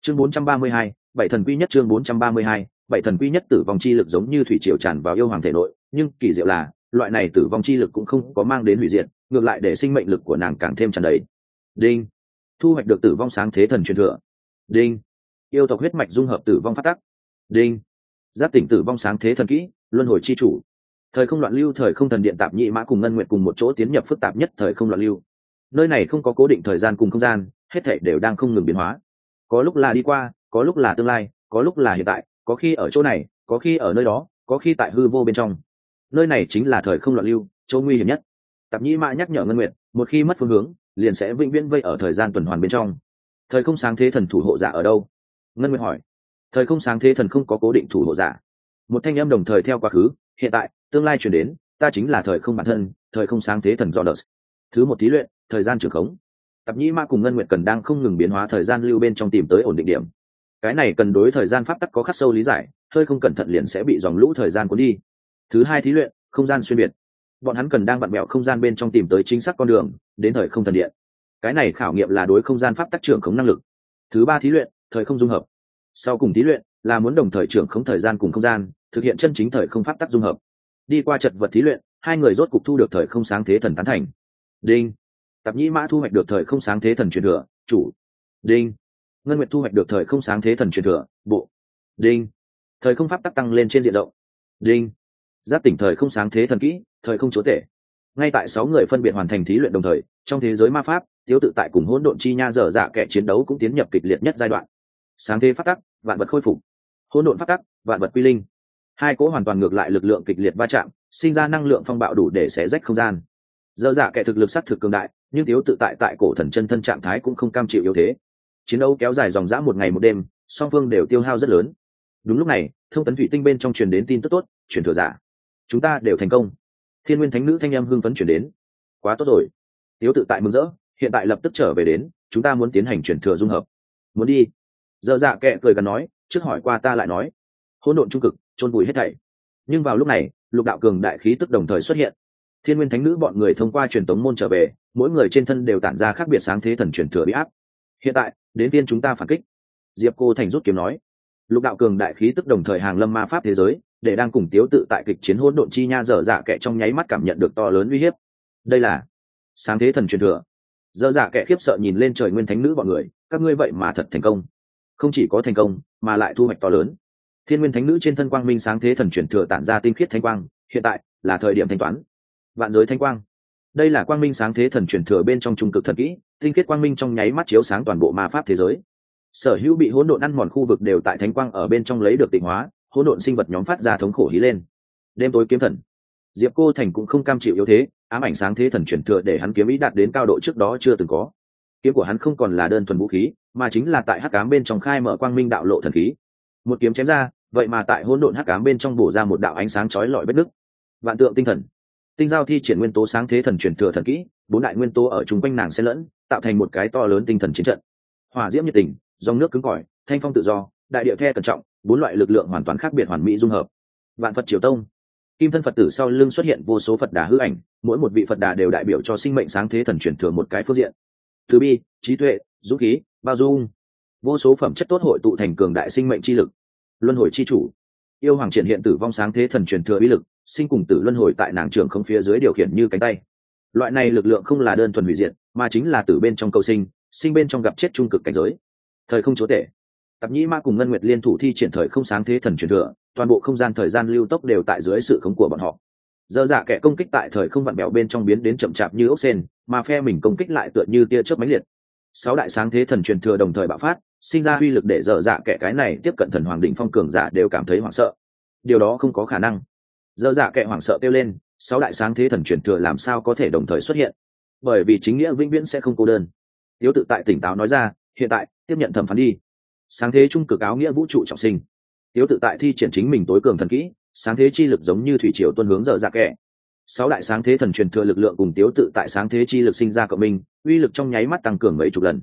chương 432, bảy thần quy nhất. chương 432, bảy thần quy nhất. Tử vong chi lực giống như thủy triều tràn vào yêu hoàng thể nội, nhưng kỳ diệu là loại này tử vong chi lực cũng không có mang đến hủy diệt, ngược lại để sinh mệnh lực của nàng càng thêm tràn đầy. Đinh, thu hoạch được tử vong sáng thế thần truyền thừa. Đinh, yêu tộc huyết mạch dung hợp tử vong phát tắc. Đinh, giác tỉnh tử vong sáng thế thần kỹ luân hồi chi chủ. Thời không loạn lưu. Thời không thần điện Tạp Nhĩ Mã cùng Ngân Nguyệt cùng một chỗ tiến nhập phức tạp nhất thời không loạn lưu. Nơi này không có cố định thời gian cùng không gian, hết thảy đều đang không ngừng biến hóa, có lúc là đi qua, có lúc là tương lai, có lúc là hiện tại, có khi ở chỗ này, có khi ở nơi đó, có khi tại hư vô bên trong. Nơi này chính là thời không loạn lưu, chỗ nguy hiểm nhất. Tạp Nhĩ Mã nhắc nhở Ngân Nguyệt, một khi mất phương hướng liền sẽ vĩnh viễn vây ở thời gian tuần hoàn bên trong. Thời không sáng thế thần thủ hộ giả ở đâu? Ngân Nguyệt hỏi. Thời không sáng thế thần không có cố định thủ hộ giả. Một thanh âm đồng thời theo quá khứ, hiện tại, tương lai truyền đến, ta chính là thời không bản thân, thời không sáng thế thần Jonas. Thứ một thí luyện, thời gian trường khống. Tạp Nhĩ Mã cùng Ngân Nguyệt cần đang không ngừng biến hóa thời gian lưu bên trong tìm tới ổn định điểm. Cái này cần đối thời gian pháp tắc có khắc sâu lý giải, hơi không cẩn thận liền sẽ bị dòng lũ thời gian cuốn đi. Thứ hai thí luyện, không gian xuyên biệt. Bọn hắn cần đang vặn vẹo không gian bên trong tìm tới chính xác con đường đến thời không thần điện. Cái này khảo nghiệm là đối không gian pháp tắc trưởng khống năng lực. Thứ ba thí luyện, thời không dung hợp. Sau cùng thí luyện là muốn đồng thời trưởng khống thời gian cùng không gian, thực hiện chân chính thời không pháp tắc dung hợp. Đi qua chật vật thí luyện, hai người rốt cục thu được thời không sáng thế thần tán thành. Đinh, Tạp Nhĩ Mã thu hoạch được thời không sáng thế thần truyền thừa chủ. Đinh, Ngân Nguyệt thu hoạch được thời không sáng thế thần truyền thừa bộ. Đinh, thời không pháp tắc tăng lên trên diện rộng. Đinh, giác tỉnh thời không sáng thế thần kỹ thời không chúa tể. Ngay tại 6 người phân biệt hoàn thành thí luyện đồng thời, trong thế giới ma pháp, Tiếu Tự Tại cùng hỗn độn chi nha dở dạ kẻ chiến đấu cũng tiến nhập kịch liệt nhất giai đoạn. Sáng thế pháp tắc, vạn vật khôi phục. Hỗn độn pháp tắc, vạn vật quy linh. Hai cỗ hoàn toàn ngược lại lực lượng kịch liệt va chạm, sinh ra năng lượng phong bạo đủ để xé rách không gian. Dở dạ kẻ thực lực sát thực cường đại, nhưng Tiếu Tự Tại tại cổ thần chân thân trạng thái cũng không cam chịu yếu thế. Chiến đấu kéo dài dòng dã một ngày một đêm, song phương đều tiêu hao rất lớn. Đúng lúc này, thông tấn thủy tinh bên trong truyền đến tin tức tốt, truyền thừa giả, chúng ta đều thành công. Thiên Nguyên Thánh Nữ thanh âm hưng phấn truyền đến. Quá tốt rồi. Tiếu Tự Tại mừng rỡ, hiện tại lập tức trở về đến, chúng ta muốn tiến hành truyền thừa dung hợp. Muốn đi? Dở dạ kẻ cười gần nói, trước hỏi qua ta lại nói. Hỗn độn trung cực, chôn vùi hết thảy. Nhưng vào lúc này, lục đạo cường đại khí tức đồng thời xuất hiện. Thiên Nguyên Thánh Nữ bọn người thông qua truyền tống môn trở về, mỗi người trên thân đều tản ra khác biệt sáng thế thần truyền thừa bị áp. Hiện tại, đến phiên chúng ta phản kích. Diệp Cô Thành rút kiếm nói. Lục đạo cường đại khí tức đồng thời hàng lâm ma pháp thế giới, để đang cùng Tiếu Tự Tại kịch chiến hỗn độn chi nha dở dạ kẻ trong nháy mắt cảm nhận được to lớn uy hiếp. Đây là sáng thế thần truyền thừa. Dở dạ kẻ khiếp sợ nhìn lên trời Nguyên Thánh Nữ bọn người, các ngươi vậy mà thật thành công. Không chỉ có thành công, mà lại thu hoạch to lớn. Thiên Nguyên Thánh Nữ trên thân quang minh sáng thế thần truyền thừa tản ra tinh khiết thanh quang, hiện tại là thời điểm thanh toán. Vạn giới thanh quang. Đây là quang minh sáng thế thần truyền thừa bên trong trung cực thần kỹ, tinh khiết quang minh trong nháy mắt chiếu sáng toàn bộ ma pháp thế giới. Sở hữu bị hỗn độn ăn mòn khu vực đều tại thánh quang ở bên trong lấy được tịnh hóa, hỗn độn sinh vật nhóm phát ra thống khổ hí lên. Đêm tối kiếm thần. Diệp Cô Thành cũng không cam chịu yếu thế, ám ảnh sáng thế thần truyền thừa để hắn kiếm ý đạt đến cao độ trước đó chưa từng có. Kiếm của hắn không còn là đơn thuần vũ khí, mà chính là tại hắc ám bên trong khai mở quang minh đạo lộ thần khí. Một kiếm chém ra, vậy mà tại hỗn độn hắc ám bên trong bổ ra một đạo ánh sáng chói lọi vết nứt. Vạn tượng tinh thần. Tinh giao thi triển nguyên tố sáng thế thần truyền thừa thần kỹ, 4 đại nguyên tố ở chung quanh nàng xen lẫn, tạo thành một cái to lớn tinh thần chiến trận. Hỏa diễm nhiệt tình, dòng nước cứng cỏi, thanh phong tự do, đại địa the cẩn trọng, 4 loại lực lượng hoàn toàn khác biệt hoàn mỹ dung hợp. Vạn Phật Triều Tông. Kim thân Phật tử sau lưng xuất hiện vô số Phật đà hư ảnh, mỗi một vị Phật đà đều đại biểu cho sinh mệnh sáng thế thần truyền thừa một cái phương diện. Từ bi, trí tuệ, dũng khí, bao dung, vô số phẩm chất tốt hội tụ thành cường đại sinh mệnh chi lực. Luân hồi chi chủ. Yêu hoàng triển hiện tử vong sáng thế thần truyền thừa uy lực, sinh cùng tử luân hồi tại nàng trường không phía dưới điều khiển như cánh tay. Loại này lực lượng không là đơn thuần hủy diệt, mà chính là tử bên trong cầu sinh, sinh bên trong gặp chết trung cực cảnh giới. Thời không chúa tể. Tạp Nhĩ Mã cùng Ngân Nguyệt liên thủ thi triển thời không sáng thế thần truyền thừa, toàn bộ không gian thời gian lưu tốc đều tại dưới sự khống của bọn họ. Dở dạ kẻ công kích tại thời không vặn bèo bên trong biến đến chậm chạp như ốc sên, mà phe mình công kích lại tựa như tia chớp mãnh liệt. 6 đại sáng thế thần truyền thừa đồng thời bạo phát, sinh ra uy lực để dở dạ kẻ cái này tiếp cận thần hoàng đỉnh phong cường giả đều cảm thấy hoảng sợ. Điều đó không có khả năng. Dở dạ kẻ hoảng sợ kêu lên, 6 đại sáng thế thần truyền thừa làm sao có thể đồng thời xuất hiện? Bởi vì chính nghĩa vĩnh viễn sẽ không cô đơn. Tiếu Tự Tại tỉnh táo nói ra, hiện tại tiếp nhận thẩm phán đi. Sáng thế trung cực áo nghĩa vũ trụ trọng sinh. Tiếu Tự Tại thi triển chính mình tối cường thần kỹ, sáng thế chi lực giống như thủy triều tuôn hướng dở dạ kẻ. 6 đại sáng thế thần truyền thừa lực lượng cùng Tiếu Tự Tại sáng thế chi lực sinh ra cộng minh, uy lực trong nháy mắt tăng cường mấy chục lần.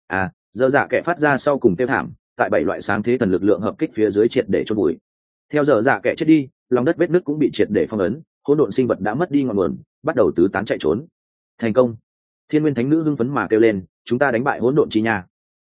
Dở dạ kẻ phát ra sau cùng tiêu thảm, tại 7 loại sáng thế thần lực lượng hợp kích phía dưới triệt để chôn bụi. Theo dở dạ kẻ chết đi, lòng đất vết nứt cũng bị triệt để phong ấn, hỗn độn sinh vật đã mất đi ngọn nguồn, bắt đầu tứ tán chạy trốn. Thành công. Thiên Nguyên Thánh Nữ hưng phấn mà kêu lên, chúng ta đánh bại hỗn độn chi nha.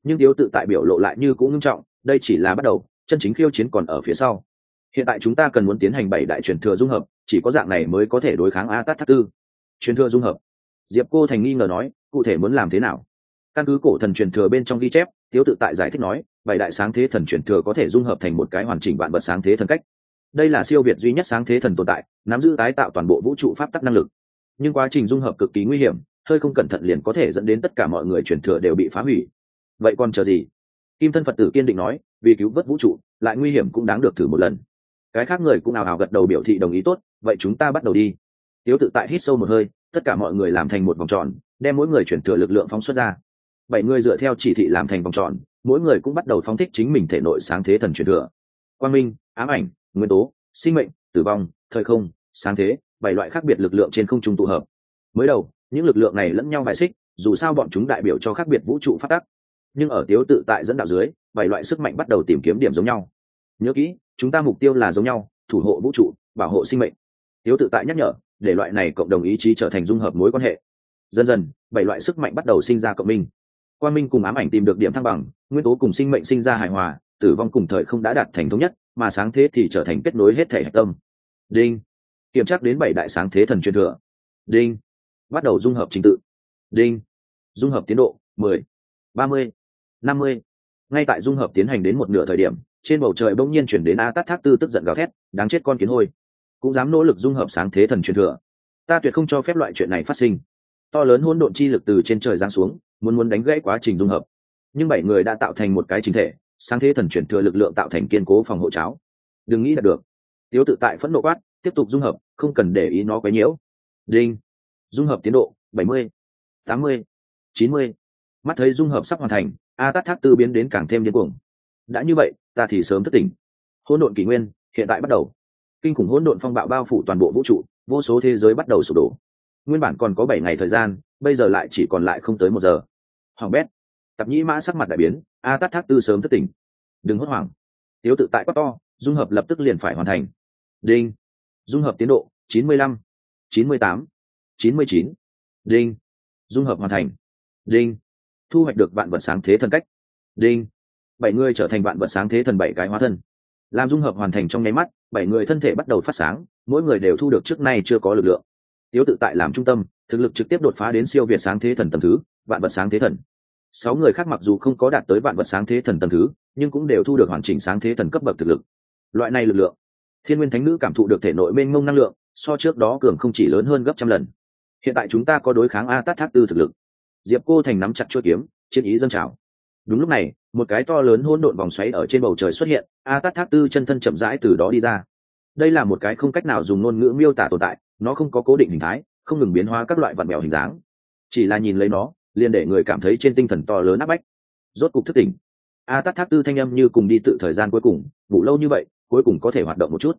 Nhưng Tiếu Tự Tại biểu lộ lại như cũng ngưng trọng, đây chỉ là bắt đầu, chân chính khiêu chiến còn ở phía sau. Hiện tại chúng ta cần muốn tiến hành 7 đại truyền thừa dung hợp, chỉ có dạng này mới có thể đối kháng Atat Thác Tư. Truyền thừa dung hợp? Diệp Cô Thành nghi ngờ nói, cụ thể muốn làm thế nào? Căn cứ cổ thần truyền thừa bên trong ghi chép, Tiếu Tự Tại giải thích nói, 7 đại sáng thế thần truyền thừa có thể dung hợp thành một cái hoàn chỉnh vạn vật sáng thế thần cách. Đây là siêu việt duy nhất sáng thế thần tồn tại, nắm giữ tái tạo toàn bộ vũ trụ pháp tắc năng lực. Nhưng quá trình dung hợp cực kỳ nguy hiểm, hơi không cẩn thận liền có thể dẫn đến tất cả mọi người truyền thừa đều bị phá hủy. Vậy còn chờ gì? Kim thân Phật tử kiên định nói, vì cứu vớt vũ trụ, lại nguy hiểm cũng đáng được thử một lần. Cái khác người cũng ào ào gật đầu biểu thị đồng ý. Tốt, vậy chúng ta bắt đầu đi. Tiếu Tự Tại hít sâu một hơi, tất cả mọi người làm thành một vòng tròn, đem mỗi người chuyển thừa lực lượng phóng xuất ra. 7 người dựa theo chỉ thị làm thành vòng tròn, mỗi người cũng bắt đầu phóng thích chính mình thể nội sáng thế thần truyền thừa. Quang minh, ám ảnh, nguyên tố, sinh mệnh, tử vong, thời không, sáng thế, 7 loại khác biệt lực lượng trên không trung tụ hợp. Mới đầu, những lực lượng này lẫn nhau bài xích, dù sao bọn chúng đại biểu cho khác biệt vũ trụ pháp tắc. Nhưng ở Tiếu Tự Tại dẫn đạo dưới, 7 loại sức mạnh bắt đầu tìm kiếm điểm giống nhau. Nhớ kỹ, chúng ta mục tiêu là giống nhau, thủ hộ vũ trụ, bảo hộ sinh mệnh. Tiếu Tự Tại nhắc nhở, để loại này cộng đồng ý chí trở thành dung hợp mối quan hệ. Dần dần, 7 loại sức mạnh bắt đầu sinh ra cộng minh. Quang minh cùng ám ảnh tìm được điểm thăng bằng, nguyên tố cùng sinh mệnh sinh ra hài hòa, tử vong cùng thời không đã đạt thành thống nhất, mà sáng thế thì trở thành kết nối hết thể hạch tâm. Đinh. Kiểm tra đến 7 đại sáng thế thần truyền thừa. Đinh. Bắt đầu dung hợp trình tự. Đinh. Dung hợp tiến độ 10, 30, 50. Ngay tại dung hợp tiến hành đến một nửa thời điểm, trên bầu trời bỗng nhiên chuyển đến Atat Thác Tư tức giận gào thét, đáng chết con kiến hôi, cũng dám nỗ lực dung hợp sáng thế thần truyền thừa, ta tuyệt không cho phép loại chuyện này phát sinh. To lớn hỗn độn chi lực từ trên trời giáng xuống, muốn đánh gãy quá trình dung hợp. Nhưng 7 người đã tạo thành một cái chính thể, sáng thế thần truyền thừa lực lượng tạo thành kiên cố phòng hộ cháo. Đừng nghĩ là được. Tiếu Tự Tại phẫn nộ quát, tiếp tục dung hợp, không cần để ý nó quấy nhiễu. Đinh. Dung hợp tiến độ 70, 80, 90. Mắt thấy dung hợp sắp hoàn thành, Atat Thác Tư biến đến càng thêm điên cuồng. Đã như vậy, ta thì sớm thức tỉnh. Hỗn độn kỷ nguyên hiện tại bắt đầu. Kinh khủng hỗn độn phong bạo bao phủ toàn bộ vũ trụ, vô số thế giới bắt đầu sụp đổ. Nguyên bản còn có 7 ngày thời gian, bây giờ lại chỉ còn lại không tới 1 giờ. Hoàng bét. Tạp Nhĩ Mã sắc mặt đại biến, Atat Thác Tư sớm thức tỉnh. Đừng hốt hoảng. Tiếu Tự Tại quát to, dung hợp lập tức liền phải hoàn thành. Đinh. Dung hợp tiến độ 95, 98, 99. Đinh. Dung hợp hoàn thành. Đinh. Thu hoạch được vạn vật sáng thế thần cách. Đinh. 7 người trở thành vạn vật sáng thế thần 7 cái hóa thân. Làm dung hợp hoàn thành trong nháy mắt, 7 người thân thể bắt đầu phát sáng, mỗi người đều thu được trước nay chưa có lực lượng. Tiếu Tự Tại làm trung tâm, thực lực trực tiếp đột phá đến siêu việt sáng thế thần tầng thứ, vạn vật sáng thế thần. 6 người khác mặc dù không có đạt tới vạn vật sáng thế thần tầng thứ, nhưng cũng đều thu được hoàn chỉnh sáng thế thần cấp bậc thực lực. Loại này lực lượng, Thiên Nguyên Thánh Nữ cảm thụ được thể nội mênh mông năng lượng, so trước đó cường không chỉ lớn hơn gấp trăm lần. Hiện tại chúng ta có đối kháng Atat Thác Tư thực lực. Diệp Cô Thành nắm chặt chuôi kiếm, chiến ý dâng trào. Đúng lúc này, một cái to lớn hỗn độn vòng xoáy ở trên bầu trời xuất hiện, Atat Thác Tư chân thân chậm rãi từ đó đi ra. Đây là một cái không cách nào dùng ngôn ngữ miêu tả tồn tại, nó không có cố định hình thái, không ngừng biến hóa các loại vặn vẹo hình dáng. Chỉ là nhìn lấy nó, liền để người cảm thấy trên tinh thần to lớn áp bách. Rốt cục thức tỉnh. Atat Thác Tư thanh âm như cùng đi tự thời gian cuối cùng, ngủ lâu như vậy, cuối cùng có thể hoạt động một chút.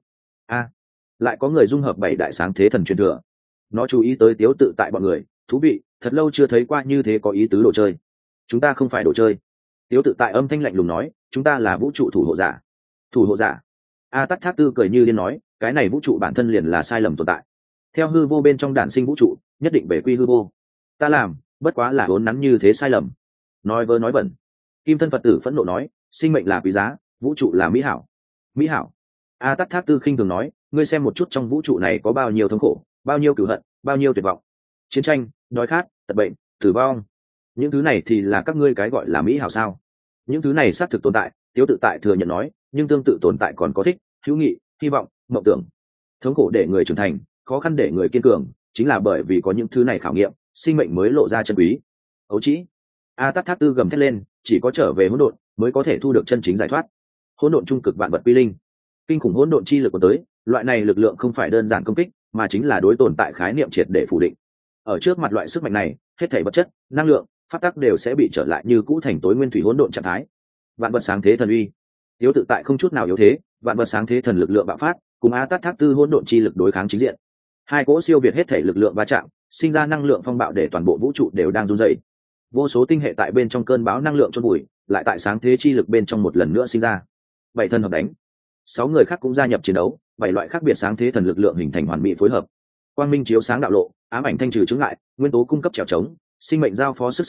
Lại có người dung hợp 7 đại sáng thế thần truyền thừa. Nó chú ý tới Tiếu Tự Tại bọn người, thú vị, thật lâu chưa thấy qua như thế có ý tứ đồ chơi. Chúng ta không phải đồ chơi. Tiếu Tự Tại âm thanh lạnh lùng nói, chúng ta là vũ trụ thủ hộ giả. Thủ hộ giả? Atat Thác Tư cười như điên nói, cái này vũ trụ bản thân liền là sai lầm tồn tại. Theo hư vô bên trong đản sinh vũ trụ, nhất định về quy hư vô. Ta làm, bất quá là vốn nắn như thế sai lầm. Nói vớ nói vẩn. Kim thân Phật tử phẫn nộ nói, sinh mệnh là quý giá, vũ trụ là mỹ hảo. Mỹ hảo? Atat Thác Tư khinh thường nói, ngươi xem một chút trong vũ trụ này có bao nhiêu thống khổ, bao nhiêu cửu hận, bao nhiêu tuyệt vọng, chiến tranh, đói khát, tật bệnh, tử vong. Những thứ này thì là các ngươi cái gọi là mỹ hảo sao? Những thứ này xác thực tồn tại, Tiếu Tự Tại thừa nhận nói, nhưng tương tự tồn tại còn có thích, hữu nghị, hy vọng, mộng tưởng. Thống khổ để người trưởng thành, khó khăn để người kiên cường, chính là bởi vì có những thứ này khảo nghiệm, sinh mệnh mới lộ ra chân quý. Ấu trĩ. Atat Thác Tư gầm thét lên, chỉ có trở về hỗn độn mới có thể thu được chân chính giải thoát. Hỗn độn trung cực vạn vật quy linh. Kinh khủng hỗn độn chi lực của tới, loại này lực lượng không phải đơn giản công kích, mà chính là đối tồn tại khái niệm triệt để phủ định. Ở trước mặt loại sức mạnh này, hết thảy vật chất, năng lượng, pháp tắc đều sẽ bị trở lại như cũ thành tối nguyên thủy hỗn độn trạng thái. Vạn vật sáng thế thần uy. Tiếu Tự Tại không chút nào yếu thế, vạn vật sáng thế thần lực lượng bạo phát, cùng Atat Thác Tư hỗn độn chi lực đối kháng chính diện. Hai cỗ siêu việt hết thảy lực lượng va chạm, sinh ra năng lượng phong bạo để toàn bộ vũ trụ đều đang run rẩy. Vô số tinh hệ tại bên trong cơn bão năng lượng chôn bụi, lại tại sáng thế chi lực bên trong một lần nữa sinh ra. 7 thần hợp đánh. 6 người khác cũng gia nhập chiến đấu, 7 loại khác biệt sáng thế thần lực lượng hình thành hoàn mỹ phối hợp. Quang minh chiếu sáng đạo lộ, ám ảnh thanh trừ chướng ngại, nguyên tố cung cấp trèo trống, sinh mệnh giao phó sức sống,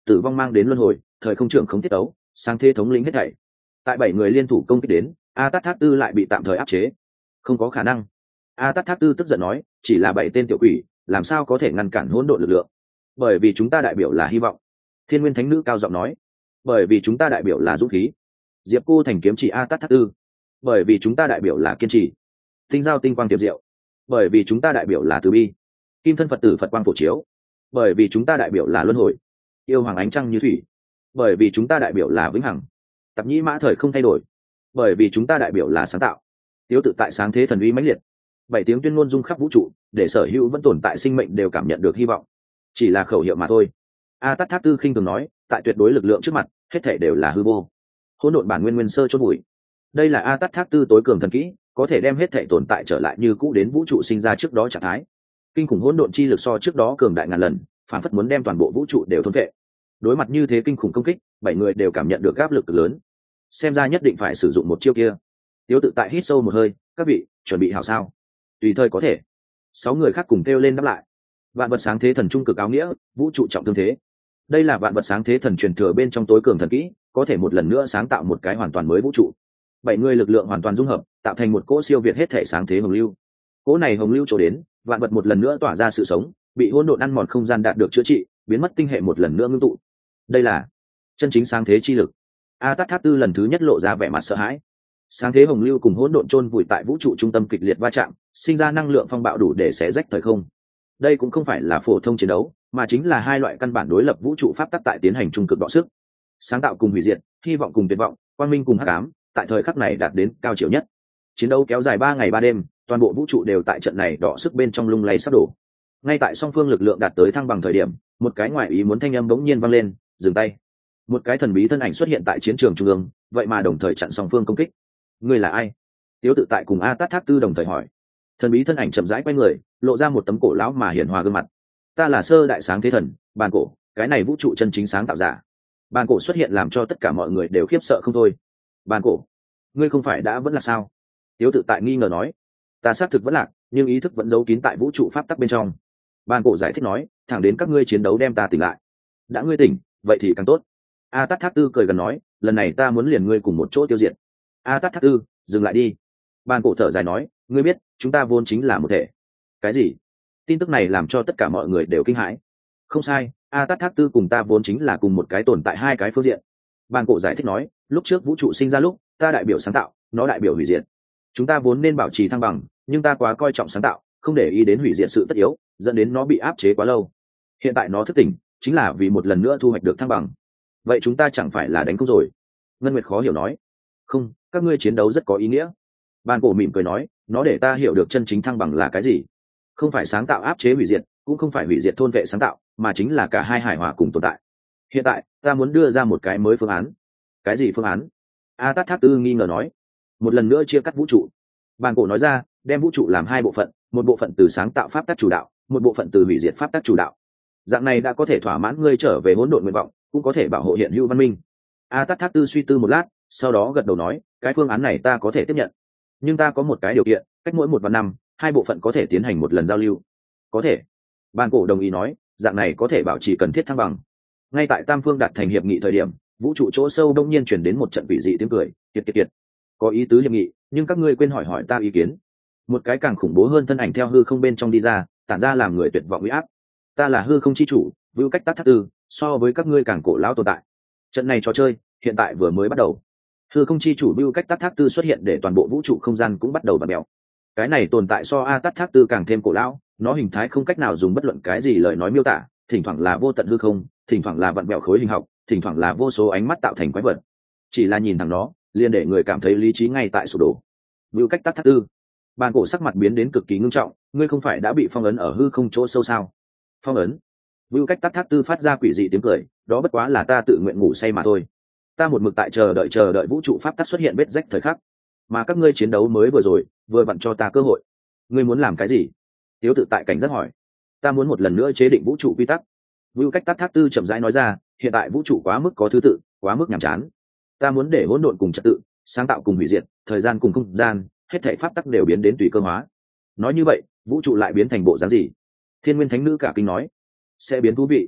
tử vong mang đến luân hồi, thời không trưởng không tiết tấu, sáng thế thống lĩnh hết thảy. Tại 7 người liên thủ công kích đến, a tát thác tư lại bị tạm thời áp chế. Không có khả năng. a tát thác tư tức giận nói, chỉ là 7 tên tiểu quỷ, làm sao có thể ngăn cản hỗn độn lực lượng? Bởi vì chúng ta đại biểu là hy vọng. Thiên Nguyên Thánh Nữ cao giọng nói, bởi vì chúng ta đại biểu là dũng khí. Diệp Cô Thành kiếm chỉ a tát thác tư, bởi vì chúng ta đại biểu là kiên trì. Tinh giao tinh quang tiệp diệu, bởi vì chúng ta đại biểu là từ bi. Kim thân Phật tử Phật quang phổ chiếu, bởi vì chúng ta đại biểu là luân hồi. Yêu hoàng ánh trăng như thủy, bởi vì chúng ta đại biểu là vĩnh hằng. Tập nhĩ mã thời không thay đổi, bởi vì chúng ta đại biểu là sáng tạo. Tiếu tự tại sáng thế thần uy mãnh liệt. 7 tiếng tuyên ngôn rung khắp vũ trụ, để sở hữu vẫn tồn tại sinh mệnh đều cảm nhận được hy vọng. Chỉ là khẩu hiệu mà thôi. a tát thác tư khinh thường nói, tại tuyệt đối lực lượng trước mặt, hết thảy đều là hư vô. Hỗn độn bản nguyên nguyên sơ chôn bụi. Đây là a tát thác tư tối cường thần kỹ, có thể đem hết thảy tồn tại trở lại như cũ đến vũ trụ sinh ra trước đó trạng thái. Kinh khủng hỗn độn chi lực so trước đó cường đại ngàn lần, phản phất muốn đem toàn bộ vũ trụ đều thôn phệ. Đối mặt như thế kinh khủng công kích, 7 người đều cảm nhận được áp lực lớn. Xem ra nhất định phải sử dụng một chiêu kia. Tiếu tự tại hít sâu một hơi, các vị chuẩn bị hảo sao? Tùy thời có thể. 6 người khác cùng kêu lên đáp lại. Vạn vật sáng thế thần trung cực áo nghĩa, vũ trụ trọng tương thế. Đây là vạn vật sáng thế thần truyền thừa bên trong tối cường thần kỹ, có thể một lần nữa sáng tạo một cái hoàn toàn mới vũ trụ. 7 người lực lượng hoàn toàn dung hợp, tạo thành một cỗ siêu việt hết thể sáng thế hồng lưu. Cỗ này hồng lưu trổ đến, vạn vật một lần nữa tỏa ra sự sống, bị hỗn độn ăn mòn không gian đạt được chữa trị, biến mất tinh hệ một lần nữa ngưng tụ. Đây là chân chính sáng thế chi lực. a tát thác tư lần thứ nhất lộ ra vẻ mặt sợ hãi. Sáng thế hồng lưu cùng hỗn độn chôn vùi tại vũ trụ trung tâm kịch liệt va chạm, sinh ra năng lượng phong bạo đủ để xé rách thời không. Đây cũng không phải là phổ thông chiến đấu, mà chính là hai loại căn bản đối lập vũ trụ pháp tắc tại tiến hành trung cực đọ sức. Sáng tạo cùng hủy diệt, hy vọng cùng tuyệt vọng, quang minh cùng hắc ám, tại thời khắc này đạt đến cao chiều nhất. Chiến đấu kéo dài 3 ngày 3 đêm, toàn bộ vũ trụ đều tại trận này đọ sức bên trong lung lay sắp đổ. Ngay tại song phương lực lượng đạt tới thăng bằng thời điểm, một cái ngoại ý muốn thanh âm bỗng nhiên vang lên, dừng tay. Một cái thần bí thân ảnh xuất hiện tại chiến trường trung ương, vậy mà đồng thời chặn song phương công kích. Ngươi là ai? Tiếu tự tại cùng a tát thác tư đồng thời hỏi. Thần bí thân ảnh chậm rãi quay người, lộ ra một tấm cổ lão mà hiền hòa gương mặt. Ta là sơ đại sáng thế thần bàn cổ, cái này vũ trụ chân chính sáng tạo giả. Bàn cổ xuất hiện làm cho tất cả mọi người đều khiếp sợ không thôi. Bàn cổ, ngươi không phải đã vẫn là sao? Tiếu tự tại nghi ngờ nói. Ta xác thực vẫn lạc, nhưng ý thức vẫn giấu kín tại vũ trụ pháp tắc bên trong. Bàn cổ giải thích nói, thẳng đến các ngươi chiến đấu đem ta tỉnh lại. Đã ngươi tỉnh, vậy thì càng tốt. A tát thác tư cười gần nói, lần này ta muốn liền ngươi cùng một chỗ tiêu diệt. A tát thác tư, dừng lại đi. Bàn cổ thở dài nói, ngươi biết chúng ta vốn chính là một thể. Cái gì? Tin tức này làm cho tất cả mọi người đều kinh hãi. Không sai, a tát thác tư cùng ta vốn chính là cùng một cái tồn tại hai cái phương diện. Bàn cổ giải thích nói, lúc trước vũ trụ sinh ra lúc ta đại biểu sáng tạo, nó đại biểu hủy diệt. Chúng ta vốn nên bảo trì thăng bằng, nhưng ta quá coi trọng sáng tạo, không để ý đến hủy diệt sự tất yếu, dẫn đến nó bị áp chế quá lâu. Hiện tại nó thức tỉnh, chính là vì một lần nữa thu hoạch được thăng bằng. Vậy chúng ta chẳng phải là đánh công rồi? Ngân Nguyệt khó hiểu nói. Không, các ngươi chiến đấu rất có ý nghĩa. Bàn cổ mỉm cười nói, nó để ta hiểu được chân chính thăng bằng là cái gì. Không phải sáng tạo áp chế hủy diệt, cũng không phải hủy diệt thôn vệ sáng tạo, mà chính là cả hai hài hòa cùng tồn tại. Hiện tại ta muốn đưa ra một cái mới phương án. Cái gì phương án? a tát thác tư nghi ngờ nói. Một lần nữa chia cắt vũ trụ. Bàn cổ nói ra, đem vũ trụ làm 2 bộ phận, một bộ phận từ sáng tạo pháp tắc chủ đạo, một bộ phận từ hủy diệt pháp tắc chủ đạo. Dạng này đã có thể thỏa mãn ngươi trở về hỗn độn nguyện vọng, cũng có thể bảo hộ hiện hữu văn minh. a tát thác tư suy tư một lát, sau đó gật đầu nói, cái phương án này ta có thể tiếp nhận, nhưng ta có một cái điều kiện, cách mỗi 1 vạn năm 2 bộ phận có thể tiến hành một lần giao lưu. Có thể. Bàn cổ đồng ý nói, dạng này có thể bảo trì cần thiết thăng bằng. Ngay tại tam phương đạt thành hiệp nghị thời điểm, vũ trụ chỗ sâu đông nhiên chuyển đến một trận quỷ dị tiếng cười, kiệt kiệt kiệt. Có ý tứ hiệp nghị, nhưng các ngươi quên hỏi hỏi ta ý kiến. Một cái càng khủng bố hơn thân ảnh theo hư không bên trong đi ra, tản ra làm người tuyệt vọng uy áp. Ta là hư không chi chủ, Vưu Cách Tát Thác Tư, so với các ngươi càng cổ lão tồn tại. Trận này trò chơi hiện tại vừa mới bắt đầu. Hư không chi chủ Vưu Cách Tát Thác Tư xuất hiện để toàn bộ vũ trụ không gian cũng bắt đầu bật mèo. Cái này tồn tại so a tát thác tư càng thêm cổ lão, nó hình thái không cách nào dùng bất luận cái gì lời nói miêu tả, thỉnh thoảng là vô tận hư không, thỉnh thoảng là vặn vẹo khối hình học, thỉnh thoảng là vô số ánh mắt tạo thành quái vật. Chỉ là nhìn thẳng nó, liền để người cảm thấy lý trí ngay tại sụp đổ. Vưu Cách Tát Thác Tư. Bàn cổ sắc mặt biến đến cực kỳ ngưng trọng, ngươi không phải đã bị phong ấn ở hư không chỗ sâu sao? Phong ấn? Vưu Cách Tát Thác Tư phát ra quỷ dị tiếng cười, đó bất quá là ta tự nguyện ngủ say mà thôi. Ta một mực tại chờ đợi vũ trụ pháp tắc xuất hiện vết rách thời khắc, mà các ngươi chiến đấu mới vừa rồi vừa vặn cho ta cơ hội. Ngươi muốn làm cái gì? Tiếu tự tại cảnh giác hỏi. Ta muốn một lần nữa chế định vũ trụ quy tắc. Vưu Cách Tát Thác Tư chậm rãi nói ra, hiện tại vũ trụ quá mức có thứ tự, quá mức nhàm chán. Ta muốn để hỗn độn cùng trật tự, sáng tạo cùng hủy diệt, thời gian cùng không gian, hết thảy pháp tắc đều biến đến tùy cơ hóa. Nói như vậy, vũ trụ lại biến thành bộ dáng gì? Thiên Nguyên Thánh Nữ cả kinh nói. Sẽ biến thú vị.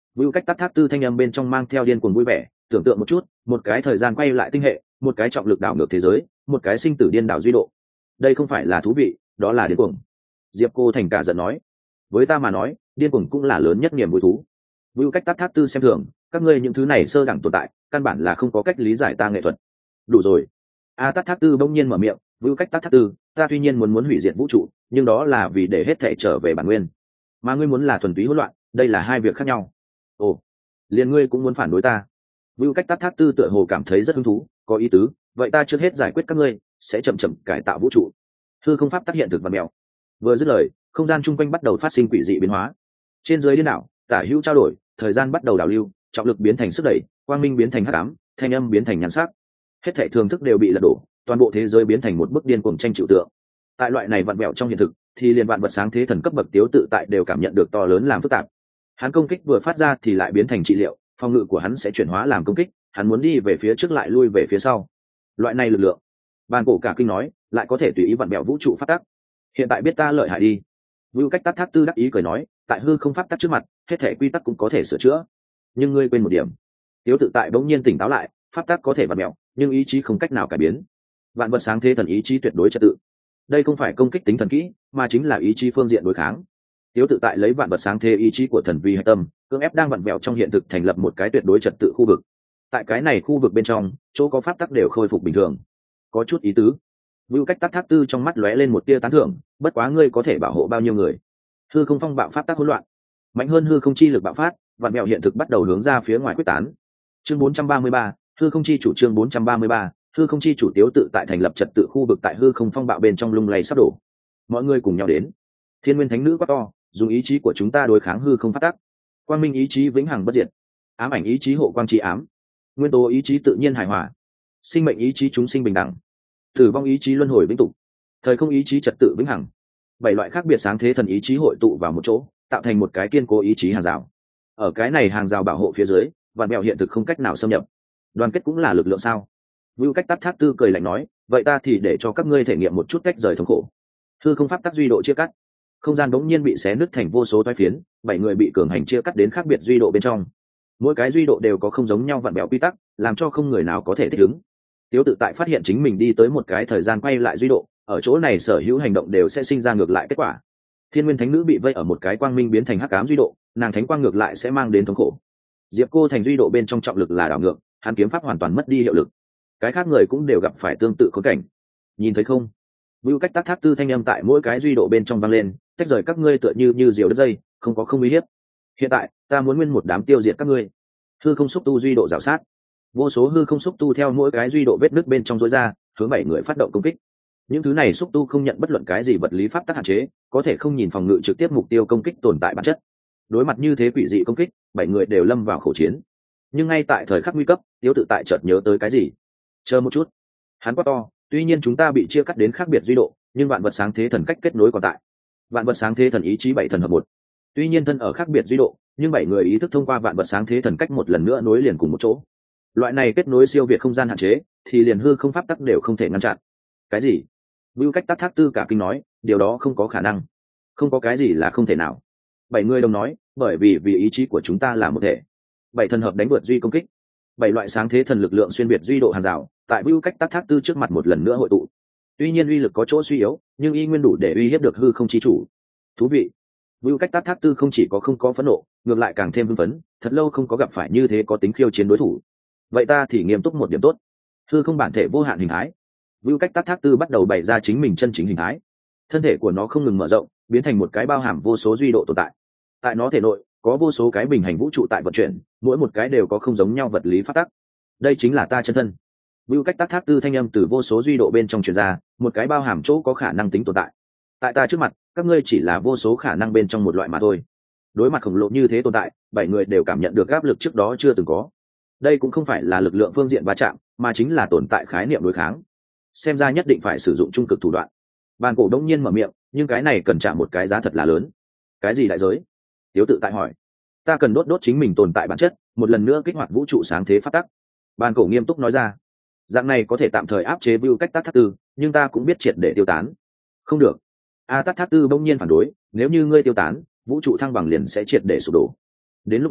Vưu cách tắc thác tư thanh âm bên trong mang theo điên cuồng vui vẻ, tưởng tượng một chút, một cái thời gian quay lại tinh hệ, một cái trọng lực đảo ngược thế giới, một cái sinh tử điên đảo duy độ. Đây không phải là thú vị, đó là điên cuồng. Diệp Cô Thành cả giận nói, với ta mà nói, điên cuồng cũng là lớn nhất niềm vui thú. Vưu cách tắc thác tư xem thường, các ngươi những thứ này sơ đẳng tồn tại, căn bản là không có cách lý giải ta nghệ thuật. Đủ rồi. A tắc thác tư bỗng nhiên mở miệng, Vưu cách tắc thác tư, ta tuy nhiên muốn hủy diệt vũ trụ, nhưng đó là vì để hết thảy trở về bản nguyên. Mà ngươi muốn là thuần túy hỗn loạn, đây là hai việc khác nhau. Ồ, liền ngươi cũng muốn phản đối ta? Vưu cách tắc thác tư tựa hồ cảm thấy rất hứng thú, có ý tứ, vậy ta trước hết giải quyết các ngươi, sẽ chậm chậm cải tạo vũ trụ. Hư không pháp tác hiện thực và mèo. Vừa dứt lời, không gian chung quanh bắt đầu phát sinh quỷ dị biến hóa. Trên dưới điên đảo, tả hữu trao đổi, thời gian bắt đầu đảo lưu, trọng lực biến thành sức đẩy, quang minh biến thành hắc ám, thanh âm biến thành nhan sắc. Hết thảy thường thức đều bị lật đổ, toàn bộ thế giới biến thành một bức điên cuồng tranh chịu tượng. Tại loại này vặn vẹo trong hiện thực, thì liền vạn vật sáng thế thần cấp bậc tiếu tự tại đều cảm nhận được to lớn làm phức tạp. Hắn công kích vừa phát ra thì lại biến thành trị liệu, phòng ngự của hắn sẽ chuyển hóa làm công kích, hắn muốn đi về phía trước lại lui về phía sau. Loại này lực lượng, bàn cổ cả kinh nói, lại có thể tùy ý vặn vẹo vũ trụ phát tắc. Hiện tại biết ta lợi hại đi. Vưu cách tắc thác tư đắc ý cười nói, tại hư không pháp tắc trước mặt, hết thể quy tắc cũng có thể sửa chữa. Nhưng ngươi quên một điểm. Tiếu tự tại bỗng nhiên tỉnh táo lại, pháp tắc có thể vặn vẹo, nhưng ý chí không cách nào cải biến. Vạn vật sáng thế thần ý chí tuyệt đối trật tự. Đây không phải công kích tính thần kỹ, mà chính là ý chí phương diện đối kháng. Tiếu tự tại lấy vạn vật sáng thế ý chí của thần vi hạch tâm, cưỡng ép đang vặn vẹo trong hiện thực thành lập một cái tuyệt đối trật tự khu vực. Tại cái này khu vực bên trong, chỗ có pháp tắc đều khôi phục bình thường. Có chút ý tứ. Vưu cách tắc thác tư trong mắt lóe lên một tia tán thưởng, bất quá ngươi có thể bảo hộ bao nhiêu người? Hư không phong bạo pháp tắc hỗn loạn, mạnh hơn hư không chi lực bạo phát, vạn mẹo hiện thực bắt đầu hướng ra phía ngoài quyết tán. Chương 433, hư không chi chủ. Chương 433, hư không chi chủ. Tiếu tự tại thành lập trật tự khu vực tại hư không phong bạo bên trong lung lay sắp đổ. Mọi người cùng nhau đến. Thiên nguyên thánh nữ quát to, dùng ý chí của chúng ta đối kháng hư không pháp tắc. Quang minh ý chí vĩnh hằng bất diệt, ám ảnh ý chí hộ quang chi ám, nguyên tố ý chí tự nhiên hài hòa, sinh mệnh ý chí chúng sinh bình đẳng, tử vong ý chí luân hồi vĩnh tục, thời không ý chí trật tự vĩnh hằng. 7 loại khác biệt sáng thế thần ý chí hội tụ vào một chỗ, tạo thành một cái kiên cố ý chí hàng rào. Ở cái này hàng rào bảo hộ phía dưới, vạn mẹo hiện thực không cách nào xâm nhập. Đoàn kết cũng là lực lượng sao? Vưu cách tắc thác tư cười lạnh nói, vậy ta thì để cho các ngươi thể nghiệm một chút cách rời thống khổ. Hư không pháp tắc duy độ chia cắt, không gian bỗng nhiên bị xé nứt thành vô số toái phiến, 7 người bị cường hành chia cắt đến khác biệt duy độ bên trong. Mỗi cái duy độ đều có không giống nhau vặn vẹo quy tắc, làm cho không người nào có thể thích ứng. Tiếu tự tại phát hiện chính mình đi tới một cái thời gian quay lại duy độ, ở chỗ này sở hữu hành động đều sẽ sinh ra ngược lại kết quả. Thiên nguyên thánh nữ bị vây ở một cái quang minh biến thành hắc ám duy độ, nàng thánh quang ngược lại sẽ mang đến thống khổ. Diệp Cô Thành duy độ bên trong trọng lực là đảo ngược, hắn kiếm pháp hoàn toàn mất đi hiệu lực. Cái khác người cũng đều gặp phải tương tự khốn cảnh. Nhìn thấy không? Vưu cách tắc thác tư thanh âm tại mỗi cái duy độ bên trong vang lên, tách rời các ngươi tựa như diều đứt dây, không có không uy hiếp. Hiện tại, ta muốn nguyên một đám tiêu diệt các ngươi. Hư không xúc tu duy độ rào sát, vô số hư không xúc tu theo mỗi cái duy độ vết nứt bên trong rối ra, hướng 7 người phát động công kích. Những thứ này xúc tu không nhận bất luận cái gì vật lý pháp tắc hạn chế, có thể không nhìn phòng ngự trực tiếp mục tiêu công kích tồn tại bản chất. Đối mặt như thế quỷ dị công kích, 7 người đều lâm vào khẩu chiến. Nhưng ngay tại thời khắc nguy cấp, Tiếu tự tại chợt nhớ tới cái gì. Chờ một chút, hắn quát to, tuy nhiên chúng ta bị chia cắt đến khác biệt duy độ, nhưng vạn vật sáng thế thần cách kết nối còn tại. Vạn vật sáng thế thần ý chí 7 thần hợp một. Tuy nhiên thân ở khác biệt duy độ, nhưng 7 người ý thức thông qua vạn vật sáng thế thần cách một lần nữa nối liền cùng một chỗ. Loại này kết nối siêu việt không gian hạn chế, thì liền hư không pháp tắc đều không thể ngăn chặn. Cái gì? Vưu cách tắc thác tư cả kinh nói, điều đó không có khả năng. Không có cái gì là không thể nào. 7 người đồng nói, bởi vì ý chí của chúng ta là một thể. 7 thần hợp đánh vượt duy công kích. 7 loại sáng thế thần lực lượng xuyên biệt duy độ hàng rào, tại Vưu cách tắc thác tư trước mặt một lần nữa hội tụ. Tuy nhiên uy lực có chỗ suy yếu, nhưng y nguyên đủ để uy hiếp được hư không chi chủ. Thú vị. Vưu cách tắc thác tư không chỉ có không có phẫn nộ, ngược lại càng thêm hưng phấn, thật lâu không có gặp phải như thế có tính khiêu chiến đối thủ. Vậy ta thì nghiêm túc một điểm tốt. Hư không bản thể vô hạn hình thái. Vưu cách tắc thác tư bắt đầu bày ra chính mình chân chính hình thái. Thân thể của nó không ngừng mở rộng, biến thành một cái bao hàm vô số duy độ tồn tại. Tại nó thể nội có vô số cái bình hành vũ trụ tại vận chuyển, mỗi một cái đều có không giống nhau vật lý pháp tắc. Đây chính là ta chân thân. Vưu cách tắc thác tư thanh âm từ vô số duy độ bên trong truyền ra, một cái bao hàm chỗ có khả năng tính tồn tại. Tại ta trước mặt, các ngươi chỉ là vô số khả năng bên trong một loại mà thôi. Đối mặt khổng lồ như thế tồn tại, 7 người đều cảm nhận được áp lực trước đó chưa từng có. Đây cũng không phải là lực lượng phương diện va chạm, mà chính là tồn tại khái niệm đối kháng. Xem ra nhất định phải sử dụng trung cực thủ đoạn. Bàn cổ đông nhiên mở miệng, nhưng cái này cần trả một cái giá thật là lớn. Cái gì đại giới? Tiếu tự tại hỏi. Ta cần đốt chính mình tồn tại bản chất, một lần nữa kích hoạt vũ trụ sáng thế pháp tắc. Bàn cổ nghiêm túc nói ra. Dạng này có thể tạm thời áp chế Vưu cách tắc thác tư, nhưng ta cũng biết triệt để tiêu tán. Không được. A tắc thác tư bỗng nhiên phản đối, nếu như ngươi tiêu tán, vũ trụ thăng bằng liền sẽ triệt để sụp đổ. Đến lúc đó,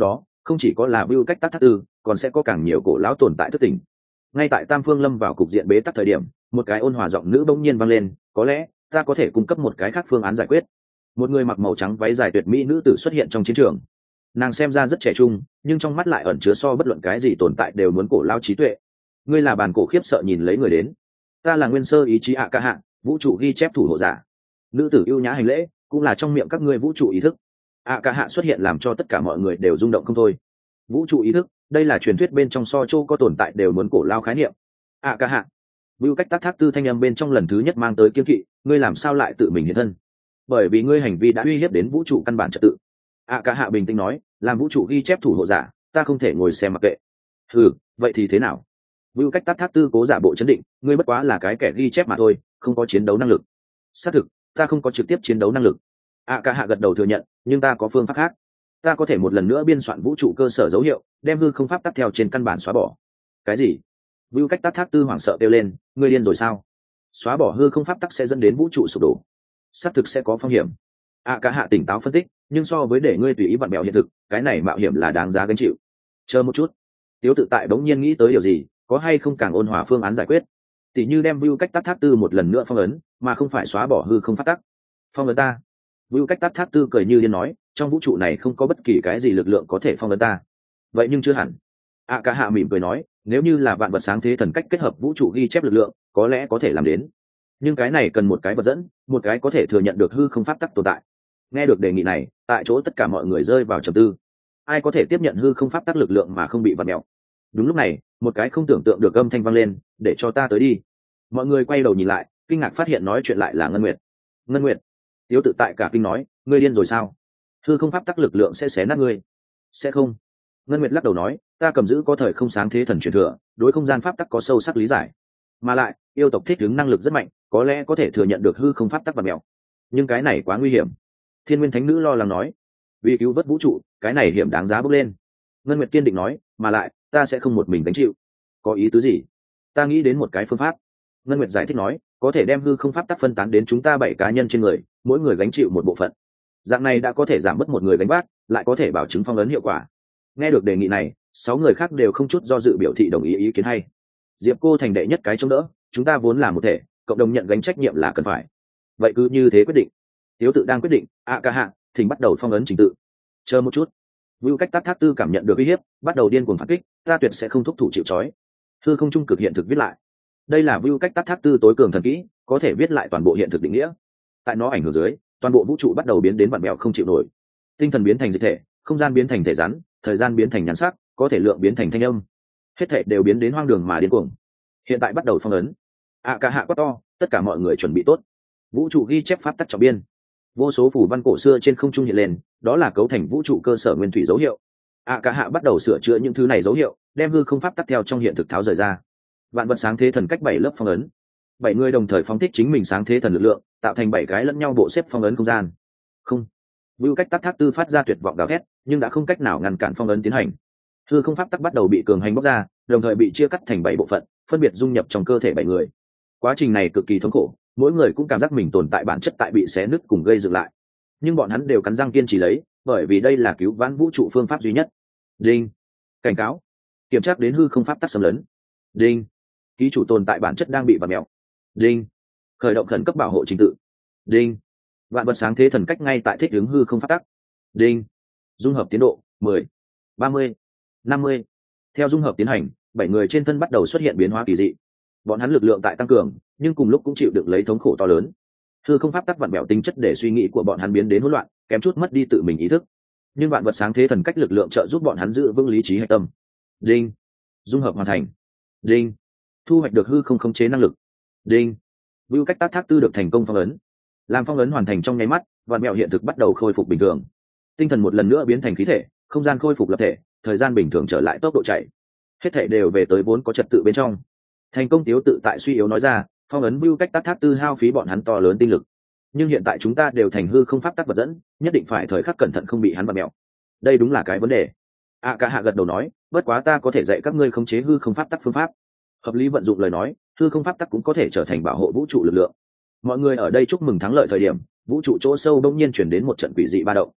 không chỉ có là view cách tác thác tư, còn sẽ có càng nhiều cổ lão tồn tại thất tình. Ngay tại Tam Phương lâm vào cục diện bế tắc thời điểm, một cái ôn hòa giọng nữ bỗng nhiên vang lên, có lẽ ta có thể cung cấp một cái khác phương án giải quyết. Một người mặc màu trắng váy dài tuyệt mỹ nữ tử xuất hiện trong chiến trường. Nàng xem ra rất trẻ trung, nhưng trong mắt lại ẩn chứa so bất luận cái gì tồn tại đều muốn cổ lao trí tuệ. Ngươi là bàn cổ khiếp sợ nhìn lấy người đến. Ta là nguyên sơ ý chí ạ ca hạ, vũ trụ ghi chép thủ hộ giả. Nữ tử ưu nhã hành lễ, cũng là trong miệng các ngươi vũ trụ ý thức. ạ ca hạ xuất hiện làm cho tất cả mọi người đều rung động không thôi. Vũ trụ ý thức, đây là truyền thuyết bên trong so châu có tồn tại đều muốn cổ lao khái niệm. ạ ca hạ, view cách tác thác tư thanh âm bên trong lần thứ nhất mang tới kiên kỵ, ngươi làm sao lại tự mình hiện thân? Bởi vì ngươi hành vi đã uy hiếp đến vũ trụ căn bản trật tự. ạ ca hạ bình tĩnh nói, làm vũ trụ ghi chép thủ hộ giả, ta không thể ngồi xem mặc kệ. Vậy thì thế nào? Vưu cách tác thác tư cố giả bộ chấn định, ngươi bất quá là cái kẻ ghi chép mà thôi, không có chiến đấu năng lực. Xác thực, ta không có trực tiếp chiến đấu năng lực. Cả hạ gật đầu thừa nhận, nhưng ta có phương pháp khác. Ta có thể một lần nữa biên soạn vũ trụ cơ sở dấu hiệu, đem hư không pháp tắc theo trên căn bản xóa bỏ. Cái gì? Vưu cách tác thác tư hoảng sợ kêu lên, ngươi điên rồi sao? Xóa bỏ hư không pháp tắc sẽ dẫn đến vũ trụ sụp đổ. Xác thực sẽ có phong hiểm. Cả hạ tỉnh táo phân tích, nhưng so với để ngươi tùy ý vặn bẹo hiện thực, cái này mạo hiểm là đáng giá gánh chịu. Chờ một chút. Tiếu tự tại bỗng nhiên nghĩ tới điều gì, có hay không càng ôn hòa phương án giải quyết, tỉ như đem view cách tác thác tư một lần nữa phong ấn, mà không phải xóa bỏ hư không phát tắc. Phong ấn ta? View cách tác thác tư cười như điên nói, trong vũ trụ này không có bất kỳ cái gì lực lượng có thể phong ấn ta. Vậy nhưng chưa hẳn. Cả hạ mỉm cười nói, nếu như là vạn vật sáng thế thần cách kết hợp vũ trụ ghi chép lực lượng, có lẽ có thể làm đến. Nhưng cái này cần một cái vật dẫn, một cái có thể thừa nhận được hư không pháp tắc tồn tại. Nghe được đề nghị này, tại chỗ tất cả mọi người rơi vào trầm tư. Ai có thể tiếp nhận hư không pháp tắc lực lượng mà không bị vặn mèo? Đúng lúc này, một cái không tưởng tượng được âm thanh vang lên, để cho ta tới đi. Mọi người quay đầu nhìn lại, kinh ngạc phát hiện nói chuyện lại là Ngân Nguyệt. Ngân Nguyệt? Tiếu tự tại cả kinh nói, ngươi điên rồi sao? Hư không pháp tắc lực lượng sẽ xé nát ngươi. Sẽ không. Ngân Nguyệt lắc đầu nói, ta cầm giữ có thời không sáng thế thần truyền thừa, đối không gian pháp tắc có sâu sắc lý giải. Mà lại, yêu tộc thích ứng năng lực rất mạnh, có lẽ có thể thừa nhận được hư không pháp tắc và mèo. Nhưng cái này quá nguy hiểm. Thiên Nguyên Thánh Nữ lo lắng nói, vì cứu vớt vũ trụ, cái này hiểm đáng giá bước lên. Ngân Nguyệt kiên định nói, mà lại, ta sẽ không một mình gánh chịu. Có ý tứ gì? Ta nghĩ đến một cái phương pháp. Ngân Nguyệt giải thích nói, có thể đem hư không pháp tắc phân tán đến chúng ta 7 cá nhân trên người, mỗi người gánh chịu một bộ phận. Dạng này đã có thể giảm bớt một người gánh vác, lại có thể bảo chứng phong ấn hiệu quả. Nghe được đề nghị này, 6 người khác đều không chút do dự biểu thị đồng ý kiến hay. Diệp cô thành đệ nhất cái chống đỡ, chúng ta vốn là một thể, cộng đồng nhận gánh trách nhiệm là cần phải. Vậy cứ như thế quyết định. Tiếu tự đang quyết định, ca hạ, thỉnh bắt đầu phong ấn trình tự. Chờ một chút. Vưu cách tác thác tư cảm nhận được uy hiếp, bắt đầu điên cuồng phản kích, ta tuyệt sẽ không thúc thủ chịu trói. Hư không trung cực hiện thực viết lại. Đây là view cách tác thác tư tối cường thần kỹ, có thể viết lại toàn bộ hiện thực định nghĩa. Tại nó ảnh hưởng dưới, toàn bộ vũ trụ bắt đầu biến đến vặn vẹo không chịu nổi. Tinh thần biến thành dịch thể, không gian biến thành thể rắn, thời gian biến thành nhắn sắc, có thể lượng biến thành thanh âm. Hết thể đều biến đến hoang đường mà điên cuồng. Hiện tại bắt đầu phong ấn. Cả hạ quát to, tất cả mọi người chuẩn bị tốt. Vũ trụ ghi chép pháp tắc trọng biên. Vô số phù văn cổ xưa trên không trung hiện lên, đó là cấu thành vũ trụ cơ sở nguyên thủy dấu hiệu. Cả hạ bắt đầu sửa chữa những thứ này dấu hiệu, đem hư không pháp tắc theo trong hiện thực tháo rời ra. Vạn vật sáng thế thần cách 7 lớp phong ấn. 7 người đồng thời phóng thích chính mình sáng thế thần lực lượng, tạo thành 7 cái lẫn nhau bộ xếp phong ấn không gian. Không. Vưu cách tác thác tư phát ra tuyệt vọng gào thét, nhưng đã không cách nào ngăn cản phong ấn tiến hành. Hư không pháp tắc bắt đầu bị cường hành bóc ra, đồng thời bị chia cắt thành 7 bộ phận, phân biệt dung nhập trong cơ thể 7 người. Quá trình này cực kỳ thống khổ, mỗi người cũng cảm giác mình tồn tại bản chất tại bị xé nứt cùng gây dựng lại. Nhưng bọn hắn đều cắn răng kiên trì lấy, bởi vì đây là cứu vãn vũ trụ phương pháp duy nhất. Đinh. Cảnh cáo. Kiểm tra đến hư không pháp tắc xâm lấn. Đinh. Ký chủ tồn tại bản chất đang bị vặn mèo. Đinh. Khởi động khẩn cấp bảo hộ trình tự. Đinh. Vạn vật sáng thế thần cách ngay tại thích ứng hư không pháp tắc. Đinh. Dung hợp tiến độ 10, 30, 50. Theo dung hợp tiến hành, 7 người trên thân bắt đầu xuất hiện biến hóa kỳ dị. Bọn hắn lực lượng tại tăng cường, nhưng cùng lúc cũng chịu đựng lấy thống khổ to lớn. Hư không pháp tắc vặn vẹo tính chất để suy nghĩ của bọn hắn biến đến hỗn loạn, kém chút mất đi tự mình ý thức. Nhưng vạn vật sáng thế thần cách lực lượng trợ giúp bọn hắn giữ vững lý trí hạch tâm. Đinh. Dung hợp hoàn thành. Đinh. Thu hoạch được hư không khống chế năng lực. Đinh. Vưu cách tác thác tư được thành công phong ấn. Làm phong ấn hoàn thành trong nháy mắt, vạn mẹo hiện thực bắt đầu khôi phục bình thường. Tinh thần một lần nữa biến thành khí thể, không gian khôi phục lập thể, thời gian bình thường trở lại tốc độ chạy. Hết thể đều về tới vốn có trật tự bên trong. Thành công Tiếu tự tại suy yếu nói ra, phong ấn Vưu cách tác thác tư hao phí bọn hắn to lớn tinh lực. Nhưng hiện tại chúng ta đều thành hư không pháp tắc vật dẫn, nhất định phải thời khắc cẩn thận không bị hắn vặn mẹo. Đây đúng là cái vấn đề. Cả hạ gật đầu nói, bất quá ta có thể dạy các ngươi khống chế hư không pháp tắc phương pháp. Hợp lý vận dụng lời nói, hư không pháp tắc cũng có thể trở thành bảo hộ vũ trụ lực lượng. Mọi người ở đây chúc mừng thắng lợi thời điểm, vũ trụ chỗ sâu bỗng nhiên chuyển đến một trận quỷ dị ba động.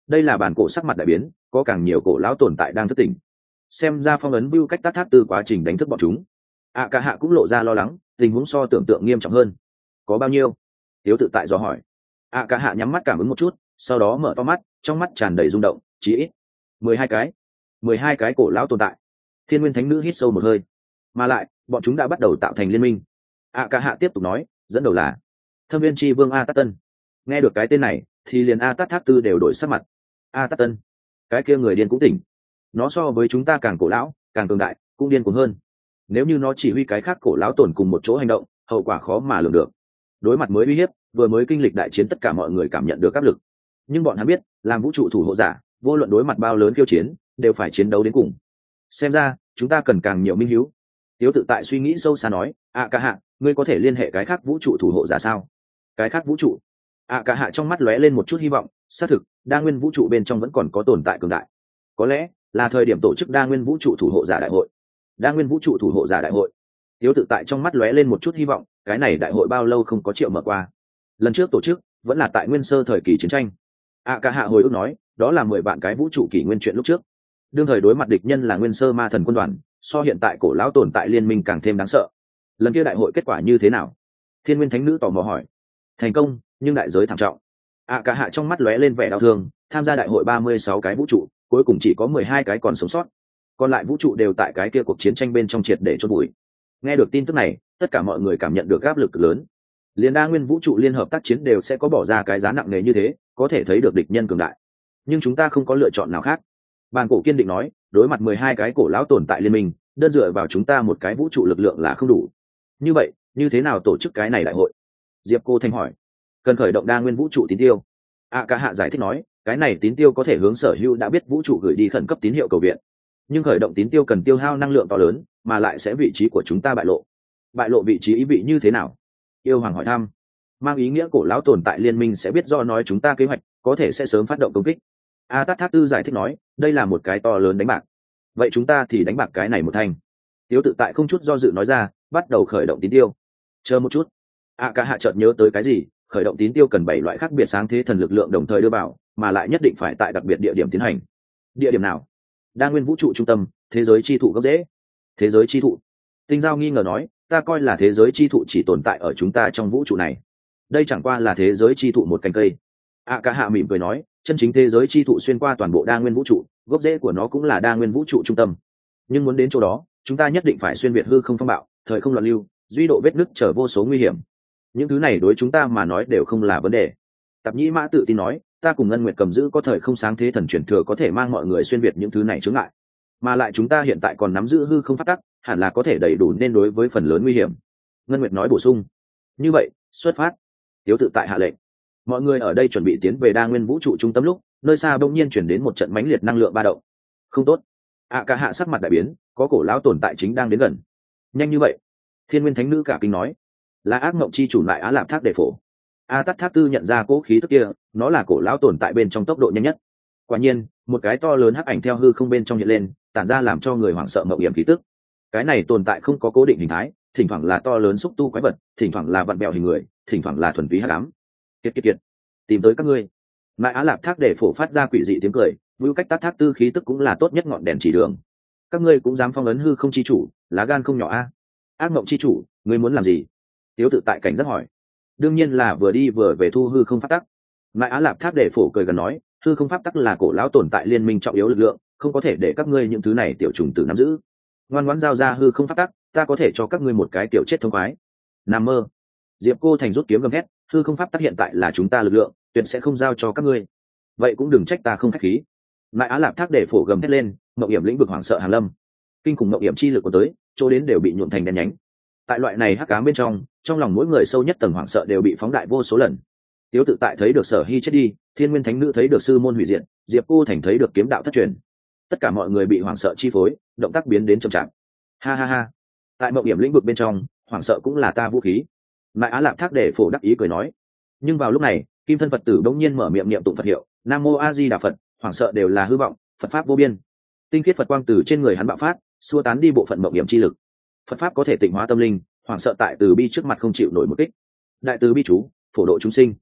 đây là bản cổ sắc mặt đại biến, có càng nhiều cổ lão tồn tại đang thức tỉnh. Xem ra phong ấn bưu cách tác thác tư quá trình đánh thức bọn chúng. Cả hạ cũng lộ ra lo lắng, tình huống so tưởng tượng nghiêm trọng hơn. Có bao nhiêu? Tiếu tự tại dò hỏi. Cả hạ nhắm mắt cảm ứng một chút, sau đó mở to mắt, trong mắt tràn đầy rung động. Chỉ ít 12 cái, 12 cái cổ lão tồn tại. Thiên Nguyên Thánh Nữ hít sâu một hơi. Mà lại bọn chúng đã bắt đầu tạo thành liên minh. Cả hạ tiếp tục nói, dẫn đầu là Thâm Viên Chi Vương A Tát Tân. Nghe được cái tên này thì liền A Tát Thác Tư đều đổi sắc mặt. A Tát Tân, cái kia người điên cũng tỉnh. Nó so với chúng ta càng cổ lão, càng cường đại, cũng điên cuồng hơn. Nếu như nó chỉ huy cái khác cổ lão tồn cùng một chỗ hành động, hậu quả khó mà lường được. Đối mặt mới uy hiếp, vừa mới kinh lịch đại chiến, tất cả mọi người cảm nhận được áp lực. Nhưng bọn hắn biết, làm vũ trụ thủ hộ giả, vô luận đối mặt bao lớn khiêu chiến, đều phải chiến đấu đến cùng. Xem ra chúng ta cần càng nhiều minh hiếu. Tiếu tự tại suy nghĩ sâu xa nói, cả hạ, ngươi có thể liên hệ cái khác vũ trụ thủ hộ giả sao? Cái khác vũ trụ? Cả hạ trong mắt lóe lên một chút hy vọng. Xác thực, đa nguyên vũ trụ bên trong vẫn còn có tồn tại cường đại. Có lẽ là thời điểm tổ chức đa nguyên vũ trụ thủ hộ giả đại hội. Đa nguyên vũ trụ thủ hộ giả đại hội. Tiếu tự tại trong mắt lóe lên một chút hy vọng. Cái này đại hội bao lâu không có triệu mở qua? Lần trước tổ chức vẫn là tại nguyên sơ thời kỳ chiến tranh. Cả hạ hồi ức nói, đó là 10 vạn cái vũ trụ kỷ nguyên chuyện lúc trước. Đương thời đối mặt địch nhân là nguyên sơ ma thần quân đoàn, so hiện tại cổ lão tồn tại liên minh càng thêm đáng sợ. Lần kia đại hội kết quả như thế nào? Thiên Nguyên Thánh Nữ tò mò hỏi. Thành công, nhưng đại giới thảm trọng. Cả hạ trong mắt lóe lên vẻ đau thương, tham gia đại hội 36 cái vũ trụ, cuối cùng chỉ có 12 cái còn sống sót. Còn lại vũ trụ đều tại cái kia cuộc chiến tranh bên trong triệt để chôn bụi. Nghe được tin tức này, tất cả mọi người cảm nhận được áp lực lớn. Liên đa nguyên vũ trụ liên hợp tác chiến đều sẽ có bỏ ra cái giá nặng nề như thế, có thể thấy được địch nhân cường đại. Nhưng chúng ta không có lựa chọn nào khác. Bàn cổ kiên định nói, đối mặt 12 cái cổ lão tồn tại liên minh, đơn dựa vào chúng ta một cái vũ trụ lực lượng là không đủ. Như vậy, như thế nào tổ chức cái này đại hội? Diệp Cô Thanh hỏi. Cần khởi động đa nguyên vũ trụ tín tiêu. Cả hạ giải thích nói, cái này tín tiêu có thể hướng sở hữu đã biết vũ trụ gửi đi khẩn cấp tín hiệu cầu viện. Nhưng khởi động tín tiêu cần tiêu hao năng lượng to lớn, mà lại sẽ vị trí của chúng ta bại lộ. Bại lộ vị trí ý vị như thế nào? Yêu Hoàng hỏi thăm. Mang ý nghĩa cổ lão tồn tại liên minh sẽ biết do nói chúng ta kế hoạch, có thể sẽ sớm phát động công kích. Tát Thác Tư giải thích nói, đây là một cái to lớn đánh bạc. Vậy chúng ta thì đánh bạc cái này một thành. Tiếu tự tại không chút do dự nói ra, bắt đầu khởi động tín tiêu. Chờ một chút. Cả hạ chợt nhớ tới cái gì, khởi động tín tiêu cần 7 loại khác biệt sáng thế thần lực lượng đồng thời đưa vào, mà lại nhất định phải tại đặc biệt địa điểm tiến hành. Địa điểm nào? Đa nguyên vũ trụ trung tâm, thế giới chi thụ gốc rễ. Thế giới chi thụ? Tinh Giao nghi ngờ nói, ta coi là thế giới chi thụ chỉ tồn tại ở chúng ta trong vũ trụ này. Đây chẳng qua là thế giới chi thụ một cành cây. Cả hạ mỉm cười nói, chân chính thế giới chi thụ xuyên qua toàn bộ đa nguyên vũ trụ, gốc rễ của nó cũng là đa nguyên vũ trụ trung tâm. Nhưng muốn đến chỗ đó, chúng ta nhất định phải xuyên việt hư không phong bạo, thời không loạn lưu, duy độ vết nứt trở vô số nguy hiểm. Những thứ này đối chúng ta mà nói đều không là vấn đề. Tạp Nhĩ Mã tự tin nói, ta cùng Ngân Nguyệt cầm giữ có thời không sáng thế thần truyền thừa có thể mang mọi người xuyên việt những thứ này chướng ngại. Mà lại chúng ta hiện tại còn nắm giữ hư không pháp tắc, hẳn là có thể đầy đủ nên đối với phần lớn nguy hiểm. Ngân Nguyệt nói bổ sung. Như vậy, xuất phát. Tiếu tự tại hạ lệnh. Mọi người ở đây chuẩn bị tiến về đa nguyên vũ trụ trung tâm lúc, nơi xa bỗng nhiên chuyển đến một trận mãnh liệt năng lượng ba động. Không tốt. Cả hạ sắc mặt đại biến, có cổ lão tồn tại chính đang đến gần. Nhanh như vậy? Thiên Nguyên Thánh Nữ cả kinh nói. Là ác mộng chi chủ lại Á Lạp Thác Đề Phổ. Tát Thác Tư nhận ra cỗ khí tức kia, nó là cổ lão tồn tại bên trong tốc độ nhanh nhất. Quả nhiên, một cái to lớn hắc ảnh theo hư không bên trong hiện lên, tản ra làm cho người hoảng sợ mộng hiểm khí tức. Cái này tồn tại không có cố định hình thái, thỉnh thoảng là to lớn xúc tu quái vật, thỉnh thoảng là vặn bẹo hình người, thỉnh thoảng là thuần túy hắc ám. Kiệt, tìm tới các ngươi. Lại Á Lạp Thác Đề Phổ phát ra quỷ dị tiếng cười, vưu cách Tát Thác Tư khí tức cũng là tốt nhất ngọn đèn chỉ đường. Các ngươi cũng dám phong ấn hư không chi chủ, lá gan không nhỏ a. Ác mộng chi chủ, ngươi muốn làm gì? Tiếu tự tại cảnh giác hỏi. Đương nhiên là vừa đi vừa về thu hư không pháp tắc. Lại Á Lạp Thác Đề Phổ cười gần nói, hư không pháp tắc là cổ lão tồn tại liên minh trọng yếu lực lượng, không có thể để các ngươi những thứ này tiểu trùng tử nắm giữ. Ngoan ngoãn giao ra hư không pháp tắc, ta có thể cho các ngươi một cái tiểu chết thông khoái. Nằm mơ. Diệp Cô Thành rút kiếm gầm hét, hư không pháp tắc hiện tại là chúng ta lực lượng, tuyệt sẽ không giao cho các ngươi. Vậy cũng đừng trách ta không khách khí. Lại Á Lạp Thác Đề Phổ gầm hét lên, mộng hiểm lĩnh vực hoảng sợ hàng lâm. Kinh khủng mộng hiểm chi lực của tới, chỗ đến đều bị nhuộm thành đen nhánh. Tại loại này hắc ám bên trong lòng mỗi người sâu nhất tầng hoảng sợ đều bị phóng đại vô số lần. Tiếu tự tại thấy được Sở Hy chết đi, Thiên Nguyên Thánh Nữ thấy được sư môn hủy diệt, Diệp Cô Thành thấy được kiếm đạo thất truyền. Tất cả mọi người bị hoảng sợ chi phối, động tác biến đến chậm chạp. Ha ha ha. Tại mộng hiểm lĩnh vực bên trong, hoảng sợ cũng là ta vũ khí. Lại Á Lạp Thác Đề Phổ đắc ý cười nói. Nhưng vào lúc này, Kim Thân Phật tử đống nhiên mở miệng niệm tụng Phật hiệu, Nam Mô A Di Đà Phật, hoảng sợ đều là hư vọng, Phật pháp vô biên. Tinh khiết Phật quang từ trên người hắn bạo phát, xua tán đi bộ phận mộng hiểm chi lực. Phật pháp có thể tịnh hóa tâm linh, hoảng sợ tại từ bi trước mặt không chịu nổi một kích. Đại từ bi chú, phổ độ chúng sinh.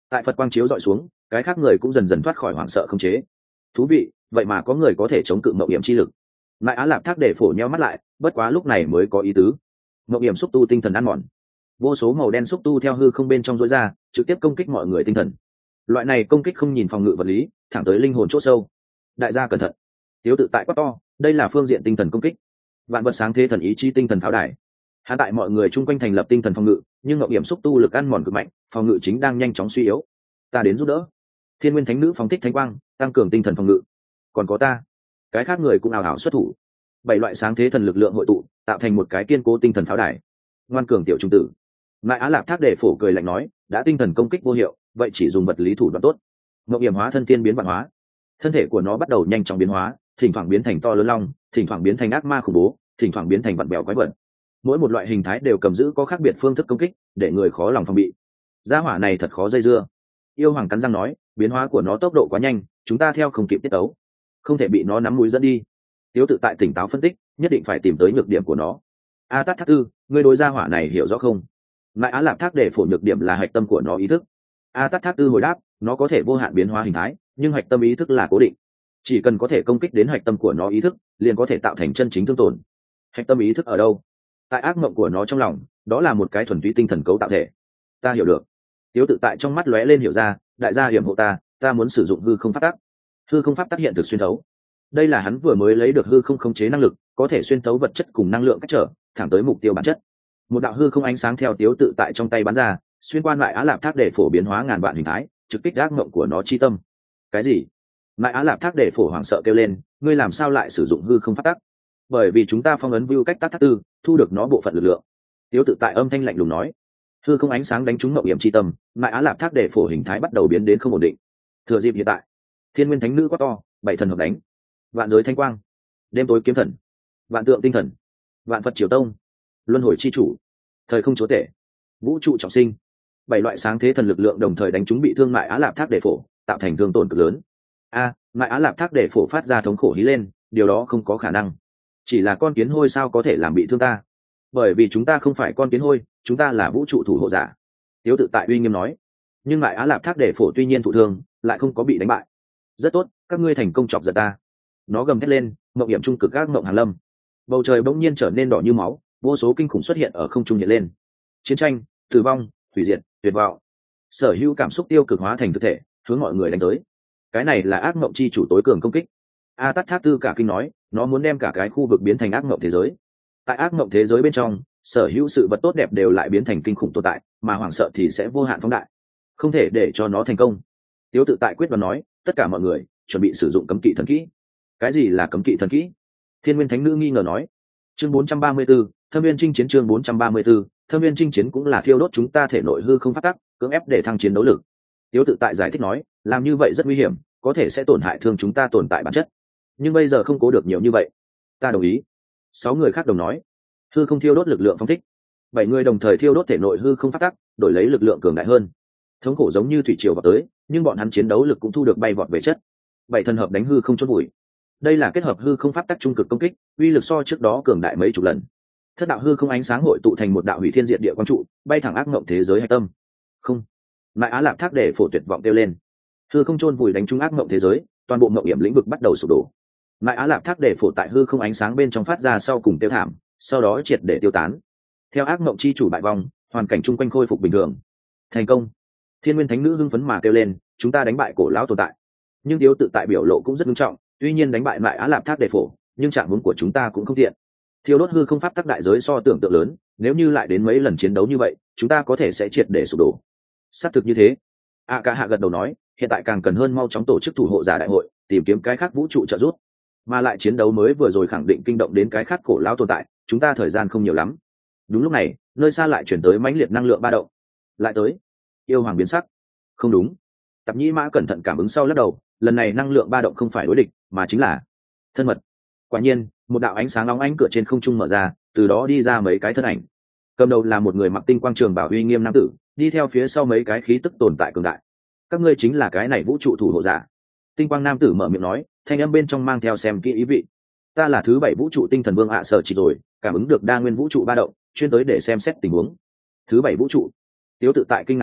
Tại Phật quang chiếu dọi xuống, cái khác người cũng dần dần thoát khỏi hoảng sợ không chế. Thú vị, vậy mà có người có thể chống cự mộng hiểm chi lực. Lại Á Lạp Thác để phổ nheo mắt lại, bất quá lúc này mới có ý tứ. Mộng hiểm xúc tu tinh thần ăn mòn, vô số màu đen xúc tu theo hư không bên trong rối ra, trực tiếp công kích mọi người tinh thần. Loại này công kích không nhìn phòng ngự vật lý, thẳng tới linh hồn chỗ sâu. Đại gia cẩn thận. Tiếu tự tại quát to, đây là phương diện tinh thần công kích. Vạn vật sáng thế thần ý chí tinh thần pháo đài. Hắn tại mọi người chung quanh thành lập tinh thần phòng ngự, nhưng ngọc điểm xúc tu lực ăn mòn cực mạnh, phòng ngự chính đang nhanh chóng suy yếu. Ta đến giúp đỡ. Thiên Nguyên Thánh Nữ phóng thích thánh quang, tăng cường tinh thần phòng ngự. Còn có ta. Cái khác người cũng ào ào xuất thủ. 7 loại sáng thế thần lực lượng hội tụ, tạo thành một cái kiên cố tinh thần pháo đài. Ngoan cường tiểu trung tử. Ngại Á Lạp Thác để phổ cười lạnh nói, đã tinh thần công kích vô hiệu, vậy chỉ dùng vật lý thủ đoạn tốt. Ngọc điểm hóa thân tiên biến vạn hóa, thân thể của nó bắt đầu nhanh chóng biến hóa, thỉnh thoảng biến thành to lớn long, thỉnh thoảng biến thành ác ma khủng bố, thỉnh thoảng biến thành vặn bèo quái vật. Mỗi một loại hình thái đều cầm giữ có khác biệt phương thức công kích, để người khó lòng phòng bị. Gia hỏa này thật khó dây dưa. Yêu Hoàng cắn răng nói, biến hóa của nó tốc độ quá nhanh, chúng ta theo không kịp tiết tấu, không thể bị nó nắm mũi dẫn đi. Tiếu tự tại tỉnh táo phân tích, nhất định phải tìm tới nhược điểm của nó. A Tát Thác Tư, ngươi đối gia hỏa này hiểu rõ không? Ngại Á Lạp Thác để phổ nhược điểm là hạch tâm của nó ý thức. A Tát Thác Tư hồi đáp, nó có thể vô hạn biến hóa hình thái, nhưng hạch tâm ý thức là cố định. Chỉ cần có thể công kích đến hạch tâm của nó ý thức, liền có thể tạo thành chân chính thương tổn. Hạch tâm ý thức ở đâu? Tại ác mộng của nó trong lòng, đó là một cái thuần túy tinh thần cấu tạo thể. Ta hiểu được. Tiếu tự tại trong mắt lóe lên hiểu ra, đại gia hiểm hộ ta muốn sử dụng hư không pháp tắc. Hư không pháp tắc hiện thực xuyên thấu. Đây là hắn vừa mới lấy được hư không khống chế năng lực, có thể xuyên thấu vật chất cùng năng lượng cách trở, thẳng tới mục tiêu bản chất. Một đạo hư không ánh sáng theo Tiếu tự tại trong tay bắn ra, xuyên qua lại Á Lạp Thác để phổ biến hóa ngàn vạn hình thái, trực kích ác mộng của nó chi tâm. Cái gì? Lại Á Lạp Thác để phổ hoảng sợ kêu lên, ngươi làm sao lại sử dụng hư không pháp tắc? Bởi vì chúng ta phong ấn view cách tác thác tư, thu được nó bộ phận lực lượng. Tiếu tự tại âm thanh lạnh lùng nói. Hư không ánh sáng đánh trúng mộng hiểm chi tâm, lại Á Lạp Thác để phổ hình thái bắt đầu biến đến không ổn định. Thừa dịp hiện tại, Thiên Nguyên Thánh Nữ quát to, 7 thần hợp đánh. Vạn giới thanh quang, đêm tối kiếm thần, vạn tượng tinh thần, vạn Phật triều tông, luân hồi chi chủ, thời không chúa tể, vũ trụ trọng sinh. 7 loại sáng thế thần lực lượng đồng thời đánh trúng bị thương mại Á Lạp Thác để phổ, tạo thành thương tổn cực lớn. Mại Á Lạp Thác để phổ phát ra thống khổ hí lên, điều đó không có khả năng. Chỉ là con kiến hôi sao có thể làm bị thương ta? Bởi vì chúng ta không phải con kiến hôi, chúng ta là vũ trụ thủ hộ giả. Tiếu tự tại uy nghiêm nói. Nhưng lại Á Lạp Thác để phổ tuy nhiên thụ thương, lại không có bị đánh bại. Rất tốt, các ngươi thành công chọc giận ta. Nó gầm thét lên, mộng hiểm trung cực các mộng hàn lâm. Bầu trời bỗng nhiên trở nên đỏ như máu, vô số kinh khủng xuất hiện ở không trung hiện lên. Chiến tranh, tử vong, hủy diệt, tuyệt vọng. Sở hữu cảm xúc tiêu cực hóa thành thực thể, hướng mọi người đánh tới. Cái này là ác mộng chi chủ tối cường công kích. A Tát Thác Tư cả kinh nói, nó muốn đem cả cái khu vực biến thành ác mộng thế giới. Tại ác mộng thế giới bên trong, sở hữu sự vật tốt đẹp đều lại biến thành kinh khủng tồn tại, mà hoảng sợ thì sẽ vô hạn phóng đại. Không thể để cho nó thành công. Tiếu tự tại quyết đoán nói, tất cả mọi người chuẩn bị sử dụng cấm kỵ thần kỹ. Cái gì là cấm kỵ thần kỹ? Thiên Nguyên Thánh Nữ nghi ngờ nói. Chương 434, Thâm Viên Chinh Chiến. Chương 434, Thâm Viên Chinh Chiến cũng là thiêu đốt chúng ta thể nội hư không phát tắc, cưỡng ép để thăng chiến đấu lực. Tiếu tự tại giải thích nói, làm như vậy rất nguy hiểm, có thể sẽ tổn hại thương chúng ta tồn tại bản chất. Nhưng bây giờ không cố được nhiều như vậy. Ta đồng ý. 6 người khác đồng nói. Hư không thiêu đốt lực lượng phong thích. 7 người đồng thời thiêu đốt thể nội hư không phát tắc, đổi lấy lực lượng cường đại hơn. Thống khổ giống như thủy triều vào tới, nhưng bọn hắn chiến đấu lực cũng thu được bay vọt về chất. 7 thần hợp đánh hư không chốt bụi. Đây là kết hợp hư không pháp tắc trung cực công kích, uy lực so trước đó cường đại mấy chục lần. Thất đạo hư không ánh sáng hội tụ thành một đạo hủy thiên diệt địa quang trụ, bay thẳng ác mộng thế giới hạch tâm. Không. Lại Á Lạp Thác để phổ tuyệt vọng kêu lên. Hư không chôn vùi đánh trúng ác mộng thế giới, toàn bộ mộng hiểm lĩnh vực bắt đầu sụp đổ. Lại Á Lạp Thác để phổ tại hư không ánh sáng bên trong phát ra sau cùng tiêu thảm, sau đó triệt để tiêu tán. Theo ác mộng chi chủ bại vong, hoàn cảnh chung quanh khôi phục bình thường. Thành công. Thiên Nguyên Thánh Nữ hưng phấn mà kêu lên, chúng ta đánh bại cổ lão tồn tại. Nhưng Tiếu tự tại biểu lộ cũng rất nghiêm trọng, tuy nhiên đánh bại lại Á Lạp Thác để phổ, nhưng trạng huống của chúng ta cũng không tiện. Thiêu đốt hư không pháp tắc đại giới so tưởng tượng lớn, nếu như lại đến mấy lần chiến đấu như vậy, chúng ta có thể sẽ triệt để sụp đổ. Xác thực như thế. Cả hạ gật đầu nói, hiện tại càng cần hơn mau chóng tổ chức thủ hộ giả đại hội, tìm kiếm cái khác vũ trụ trợ giúp. Mà lại chiến đấu mới vừa rồi khẳng định kinh động đến cái khác cổ lão tồn tại, chúng ta thời gian không nhiều lắm. Đúng lúc này, nơi xa lại chuyển tới mãnh liệt năng lượng ba động. Lại tới. Yêu Hoàng biến sắc. Không đúng. Tạp Nhĩ Mã cẩn thận cảm ứng sau lắc đầu, lần này năng lượng ba động không phải đối địch, mà chính là thân mật. Quả nhiên, một đạo ánh sáng nóng ánh cửa trên không trung mở ra, từ đó đi ra mấy cái thân ảnh. Cầm đầu là một người mặc tinh quang trường bảo uy nghiêm nam tử, đi theo phía sau mấy cái khí tức tồn tại cường đại. Các ngươi chính là cái này vũ trụ thủ hộ giả. Tinh quang nam tử mở miệng nói, thanh âm bên trong mang theo xem kỹ ý vị. Ta là thứ 7 vũ trụ tinh thần vương sở chỉ rồi, cảm ứng được đa nguyên vũ trụ ba động, chuyên tới để xem xét tình huống. Thứ 7 vũ trụ. Tiếu tự tại kinh ngạc nói,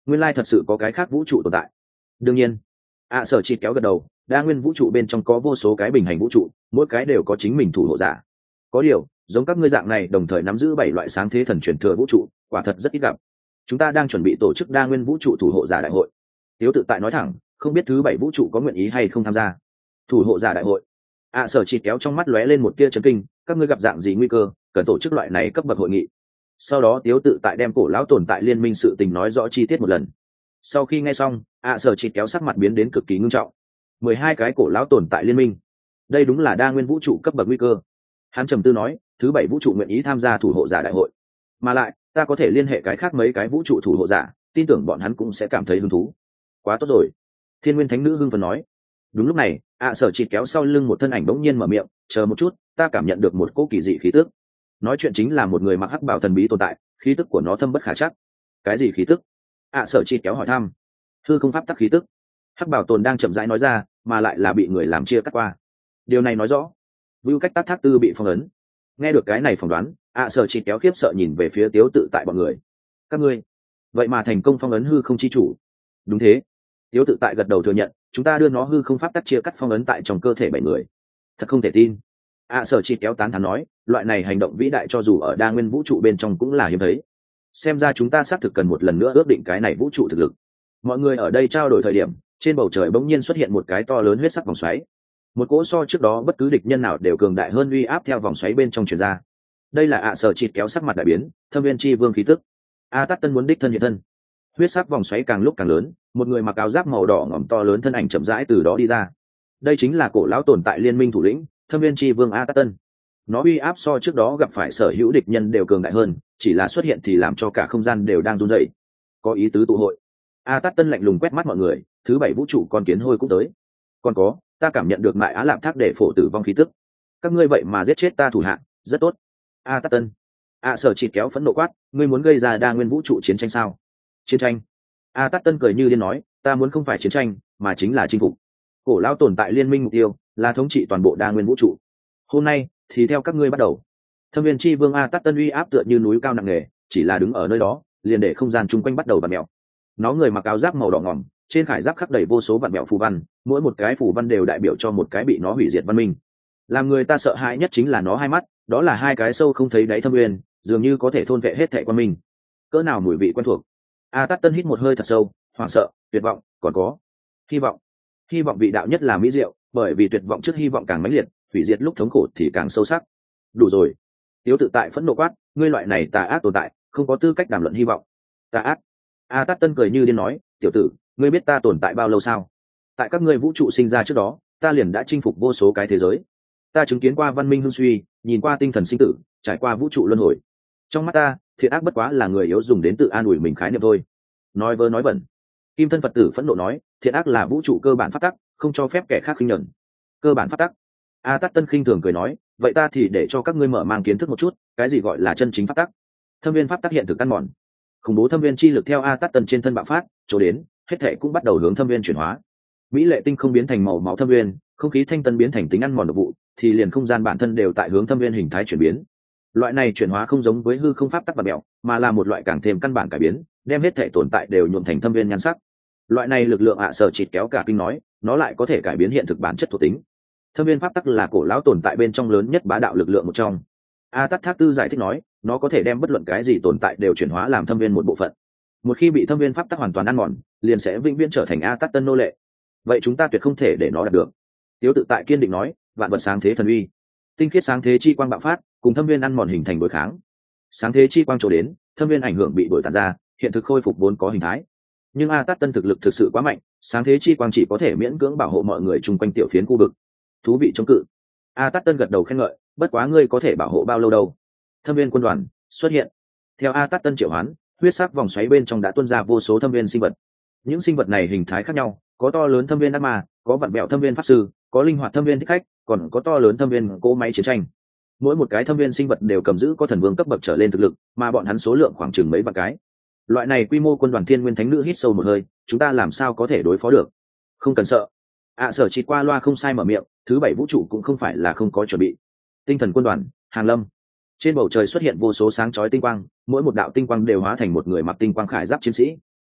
nguyên lai thật sự có cái khác vũ trụ tồn tại. Đương nhiên. Sở Chịt kéo gật đầu, đa nguyên vũ trụ bên trong có vô số cái bình hành vũ trụ, mỗi cái đều có chính mình thủ hộ giả. Có điều, giống các ngươi dạng này đồng thời nắm giữ 7 loại sáng thế thần truyền thừa vũ trụ, quả thật rất ít gặp. Chúng ta đang chuẩn bị tổ chức đa nguyên vũ trụ thủ hộ giả đại hội. Tiếu Tự Tại nói thẳng, không biết thứ 7 vũ trụ có nguyện ý hay không tham gia thủ hộ giả đại hội. Sở Chịt kéo trong mắt lóe lên một tia chấn kinh, các ngươi gặp dạng gì nguy cơ, cần tổ chức loại này cấp bậc hội nghị. Sau đó Tiếu Tự Tại đem cổ lão tồn tại liên minh sự tình nói rõ chi tiết một lần. Sau khi nghe xong, Sở Chịt kéo sắc mặt biến đến cực kỳ ngưng trọng. 12 cái cổ lão tồn tại liên minh, đây đúng là đa nguyên vũ trụ cấp bậc nguy cơ. Hắn trầm tư nói, thứ 7 vũ trụ nguyện ý tham gia thủ hộ giả đại hội, mà lại ta có thể liên hệ cái khác mấy cái vũ trụ thủ hộ giả, tin tưởng bọn hắn cũng sẽ cảm thấy hứng thú. Quá tốt rồi. Thiên Nguyên Thánh Nữ hưng phấn nói. Đúng lúc này, Sở Chịt kéo sau lưng một thân ảnh bỗng nhiên mở miệng, chờ một chút, ta cảm nhận được một cỗ kỳ dị khí tức. Nói chuyện chính là một người mặc hắc bào thần bí tồn tại, khí tức của nó thâm bất khả trắc. Cái gì khí tức? Sở Chịt kéo hỏi thăm. Hư không pháp tắc khí tức. Hắc bào tồn đang chậm rãi nói ra, mà lại là bị người làm chia cắt qua. Điều này nói rõ Vưu Cách Tác Thác Tư bị phong ấn. Nghe được cái này phỏng đoán, Sở Chịt kéo khiếp sợ nhìn về phía Tiếu Tự Tại bọn người. Các ngươi vậy mà thành công phong ấn hư không chi chủ? Đúng thế. Tiếu Tự Tại gật đầu thừa nhận, chúng ta đưa nó hư không pháp tắc chia cắt phong ấn tại trong cơ thể 7 người. Thật không thể tin. Sở Chịt kéo tán thán nói, loại này hành động vĩ đại cho dù ở đa nguyên vũ trụ bên trong cũng là hiếm thấy. Xem ra chúng ta xác thực cần một lần nữa ước định cái này vũ trụ thực lực. Mọi người ở đây trao đổi thời điểm, trên bầu trời bỗng nhiên xuất hiện một cái to lớn huyết sắc vòng xoáy. Một cỗ so trước đó bất cứ địch nhân nào đều cường đại hơn uy áp theo vòng xoáy bên trong truyền ra. Đây là Sở Chịt kéo sắc mặt đại biến, Thâm Viên Chi Vương khí tức. Tát Tân muốn đích thân hiện thân. Huyết sắc vòng xoáy càng lúc càng lớn, một người mặc áo giáp màu đỏ ngòm to lớn thân ảnh chậm rãi từ đó đi ra. Đây chính là cổ lão tồn tại liên minh thủ lĩnh, Thâm Viên Chi Vương Tát Tân. Nó uy áp so trước đó gặp phải sở hữu địch nhân đều cường đại hơn, chỉ là xuất hiện thì làm cho cả không gian đều đang run rẩy. Có ý tứ tụ hội. Tát Tân lạnh lùng quét mắt mọi người, thứ 7 vũ trụ con kiến hôi cũng tới. Còn có, ta cảm nhận được Mại Á Lạp Thác để phổ tử vong khí tức. Các ngươi vậy mà giết chết ta thủ hạ, rất tốt. Tát Tân. Sở Chịt kéo phẫn nộ quát, ngươi muốn gây ra đa nguyên vũ trụ chiến tranh sao? Chiến tranh? Tát Tân cười như điên nói, ta muốn không phải chiến tranh, mà chính là chinh phục. Cổ lão tồn tại liên minh mục tiêu là thống trị toàn bộ đa nguyên vũ trụ. Hôm nay thì theo các ngươi bắt đầu. Thâm Viên Chi Vương Tát Tân uy áp tựa như núi cao nặng nề, chỉ là đứng ở nơi đó, liền để không gian chung quanh bắt đầu vặn mèo. Nó người mặc áo giáp màu đỏ ngòm, trên khải giáp khắc đầy vô số vặn mèo phù văn, mỗi một cái phù văn đều đại biểu cho một cái bị nó hủy diệt văn minh. Làm người ta sợ hãi nhất chính là nó hai mắt, đó là hai cái sâu không thấy đáy thâm uyên, dường như có thể thôn vệ hết thảy quan minh. Cỡ nào mùi vị quen thuộc. Tát Tân hít một hơi thật sâu, hoảng sợ, tuyệt vọng, còn có hy vọng. Hy vọng vị đạo nhất là mỹ diệu, bởi vì tuyệt vọng trước hy vọng càng mãnh liệt, hủy diệt lúc thống khổ thì càng sâu sắc. Đủ rồi. Tiếu Tự Tại phẫn nộ quát, ngươi loại này tà ác tồn tại, không có tư cách đàm luận hy vọng. Tà ác? Tát Tân cười như điên nói, tiểu tử, ngươi biết ta tồn tại bao lâu sao? Tại các ngươi vũ trụ sinh ra trước đó, ta liền đã chinh phục vô số cái thế giới. Ta chứng kiến qua văn minh hưng suy, nhìn qua tinh thần sinh tử, trải qua vũ trụ luân hồi. Trong mắt ta, thiện ác bất quá là người yếu dùng đến tự an ủi mình khái niệm thôi. Nói vớ nói bẩn. Kim Thân Phật tử phẫn nộ nói, thiện ác là vũ trụ cơ bản pháp tắc, không cho phép kẻ khác khinh nhẫn. Cơ bản pháp tắc? Tát Tân khinh thường cười nói, vậy ta thì để cho các ngươi mở mang kiến thức một chút, cái gì gọi là chân chính pháp tắc. Thâm viên pháp tắc hiện thực ăn mòn. Khủng bố thâm viên chi lực theo Tát Tân trên thân bạo phát, chỗ đến, hết thảy cũng bắt đầu hướng thâm viên chuyển hóa. Mỹ lệ tinh không biến thành màu máu thâm viên, không khí thanh tân biến thành tính ăn mòn độc vụ, thì liền không gian bản thân đều tại hướng thâm viên hình thái chuyển biến. Loại này chuyển hóa không giống với hư không pháp tắc và mèo, mà là một loại càng thêm căn bản cải biến, đem hết thảy tồn tại đều nhuộm thành thâm viên nhan sắc. Loại này lực lượng Sở Chịt kéo cả kinh nói, nó lại có thể cải biến hiện thực bản chất thuộc tính. Thâm viên pháp tắc là cổ lão tồn tại bên trong lớn nhất bá đạo lực lượng một trong. Tát Thác Tư giải thích nói, nó có thể đem bất luận cái gì tồn tại đều chuyển hóa làm thâm viên một bộ phận. Một khi bị thâm viên pháp tắc hoàn toàn ăn mòn, liền sẽ vĩnh viễn trở thành Tát Tân nô lệ. Vậy chúng ta tuyệt không thể để nó đạt được. Tiếu Tự Tại kiên định nói, vạn vật sáng thế thần uy, tinh khiết sáng thế chi quang bạo phát, cùng thâm viên ăn mòn hình thành đối kháng. Sáng thế chi quang trổ đến, thâm viên ảnh hưởng bị đổi tàn ra, hiện thực khôi phục vốn có hình thái. Nhưng Tát Tân thực lực thực sự quá mạnh, sáng thế chi quang chỉ có thể miễn cưỡng bảo hộ mọi người chung quanh tiểu phiến khu vực. Thú vị chống cự. Tát Tân gật đầu khen ngợi, bất quá ngươi có thể bảo hộ bao lâu đâu? Thâm viên quân đoàn xuất hiện. Theo Tát Tân triệu hoán, huyết sắc vòng xoáy bên trong đã tuôn ra vô số thâm viên sinh vật. Những sinh vật này hình thái khác nhau, có to lớn thâm viên ác ma, có vặn vẹo thâm viên pháp sư, có linh hoạt thâm viên thích khách, còn có to lớn thâm viên cỗ máy chiến tranh. Mỗi một cái thâm viên sinh vật đều cầm giữ có thần vương cấp bậc trở lên thực lực, mà bọn hắn số lượng khoảng chừng mấy vạn cái. Loại này quy mô quân đoàn Thiên Nguyên Thánh Nữ hít sâu một hơi, chúng ta làm sao có thể đối phó được? Không cần sợ. Sở Chịt qua loa không sai mở miệng, thứ 7 vũ trụ cũng không phải là không có chuẩn bị. Tinh thần quân đoàn, Hàn Lâm. Trên bầu trời xuất hiện vô số sáng chói tinh quang, mỗi một đạo tinh quang đều hóa thành một người mặc tinh quang khải giáp chiến sĩ.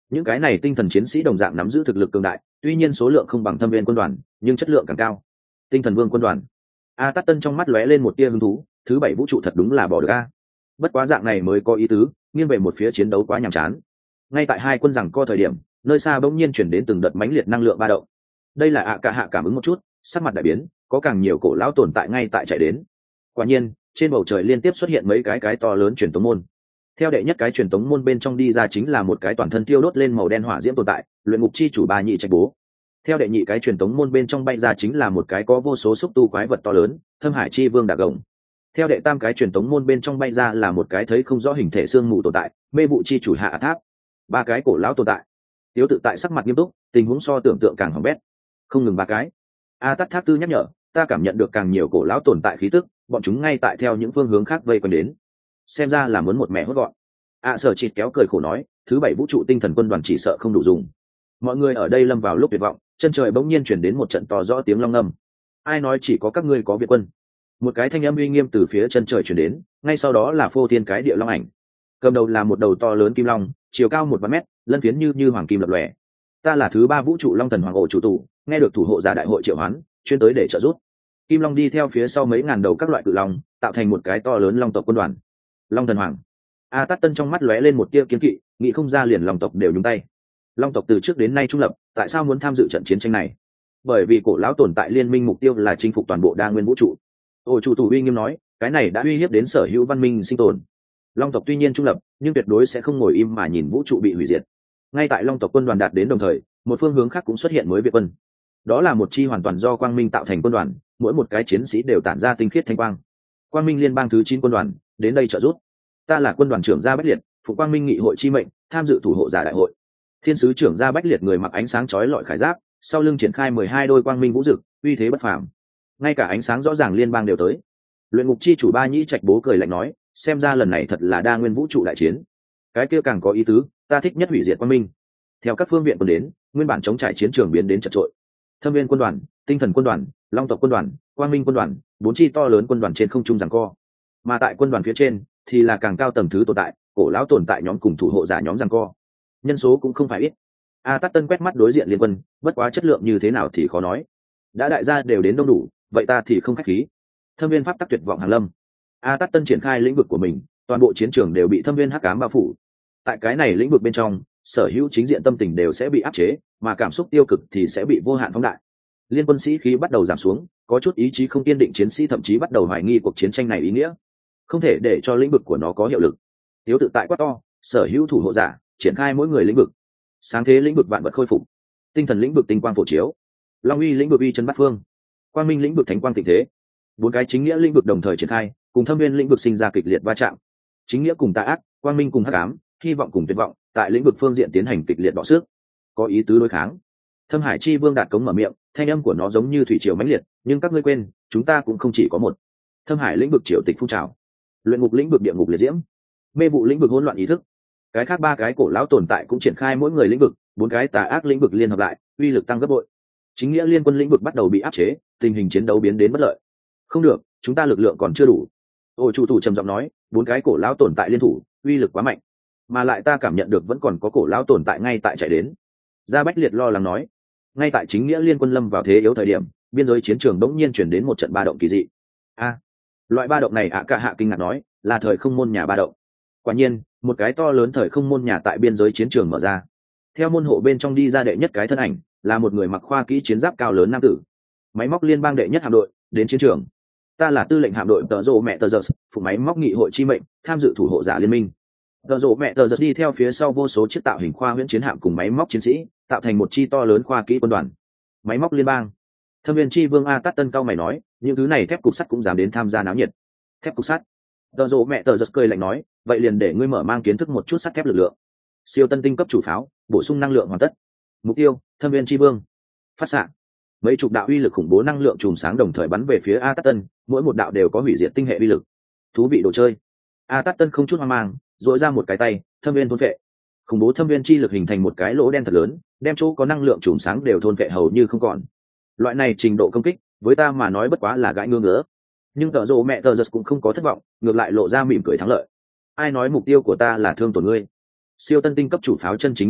những cái này tinh thần chiến sĩ đồng dạng nắm giữ thực lực cường đại, tuy nhiên số lượng không bằng Thâm viên quân đoàn nhưng chất lượng càng cao. Tinh thần vương quân đoàn. A Tát Tân trong mắt lóe lên một tia hứng thú, thứ bảy vũ trụ thật đúng là bỏ được a. Bất quá dạng này mới có ý tứ, nghiêng về một phía chiến đấu quá nhàm chán. Ngay tại hai quân giằng co thời điểm, nơi xa bỗng nhiên chuyển đến từng đợt mãnh liệt năng lượng ba động. Đây là ạ cả hạ cảm ứng một chút, sắc mặt đại biến, có càng nhiều cổ lão tồn tại ngay tại chạy đến. Quả nhiên, trên bầu trời liên tiếp xuất hiện mấy cái to lớn truyền tống môn. Theo đệ nhất cái truyền tống môn bên trong đi ra chính là một cái toàn thân tiêu đốt lên màu đen hỏa diễm tồn tại, luyện ngục chi chủ Ba Nhị Trạch Bố. Theo đệ nhị cái truyền tống môn bên trong bay ra chính là một cái có vô số xúc tu quái vật to lớn, Thâm Hải Chi Vương Đạc Gồng. Theo đệ tam cái truyền tống môn bên trong bay ra là một cái thấy không rõ hình thể xương mù tồn tại, Mê Vụ Chi chủ Hạ Tháp. Ba cái cổ lão tồn tại. Tiếu tự tại sắc mặt nghiêm túc, tình huống so tưởng tượng càng hỏng bét. Không ngừng ba cái. A Tát Tháp Tư nhắc nhở, ta cảm nhận được càng nhiều cổ lão tồn tại khí tức, bọn chúng ngay tại theo những phương hướng khác vây quanh đến. Xem ra là muốn một mẹ hốt gọn. Sở Chịt kéo cười khổ nói, thứ bảy vũ trụ tinh thần quân đoàn chỉ sợ không đủ dùng. Mọi người ở đây lâm vào lúc tuyệt vọng, chân trời bỗng nhiên chuyển đến một trận to rõ tiếng long ngâm. Ai nói chỉ có các ngươi có Việt quân? Một cái thanh âm uy nghiêm từ phía chân trời chuyển đến, ngay sau đó là phô thiên cái địa long ảnh. Cầm đầu là một đầu to lớn kim long, chiều cao 1 mét, lân phiến như hoàng kim lập lòe. Ta là thứ ba vũ trụ long thần hoàng ổ chủ tụ, nghe được thủ hộ giả đại hội triệu hoán, chuyên tới để trợ giúp. Kim long đi theo phía sau mấy ngàn đầu các loại cự long, tạo thành một cái to lớn long tộc quân đoàn. Long thần hoàng. A Tát Tân trong mắt lóe lên một tia kiên kỵ, nghĩ không ra liền long tộc đều nhúng tay. Long tộc từ trước đến nay trung lập, tại sao muốn tham dự trận chiến tranh này? Bởi vì cổ lão tồn tại liên minh mục tiêu là chinh phục toàn bộ đa nguyên vũ trụ. Ổ chủ tụ uy nghiêm nói, cái này đã uy hiếp đến sở hữu văn minh sinh tồn. Long tộc tuy nhiên trung lập, nhưng tuyệt đối sẽ không ngồi im mà nhìn vũ trụ bị hủy diệt. Ngay tại long tộc quân đoàn đạt đến đồng thời, một phương hướng khác cũng xuất hiện mới Việt quân. Đó là một chi hoàn toàn do quang minh tạo thành quân đoàn, mỗi một cái chiến sĩ đều tản ra tinh khiết thanh quang. Quang minh liên bang thứ 9 quân đoàn đến đây trợ giúp. Ta là quân đoàn trưởng Gia Bách Liệt, phụ quang minh nghị hội chi mệnh, tham dự thủ hộ giả đại hội. Thiên sứ trưởng Gia Bách Liệt người mặc ánh sáng chói lọi khải giáp, sau lưng triển khai 12 đôi quang minh vũ dực, uy thế bất phàm. Ngay cả ánh sáng rõ ràng liên bang đều tới. Luyện ngục chi chủ Ba Nhĩ Trạch Bố cười lạnh nói, xem ra lần này thật là đa nguyên vũ trụ đại chiến. Cái kia càng có ý tứ, ta thích nhất hủy diệt quang minh. Theo các phương viện quân đến, nguyên bản chống trải chiến trường biến đến chật trội. Thâm viên quân đoàn, tinh thần quân đoàn, long tộc quân đoàn, quang minh quân đoàn, 4 chi to lớn quân đoàn trên không trung giằng co. Mà tại quân đoàn phía trên thì là càng cao tầng thứ tồn tại, cổ lão tồn tại nhóm cùng thủ hộ giả nhóm giằng co. Nhân số cũng không phải ít. A Tát Tân quét mắt đối diện liên quân, bất quá chất lượng như thế nào thì khó nói. Đã đại gia đều đến đông đủ, vậy ta thì không khách khí. Thâm viên pháp tắc tuyệt vọng hàng lâm. A Tát Tân triển khai lĩnh vực của mình, toàn bộ chiến trường đều bị thâm viên hắc ám bao phủ. Tại cái này lĩnh vực bên trong, sở hữu chính diện tâm tình đều sẽ bị áp chế, mà cảm xúc tiêu cực thì sẽ bị vô hạn phóng đại. Liên quân sĩ khí bắt đầu giảm xuống, có chút ý chí không kiên định chiến sĩ thậm chí bắt đầu hoài nghi cuộc chiến tranh này ý nghĩa, không thể để cho lĩnh vực của nó có hiệu lực. Tiếu tự tại quát to, sở hữu thủ hộ giả triển khai mỗi người lĩnh vực. Sáng thế lĩnh vực vạn vật khôi phục, tinh thần lĩnh vực tinh quang phổ chiếu, long uy lĩnh vực uy chân bát phương, quang minh lĩnh vực thánh quang tịnh thế. 4 cái chính nghĩa lĩnh vực đồng thời triển khai, cùng thâm viên lĩnh vực sinh ra kịch liệt va chạm. Chính nghĩa cùng tà ác, quang minh cùng hắc ám, hy vọng cùng tuyệt vọng, tại lĩnh vực phương diện tiến hành kịch liệt đọ sức, có ý tứ đối kháng. Thâm Hải Chi Vương Đạt Cống mở miệng, thanh âm của nó giống như thủy triều mãnh liệt, nhưng các ngươi quên, chúng ta cũng không chỉ có một. Thâm Hải lĩnh vực triều tịch phun trào, luyện ngục lĩnh vực địa ngục liệt diễm, mê vụ lĩnh vực hỗn loạn ý thức. Cái khác 3 cái cổ lão tồn tại cũng triển khai mỗi người lĩnh vực, 4 cái tà ác lĩnh vực liên hợp lại, uy lực tăng gấp bội. Chính nghĩa liên quân lĩnh vực bắt đầu bị áp chế, tình hình chiến đấu biến đến bất lợi. Không được, chúng ta lực lượng còn chưa đủ. Ổ chủ thủ trầm giọng nói, 4 cái cổ lão tồn tại liên thủ, uy lực quá mạnh, mà lại ta cảm nhận được vẫn còn có cổ lão tồn tại ngay tại chạy đến. Gia Bách Liệt lo lắng nói, ngay tại chính nghĩa liên quân lâm vào thế yếu thời điểm, biên giới chiến trường đống nhiên chuyển đến một trận ba động kỳ dị. Loại ba động này cả hạ kinh ngạc nói, là thời không môn nhà ba động. Quả nhiên, một cái to lớn thời không môn nhà tại biên giới chiến trường mở ra. Theo môn hộ bên trong đi ra đệ nhất cái thân ảnh, là một người mặc khoa kỹ chiến giáp cao lớn nam tử. Máy móc liên bang đệ nhất hạm đội đến chiến trường. Ta là tư lệnh hạm đội Tờ Rồ Mẹ Tờ Giật, phụ máy móc nghị hội chi mệnh, tham dự thủ hộ giả liên minh. Tờ Rồ Mẹ Tờ Giật đi theo phía sau vô số chiếc tạo hình khoa huyễn chiến hạm cùng máy móc chiến sĩ, tạo thành một chi to lớn khoa kỹ quân đoàn. Máy móc liên bang. Thâm viên chi vương A Tát Tân cao mày nói, những thứ này thép cục sắt cũng dám đến tham gia náo nhiệt. Thép cục sắt. Tờ Rồ Mẹ Tờ Giật cười lạnh nói, vậy liền để ngươi mở mang kiến thức một chút sắt thép lực lượng. Siêu tân tinh cấp chủ pháo, bổ sung năng lượng hoàn tất. Mục tiêu, Thâm viên chi vương. Phát xạ. Mấy chục đạo uy lực khủng bố năng lượng chùm sáng đồng thời bắn về phía A Tát Tân, mỗi một đạo đều có hủy diệt tinh hệ uy lực. Thú vị đồ chơi. A Tát Tân không chút hoang mang, duỗi ra một cái tay, thâm viên thôn vệ. Khủng bố thâm viên chi lực hình thành một cái lỗ đen thật lớn, đem chỗ có năng lượng chùm sáng đều thôn vệ hầu như không còn. Loại này trình độ công kích, với ta mà nói bất quá là gãi ngứa ngứa. Nhưng Tờ Rồ Mẹ Tờ Giật cũng không có thất vọng, ngược lại lộ ra mỉm cười thắng lợi. Ai nói mục tiêu của ta là thương tổn ngươi? Siêu tân tinh cấp chủ pháo chân chính mục đích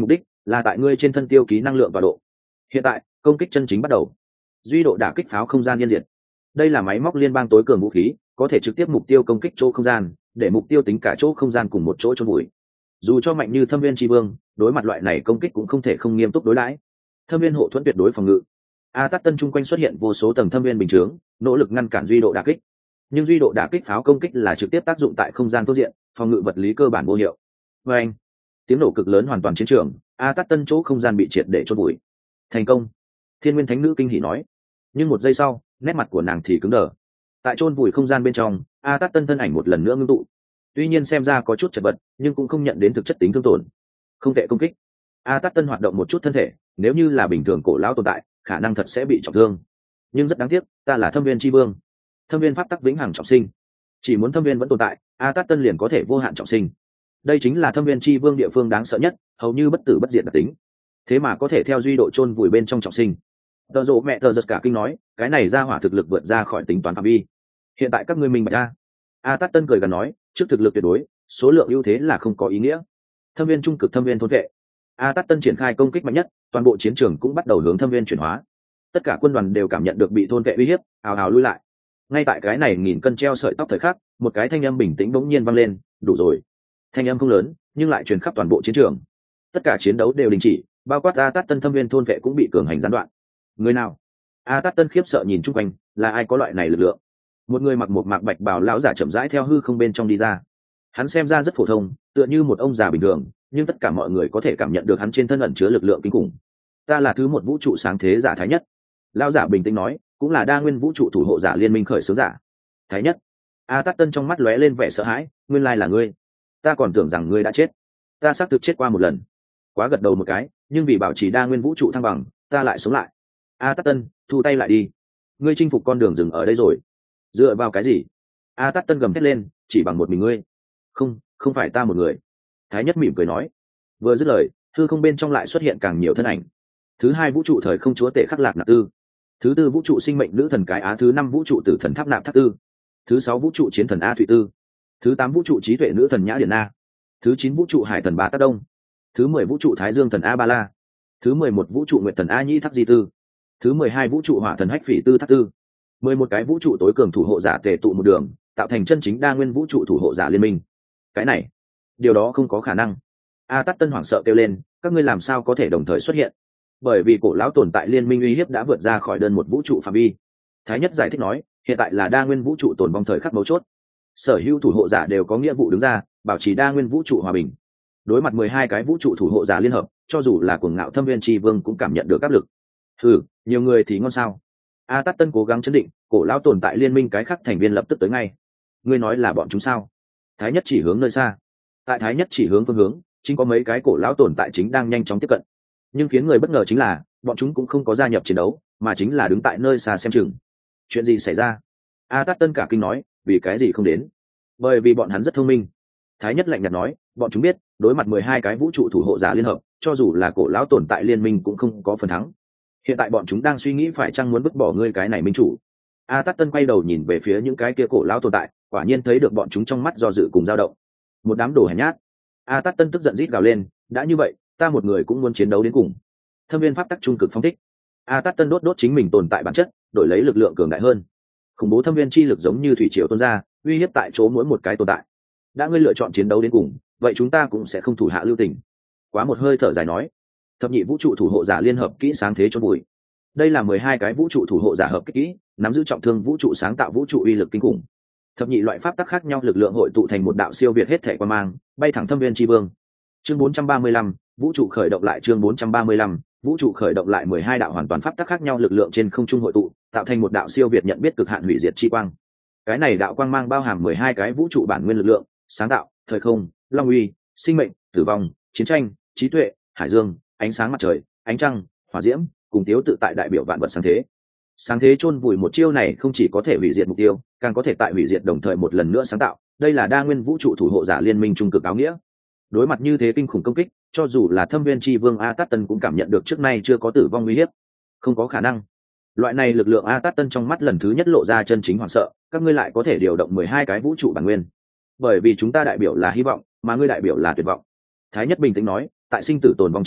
là tại ngươi trên thân tiêu ký năng lượng và độ. Hiện tại công kích chân chính bắt đầu. Duy độ đả kích pháo không gian yên diệt. Đây là máy móc liên bang tối cường vũ khí, có thể trực tiếp mục tiêu công kích chỗ không gian, để mục tiêu tính cả chỗ không gian cùng một chỗ chôn vùi. Dù cho mạnh như Thâm Viên Chi Vương, đối mặt loại này công kích cũng không thể không nghiêm túc đối đãi. Thâm viên hộ thuẫn tuyệt đối phòng ngự. A Tát Tân chung quanh xuất hiện vô số tầng thâm viên bình chướng, nỗ lực ngăn cản duy độ đả kích. Nhưng duy độ đả kích pháo công kích là trực tiếp tác dụng tại không gian phương diện, phòng ngự vật lý cơ bản vô hiệu. Và anh, tiếng nổ cực lớn hoàn toàn chiến trường, A Tát Tân chỗ không gian bị triệt để chôn bụi. Thành công. Thiên Nguyên Thánh Nữ kinh hỉ nói. Nhưng một giây sau, nét mặt của nàng thì cứng đờ. Tại chôn bụi không gian bên trong, A Tát Tân thân ảnh một lần nữa ngưng tụ. Tuy nhiên xem ra có chút chật vật, nhưng cũng không nhận đến thực chất tính thương tổn. Không tệ công kích. A Tát Tân hoạt động một chút thân thể, nếu như là bình thường cổ lão tồn tại, khả năng thật sẽ bị trọng thương. Nhưng rất đáng tiếc, ta là Thâm Viên Chi Vương. Thâm viên pháp tắc vĩnh hằng trọng sinh. Chỉ muốn thâm viên vẫn tồn tại, A Tát Tân liền có thể vô hạn trọng sinh. Đây chính là Thâm Viên Chi Vương địa phương đáng sợ nhất, hầu như bất tử bất diệt đặc tính. Thế mà có thể theo duy độ chôn vùi bên trong trọng sinh. Tờ Rộ mẹ tờ giật cả kinh nói, cái này ra hỏa thực lực vượt ra khỏi tính toán phạm vi. Hiện tại các ngươi minh bạch A Tát Tân cười gần nói, trước thực lực tuyệt đối, số lượng ưu thế là không có ý nghĩa. Thâm viên trung cực thâm viên thôn vệ. A Tát Tân triển khai công kích mạnh nhất, toàn bộ chiến trường cũng bắt đầu hướng thâm viên chuyển hóa. Tất cả quân đoàn đều cảm nhận được bị thôn vệ uy hiếp, ào ào lui lại. Ngay tại cái này nghìn cân treo sợi tóc thời khắc, một cái thanh âm bình tĩnh bỗng nhiên vang lên, đủ rồi. Thanh âm không lớn, nhưng lại truyền khắp toàn bộ chiến trường. Tất cả chiến đấu đều đình chỉ, bao quát A Tát Tân thâm viên thôn vệ cũng bị cường hành gián đoạn. Người nào? A Tát Tân khiếp sợ nhìn chung quanh, là ai có loại này lực lượng? Một người mặc một mạc bạch bào lão giả chậm rãi theo hư không bên trong đi ra. Hắn xem ra rất phổ thông, tựa như một ông già bình thường, nhưng tất cả mọi người có thể cảm nhận được hắn trên thân ẩn chứa lực lượng kinh khủng. Ta là thứ một vũ trụ sáng thế giả Thái Nhất. Lão giả bình tĩnh nói, cũng là đa nguyên vũ trụ thủ hộ giả liên minh khởi xướng giả. Thái Nhất. A Tát Tân trong mắt lóe lên vẻ sợ hãi, nguyên lai là ngươi. Ta còn tưởng rằng ngươi đã chết. Ta xác thực chết qua một lần. Quá gật đầu một cái, nhưng vì bảo trì đa nguyên vũ trụ thăng bằng, ta lại sống lại. A Tát Tân, thu tay lại đi. Ngươi chinh phục con đường dừng ở đây rồi. Dựa vào cái gì? A Tát Tân gầm thét lên, chỉ bằng một mình ngươi. Không phải ta một người. Thái Nhất mỉm cười nói. Vừa dứt lời, hư không bên trong lại xuất hiện càng nhiều thân ảnh. Thứ hai vũ trụ thời không chúa tể khắc lạc nạp tư. Thứ tư vũ trụ sinh mệnh nữ thần cái á. Thứ năm vũ trụ tử thần tháp nạp tháp tư. Thứ sáu vũ trụ chiến thần A thụy tư. Thứ tám vũ trụ trí tuệ nữ thần nhã điện na. Thứ chín vũ trụ hải thần ba tác đông. Thứ 10 vũ trụ thái dương thần A ba la. Thứ 11 vũ trụ nguyệt thần A nhĩ tháp di tư. Thứ 12 vũ trụ hỏa thần hách phỉ tư tháp tư. 11 cái vũ trụ tối cường thủ hộ giả tề tụ một đường, tạo thành chân chính đa nguyên vũ trụ thủ hộ giả liên minh. Cái này, điều đó không có khả năng. A Tát Tân hoảng sợ kêu lên, các ngươi làm sao có thể đồng thời xuất hiện? Bởi vì cổ lão tồn tại liên minh uy hiếp đã vượt ra khỏi đơn một vũ trụ phạm vi. Thái Nhất giải thích nói, hiện tại là đa nguyên vũ trụ tồn vong thời khắc mấu chốt. Sở hữu thủ hộ giả đều có nghĩa vụ đứng ra, bảo trì đa nguyên vũ trụ hòa bình. Đối mặt 12 cái vũ trụ thủ hộ giả liên hợp, cho dù là cuồng ngạo thâm viên tri vương cũng cảm nhận được áp lực. Nhiều người thì ngon sao? A Tát Tân cố gắng chấn định, cổ lão tồn tại liên minh cái khác thành viên lập tức tới ngay. Ngươi nói là bọn chúng sao? Thái Nhất chỉ hướng nơi xa. Tại Thái Nhất chỉ hướng phương hướng, chính có mấy cái cổ lão tồn tại chính đang nhanh chóng tiếp cận. Nhưng khiến người bất ngờ chính là, bọn chúng cũng không có gia nhập chiến đấu, mà chính là đứng tại nơi xa xem chừng. Chuyện gì xảy ra? A Tát Tân cả kinh nói, vì cái gì không đến? Bởi vì bọn hắn rất thông minh. Thái Nhất lạnh nhạt nói, bọn chúng biết, đối mặt 12 cái vũ trụ thủ hộ giả liên hợp, cho dù là cổ lão tồn tại liên minh cũng không có phần thắng. Hiện tại bọn chúng đang suy nghĩ phải chăng muốn vứt bỏ ngươi cái này minh chủ. A Tát Tân quay đầu nhìn về phía những cái kia cổ lão tồn tại, quả nhiên thấy được bọn chúng trong mắt do dự cùng dao động. Một đám đồ hèn nhát. A Tát Tân tức giận rít gào lên, đã như vậy, ta một người cũng muốn chiến đấu đến cùng. Thâm viên pháp tắc trung cực phong thích. A Tát Tân đốt chính mình tồn tại bản chất, đổi lấy lực lượng cường đại hơn. Khủng bố thâm viên chi lực giống như thủy triều tuôn ra, uy hiếp tại chỗ mỗi một cái tồn tại. Đã ngươi lựa chọn chiến đấu đến cùng, vậy chúng ta cũng sẽ không thủ hạ lưu tình. Quá một hơi thở dài nói, thập nhị vũ trụ thủ hộ giả liên hợp kỹ sáng thế chôn bụi. Đây là 12 cái vũ trụ thủ hộ giả hợp kỹ, nắm giữ trọng thương vũ trụ sáng tạo vũ trụ uy lực kinh khủng. Thập nhị loại pháp tắc khác nhau lực lượng hội tụ thành một đạo siêu việt hết thể quan mang, bay thẳng thâm viên tri vương. Chương 435, vũ trụ khởi động lại. Chương 435, vũ trụ khởi động lại. 12 đạo hoàn toàn pháp tắc khác nhau lực lượng trên không trung hội tụ, tạo thành một đạo siêu việt nhận biết cực hạn hủy diệt chi quang. Cái này đạo quang mang bao hàm 12 cái vũ trụ bản nguyên lực lượng, sáng tạo, thời không, long uy, sinh mệnh, tử vong, chiến tranh, trí tuệ, hải dương, ánh sáng mặt trời, ánh trăng, hỏa diễm, cùng tiếu tự tại đại biểu vạn vật sáng thế. Sáng thế chôn vùi một chiêu này không chỉ có thể hủy diệt mục tiêu, càng có thể tại hủy diệt đồng thời một lần nữa sáng tạo. Đây là đa nguyên vũ trụ thủ hộ giả liên minh trung cực áo nghĩa. Đối mặt như thế kinh khủng công kích, cho dù là thâm viên tri vương A Tát Tân cũng cảm nhận được trước nay chưa có tử vong uy hiếp. Không có khả năng. Loại này lực lượng A Tát Tân trong mắt lần thứ nhất lộ ra chân chính hoảng sợ. Các ngươi lại có thể điều động 12 cái vũ trụ bản nguyên. Bởi vì chúng ta đại biểu là hy vọng, mà ngươi đại biểu là tuyệt vọng. Thái Nhất bình tĩnh nói, tại sinh tử tồn vong trước mắt,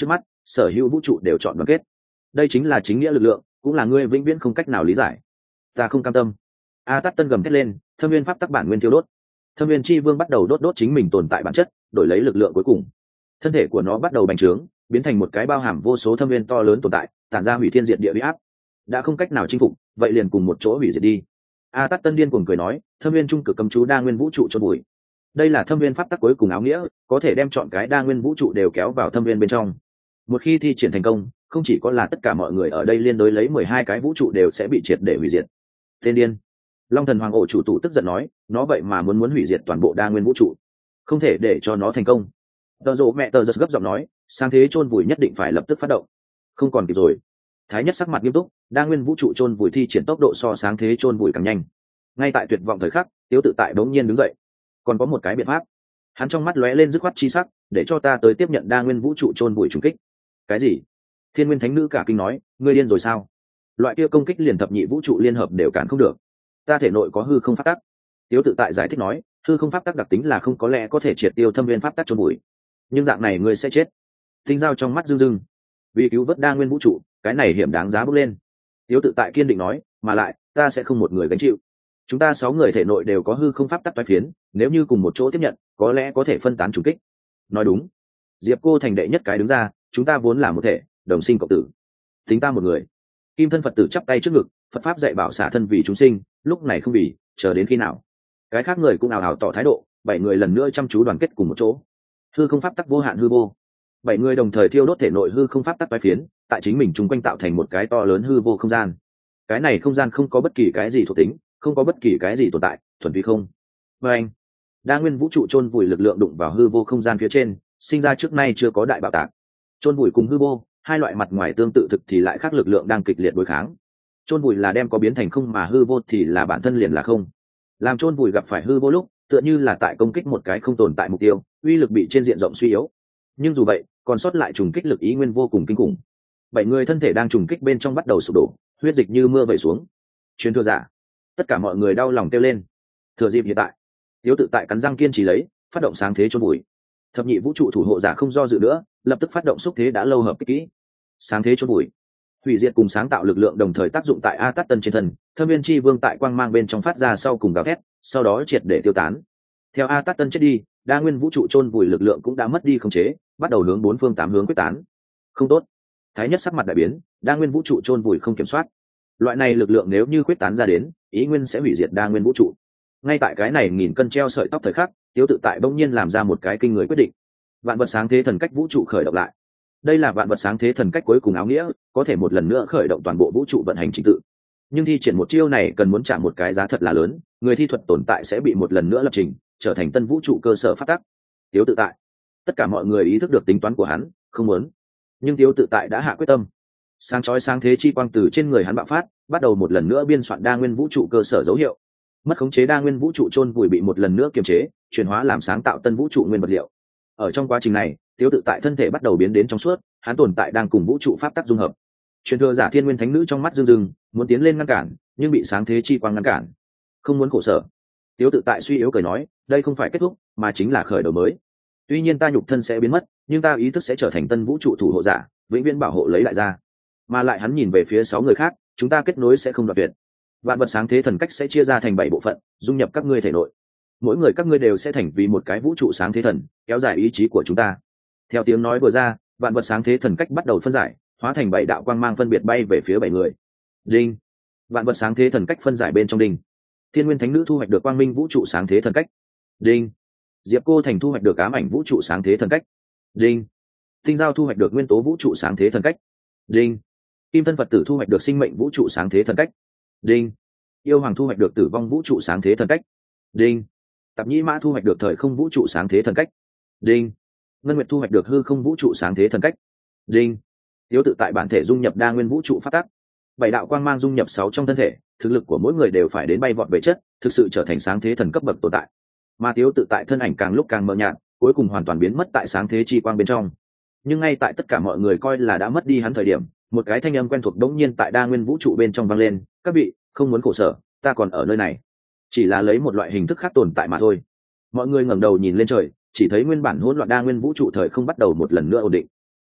sở hữu vũ trụ đều chọn đoàn kết. Đây chính là chính nghĩa lực lượng, cũng là ngươi vĩnh viễn không cách nào lý giải. Ta không cam tâm. A Tát Tân gầm thét lên, thâm viên pháp tắc bản nguyên thiêu đốt. Thâm viên chi vương bắt đầu đốt chính mình tồn tại bản chất, đổi lấy lực lượng cuối cùng. Thân thể của nó bắt đầu bành trướng, biến thành một cái bao hàm vô số thâm viên to lớn tồn tại, tản ra hủy thiên diệt địa uy áp. Đã không cách nào chinh phục, vậy liền cùng một chỗ hủy diệt đi. A Tát Tân điên cuồng cười nói, thâm viên trung cực cấm chú đa nguyên vũ trụ cho bụi. Đây là thâm viên pháp tắc cuối cùng áo nghĩa, có thể đem chọn cái đa nguyên vũ trụ đều kéo vào thâm viên bên trong. Một khi thi triển thành công, không chỉ có là tất cả mọi người ở đây liên đối lấy 12 cái vũ trụ đều sẽ bị triệt để hủy diệt. Tên điên. Long thần hoàng ổ chủ tụ tức giận nói, nó vậy mà muốn hủy diệt toàn bộ đa nguyên vũ trụ, không thể để cho nó thành công. Tờ rộ mẹ tờ giật gấp giọng nói, sáng thế chôn vùi nhất định phải lập tức phát động. Không còn kịp rồi. Thái nhất sắc mặt nghiêm túc, đa nguyên vũ trụ chôn vùi thi triển tốc độ so sáng thế chôn vùi càng nhanh. Ngay tại tuyệt vọng thời khắc, Tiếu Tự Tại đống nhiên đứng dậy. Còn có một cái biện pháp. Hắn trong mắt lóe lên dứt khoát chi sắc, để cho ta tới tiếp nhận đa nguyên vũ trụ chôn vùi trùng kích. Cái gì? Thiên Nguyên Thánh Nữ cả kinh nói, ngươi điên rồi sao? Loại kia công kích liền thập nhị vũ trụ liên hợp đều cản không được. Ta thể nội có hư không pháp tắc. Tiếu Tự Tại giải thích nói, hư không pháp tắc đặc tính là không có lẽ có thể triệt tiêu thâm viên pháp tắc chôn vùi, nhưng dạng này ngươi sẽ chết. Tinh Giao trong mắt rưng rưng, vì cứu vớt đa nguyên vũ trụ, cái này hiểm đáng giá bước lên. Tiếu Tự Tại kiên định nói, mà lại ta sẽ không một người gánh chịu. Chúng ta 6 người thể nội đều có hư không pháp tắc toái phiến, nếu như cùng một chỗ tiếp nhận, có lẽ có thể phân tán trùng kích. Nói đúng. Diệp Cô thành đệ nhất cái đứng ra, chúng ta vốn là một thể, đồng sinh cộng tử. Tính ta một người. Kim thân Phật tử chắp tay trước ngực, Phật pháp dạy bảo xả thân vì chúng sinh, lúc này không vì, chờ đến khi nào? Cái khác người cũng ào ào tỏ thái độ, 7 người lần nữa chăm chú đoàn kết cùng một chỗ. Hư không pháp tắc vô hạn hư vô. 7 người đồng thời thiêu đốt thể nội hư không pháp tắc toái phiến, tại chính mình chung quanh tạo thành một cái to lớn hư vô không gian. Cái này không gian không có bất kỳ cái gì thuộc tính, không có bất kỳ cái gì tồn tại, thuần túy không. Và anh, đa nguyên vũ trụ chôn vùi lực lượng đụng vào hư vô không gian phía trên, sinh ra trước nay chưa có đại bạo tạc. Chôn vùi cùng hư vô, hai loại mặt ngoài tương tự thực thì lại khác lực lượng đang kịch liệt đối kháng. Chôn vùi là đem có biến thành không, mà hư vô thì là bản thân liền là không. Làm chôn vùi gặp phải hư vô lúc, tựa như là tại công kích một cái không tồn tại mục tiêu, uy lực bị trên diện rộng suy yếu. Nhưng dù vậy, còn sót lại trùng kích lực ý nguyên vô cùng kinh khủng. 7 người thân thể đang trùng kích bên trong bắt đầu sụp đổ, huyết dịch như mưa vẩy xuống. Truyền thừa giả, tất cả mọi người đau lòng kêu lên. Thừa dịp hiện tại, Tiếu Tự Tại cắn răng kiên trì lấy, phát động sáng thế chôn vùi. Thập nhị vũ trụ thủ hộ giả không do dự nữa, lập tức phát động xúc thế đã lâu hợp kích kỹ. Sáng thế chôn vùi, hủy diệt cùng sáng tạo lực lượng đồng thời tác dụng tại A Tát Tân trên thân, Thâm Viên Chi Vương tại quang mang bên trong phát ra sau cùng gào thét, sau đó triệt để tiêu tán. Theo A Tát Tân chết đi, đa nguyên vũ trụ chôn vùi lực lượng cũng đã mất đi khống chế, bắt đầu hướng 4 phương 8 hướng quyết tán. Không tốt. Thái nhất sắc mặt đại biến, đa nguyên vũ trụ chôn vùi không kiểm soát. Loại này lực lượng nếu như quyết tán ra đến, ý nguyên sẽ hủy diệt đa nguyên vũ trụ. Ngay tại cái này nghìn cân treo sợi tóc thời khắc, Tiếu Tự Tại bỗng nhiên làm ra một cái kinh người quyết định. Vạn vật sáng thế thần cách vũ trụ khởi động lại. Đây là vạn vật sáng thế thần cách cuối cùng áo nghĩa, có thể một lần nữa khởi động toàn bộ vũ trụ vận hành trình tự. Nhưng thi triển một chiêu này cần muốn trả một cái giá thật là lớn, người thi thuật tồn tại sẽ bị một lần nữa lập trình, trở thành tân vũ trụ cơ sở phát tắc. Tiếu Tự Tại, tất cả mọi người ý thức được tính toán của hắn, không muốn. Nhưng Tiếu Tự Tại đã hạ quyết tâm. Sáng chói sáng thế chi quang từ trên người hắn bạo phát, bắt đầu một lần nữa biên soạn đa nguyên vũ trụ cơ sở dấu hiệu. Mất khống chế đa nguyên vũ trụ chôn vùi bị một lần nữa kiềm chế, chuyển hóa làm sáng tạo tân vũ trụ nguyên vật liệu. Ở trong quá trình này, Tiếu Tự Tại thân thể bắt đầu biến đến trong suốt, hắn tồn tại đang cùng vũ trụ pháp tắc dung hợp. Truyền thừa giả Thiên Nguyên Thánh Nữ trong mắt rưng rưng, muốn tiến lên ngăn cản, nhưng bị sáng thế chi quang ngăn cản. Không muốn khổ sở. Tiếu Tự Tại suy yếu cười nói, đây không phải kết thúc, mà chính là khởi đầu mới. Tuy nhiên ta nhục thân sẽ biến mất, nhưng ta ý thức sẽ trở thành tân vũ trụ thủ hộ giả, vĩnh viễn bảo hộ lấy lại ra. Mà lại hắn nhìn về phía 6 người khác, chúng ta kết nối sẽ không đoạn tuyệt. Vạn vật sáng thế thần cách sẽ chia ra thành 7 bộ phận, dung nhập các ngươi thể nội. Mỗi người các ngươi đều sẽ thành vì một cái vũ trụ sáng thế thần, kéo dài ý chí của chúng ta. Theo tiếng nói vừa ra, vạn vật sáng thế thần cách bắt đầu phân giải, hóa thành 7 đạo quang mang phân biệt bay về phía 7 người. Đinh. Vạn vật sáng thế thần cách phân giải bên trong đinh. Thiên Nguyên Thánh Nữ thu hoạch được quang minh vũ trụ sáng thế thần cách. Đinh. Diệp Cô thành thu hoạch được ám ảnh vũ trụ sáng thế thần cách. Đinh. Tinh Giao thu hoạch được nguyên tố vũ trụ sáng thế thần cách. Đinh. Kim thân Phật tử thu hoạch được sinh mệnh vũ trụ sáng thế thần cách. Đinh. Yêu Hoàng thu hoạch được tử vong vũ trụ sáng thế thần cách. Đinh. Tạp Nhĩ Mã thu hoạch được thời không vũ trụ sáng thế thần cách. Đinh. Ngân Nguyệt thu hoạch được hư không vũ trụ sáng thế thần cách. Đinh. Tiếu Tự Tại bản thể dung nhập đa nguyên vũ trụ phát tác. 7 đạo quang mang dung nhập 6 trong thân thể, thực lực của mỗi người đều phải đến bay vọt về chất, thực sự trở thành sáng thế thần cấp bậc tồn tại. Mà Tiếu Tự Tại thân ảnh càng lúc càng mờ nhạt, cuối cùng hoàn toàn biến mất tại sáng thế chi quang bên trong. Nhưng ngay tại tất cả mọi người coi là đã mất đi hắn thời điểm, một cái thanh âm quen thuộc đống nhiên tại đa nguyên vũ trụ bên trong vang lên, các vị không muốn khổ sở, ta còn ở nơi này, chỉ là lấy một loại hình thức khác tồn tại mà thôi. Mọi người ngẩng đầu nhìn lên trời, chỉ thấy nguyên bản hỗn loạn đa nguyên vũ trụ thời không bắt đầu một lần nữa ổn định.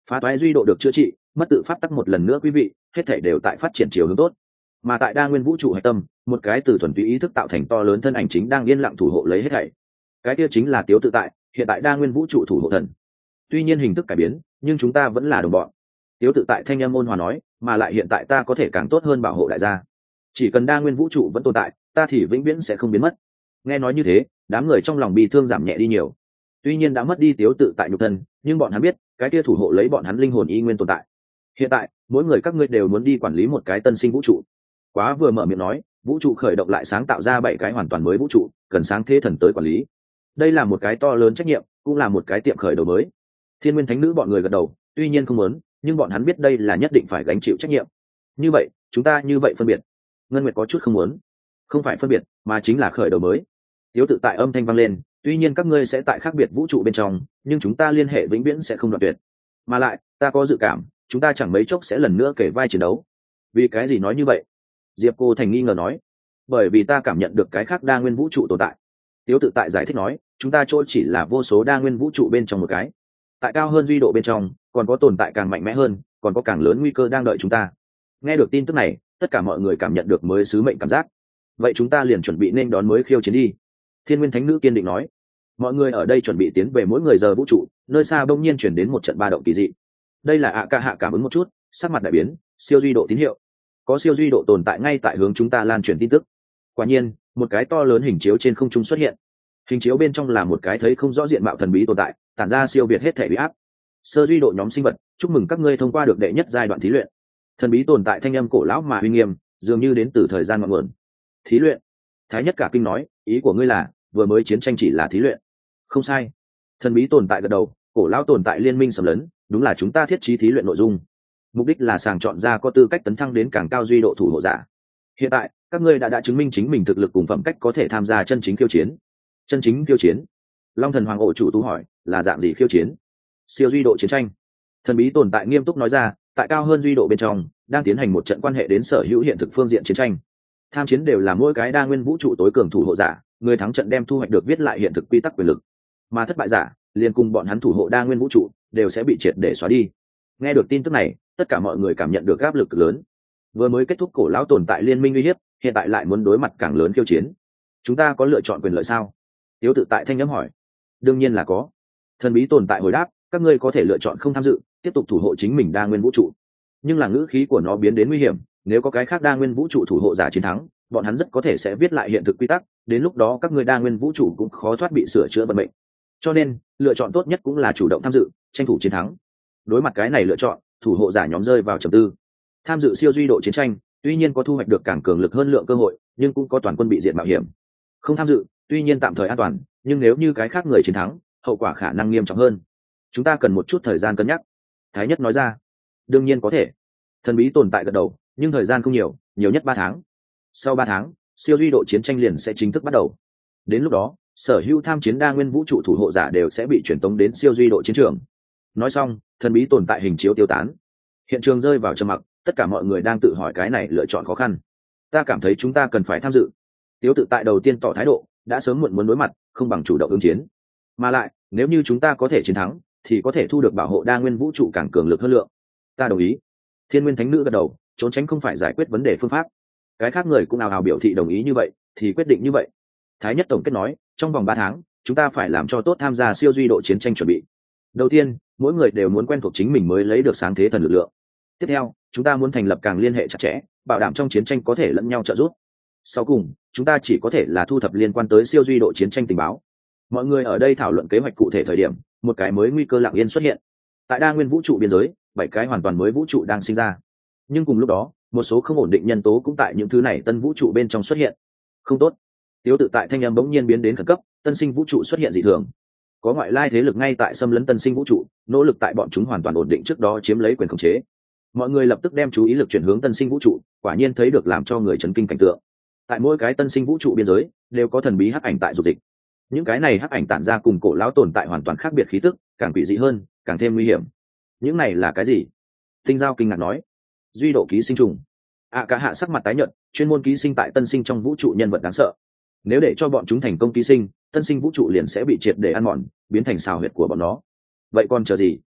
Phá toái duy độ được chữa trị, mất tự pháp tắc một lần nữa quý vị, hết thể đều tại phát triển chiều hướng tốt. Mà tại đa nguyên vũ trụ hạch tâm, một cái từ thuần túy ý thức tạo thành to lớn thân ảnh chính đang yên lặng thủ hộ lấy hết thảy. Cái kia chính là Tiếu Tự Tại, hiện tại đa nguyên vũ trụ thủ hộ thần. Tuy nhiên hình thức cải biến, nhưng chúng ta vẫn là đồng bọn. Tiếu Tự Tại thanh âm ôn hòa nói, mà lại hiện tại ta có thể càng tốt hơn bảo hộ đại gia. Chỉ cần đa nguyên vũ trụ vẫn tồn tại, ta thì vĩnh viễn sẽ không biến mất. Nghe nói như thế, đám người trong lòng bi thương giảm nhẹ đi nhiều. Tuy nhiên đã mất đi Tiếu Tự Tại nhục thân, nhưng bọn hắn biết, cái kia thủ hộ lấy bọn hắn linh hồn y nguyên tồn tại. Hiện tại, mỗi người các ngươi đều muốn đi quản lý một cái tân sinh vũ trụ. Quá vừa mở miệng nói, vũ trụ khởi động lại sáng tạo ra 7 cái hoàn toàn mới vũ trụ, cần sáng thế thần tới quản lý. Đây là một cái to lớn trách nhiệm, cũng là một cái tiệm khởi đầu mới. Thiên Nguyên Thánh Nữ bọn người gật đầu, tuy nhiên không muốn, nhưng bọn hắn biết đây là nhất định phải gánh chịu trách nhiệm. Như vậy, chúng ta như vậy phân biệt. Ngân Nguyệt có chút không muốn. Không phải phân biệt, mà chính là khởi đầu mới. Tiếu Tự Tại âm thanh vang lên, tuy nhiên các ngươi sẽ tại khác biệt vũ trụ bên trong, nhưng chúng ta liên hệ vĩnh viễn sẽ không đoạn tuyệt. Mà lại, ta có dự cảm, chúng ta chẳng mấy chốc sẽ lần nữa kể vai chiến đấu. Vì cái gì nói như vậy? Diệp Cô Thành nghi ngờ nói. Bởi vì ta cảm nhận được cái khác đa nguyên vũ trụ tồn tại. Tiếu Tự Tại giải thích nói, chúng ta chỗ chỉ là vô số đa nguyên vũ trụ bên trong một cái. Tại cao hơn duy độ bên trong, còn có tồn tại càng mạnh mẽ hơn, còn có càng lớn nguy cơ đang đợi chúng ta. Nghe được tin tức này, tất cả mọi người cảm nhận được mới sứ mệnh cảm giác. Vậy chúng ta liền chuẩn bị nên đón mới khiêu chiến đi. Thiên Nguyên Thánh Nữ kiên định nói. Mọi người ở đây chuẩn bị tiến về mỗi người giờ vũ trụ, nơi xa bỗng nhiên chuyển đến một trận ba động kỳ dị. Đây là ạ ca hạ cảm ứng một chút, sắc mặt đại biến, siêu duy độ tín hiệu. Có siêu duy độ tồn tại ngay tại hướng chúng ta lan truyền tin tức. Quả nhiên, một cái to lớn hình chiếu trên không trung xuất hiện. Hình chiếu bên trong là một cái thấy không rõ diện mạo thần bí tồn tại, tản ra siêu việt hết thể uy áp. Sơ duy độ nhóm sinh vật, chúc mừng các ngươi thông qua được đệ nhất giai đoạn thí luyện. Thần bí tồn tại thanh âm cổ lão mà uy nghiêm, dường như đến từ thời gian ngọn nguồn. Thí luyện? Thái Nhất cả kinh nói, ý của ngươi là vừa mới chiến tranh chỉ là thí luyện? Không sai. Thần bí tồn tại gật đầu, cổ lão tồn tại liên minh sầm lấn, đúng là chúng ta thiết trí thí luyện nội dung. Mục đích là sàng chọn ra có tư cách tấn thăng đến càng cao duy độ thủ hộ giả. Hiện tại, các ngươi đã chứng minh chính mình thực lực cùng phẩm cách có thể tham gia chân chính khiêu chiến. Chân chính khiêu chiến? Long Thần Hoàng ổ chủ tú hỏi, là dạng gì khiêu chiến? Siêu duy độ chiến tranh. Thần bí tồn tại nghiêm túc nói ra, tại cao hơn duy độ bên trong, đang tiến hành một trận quan hệ đến sở hữu hiện thực phương diện chiến tranh. Tham chiến đều là mỗi cái đa nguyên vũ trụ tối cường thủ hộ giả, người thắng trận đem thu hoạch được viết lại hiện thực quy tắc quyền lực, mà thất bại giả liền cùng bọn hắn thủ hộ đa nguyên vũ trụ đều sẽ bị triệt để xóa đi. Nghe được tin tức này, tất cả mọi người cảm nhận được áp lực cực lớn. Vừa mới kết thúc cổ lão tồn tại liên minh uy hiếp, hiện tại lại muốn đối mặt càng lớn khiêu chiến. Chúng ta có lựa chọn quyền lợi sao? Tiếu Tự Tại thanh nhắm hỏi. Đương nhiên là có. Thần bí tồn tại hồi đáp, các ngươi có thể lựa chọn không tham dự, tiếp tục thủ hộ chính mình đa nguyên vũ trụ. Nhưng là ngữ khí của nó biến đến nguy hiểm, nếu có cái khác đa nguyên vũ trụ thủ hộ giả chiến thắng, bọn hắn rất có thể sẽ viết lại hiện thực quy tắc, đến lúc đó các ngươi đa nguyên vũ trụ cũng khó thoát bị sửa chữa vận mệnh. Cho nên, lựa chọn tốt nhất cũng là chủ động tham dự, tranh thủ chiến thắng. Đối mặt cái này lựa chọn, thủ hộ giả nhóm rơi vào trầm tư. Tham dự siêu duy độ chiến tranh, tuy nhiên có thu hoạch được càng cường lực hơn lượng cơ hội, nhưng cũng có toàn quân bị diệt mạo hiểm. Không tham dự, tuy nhiên tạm thời an toàn, nhưng nếu như cái khác người chiến thắng, hậu quả khả năng nghiêm trọng hơn. Chúng ta cần một chút thời gian cân nhắc. Thái Nhất nói ra. Đương nhiên có thể. Thần bí tồn tại gật đầu, nhưng thời gian không nhiều, nhiều nhất 3 tháng. Sau 3 tháng, siêu duy độ chiến tranh liền sẽ chính thức bắt đầu. Đến lúc đó, sở hữu tham chiến đa nguyên vũ trụ thủ hộ giả đều sẽ bị chuyển tống đến siêu duy độ chiến trường. Nói xong, thần bí tồn tại hình chiếu tiêu tán. Hiện trường rơi vào trầm mặc, tất cả mọi người đang tự hỏi cái này lựa chọn khó khăn. Ta cảm thấy chúng ta cần phải tham dự. Tiếu Tự Tại đầu tiên tỏ thái độ, đã sớm muộn muốn đối mặt, không bằng chủ động ứng chiến. Mà lại, nếu như chúng ta có thể chiến thắng, thì có thể thu được bảo hộ đa nguyên vũ trụ càng cường lực hơn lượng. Ta đồng ý. Thiên Nguyên Thánh Nữ gật đầu, trốn tránh không phải giải quyết vấn đề phương pháp. Cái khác người cũng ào ào biểu thị đồng ý như vậy, thì quyết định như vậy. Thái Nhất tổng kết nói, trong vòng 3 tháng, chúng ta phải làm cho tốt tham gia siêu duy độ chiến tranh chuẩn bị. Đầu tiên, mỗi người đều muốn quen thuộc chính mình mới lấy được sáng thế thần lực lượng. Tiếp theo, chúng ta muốn thành lập càng liên hệ chặt chẽ, bảo đảm trong chiến tranh có thể lẫn nhau trợ giúp. Sau cùng, chúng ta chỉ có thể là thu thập liên quan tới siêu duy độ chiến tranh tình báo. Mọi người ở đây thảo luận kế hoạch cụ thể thời điểm, một cái mới nguy cơ lặng yên xuất hiện. Tại đa nguyên vũ trụ biên giới, 7 cái hoàn toàn mới vũ trụ đang sinh ra. Nhưng cùng lúc đó, một số không ổn định nhân tố cũng tại những thứ này tân vũ trụ bên trong xuất hiện. Không tốt. Tiếu Tự Tại thanh âm bỗng nhiên biến đến khẩn cấp, tân sinh vũ trụ xuất hiện dị thường. Có ngoại lai thế lực ngay tại xâm lấn tân sinh vũ trụ, nỗ lực tại bọn chúng hoàn toàn ổn định trước đó chiếm lấy quyền khống chế. Mọi người lập tức đem chú ý lực chuyển hướng tân sinh vũ trụ, quả nhiên thấy được làm cho người chấn kinh cảnh tượng. Tại mỗi cái tân sinh vũ trụ biên giới đều có thần bí hắc ảnh tại dục dịch. Những cái này hắc ảnh tản ra cùng cổ lão tồn tại hoàn toàn khác biệt khí tức, càng quỷ dị hơn, càng thêm nguy hiểm. Những này là cái gì? Tinh Giao kinh ngạc nói. Duy độ ký sinh trùng. Cả hạ sắc mặt tái nhợt, chuyên môn ký sinh tại tân sinh trong vũ trụ nhân vật đáng sợ. Nếu để cho bọn chúng thành công ký sinh, tân sinh vũ trụ liền sẽ bị triệt để ăn mòn, biến thành xào huyệt của bọn nó. Vậy còn chờ gì?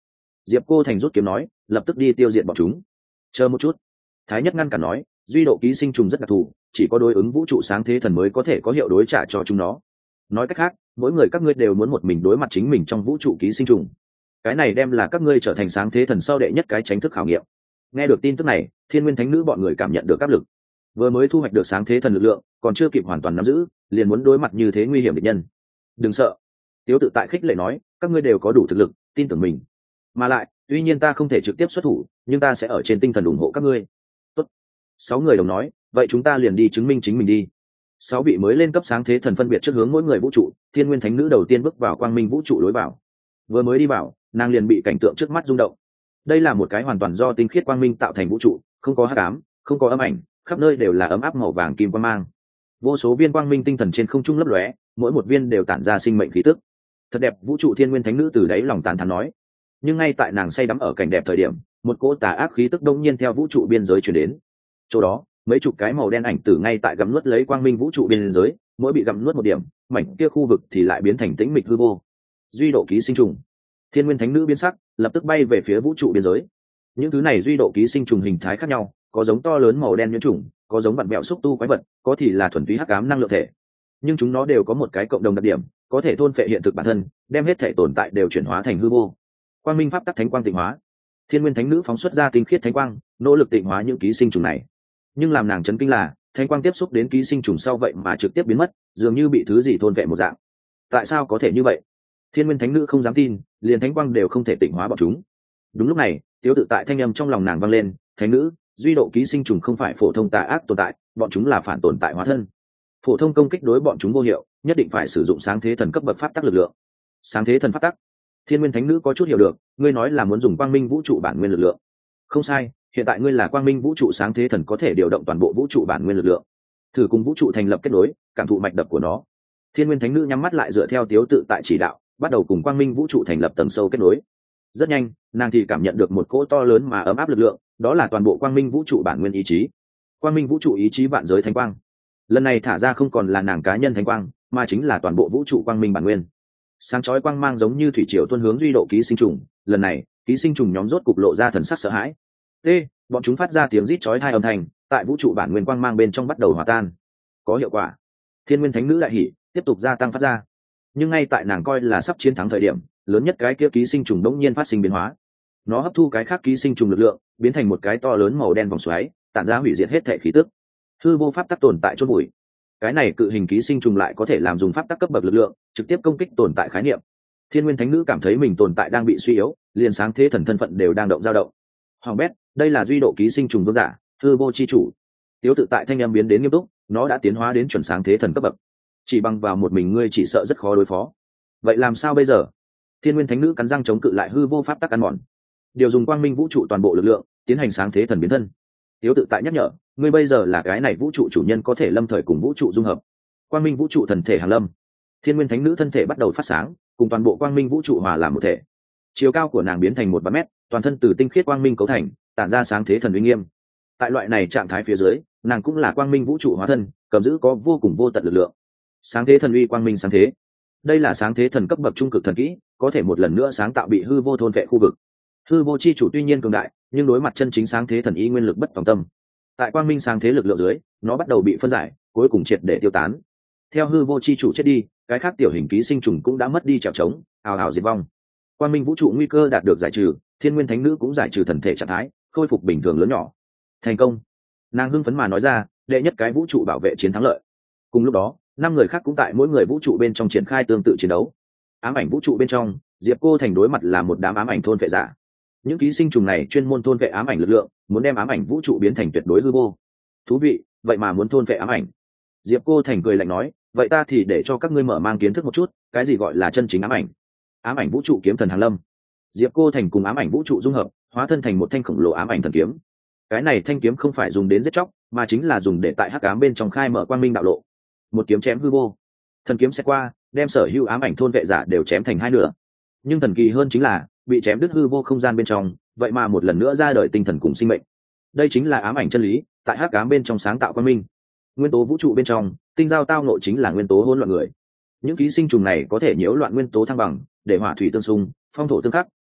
Diệp Cô Thành rút kiếm nói, lập tức đi tiêu diệt bọn chúng. Chờ một chút. Thái Nhất ngăn cản nói, duy độ ký sinh trùng rất đặc thù, chỉ có đối ứng vũ trụ sáng thế thần mới có thể có hiệu đối trả cho chúng nó. Nói cách khác, mỗi người các ngươi đều muốn một mình đối mặt chính mình trong vũ trụ ký sinh trùng. Cái này đem là các ngươi trở thành sáng thế thần sau đệ nhất cái chính thức khảo nghiệm. Nghe được tin tức này, Thiên Nguyên Thánh Nữ bọn người cảm nhận được áp lực. Vừa mới thu hoạch được sáng thế thần lực lượng, còn chưa kịp hoàn toàn nắm giữ, liền muốn đối mặt như thế nguy hiểm địch nhân. Đừng sợ. Tiếu Tự Tại khích lệ nói, các ngươi đều có đủ thực lực, tin tưởng mình. Mà lại, tuy nhiên ta không thể trực tiếp xuất thủ, nhưng ta sẽ ở trên tinh thần ủng hộ các ngươi. Tốt. 6 người đồng nói, vậy chúng ta liền đi chứng minh chính mình đi. 6 vị mới lên cấp sáng thế thần phân biệt trước hướng mỗi người vũ trụ. Thiên Nguyên Thánh Nữ đầu tiên bước vào quang minh vũ trụ lối vào. Vừa mới đi vào, nàng liền bị cảnh tượng trước mắt rung động. Đây là một cái hoàn toàn do tinh khiết quang minh tạo thành vũ trụ, không có hắc ám, không có âm ảnh, khắp nơi đều là ấm áp màu vàng kim quang mang. Vô số viên quang minh tinh thần trên không trung lấp lóe, mỗi một viên đều tản ra sinh mệnh khí tức. Thật đẹp vũ trụ. Thiên Nguyên Thánh Nữ từ đáy lòng tán thán nói. Nhưng ngay tại nàng say đắm ở cảnh đẹp thời điểm, một cỗ tà ác khí tức đông nhiên theo vũ trụ biên giới truyền đến. Chỗ đó, mấy chục cái màu đen ảnh tử ngay tại gặm nuốt lấy quang minh vũ trụ biên giới, mỗi bị gặm nuốt một điểm, mảnh kia khu vực thì lại biến thành tĩnh mịch hư vô. Duy độ ký sinh trùng. Thiên Nguyên Thánh Nữ biến sắc, lập tức bay về phía vũ trụ biên giới. Những thứ này duy độ ký sinh trùng hình thái khác nhau, có giống to lớn màu đen nhuyễn trùng, có giống vặn vẹo xúc tu quái vật, có thì là thuần túy hắc ám năng lượng thể. Nhưng chúng nó đều có một cái cộng đồng đặc điểm, có thể thôn phệ hiện thực bản thân, đem hết thể tồn tại đều chuyển hóa thành hư vô. Quang minh pháp tắc thánh quang tịnh hóa. Thiên Nguyên Thánh Nữ phóng xuất ra tinh khiết thánh quang, nỗ lực tịnh hóa những ký sinh trùng này. Nhưng làm nàng chấn kinh là, thánh quang tiếp xúc đến ký sinh trùng sau vậy mà trực tiếp biến mất, dường như bị thứ gì thôn vệ một dạng. Tại sao có thể như vậy? Thiên Nguyên Thánh Nữ không dám tin, liền thánh quang đều không thể tịnh hóa bọn chúng. Đúng lúc này, Tiếu Tự Tại thanh âm trong lòng nàng vang lên, "Thánh nữ, duy độ ký sinh trùng không phải phổ thông tà ác tồn tại, bọn chúng là phản tồn tại hóa thân. Phổ thông công kích đối bọn chúng vô hiệu, nhất định phải sử dụng sáng thế thần cấp bậc pháp tắc lực lượng." Sáng thế thần pháp tắc? Thiên Nguyên Thánh Nữ có chút hiểu được, ngươi nói là muốn dùng quang minh vũ trụ bản nguyên lực lượng. Không sai, hiện tại ngươi là quang minh vũ trụ sáng thế thần, có thể điều động toàn bộ vũ trụ bản nguyên lực lượng. Thử cùng vũ trụ thành lập kết nối, cảm thụ mạch đập của nó. Thiên Nguyên Thánh Nữ nhắm mắt lại dựa theo Tiếu Tự Tại chỉ đạo, bắt đầu cùng quang minh vũ trụ thành lập tầng sâu kết nối. Rất nhanh, nàng thì cảm nhận được một cỗ to lớn mà ấm áp lực lượng, đó là toàn bộ quang minh vũ trụ bản nguyên ý chí. Quang minh vũ trụ ý chí vạn giới thánh quang. Lần này thả ra không còn là nàng cá nhân thánh quang, mà chính là toàn bộ vũ trụ quang minh bản nguyên. Sáng chói quang mang giống như thủy triều tuôn hướng duy độ ký sinh trùng. Lần này, ký sinh trùng nhóm rốt cục lộ ra thần sắc sợ hãi. Bọn chúng phát ra tiếng rít chói tai âm thanh, tại vũ trụ bản nguyên quang mang bên trong bắt đầu hòa tan. Có hiệu quả. Thiên Nguyên Thánh Nữ đại hỉ, tiếp tục gia tăng phát ra. Nhưng ngay tại nàng coi là sắp chiến thắng thời điểm, lớn nhất cái kia ký sinh trùng đống nhiên phát sinh biến hóa. Nó hấp thu cái khác ký sinh trùng lực lượng, biến thành một cái to lớn màu đen vòng xoáy, tản ra hủy diệt hết thể khí tức. Hư vô pháp tắc tồn tại chôn bụi. Cái này cự hình ký sinh trùng lại có thể làm dùng pháp tắc cấp bậc lực lượng, trực tiếp công kích tồn tại khái niệm. Thiên Nguyên Thánh Nữ cảm thấy mình tồn tại đang bị suy yếu, liền sáng thế thần thân phận đều đang dao động. Hoàng bét, đây là duy độ ký sinh trùng vương giả, hư vô chi chủ. Tiếu Tự Tại thanh âm biến đến nghiêm túc, nó đã tiến hóa đến chuẩn sáng thế thần cấp bậc. Chỉ bằng vào một mình ngươi chỉ sợ rất khó đối phó. Vậy làm sao bây giờ? Thiên Nguyên Thánh Nữ cắn răng chống cự lại hư vô pháp tắc ăn mòn, điều dùng quang minh vũ trụ toàn bộ lực lượng, tiến hành sáng thế thần biến thân. Tiếu Tự Tại nhắc nhở, ngươi bây giờ là cái này vũ trụ chủ nhân, có thể lâm thời cùng vũ trụ dung hợp. Quang minh vũ trụ thần thể hàng lâm. Thiên Nguyên Thánh Nữ thân thể bắt đầu phát sáng, cùng toàn bộ quang minh vũ trụ hòa làm một thể. Chiều cao của nàng biến thành 1 mét, toàn thân từ tinh khiết quang minh cấu thành, tản ra sáng thế thần uy nghiêm. Tại loại này trạng thái phía dưới, nàng cũng là quang minh vũ trụ hóa thân, cầm giữ có vô cùng vô tận lực lượng. Sáng thế thần uy quang minh sáng thế. Đây là sáng thế thần cấp bậc trung cực thần kỹ, có thể một lần nữa sáng tạo bị hư vô thôn vệ khu vực. Hư vô chi chủ tuy nhiên cường đại, nhưng đối mặt chân chính sáng thế thần ý nguyên lực bất tòng tâm. Tại quang minh sáng thế lực lượng dưới, nó bắt đầu bị phân giải, cuối cùng triệt để tiêu tán. Theo hư vô chi chủ chết đi, cái khác tiểu hình ký sinh trùng cũng đã mất đi trèo trống, ào ào diệt vong. Quang minh vũ trụ nguy cơ đạt được giải trừ, Thiên Nguyên Thánh Nữ cũng giải trừ thần thể trạng thái, khôi phục bình thường lớn nhỏ. Thành công. Nàng hưng phấn mà nói ra, đệ nhất cái vũ trụ bảo vệ chiến thắng lợi. Cùng lúc đó, 5 người khác cũng tại mỗi người vũ trụ bên trong triển khai tương tự chiến đấu. Ám ảnh vũ trụ bên trong, Diệp Cô Thành đối mặt là một đám ám ảnh thôn vệ giả. Những ký sinh trùng này chuyên môn thôn vệ ám ảnh lực lượng, muốn đem ám ảnh vũ trụ biến thành tuyệt đối hư vô. Thú vị, vậy mà muốn thôn vệ ám ảnh. Diệp Cô Thành cười lạnh nói, vậy ta thì để cho các ngươi mở mang kiến thức một chút, cái gì gọi là chân chính ám ảnh. Ám ảnh vũ trụ kiếm thần hàng lâm. Diệp Cô Thành cùng ám ảnh vũ trụ dung hợp, hóa thân thành một thanh khổng lồ ám ảnh thần kiếm. Cái này thanh kiếm không phải dùng đến giết chóc, mà chính là dùng để tại hắc ám bên trong khai mở quang minh đạo lộ. Một kiếm chém hư vô, thần kiếm sẽ qua, đem sở hữu ám ảnh thôn vệ giả đều chém thành 2 nửa. Nhưng thần kỳ hơn chính là, bị chém đứt hư vô không gian bên trong, vậy mà một lần nữa ra đời tinh thần cùng sinh mệnh. Đây chính là ám ảnh chân lý, tại hắc ám bên trong sáng tạo quang minh. Nguyên tố vũ trụ bên trong, tinh giao tao ngộ chính là nguyên tố hỗn loạn người. Những ký sinh trùng này có thể nhiễu loạn nguyên tố thăng bằng, để hỏa thủy tương xung, phong thổ tương khắc,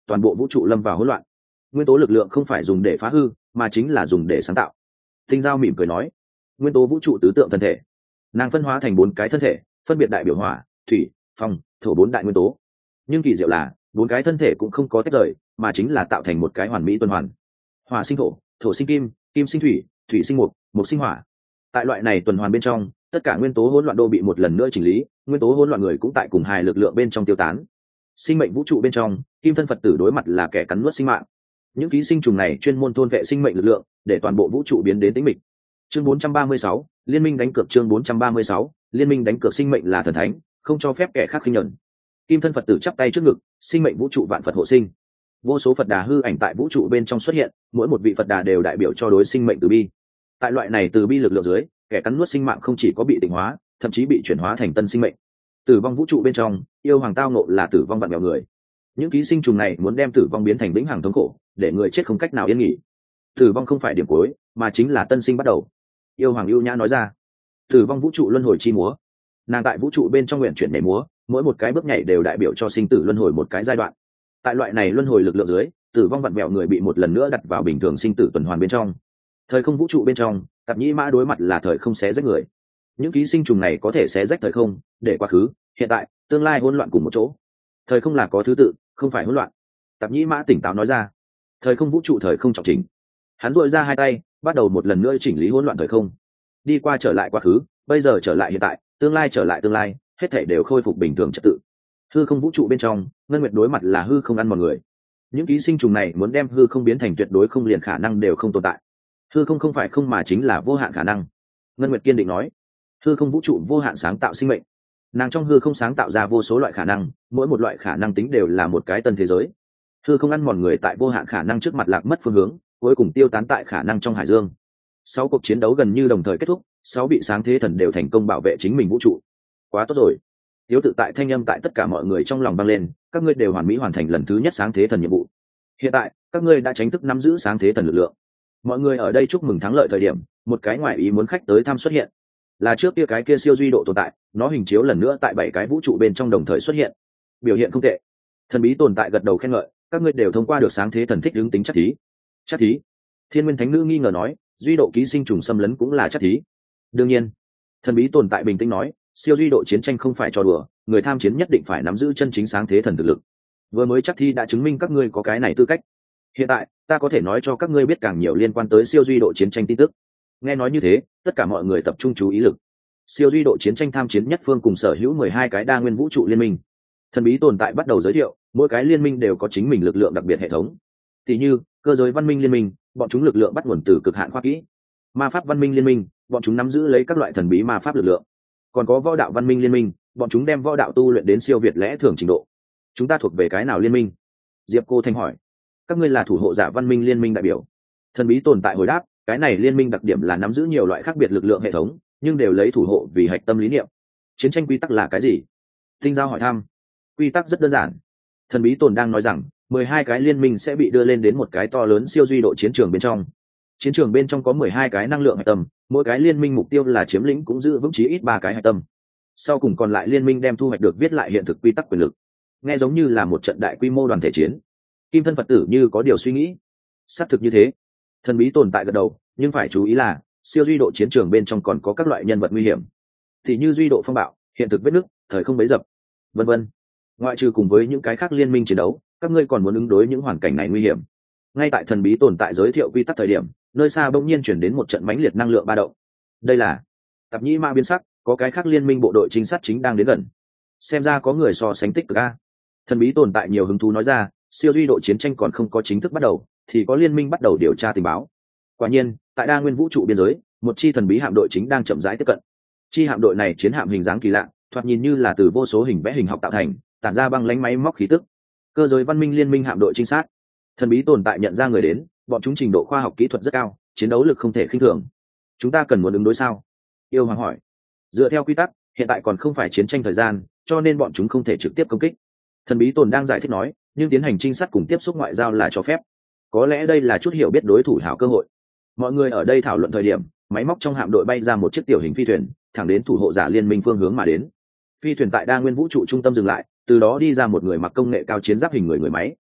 toàn bộ vũ trụ lâm vào hỗn loạn. Nguyên tố lực lượng không phải dùng để phá hư, mà chính là dùng để sáng tạo. Tinh Giao mỉm cười nói, nguyên tố vũ trụ tứ tượng thân thể, nàng phân hóa thành 4 cái thân thể, phân biệt đại biểu hỏa, thủy, phong, thổ 4 đại nguyên tố. Nhưng kỳ diệu là 4 cái thân thể cũng không có tách rời, mà chính là tạo thành một cái hoàn mỹ tuần hoàn. Hỏa sinh thổ, thổ sinh kim, kim sinh thủy, thủy sinh mộc, mộc sinh hỏa. Tại loại này tuần hoàn bên trong, tất cả nguyên tố hỗn loạn đô bị một lần nữa chỉnh lý, nguyên tố hỗn loạn người cũng tại cùng hài lực lượng bên trong tiêu tán. Sinh mệnh vũ trụ bên trong, kim thân Phật tử đối mặt là kẻ cắn nuốt sinh mạng. Những ký sinh trùng này chuyên môn thôn vệ sinh mệnh lực lượng, để toàn bộ vũ trụ biến đến tĩnh mịch. Chương 436, liên minh đánh cược. Chương 436, liên minh đánh cược. Sinh mệnh là thần thánh, không cho phép kẻ khác khinh nhẫn. Kim thân Phật tử chắp tay trước ngực, sinh mệnh vũ trụ vạn Phật hộ sinh. Vô số Phật đà hư ảnh tại vũ trụ bên trong xuất hiện, mỗi một vị Phật đà đều đại biểu cho đối sinh mệnh từ bi. Tại loại này từ bi lực lượng dưới, kẻ cắn nuốt sinh mạng không chỉ có bị tịnh hóa, thậm chí bị chuyển hóa thành tân sinh mệnh. Tử vong vũ trụ bên trong, yêu hoàng tao nộ là tử vong vạn mèo người. Những ký sinh trùng này muốn đem tử vong biến thành vĩnh hằng thống khổ, để người chết không cách nào yên nghỉ. Tử vong không phải điểm cuối, mà chính là tân sinh bắt đầu. Yêu hoàng ưu nhã nói ra. Tử vong vũ trụ luân hồi chi múa, nàng tại vũ trụ bên trong nguyện chuyển nhảy múa, mỗi một cái bước nhảy đều đại biểu cho sinh tử luân hồi một cái giai đoạn. Tại loại này luân hồi lực lượng dưới, tử vong vặn vẹo người bị một lần nữa đặt vào bình thường sinh tử tuần hoàn bên trong. Thời không vũ trụ bên trong, Tạp Nhĩ Mã đối mặt là thời không xé rách người. Những ký sinh trùng này có thể xé rách thời không, để quá khứ, hiện tại, tương lai hỗn loạn cùng một chỗ. Thời không là có thứ tự, không phải hỗn loạn. Tạp Nhĩ Mã tỉnh táo nói ra. Thời không vũ trụ thời không trọng chỉnh. Hắn duỗi ra hai tay, bắt đầu một lần nữa chỉnh lý hỗn loạn thời không. Đi qua trở lại quá khứ, bây giờ trở lại hiện tại, tương lai trở lại tương lai, hết thảy đều khôi phục bình thường trật tự. Hư không vũ trụ bên trong, Ngân Nguyệt đối mặt là hư không ăn mòn người. Những ký sinh trùng này muốn đem hư không biến thành tuyệt đối không liền khả năng đều không tồn tại. Hư không không phải không mà chính là vô hạn khả năng. Ngân Nguyệt kiên định nói, hư không vũ trụ vô hạn sáng tạo sinh mệnh. Nàng trong hư không sáng tạo ra vô số loại khả năng, mỗi một loại khả năng tính đều là một cái tân thế giới. Hư không ăn mòn người tại vô hạn khả năng trước mặt lạc mất phương hướng, cuối cùng tiêu tán tại khả năng trong hải dương. 6 cuộc chiến đấu gần như đồng thời kết thúc, 6 vị sáng thế thần đều thành công bảo vệ chính mình vũ trụ. Quá tốt rồi. Tiếu tự tại thanh âm tại tất cả mọi người trong lòng vang lên, các ngươi đều hoàn mỹ hoàn thành lần thứ nhất sáng thế thần nhiệm vụ. Hiện tại, các ngươi đã chính thức nắm giữ sáng thế thần lực lượng. Mọi người ở đây chúc mừng thắng lợi thời điểm, một cái ngoại ý muốn khách tới thăm xuất hiện. Là trước kia cái kia siêu duy độ tồn tại, nó hình chiếu lần nữa tại 7 cái vũ trụ bên trong đồng thời xuất hiện. Biểu hiện không tệ. Thần bí tồn tại gật đầu khen ngợi, các ngươi đều thông qua được sáng thế thần thích ứng tính chắc thí. Chắc thí? Thiên Nguyên Thánh Nữ nghi ngờ nói, duy độ ký sinh trùng xâm lấn cũng là chắc thí. Đương nhiên. Thần bí tồn tại bình tĩnh nói, siêu duy độ chiến tranh không phải trò đùa, người tham chiến nhất định phải nắm giữ chân chính sáng thế thần thực lực. Vừa mới chắc thi đã chứng minh các ngươi có cái này tư cách. Hiện tại, ta có thể nói cho các ngươi biết càng nhiều liên quan tới siêu duy độ chiến tranh tin tức. Nghe nói như thế, tất cả mọi người tập trung chú ý lực. Siêu duy độ chiến tranh tham chiến nhất phương cùng sở hữu 12 cái đa nguyên vũ trụ liên minh. Thần bí tồn tại bắt đầu giới thiệu, mỗi cái liên minh đều có chính mình lực lượng đặc biệt hệ thống. Tỷ như, cơ giới văn minh liên minh, bọn chúng lực lượng bắt nguồn từ cực hạn khoa kỹ. Ma pháp văn minh liên minh, bọn chúng nắm giữ lấy các loại thần bí ma pháp lực lượng. Còn có võ đạo văn minh liên minh, bọn chúng đem võ đạo tu luyện đến siêu việt lẽ thường trình độ. Chúng ta thuộc về cái nào liên minh? Diệp Cô Thanh hỏi. Các ngươi là thủ hộ giả văn minh liên minh đại biểu. Thần bí tồn tại hồi đáp, cái này liên minh đặc điểm là nắm giữ nhiều loại khác biệt lực lượng hệ thống, nhưng đều lấy thủ hộ vì hạch tâm lý niệm. Chiến tranh quy tắc là cái gì? Tinh Giao hỏi thăm. Quy tắc rất đơn giản. Thần bí tồn đang nói rằng 12 cái liên minh sẽ bị đưa lên đến một cái to lớn siêu duy độ chiến trường bên trong. Chiến trường bên trong có 12 cái năng lượng hạch tâm, mỗi cái liên minh mục tiêu là chiếm lĩnh cũng giữ vững chí ít 3 cái hạch tâm. Sau cùng còn lại liên minh đem thu hoạch được viết lại hiện thực quy tắc quyền lực. Nghe giống như là một trận đại quy mô đoàn thể chiến. Kim thân Phật tử như có điều suy nghĩ. Xác thực như thế. Thần bí tồn tại gật đầu, nhưng phải chú ý là siêu duy độ chiến trường bên trong còn có các loại nhân vật nguy hiểm, thì như duy độ phong bạo, hiện thực vết nứt, thời không bấy dập, vân vân. Ngoại trừ cùng với những cái khác liên minh chiến đấu, các ngươi còn muốn ứng đối những hoàn cảnh này nguy hiểm. Ngay tại thần bí tồn tại giới thiệu quy tắc thời điểm, nơi xa bỗng nhiên chuyển đến một trận mãnh liệt năng lượng ba động. Đây là Tạp Nhĩ Ma biến sắc, có cái khác liên minh bộ đội trinh sát chính đang đến gần. Xem ra có người so sánh tích cực a. Thần bí tồn tại nhiều hứng thú nói ra, siêu duy độ chiến tranh còn không có chính thức bắt đầu, thì có liên minh bắt đầu điều tra tình báo. Quả nhiên, tại đa nguyên vũ trụ biên giới, một chi thần bí hạm đội chính đang chậm rãi tiếp cận. Chi hạm đội này chiến hạm hình dáng kỳ lạ, thoạt nhìn như là từ vô số hình vẽ hình học tạo thành, tản ra băng lánh máy móc khí tức. Cơ giới văn minh liên minh hạm đội trinh sát. Thần bí tồn tại nhận ra người đến, bọn chúng trình độ khoa học kỹ thuật rất cao, chiến đấu lực không thể khinh thường. Chúng ta cần muốn ứng đối sao? Yêu Hoàng hỏi. Dựa theo quy tắc, hiện tại còn không phải chiến tranh thời gian, cho nên bọn chúng không thể trực tiếp công kích. Thần bí tồn đang giải thích nói, nhưng tiến hành trinh sát cùng tiếp xúc ngoại giao là cho phép. Có lẽ đây là chút hiểu biết đối thủ hảo cơ hội. Mọi người ở đây thảo luận thời điểm, máy móc trong hạm đội bay ra một chiếc tiểu hình phi thuyền, thẳng đến thủ hộ giả liên minh phương hướng mà đến. Phi thuyền tại đa nguyên vũ trụ trung tâm dừng lại, từ đó đi ra một người mặc công nghệ cao chiến giáp hình người người máy.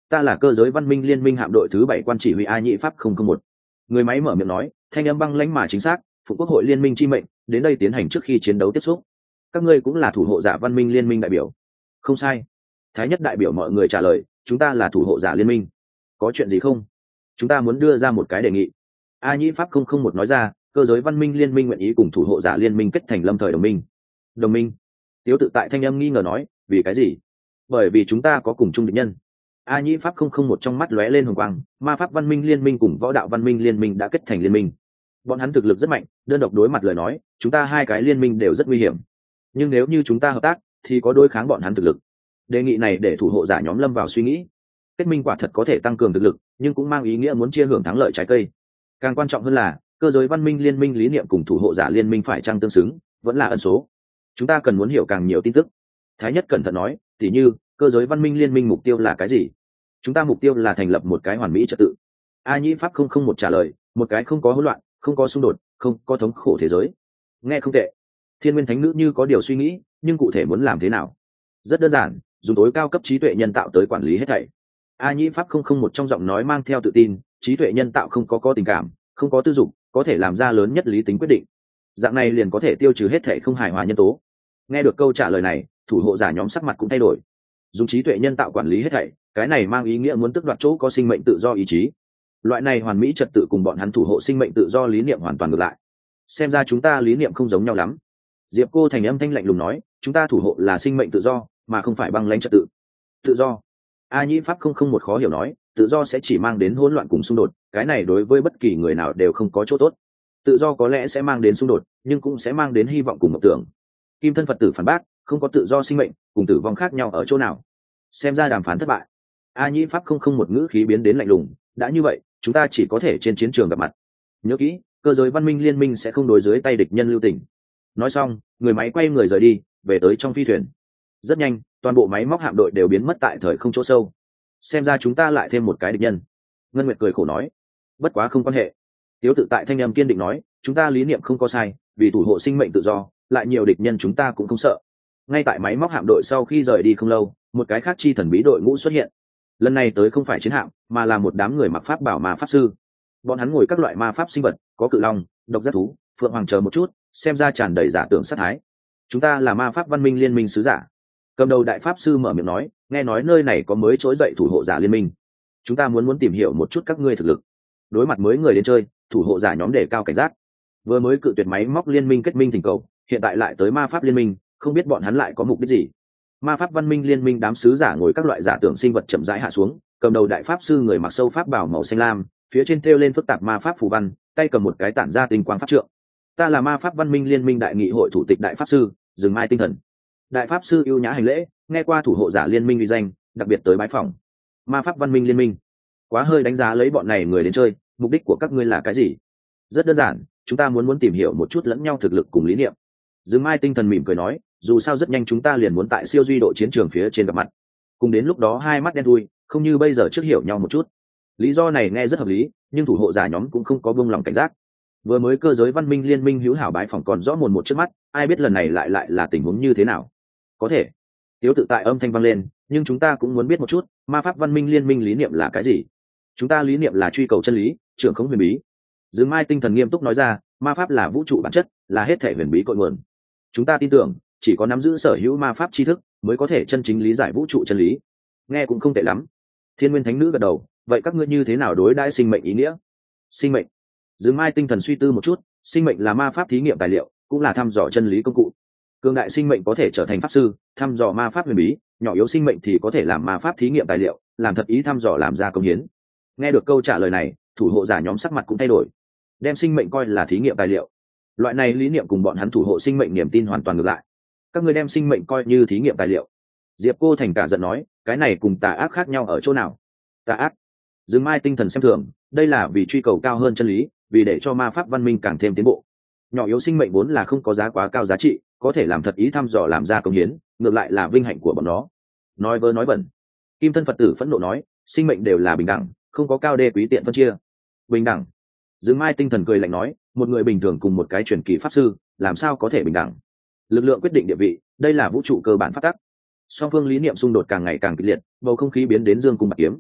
Ta là cơ giới văn minh liên minh hạm đội thứ 7 quan chỉ huy A Nhĩ Pháp 001. Người máy mở miệng nói, thanh âm băng lãnh mà chính xác, phụ quốc hội liên minh chi mệnh, đến đây tiến hành trước khi chiến đấu tiếp xúc. Các ngươi cũng là thủ hộ giả văn minh liên minh đại biểu. Không sai. Thái nhất đại biểu mọi người trả lời, chúng ta là thủ hộ giả liên minh. Có chuyện gì không? Chúng ta muốn đưa ra một cái đề nghị. A Nhĩ Pháp 001 nói ra, cơ giới văn minh liên minh nguyện ý cùng thủ hộ giả liên minh kết thành lâm thời đồng minh. Đồng minh? Tiếu tự tại thanh âm nghi ngờ nói, vì cái gì? Bởi vì chúng ta có cùng chung địch nhân. A Nhĩ Pháp 001 trong mắt lóe lên hồng quang, ma pháp văn minh liên minh cùng võ đạo văn minh liên minh đã kết thành liên minh. Bọn hắn thực lực rất mạnh, đơn độc đối mặt lời nói, chúng ta hai cái liên minh đều rất nguy hiểm. Nhưng nếu như chúng ta hợp tác, thì có đối kháng bọn hắn thực lực. Đề nghị này để thủ hộ giả nhóm lâm vào suy nghĩ. Kết minh quả thật có thể tăng cường thực lực, nhưng cũng mang ý nghĩa muốn chia hưởng thắng lợi trái cây. Càng quan trọng hơn là, cơ giới văn minh liên minh lý niệm cùng thủ hộ giả liên minh phải chăng tương xứng, vẫn là ẩn số. Chúng ta cần muốn hiểu càng nhiều tin tức. Thái nhất cẩn thận nói, tỉ như cơ giới văn minh liên minh mục tiêu là cái gì? Chúng ta mục tiêu là thành lập một cái hoàn mỹ trật tự. A Nhĩ Pháp 001 trả lời, một cái không có hỗn loạn, không có xung đột, không có thống khổ thế giới. Nghe không tệ. Thiên Nguyên Thánh Nữ như có điều suy nghĩ, nhưng cụ thể muốn làm thế nào? Rất đơn giản, dùng tối cao cấp trí tuệ nhân tạo tới quản lý hết thảy. A Nhĩ Pháp 001 trong giọng nói mang theo tự tin, trí tuệ nhân tạo không có tình cảm, không có tư dục, có thể làm ra lớn nhất lý tính quyết định. Dạng này liền có thể tiêu trừ hết thảy không hài hòa nhân tố. Nghe được câu trả lời này, thủ hộ giả nhóm sắc mặt cũng thay đổi. Dùng trí tuệ nhân tạo quản lý hết thảy, cái này mang ý nghĩa muốn tước đoạt chỗ có sinh mệnh tự do ý chí. Loại này hoàn mỹ trật tự cùng bọn hắn thủ hộ sinh mệnh tự do lý niệm hoàn toàn ngược lại. Xem ra chúng ta lý niệm không giống nhau lắm. Diệp Cô Thành âm thanh lạnh lùng nói, chúng ta thủ hộ là sinh mệnh tự do, mà không phải băng lãnh trật tự. Tự do? A Nhĩ Pháp 001 khó hiểu nói, tự do sẽ chỉ mang đến hỗn loạn cùng xung đột, cái này đối với bất kỳ người nào đều không có chỗ tốt. Tự do có lẽ sẽ mang đến xung đột, nhưng cũng sẽ mang đến hy vọng cùng mộng tưởng. Kim thân Phật tử phản bác, không có tự do sinh mệnh, cùng tử vong khác nhau ở chỗ nào? Xem ra đàm phán thất bại. A Nhĩ Pháp 001 ngữ khí biến đến lạnh lùng, đã như vậy, chúng ta chỉ có thể trên chiến trường gặp mặt. Nhớ kỹ, cơ giới văn minh liên minh sẽ không đối dưới tay địch nhân lưu tình. Nói xong, người máy quay người rời đi, về tới trong phi thuyền. Rất nhanh, toàn bộ máy móc hạm đội đều biến mất tại thời không chỗ sâu. Xem ra chúng ta lại thêm một cái địch nhân. Ngân Nguyệt cười khổ nói, bất quá không quan hệ. Tiếu tự tại thanh âm kiên định nói, chúng ta lý niệm không có sai, vì thủ hộ sinh mệnh tự do, lại nhiều địch nhân chúng ta cũng không sợ. Ngay tại máy móc hạm đội sau khi rời đi không lâu, một cái khác chi thần bí đội ngũ xuất hiện. Lần này tới không phải chiến hạm, mà là một đám người mặc pháp bảo ma pháp sư. Bọn hắn ngồi các loại ma pháp sinh vật, có cự long, độc giác thú, phượng hoàng chờ một chút, xem ra tràn đầy giả tưởng sát thái. Chúng ta là ma pháp văn minh liên minh sứ giả. Cầm đầu đại pháp sư mở miệng nói, nghe nói nơi này có mới trỗi dậy thủ hộ giả liên minh. Chúng ta muốn tìm hiểu một chút các ngươi thực lực. Đối mặt mới người đến chơi, thủ hộ giả nhóm đề cao cảnh giác. Vừa mới cự tuyệt máy móc liên minh kết minh thỉnh cầu, hiện tại lại tới ma pháp liên minh, không biết bọn hắn lại có mục đích gì. Ma pháp văn minh liên minh đám sứ giả ngồi các loại giả tưởng sinh vật chậm rãi hạ xuống, cầm đầu đại pháp sư người mặc sâu pháp bảo màu xanh lam, phía trên thêu lên phức tạp ma pháp phù văn, tay cầm một cái tản ra tinh quang pháp trượng. Ta là ma pháp văn minh liên minh đại nghị hội thủ tịch đại pháp sư, Dừng Mai Tinh Thần. Đại pháp sư ưu nhã hành lễ, nghe qua thủ hộ giả liên minh uy danh, đặc biệt tới bái phỏng. Ma pháp văn minh liên minh, quá hơi đánh giá lấy bọn này người đến chơi, mục đích của các ngươi là cái gì? Rất đơn giản, chúng ta muốn tìm hiểu một chút lẫn nhau thực lực cùng lý niệm. Dừng Mai Tinh Thần mỉm cười nói, dù sao rất nhanh chúng ta liền muốn tại siêu duy độ chiến trường phía trên gặp mặt, cùng đến lúc đó hai mắt đen thui, không như bây giờ trước hiểu nhau một chút. Lý do này nghe rất hợp lý, nhưng thủ hộ giả nhóm cũng không có buông lòng cảnh giác. Vừa mới cơ giới văn minh liên minh hữu hảo bái phỏng còn rõ mồn một trước mắt, ai biết lần này lại là tình huống như thế nào. Có thể. Tiếu tự tại âm thanh vang lên, nhưng chúng ta cũng muốn biết một chút, ma pháp văn minh liên minh lý niệm là cái gì? Chúng ta lý niệm là truy cầu chân lý, trưởng khống huyền bí. Dương Mai Tinh Thần nghiêm túc nói ra, ma pháp là vũ trụ bản chất, là hết thể huyền bí cội nguồn. Chúng ta tin tưởng, chỉ có nắm giữ sở hữu ma pháp tri thức mới có thể chân chính lý giải vũ trụ chân lý. Nghe cũng không tệ lắm. Thiên Nguyên Thánh Nữ gật đầu, vậy các ngươi như thế nào đối đãi sinh mệnh ý nghĩa? Sinh mệnh. Dương Mai Tinh Thần suy tư một chút, sinh mệnh là ma pháp thí nghiệm tài liệu, cũng là thăm dò chân lý công cụ. Cường đại sinh mệnh có thể trở thành pháp sư, thăm dò ma pháp huyền bí, nhỏ yếu sinh mệnh thì có thể làm ma pháp thí nghiệm tài liệu, làm thật ý thăm dò làm ra công hiến. Nghe được câu trả lời này, thủ hộ giả nhóm sắc mặt cũng thay đổi. Đem sinh mệnh coi là thí nghiệm tài liệu. Loại này lý niệm cùng bọn hắn thủ hộ sinh mệnh niềm tin hoàn toàn ngược lại. Các ngươi đem sinh mệnh coi như thí nghiệm tài liệu. Diệp Cô Thành cả giận nói, cái này cùng tà ác khác nhau ở chỗ nào? Tà ác? Dương Mai Tinh Thần xem thường, đây là vì truy cầu cao hơn chân lý, vì để cho ma pháp văn minh càng thêm tiến bộ. Nhỏ yếu sinh mệnh vốn là không có giá quá cao giá trị, có thể làm thật ý thăm dò làm ra công hiến, ngược lại là vinh hạnh của bọn nó. Nói vớ nói vẩn. Kim thân Phật tử phẫn nộ nói, sinh mệnh đều là bình đẳng, không có cao đê quý tiện phân chia. Bình đẳng? Dương Mai Tinh Thần cười lạnh nói, một người bình thường cùng một cái truyền kỳ pháp sư, làm sao có thể bình đẳng? Lực lượng quyết định địa vị, đây là vũ trụ cơ bản pháp tắc. Song phương lý niệm xung đột càng ngày càng kịch liệt, bầu không khí biến đến dương cung bạc kiếm.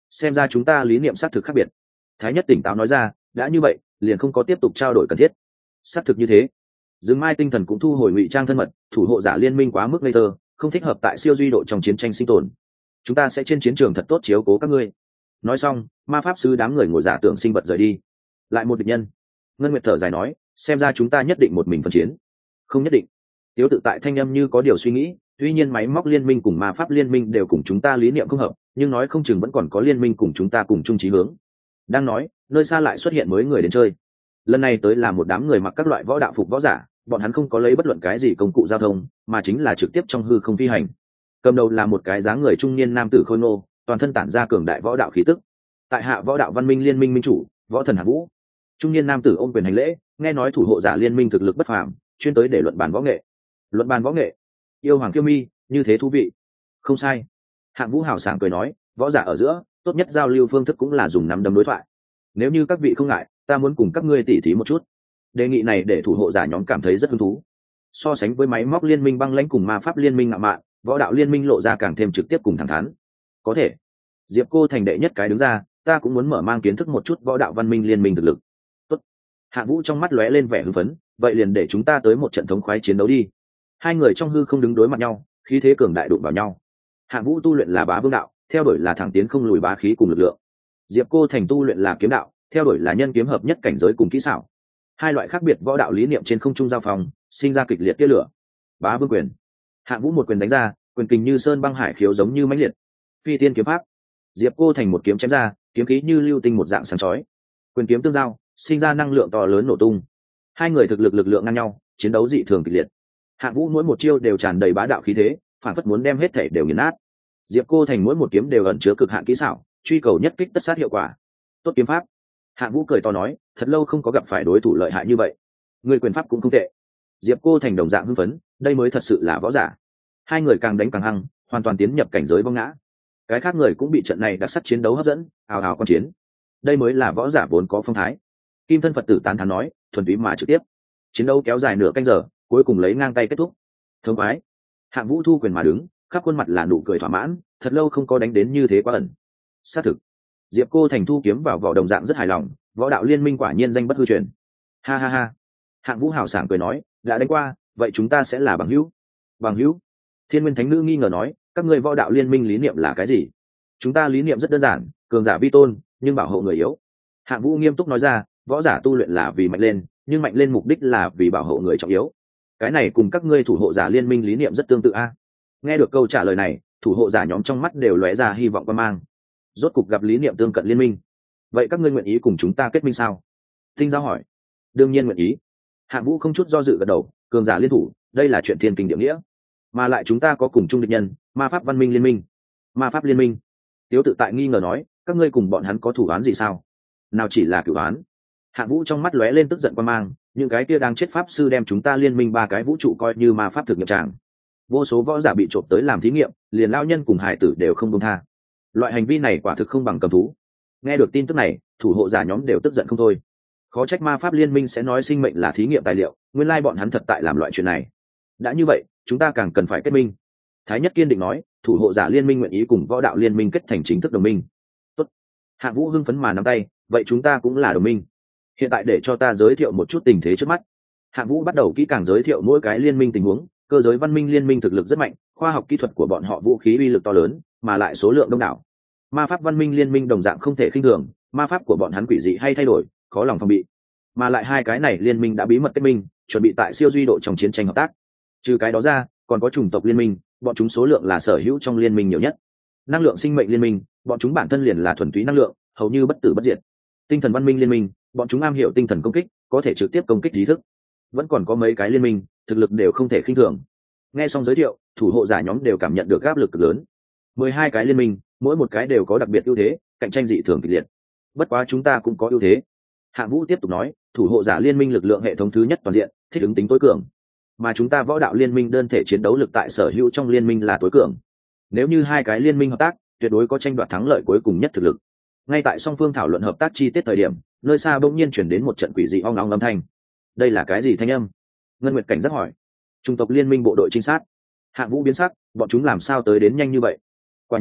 xem ra chúng ta lý niệm xác thực khác biệt. Thái nhất tỉnh táo nói ra, đã như vậy liền không có tiếp tục trao đổi cần thiết. Xác thực như thế. Dương Mai tinh thần cũng thu hồi ngụy trang thân mật, thủ hộ giả liên minh quá mức ngây thơ, không thích hợp tại siêu duy độ trong chiến tranh sinh tồn. Chúng ta sẽ trên chiến trường thật tốt chiếu cố các ngươi. Nói xong, ma pháp sư đám người ngồi giả tưởng sinh vật rời đi. Lại một địch nhân. Ngân Nguyệt thở dài nói, xem ra chúng ta nhất định một mình phân chiến. Không nhất định. Tiếu tự tại thanh âm như có điều suy nghĩ, tuy nhiên máy móc liên minh cùng ma pháp liên minh đều cùng chúng ta lý niệm không hợp, nhưng nói không chừng vẫn còn có liên minh cùng chúng ta cùng chung chí hướng. Đang nói, nơi xa lại xuất hiện mới người đến chơi. Lần này tới là một đám người mặc các loại võ đạo phục võ giả, bọn hắn không có lấy bất luận cái gì công cụ giao thông, mà chính là trực tiếp trong hư không phi hành. Cầm đầu là một cái dáng người trung niên nam tử khôi ngô, toàn thân tản ra cường đại võ đạo khí tức. Tại hạ võ đạo văn minh liên minh minh chủ, võ thần Hạng Vũ. Trung niên nam tử ôm quyền hành lễ, nghe nói thủ hộ giả liên minh thực lực bất phàm, chuyên tới để luận bàn võ nghệ. Luận bàn võ nghệ? Yêu hoàng Kiêu Mi, như thế thú vị. Không sai. Hạng Vũ hào sảng cười nói, võ giả ở giữa, tốt nhất giao lưu phương thức cũng là dùng nắm đấm đối thoại. Nếu như các vị không ngại, ta muốn cùng các ngươi tỉ thí một chút. Đề nghị này để thủ hộ giả nhóm cảm thấy rất hứng thú. So sánh với máy móc liên minh băng lãnh cùng ma pháp liên minh ngạo mạn, võ đạo liên minh lộ ra càng thêm trực tiếp cùng thẳng thắn. Có thể. Diệp Cô thành đệ nhất cái đứng ra, ta cũng muốn mở mang kiến thức một chút võ đạo văn minh liên minh thực lực. Tốt. Hạng Vũ trong mắt lóe lên vẻ hưng phấn, vậy liền để chúng ta tới một trận thống khoái chiến đấu đi. Hai người trong hư không đứng đối mặt nhau, khí thế cường đại đụng vào nhau. Hạng Vũ tu luyện là bá vương đạo, theo đuổi là thẳng tiến không lùi bá khí cùng lực lượng. Diệp Cô thành tu luyện là kiếm đạo, theo đuổi là nhân kiếm hợp nhất cảnh giới cùng kỹ xảo. Hai loại khác biệt võ đạo lý niệm trên không trung giao phòng, sinh ra kịch liệt tia lửa. Bá vương quyền. Hạng Vũ một quyền đánh ra, quyền kình như sơn băng hải khiếu giống như mãnh liệt. Phi tiên kiếm pháp. Diệp Cô thành một kiếm chém ra, kiếm khí như lưu tinh một dạng sáng chói. Quyền kiếm tương giao, sinh ra năng lượng to lớn nổ tung. Hai người thực lực lượng ngang nhau, chiến đấu dị thường kịch liệt. Hạng Vũ mỗi một chiêu đều tràn đầy bá đạo khí thế, phản phất muốn đem hết thể đều nghiền nát. Diệp Cô thành mỗi một kiếm đều ẩn chứa cực hạn kỹ xảo, truy cầu nhất kích tất sát hiệu quả. Tốt kiếm pháp. Hạng Vũ cười to nói, thật lâu không có gặp phải đối thủ lợi hại như vậy. Người quyền pháp cũng không tệ. Diệp Cô thành đồng dạng hưng phấn, đây mới thật sự là võ giả. Hai người càng đánh càng hăng, hoàn toàn tiến nhập cảnh giới vong ngã. Cái khác người cũng bị trận này đặc sắc chiến đấu hấp dẫn, ào ào quan chiến. Đây mới là võ giả vốn có phong thái. Kim thân Phật tử tán thán nói, thuần túy mà trực tiếp. Chiến đấu kéo dài nửa canh giờ, cuối cùng lấy ngang tay kết thúc. Thống khoái. Hạng Vũ thu quyền mà đứng, khắp khuôn mặt là nụ cười thỏa mãn, thật lâu không có đánh đến như thế quá ẩn. Xác thực. Diệp Cô thành thu kiếm vào vỏ đồng dạng rất hài lòng, võ đạo liên minh quả nhiên danh bất hư truyền. Ha ha ha. Hạng Vũ hào sảng cười nói, đã đánh qua, vậy chúng ta sẽ là bằng hữu. Bằng hữu? Thiên Nguyên Thánh Nữ nghi ngờ nói, các ngươi võ đạo liên minh lý niệm là cái gì? Chúng ta lý niệm rất đơn giản, cường giả vi tôn, nhưng bảo hộ người yếu. Hạng Vũ nghiêm túc nói ra, võ giả tu luyện là vì mạnh lên, nhưng mạnh lên mục đích là vì bảo hộ người trọng yếu. Cái này cùng các ngươi thủ hộ giả liên minh lý niệm rất tương tự a. Nghe được câu trả lời này, thủ hộ giả nhóm trong mắt đều lóe ra hy vọng quan mang. Rốt cục gặp lý niệm tương cận liên minh. Vậy các ngươi nguyện ý cùng chúng ta kết minh sao? Tinh Giao hỏi. Đương nhiên nguyện ý. Hạng Vũ không chút do dự gật đầu, cường giả liên thủ, đây là chuyện thiên kinh địa nghĩa. Mà lại chúng ta có cùng chung địch nhân, ma pháp văn minh liên minh. Ma pháp liên minh. Tiếu tự tại nghi ngờ nói, các ngươi cùng bọn hắn có thủ án gì sao? Nào chỉ là cửu án. Hạng Vũ trong mắt lóe lên tức giận quan mang, những cái kia đang chết pháp sư đem chúng ta liên minh ba cái vũ trụ coi như ma pháp thực nghiệm tràng. Vô số võ giả bị trộm tới làm thí nghiệm, liền lao nhân cùng hải tử đều không buông tha. Loại hành vi này quả thực không bằng cầm thú. Nghe được tin tức này, thủ hộ giả nhóm đều tức giận không thôi. Khó trách ma pháp liên minh sẽ nói sinh mệnh là thí nghiệm tài liệu, nguyên lai bọn hắn thật tại làm loại chuyện này. Đã như vậy, chúng ta càng cần phải kết minh. Thái Nhất kiên định nói, thủ hộ giả liên minh nguyện ý cùng võ đạo liên minh kết thành chính thức đồng minh. Tốt. Hạng Vũ hưng phấn mà nắm tay, vậy chúng ta cũng là đồng minh. Hiện tại để cho ta giới thiệu một chút tình thế trước mắt. Hạng Vũ bắt đầu kỹ càng giới thiệu mỗi cái liên minh tình huống. Cơ giới văn minh liên minh thực lực rất mạnh, khoa học kỹ thuật của bọn họ vũ khí uy lực to lớn, mà lại số lượng đông đảo. Ma pháp văn minh liên minh đồng dạng không thể khinh thường, ma pháp của bọn hắn quỷ dị hay thay đổi, khó lòng phòng bị. Mà lại hai cái này liên minh đã bí mật kết minh, chuẩn bị tại siêu duy độ trong chiến tranh hợp tác. Trừ cái đó ra, còn có chủng tộc liên minh, bọn chúng số lượng là sở hữu trong liên minh nhiều nhất. Năng lượng sinh mệnh liên minh, bọn chúng bản thân liền là thuần túy năng lượng, hầu như bất tử bất diệt. Tinh thần văn minh liên minh, bọn chúng am hiểu tinh thần công kích, có thể trực tiếp công kích trí thức. Vẫn còn có mấy cái liên minh, thực lực đều không thể khinh thường. Nghe xong giới thiệu, thủ hộ giả nhóm đều cảm nhận được áp lực cực lớn. 12 cái liên minh, mỗi một cái đều có đặc biệt ưu thế, cạnh tranh dị thường kịch liệt. Bất quá chúng ta cũng có ưu thế. Hạng Vũ tiếp tục nói, thủ hộ giả liên minh lực lượng hệ thống thứ nhất toàn diện, thích ứng tính tối cường. Mà chúng ta võ đạo liên minh đơn thể chiến đấu lực tại sở hữu trong liên minh là tối cường. Nếu như hai cái liên minh hợp tác, tuyệt đối có tranh đoạt thắng lợi cuối cùng nhất thực lực. Ngay tại song phương thảo luận hợp tác chi tiết thời điểm, nơi xa bỗng nhiên chuyển đến một trận quỷ dị ong ong âm thanh. Đây là cái gì thanh âm? Ngân Nguyệt cảnh giác hỏi. Chủng tộc liên minh bộ đội trinh sát. Hạng Vũ biến sắc, bọn chúng làm sao tới đến nhanh như vậy? Quả nhiên,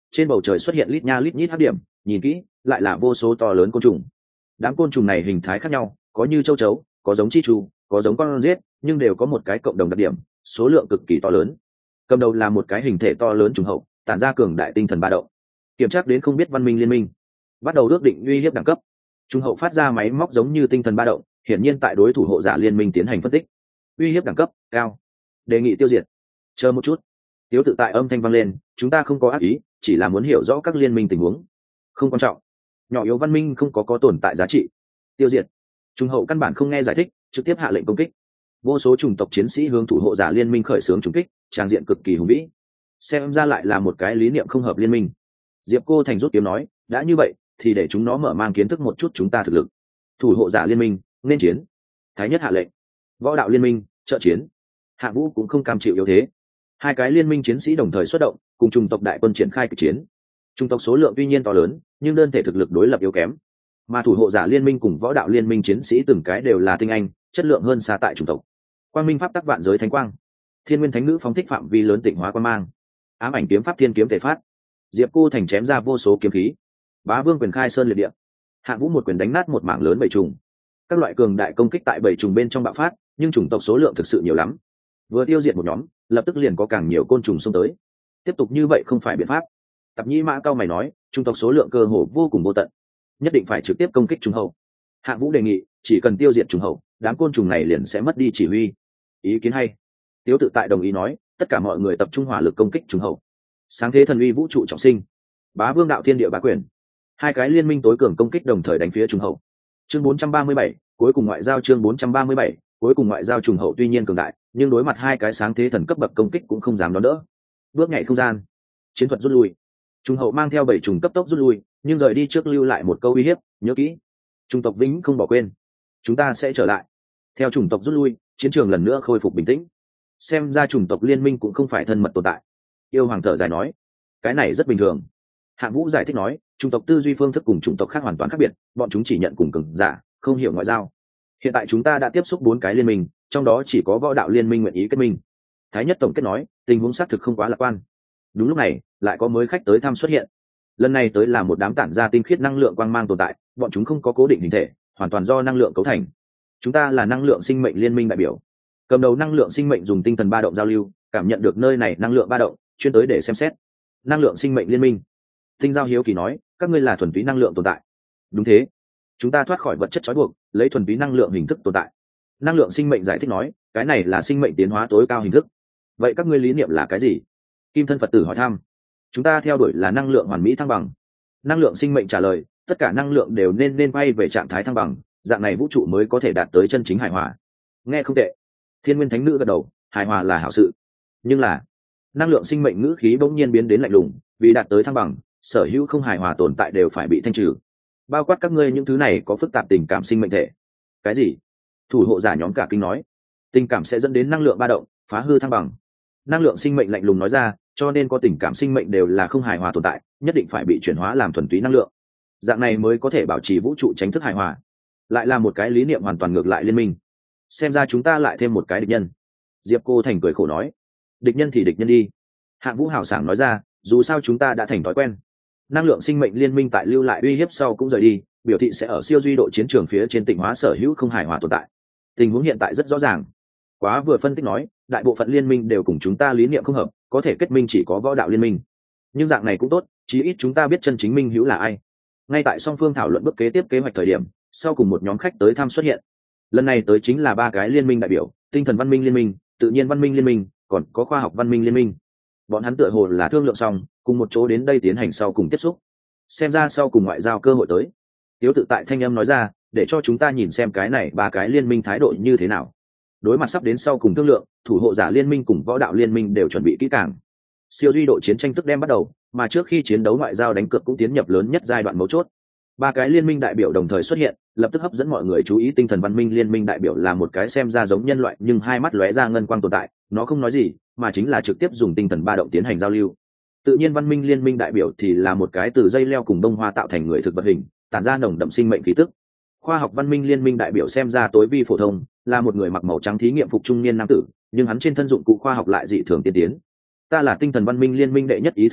trên bầu trời xuất hiện lít nha lít nhít hắc điểm, nhìn kỹ lại là vô số to lớn côn trùng. Đám côn trùng này hình thái khác nhau, có như châu chấu, có giống chi chu, có giống con rết, nhưng đều có một cái cộng đồng đặc điểm, số lượng cực kỳ to lớn. Cầm đầu là một cái hình thể to lớn trùng hậu, tản ra cường đại tinh thần ba động. Kiểm tra đến không biết văn minh liên minh, bắt đầu ước định uy hiếp đẳng cấp. Trùng hậu phát ra máy móc giống như tinh thần ba động, hiển nhiên tại đối thủ hộ giả liên minh tiến hành phân tích. Uy hiếp đẳng cấp cao, đề nghị tiêu diệt. Chờ một chút. Tiếu tự tại âm thanh vang lên, chúng ta không có ác ý, chỉ là muốn hiểu rõ các liên minh tình huống. Không quan trọng. Nhỏ yếu văn minh không có tồn tại giá trị. Tiêu diệt. Trùng hậu căn bản không nghe giải thích, trực tiếp hạ lệnh công kích. Vô số chủng tộc chiến sĩ hướng thủ hộ giả liên minh khởi xướng trùng kích, tràng diện cực kỳ hùng vĩ. Xem ra lại là một cái lý niệm không hợp liên minh. Diệp Cô Thành rút kiếm nói, đã như vậy thì để chúng nó mở mang kiến thức một chút chúng ta thực lực. Thủ hộ giả liên minh nên chiến. Thái nhất hạ lệnh. Võ đạo liên minh trợ chiến. Hạ Vũ cũng không cam chịu yếu thế. Hai cái liên minh chiến sĩ đồng thời xuất động, cùng chủng tộc đại quân triển khai kịch chiến. Chủng tộc số lượng tuy nhiên to lớn, nhưng đơn thể thực lực đối lập yếu kém. Mà thủ hộ giả liên minh cùng võ đạo liên minh chiến sĩ từng cái đều là tinh anh, chất lượng hơn xa tại chủng tộc. Quang minh pháp tắc vạn giới thánh quang, thiên nguyên thánh nữ phóng thích phạm vi lớn tịnh hóa quang mang, ám ảnh kiếm pháp thiên kiếm thể phát. Diệp Cô Thành chém ra vô số kiếm khí. Bá Vương quyền khai sơn liệt địa. Hạ Vũ một quyền đánh nát một mảng lớn bầy trùng. Các loại cường đại công kích tại bầy trùng bên trong bạo phát, nhưng chủng tộc số lượng thực sự nhiều lắm. Vừa tiêu diệt một nhóm, lập tức liền có càng nhiều côn trùng xông tới. Tiếp tục như vậy không phải biện pháp. Tập Nhĩ Mã cao mày nói, chủng tộc số lượng cơ hồ vô cùng vô tận, nhất định phải trực tiếp công kích trùng hậu. Hạ Vũ đề nghị, chỉ cần tiêu diệt trùng hậu, đám côn trùng này liền sẽ mất đi chỉ huy. Ý kiến hay. Tiếu tự tại đồng ý nói, tất cả mọi người tập trung hỏa lực công kích trùng hậu. Sáng thế thần uy vũ trụ trọng sinh. Bá Vương đạo thiên địa bá quyền. Hai cái liên minh tối cường công kích đồng thời đánh phía trùng hậu. Chương 437, cuối cùng ngoại giao. Chương 437, cuối cùng ngoại giao. Trùng hậu tuy nhiên cường đại, nhưng đối mặt hai cái sáng thế thần cấp bậc công kích cũng không dám đón đỡ. Bước nhảy không gian, chiến thuật rút lui. Trùng hậu mang theo 7 trùng cấp tốc rút lui, nhưng rời đi trước lưu lại một câu uy hiếp, nhớ kỹ, chủng tộc vĩnh không bỏ quên, chúng ta sẽ trở lại. Theo chủng tộc rút lui, chiến trường lần nữa khôi phục bình tĩnh. Xem ra chủng tộc liên minh cũng không phải thân mật tồn tại. Yêu hoàng thở dài nói, cái này rất bình thường. Hạng Vũ giải thích nói, chủng tộc tư duy phương thức cùng chủng tộc khác hoàn toàn khác biệt, bọn chúng chỉ nhận cùng cường giả, không hiểu ngoại giao. Hiện tại chúng ta đã tiếp xúc 4 cái liên minh, trong đó chỉ có võ đạo liên minh nguyện ý kết minh. Thái nhất tổng kết nói, tình huống xác thực không quá lạc quan. Đúng lúc này, lại có mới khách tới thăm xuất hiện. Lần này tới là một đám tản ra tinh khiết năng lượng quang mang tồn tại, bọn chúng không có cố định hình thể, hoàn toàn do năng lượng cấu thành. Chúng ta là năng lượng sinh mệnh liên minh đại biểu. Cầm đầu năng lượng sinh mệnh dùng tinh thần ba động giao lưu, cảm nhận được nơi này năng lượng ba động, chuyên tới để xem xét. Năng lượng sinh mệnh liên minh. Tinh Giao hiếu kỳ nói, các ngươi là thuần túy năng lượng tồn tại. Đúng thế, chúng ta thoát khỏi vật chất trói buộc, lấy thuần túy năng lượng hình thức tồn tại. Năng lượng sinh mệnh giải thích nói, cái này là sinh mệnh tiến hóa tối cao hình thức. Vậy các ngươi lý niệm là cái gì? Kim thân Phật tử hỏi thăm. Chúng ta theo đuổi là năng lượng hoàn mỹ thăng bằng. Năng lượng sinh mệnh trả lời, tất cả năng lượng đều nên quay về trạng thái thăng bằng, dạng này vũ trụ mới có thể đạt tới chân chính hài hòa. Nghe không tệ. Thiên nguyên thánh nữ gật đầu, hài hòa là hảo sự. Nhưng là, năng lượng sinh mệnh ngữ khí bỗng nhiên biến đến lạnh lùng, vì đạt tới thăng bằng, sở hữu không hài hòa tồn tại đều phải bị thanh trừ. Bao quát các ngươi những thứ này có phức tạp tình cảm sinh mệnh thể. Cái gì? Thủ hộ giả nhóm cả kinh nói. Tình cảm sẽ dẫn đến năng lượng ba động, phá hư thăng bằng. Năng lượng sinh mệnh lạnh lùng nói ra, cho nên có tình cảm sinh mệnh đều là không hài hòa tồn tại, nhất định phải bị chuyển hóa làm thuần túy năng lượng. Dạng này mới có thể bảo trì vũ trụ tránh thức hài hòa. Lại là một cái lý niệm hoàn toàn ngược lại liên minh. Xem ra chúng ta lại thêm một cái địch nhân. Diệp Cô Thành cười khổ nói, địch nhân thì địch nhân đi. Hạng Vũ hào sảng nói ra, dù sao chúng ta đã thành thói quen. Năng lượng sinh mệnh liên minh tại lưu lại uy hiếp sau cũng rời đi, biểu thị sẽ ở siêu duy độ chiến trường phía trên tịnh hóa sở hữu không hài hòa tồn tại. Tình huống hiện tại rất rõ ràng. Quá vừa phân tích nói, đại bộ phận liên minh đều cùng chúng ta lý niệm không hợp, có thể kết minh chỉ có võ đạo liên minh. Nhưng dạng này cũng tốt, chí ít chúng ta biết chân chính minh hữu là ai. Ngay tại song phương thảo luận bước kế tiếp kế hoạch thời điểm, sau cùng một nhóm khách tới thăm xuất hiện. Lần này tới chính là 3 cái liên minh đại biểu, tinh thần văn minh liên minh, tự nhiên văn minh liên minh, còn có khoa học văn minh liên minh. Bọn hắn tựa hồ là thương lượng xong, cùng một chỗ đến đây tiến hành sau cùng tiếp xúc. Xem ra sau cùng ngoại giao cơ hội tới. Tiếu tự tại thanh âm nói ra, để cho chúng ta nhìn xem cái này 3 cái liên minh thái độ như thế nào. Đối mặt sắp đến sau cùng thương lượng, thủ hộ giả liên minh cùng võ đạo liên minh đều chuẩn bị kỹ càng. Siêu duy độ chiến tranh tức đem bắt đầu, mà trước khi chiến đấu ngoại giao đánh cược cũng tiến nhập lớn nhất giai đoạn mấu chốt. 3 cái liên minh đại biểu đồng thời xuất hiện, lập tức hấp dẫn mọi người chú ý. Tinh thần văn minh liên minh đại biểu là một cái xem ra giống nhân loại nhưng hai mắt lóe ra ngân quang tồn tại, nó không nói gì, mà chính là trực tiếp dùng tinh thần ba động tiến hành giao lưu. Tự nhiên văn minh liên minh đại biểu thì là một cái từ dây leo cùng bông hoa tạo thành người thực vật hình, tản ra nồng đậm sinh mệnh khí tức. Khoa học văn minh liên minh đại biểu xem ra tối vi phổ thông, là một người mặc màu trắng thí nghiệm phục trung niên nam tử, nhưng hắn trên thân dụng cụ khoa học lại dị thường tiên tiến. Ta là tinh thần văn minh liên minh đệ nhất ý thức thể,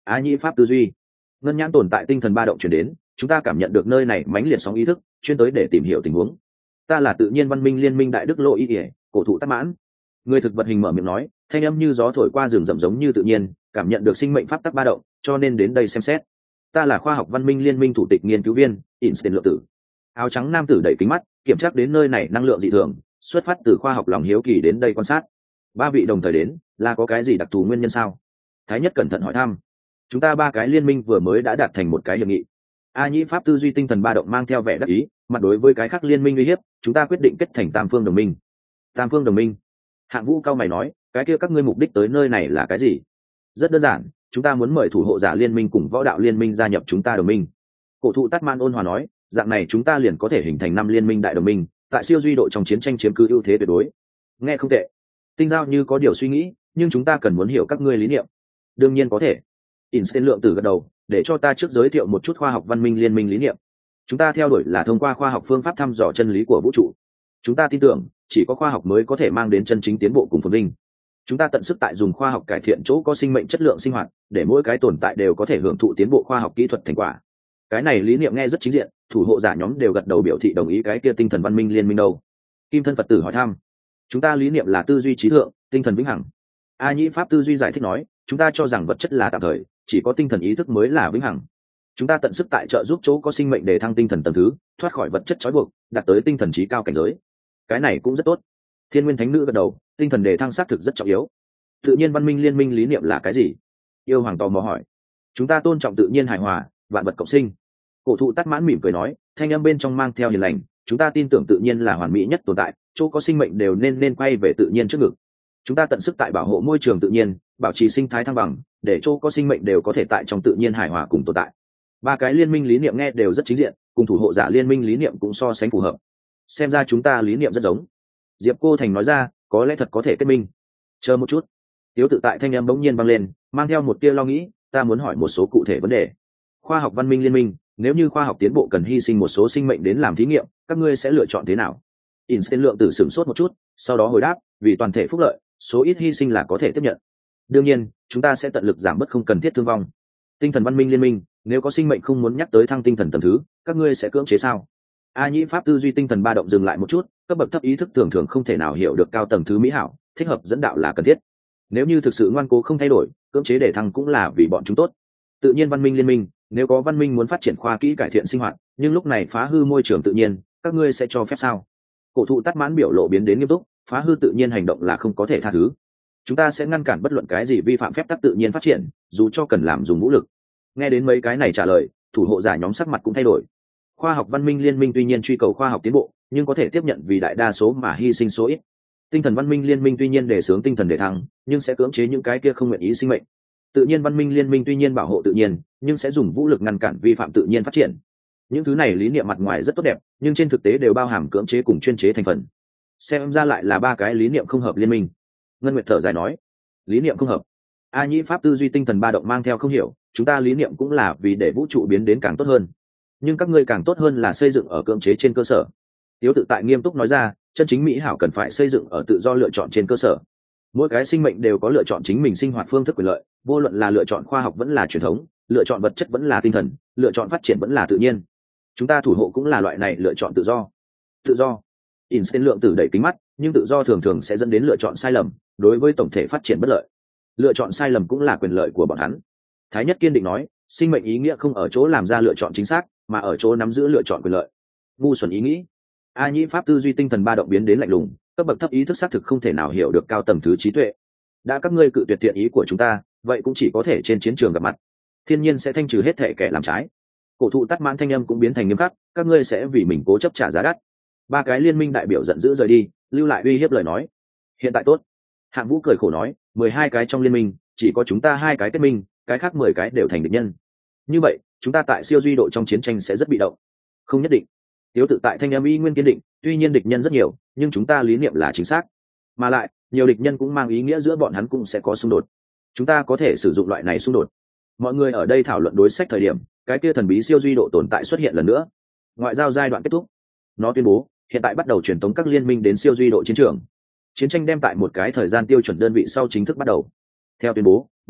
Á nhĩ pháp tư duy. Ngân nhãn tồn tại tinh thần ba động chuyển đến, chúng ta cảm nhận được nơi này mãnh liệt sóng ý thức, chuyên tới để tìm hiểu tình huống. Ta là tự nhiên văn minh liên minh đại đức lộ ý ỉa, cổ thụ Tát Mãn. Người thực vật hình mở miệng nói, thanh âm như gió thổi qua rừng rậm giống như tự nhiên, cảm nhận được sinh mệnh pháp tắc ba động, cho nên đến đây xem xét. Ta là khoa học văn minh liên minh thủ tịch nghiên cứu viên Einstein lượng tử. Áo trắng nam tử đẩy kính mắt, kiểm tra đến nơi này năng lượng dị thường, xuất phát từ khoa học lòng hiếu kỳ đến đây quan sát. Ba vị đồng thời đến, là có cái gì đặc thù nguyên nhân sao? Thái nhất cẩn thận hỏi thăm. Chúng ta ba cái liên minh vừa mới đã đạt thành một cái hiệp nghị. A nhĩ pháp tư duy tinh thần ba động mang theo vẻ đắc ý, mặt đối với cái khác liên minh uy hiếp, chúng ta quyết định kết thành tam phương đồng minh. Tam phương đồng minh? Hạng Vũ cao mày nói, cái kia các ngươi mục đích tới nơi này là cái gì? Rất đơn giản, chúng ta muốn mời thủ hộ giả liên minh cùng võ đạo liên minh gia nhập chúng ta đồng minh. Cổ thụ Tát Man ôn hòa nói, dạng này chúng ta liền có thể hình thành 5 liên minh đại đồng minh, tại siêu duy độ trong chiến tranh chiếm cứ ưu thế tuyệt đối. Nghe không tệ. Tinh Giao như có điều suy nghĩ, nhưng chúng ta cần muốn hiểu các ngươi lý niệm. Đương nhiên có thể. Einstein lượng tử gật đầu, để cho ta trước giới thiệu một chút khoa học văn minh liên minh lý niệm. Chúng ta theo đuổi là thông qua khoa học phương pháp thăm dò chân lý của vũ trụ. Chúng ta tin tưởng, chỉ có khoa học mới có thể mang đến chân chính tiến bộ cùng phồn vinh. Chúng ta tận sức tại dùng khoa học cải thiện chỗ có sinh mệnh chất lượng sinh hoạt, để mỗi cái tồn tại đều có thể hưởng thụ tiến bộ khoa học kỹ thuật thành quả. Cái này lý niệm nghe rất chính diện, thủ hộ giả nhóm đều gật đầu biểu thị đồng ý. Cái kia tinh thần văn minh liên minh đâu? Kim thân Phật tử hỏi thăm. Chúng ta lý niệm là tư duy trí thượng, tinh thần vĩnh hằng. A nhĩ pháp tư duy giải thích nói, chúng ta cho rằng vật chất là tạm thời, chỉ có tinh thần ý thức mới là vĩnh hằng. Chúng ta tận sức tại trợ giúp chỗ có sinh mệnh để thăng tinh thần tầng thứ, thoát khỏi vật chất trói buộc, đạt tới tinh thần trí cao cảnh giới. Cái này cũng rất tốt. Thiên Nguyên Thánh Nữ gật đầu, tinh thần đề thăng xác thực rất trọng yếu. Tự nhiên văn minh liên minh lý niệm là cái gì? Yêu Hoàng tò mò hỏi. Chúng ta tôn trọng tự nhiên hài hòa, vạn vật cộng sinh. Cổ thụ Tát Mãn mỉm cười nói, thanh âm bên trong mang theo hiền lành, chúng ta tin tưởng tự nhiên là hoàn mỹ nhất tồn tại, chỗ có sinh mệnh đều nên quay về tự nhiên trước ngực. Chúng ta tận sức tại bảo hộ môi trường tự nhiên, bảo trì sinh thái thăng bằng, để chỗ có sinh mệnh đều có thể tại trong tự nhiên hài hòa cùng tồn tại. Ba cái liên minh lý niệm nghe đều rất chính diện, cùng thủ hộ giả liên minh lý niệm cũng so sánh phù hợp. Xem ra chúng ta lý niệm rất giống. Diệp Cô Thành nói ra, có lẽ thật có thể kết minh. Chờ một chút. Tiếu tự tại thanh âm bỗng nhiên vang lên, mang theo một tia lo nghĩ, ta muốn hỏi một số cụ thể vấn đề. Khoa học văn minh liên minh, nếu như khoa học tiến bộ cần hy sinh một số sinh mệnh đến làm thí nghiệm, các ngươi sẽ lựa chọn thế nào? Einstein lượng tử sửng sốt một chút, sau đó hồi đáp, vì toàn thể phúc lợi, số ít hy sinh là có thể tiếp nhận. Đương nhiên, chúng ta sẽ tận lực giảm bớt không cần thiết thương vong. Tinh thần văn minh liên minh, nếu có sinh mệnh không muốn nhắc tới thăng tinh thần tầng thứ, các ngươi sẽ cưỡng chế sao? A nhĩ pháp tư duy tinh thần ba động dừng lại một chút, cấp bậc thấp ý thức thường không thể nào hiểu được cao tầng thứ mỹ hảo, thích hợp dẫn đạo là cần thiết. Nếu như thực sự ngoan cố không thay đổi, cưỡng chế để thăng cũng là vì bọn chúng tốt. Tự nhiên văn minh liên minh, nếu có văn minh muốn phát triển khoa kỹ cải thiện sinh hoạt, nhưng lúc này phá hư môi trường tự nhiên, các ngươi sẽ cho phép sao? Cổ thụ Tát Mãn biểu lộ biến đến nghiêm túc, phá hư tự nhiên hành động là không có thể tha thứ. Chúng ta sẽ ngăn cản bất luận cái gì vi phạm phép tắc tự nhiên phát triển, dù cho cần làm dùng vũ lực. Nghe đến mấy cái này trả lời, thủ hộ giả nhóm sắc mặt cũng thay đổi. Khoa học văn minh liên minh tuy nhiên truy cầu khoa học tiến bộ, nhưng có thể tiếp nhận vì đại đa số mà hy sinh số ít. Tinh thần văn minh liên minh tuy nhiên đề xướng tinh thần để thăng, nhưng sẽ cưỡng chế những cái kia không nguyện ý sinh mệnh. Tự nhiên văn minh liên minh tuy nhiên bảo hộ tự nhiên, nhưng sẽ dùng vũ lực ngăn cản vi phạm tự nhiên phát triển. Những thứ này lý niệm mặt ngoài rất tốt đẹp, nhưng trên thực tế đều bao hàm cưỡng chế cùng chuyên chế thành phần. Xem ra lại là ba cái lý niệm không hợp liên minh. Ngân Nguyệt thở dài nói, lý niệm không hợp. A nhĩ pháp tư duy tinh thần ba động mang theo không hiểu, chúng ta lý niệm cũng là vì để vũ trụ biến đến càng tốt hơn, nhưng các ngươi càng tốt hơn là xây dựng ở cưỡng chế trên cơ sở. Tiếu tự tại nghiêm túc nói ra, chân chính mỹ hảo cần phải xây dựng ở tự do lựa chọn trên cơ sở. Mỗi cái sinh mệnh đều có lựa chọn chính mình sinh hoạt phương thức quyền lợi, vô luận là lựa chọn khoa học vẫn là truyền thống, lựa chọn vật chất vẫn là tinh thần, lựa chọn phát triển vẫn là tự nhiên. Chúng ta thủ hộ cũng là loại này lựa chọn tự do. Tự do. Einstein lượng tử đẩy kính mắt, nhưng tự do thường sẽ dẫn đến lựa chọn sai lầm, đối với tổng thể phát triển bất lợi. Lựa chọn sai lầm cũng là quyền lợi của bọn hắn. Thái Nhất kiên định nói, sinh mệnh ý nghĩa không ở chỗ làm ra lựa chọn chính xác, mà ở chỗ nắm giữ lựa chọn quyền lợi. Ngu xuẩn ý nghĩ. A nhĩ pháp tư duy tinh thần ba động biến đến lạnh lùng, cấp bậc thấp ý thức xác thực không thể nào hiểu được cao tầng thứ trí tuệ. Đã các ngươi cự tuyệt thiện ý của chúng ta, vậy cũng chỉ có thể trên chiến trường gặp mặt. Thiên nhiên sẽ thanh trừ hết thể kẻ làm trái. Cổ thụ Tát Mãn thanh âm cũng biến thành nghiêm khắc, các ngươi sẽ vì mình cố chấp trả giá đắt. Ba cái liên minh đại biểu giận dữ rời đi, lưu lại uy hiếp lời nói. Hiện tại tốt. Hạng Vũ cười khổ nói, 12 cái trong liên minh, chỉ có chúng ta 2 cái kết minh, cái khác 10 cái đều thành địch nhân. Như vậy, chúng ta tại siêu duy độ trong chiến tranh sẽ rất bị động. Không nhất định. Tiếu tự tại thanh âm y nguyên kiên định, tuy nhiên địch nhân rất nhiều, nhưng chúng ta lý niệm là chính xác. Mà lại, nhiều địch nhân cũng mang ý nghĩa giữa bọn hắn cũng sẽ có xung đột. Chúng ta có thể sử dụng loại này xung đột. Mọi người ở đây thảo luận đối sách thời điểm, cái kia thần bí siêu duy độ tồn tại xuất hiện lần nữa. Ngoại giao giai đoạn kết thúc. Nó tuyên bố, hiện tại bắt đầu truyền tống các liên minh đến siêu duy độ chiến trường. Chiến tranh đem tại một cái thời gian tiêu chuẩn đơn vị sau chính thức bắt đầu. Theo tuyên bố,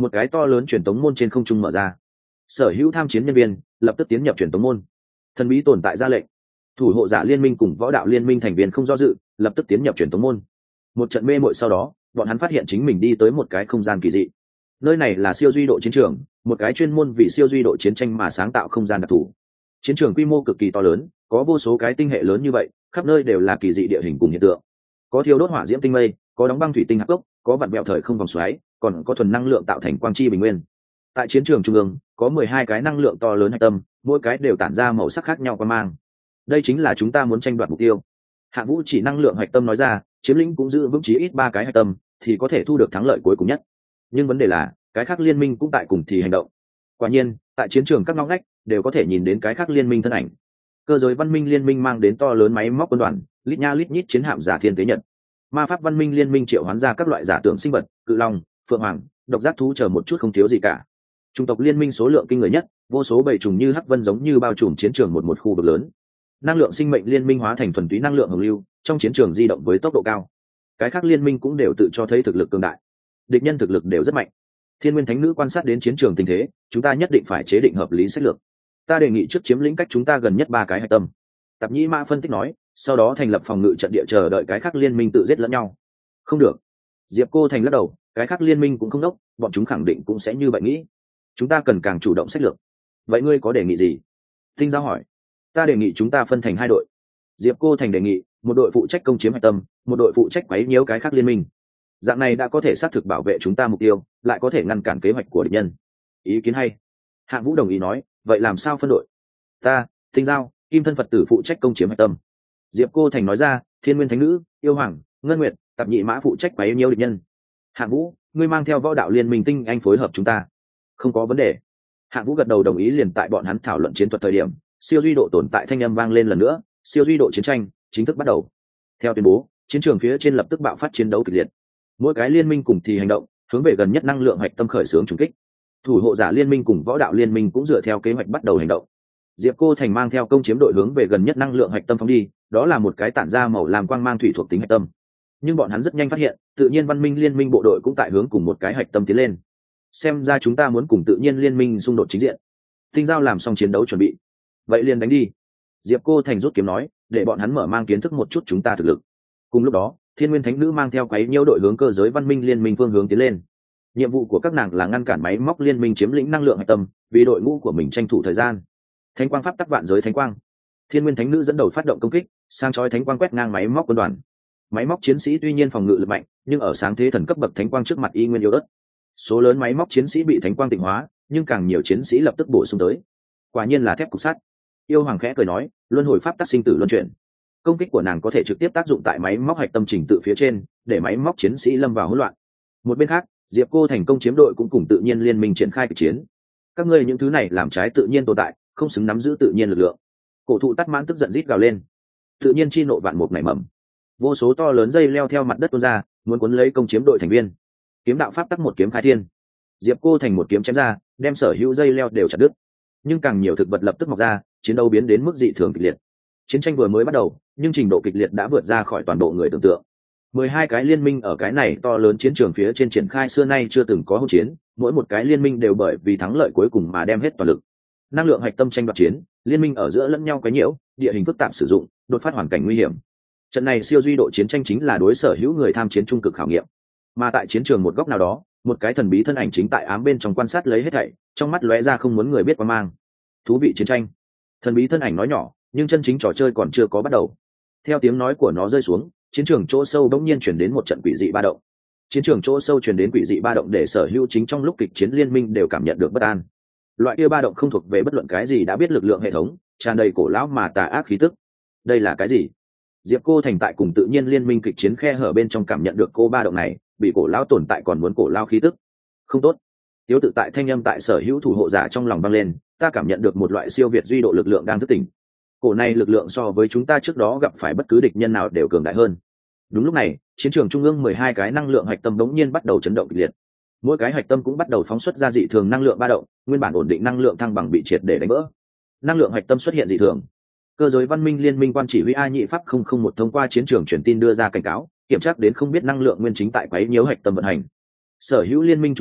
một cái to lớn truyền tống môn trên không trung mở ra. Sở hữu tham chiến nhân viên lập tức tiến nhập truyền tống môn. Thần bí tồn tại ra lệnh, thủ hộ giả liên minh cùng võ đạo liên minh thành viên không do dự, lập tức tiến nhập truyền tống môn. Một trận mê mội sau đó, bọn hắn phát hiện chính mình đi tới một cái không gian kỳ dị. Nơi này là siêu duy độ chiến trường, một cái chuyên môn vì siêu duy độ chiến tranh mà sáng tạo không gian đặc thù. Chiến trường quy mô cực kỳ to lớn, có vô số cái tinh hệ lớn như vậy, khắp nơi đều là kỳ dị địa hình cùng hiện tượng. Có thiêu đốt hỏa diễm tinh mây, có đóng băng thủy tinh hạp cốc, có vặn vẹo thời không vòng xoáy, còn có thuần năng lượng tạo thành quang chi bình nguyên. Tại chiến trường trung ương, có 12 cái năng lượng to lớn hạch tâm, mỗi cái đều tản ra màu sắc khác nhau quang mang. Đây chính là chúng ta muốn tranh đoạt mục tiêu. Hạ Vũ chỉ năng lượng hạch tâm nói ra, chiếm lĩnh cũng giữ vững chí ít 3 cái hạch tâm, thì có thể thu được thắng lợi cuối cùng nhất. Nhưng vấn đề là, cái khác liên minh cũng tại cùng thì hành động. Quả nhiên, tại chiến trường các ngóc ngách đều có thể nhìn đến cái khác liên minh thân ảnh. Cơ giới văn minh liên minh mang đến to lớn máy móc quân đoàn, lít nha lít nhít chiến hạm giả thiên tế nhật. Ma pháp văn minh liên minh triệu hoán ra các loại giả tưởng sinh vật, cự long, phượng hoàng, độc giác thú chờ một chút không thiếu gì cả. Chủng tộc liên minh số lượng kinh người nhất, vô số bầy trùng như hắc vân giống như bao trùm chiến trường một khu vực lớn. Năng lượng sinh mệnh liên minh hóa thành thuần túy năng lượng hồng lưu, trong chiến trường di động với tốc độ cao. Cái khác liên minh cũng đều tự cho thấy thực lực cường đại, địch nhân thực lực đều rất mạnh. Thiên Nguyên Thánh Nữ quan sát đến chiến trường tình thế, chúng ta nhất định phải chế định hợp lý sách lược. Ta đề nghị trước chiếm lĩnh cách chúng ta gần nhất 3 cái hạch tâm. Tạp Nhĩ Mã phân tích nói, sau đó thành lập phòng ngự trận địa chờ đợi cái khác liên minh tự giết lẫn nhau. Không được. Diệp Cô Thành lắc đầu, cái khác liên minh cũng không đốc, bọn chúng khẳng định cũng sẽ như vậy nghĩ. Chúng ta cần càng chủ động sách lược. Vậy ngươi có đề nghị gì? Tinh Giao hỏi. Ta đề nghị chúng ta phân thành 2 đội. Diệp Cô Thành đề nghị, một đội phụ trách công chiếm hạch tâm, một đội phụ trách quấy nhiễu cái khác liên minh. Dạng này đã có thể xác thực bảo vệ chúng ta mục tiêu, lại có thể ngăn cản kế hoạch của địch nhân. Ý kiến hay. Hạng Vũ đồng ý nói, vậy làm sao phân đội? Ta, Tinh Giao, Kim Thân Phật Tử phụ trách công chiếm hạch tâm. Diệp Cô Thành nói ra, Thiên Nguyên Thánh Nữ, Yêu Hoàng, Ngân Nguyệt, Tạp Nhị Mã phụ trách quấy nhiễu địch nhân. Hạng Vũ, ngươi mang theo võ đạo liên minh tinh anh phối hợp chúng ta. Không có vấn đề. Hạng Vũ gật đầu đồng ý. Liền tại bọn hắn thảo luận chiến thuật thời điểm, siêu duy độ tồn tại thanh âm vang lên lần nữa, siêu duy độ chiến tranh chính thức bắt đầu. Theo tuyên bố, chiến trường phía trên lập tức bạo phát chiến đấu kịch liệt. Mỗi cái liên minh cùng thì hành động, hướng về gần nhất năng lượng hạch tâm khởi xướng trùng kích. Thủ hộ giả liên minh cùng võ đạo liên minh cũng dựa theo kế hoạch bắt đầu hành động. Diệp Cô Thành mang theo công chiếm đội hướng về gần nhất năng lượng hạch tâm phóng đi, đó là một cái tản ra màu làm quang mang thủy thuộc tính hạch tâm. Nhưng bọn hắn rất nhanh phát hiện, tự nhiên văn minh liên minh bộ đội cũng tại hướng cùng một cái hạch tâm tiến lên. Xem ra chúng ta muốn cùng tự nhiên liên minh xung đột chính diện. Tinh Giao làm xong chiến đấu chuẩn bị. Vậy liền đánh đi. Diệp Cô Thành rút kiếm nói, để bọn hắn mở mang kiến thức một chút chúng ta thực lực. Cùng lúc đó, Thiên Nguyên Thánh Nữ mang theo quấy nhiễu đội hướng cơ giới văn minh liên minh phương hướng tiến lên. Nhiệm vụ của các nàng là ngăn cản máy móc liên minh chiếm lĩnh năng lượng hạch tâm, vì đội ngũ của mình tranh thủ thời gian. Thánh quang pháp tắc vạn giới thánh quang. Thiên Nguyên Thánh Nữ dẫn đầu phát động công kích, sang chói thánh quang quét ngang máy móc quân đoàn. Máy móc chiến sĩ tuy nhiên phòng ngự lực mạnh, nhưng ở sáng thế thần cấp bậc thánh quang trước mặt y nguyên yếu ớt. Số lớn máy móc chiến sĩ bị thánh quang tịnh hóa, nhưng càng nhiều chiến sĩ lập tức bổ sung tới. Quả nhiên là thép cục sắt. Yêu Hoàng khẽ cười nói, luân hồi pháp tắc sinh tử luân chuyển. Công kích của nàng có thể trực tiếp tác dụng tại máy móc hạch tâm trình tự phía trên, để máy móc chiến sĩ lâm vào hỗn loạn. Một bên khác, Diệp Cô thành công chiếm đội cũng cùng tự nhiên liên minh triển khai cuộc chiến. Các ngươi những thứ này làm trái tự nhiên tồn tại, không xứng nắm giữ tự nhiên lực lượng. Cổ thụ tắt mãn tức giận rít gào lên. Tự nhiên chi nộ vạn một nảy mầm. Vô số to lớn dây leo theo mặt đất tuôn ra, muốn cuốn lấy công chiếm đội thành viên. Kiếm đạo pháp tắc một kiếm khai thiên. Diệp Cô thành một kiếm chém ra, đem sở hữu dây leo đều chặt đứt. Nhưng càng nhiều thực vật lập tức mọc ra, chiến đấu biến đến mức dị thường kịch liệt. Chiến tranh vừa mới bắt đầu, nhưng trình độ kịch liệt đã vượt ra khỏi toàn bộ người tưởng tượng. 12 cái liên minh ở cái này to lớn chiến trường phía trên triển khai xưa nay chưa từng có hỗn chiến, mỗi một cái liên minh đều bởi vì thắng lợi cuối cùng mà đem hết toàn lực. Năng lượng hạch tâm tranh đoạt chiến, liên minh ở giữa lẫn nhau quấy nhiễu, địa hình phức tạp sử dụng, đột phát hoàn cảnh nguy hiểm. Trận này siêu duy độ chiến tranh chính là đối sở hữu người tham chiến trung cực khảo nghiệm. Mà tại chiến trường một góc nào đó, một cái thần bí thân ảnh chính tại ám bên trong quan sát lấy hết thảy, trong mắt lóe ra không muốn người biết qua mang. Thú vị chiến tranh. Thần bí thân ảnh nói nhỏ, nhưng chân chính trò chơi còn chưa có bắt đầu. Theo tiếng nói của nó rơi xuống, chiến trường chỗ sâu bỗng nhiên chuyển đến một trận quỷ dị ba động. Chiến trường chỗ sâu chuyển đến quỷ dị ba động để sở hữu chính trong lúc kịch chiến liên minh đều cảm nhận được bất an. Loại kia ba động không thuộc về bất luận cái gì đã biết lực lượng hệ thống, tràn đầy cổ lão mà tà ác khí tức. Đây là cái gì? Diệp Cô thành tại cùng tự nhiên liên minh kịch chiến khe hở bên trong cảm nhận được cô ba động này, bị cổ lão tồn tại còn muốn cổ lão khí tức. Không tốt. Tiếu tự tại thanh âm tại sở hữu thủ hộ giả trong lòng vang lên, ta cảm nhận được một loại siêu việt duy độ lực lượng đang thức tỉnh. Cổ này lực lượng so với chúng ta trước đó gặp phải bất cứ địch nhân nào đều cường đại hơn. Đúng lúc này, chiến trường trung ương 12 cái năng lượng hạch tâm đống nhiên bắt đầu chấn động kịch liệt. Mỗi cái hạch tâm cũng bắt đầu phóng xuất ra dị thường năng lượng ba động, nguyên bản ổn định năng lượng thăng bằng bị triệt để đánh vỡ. Năng lượng hạch tâm xuất hiện dị thường. Cơ giới văn minh liên minh quan chỉ huy A Nhị Pháp 001 thông qua chiến trường truyền tin đưa ra cảnh cáo, kiểm tra đến không biết năng lượng nguyên chính tại quấy nhiễu hạch tâm vận hành. Sở hữu liên minh chú ý,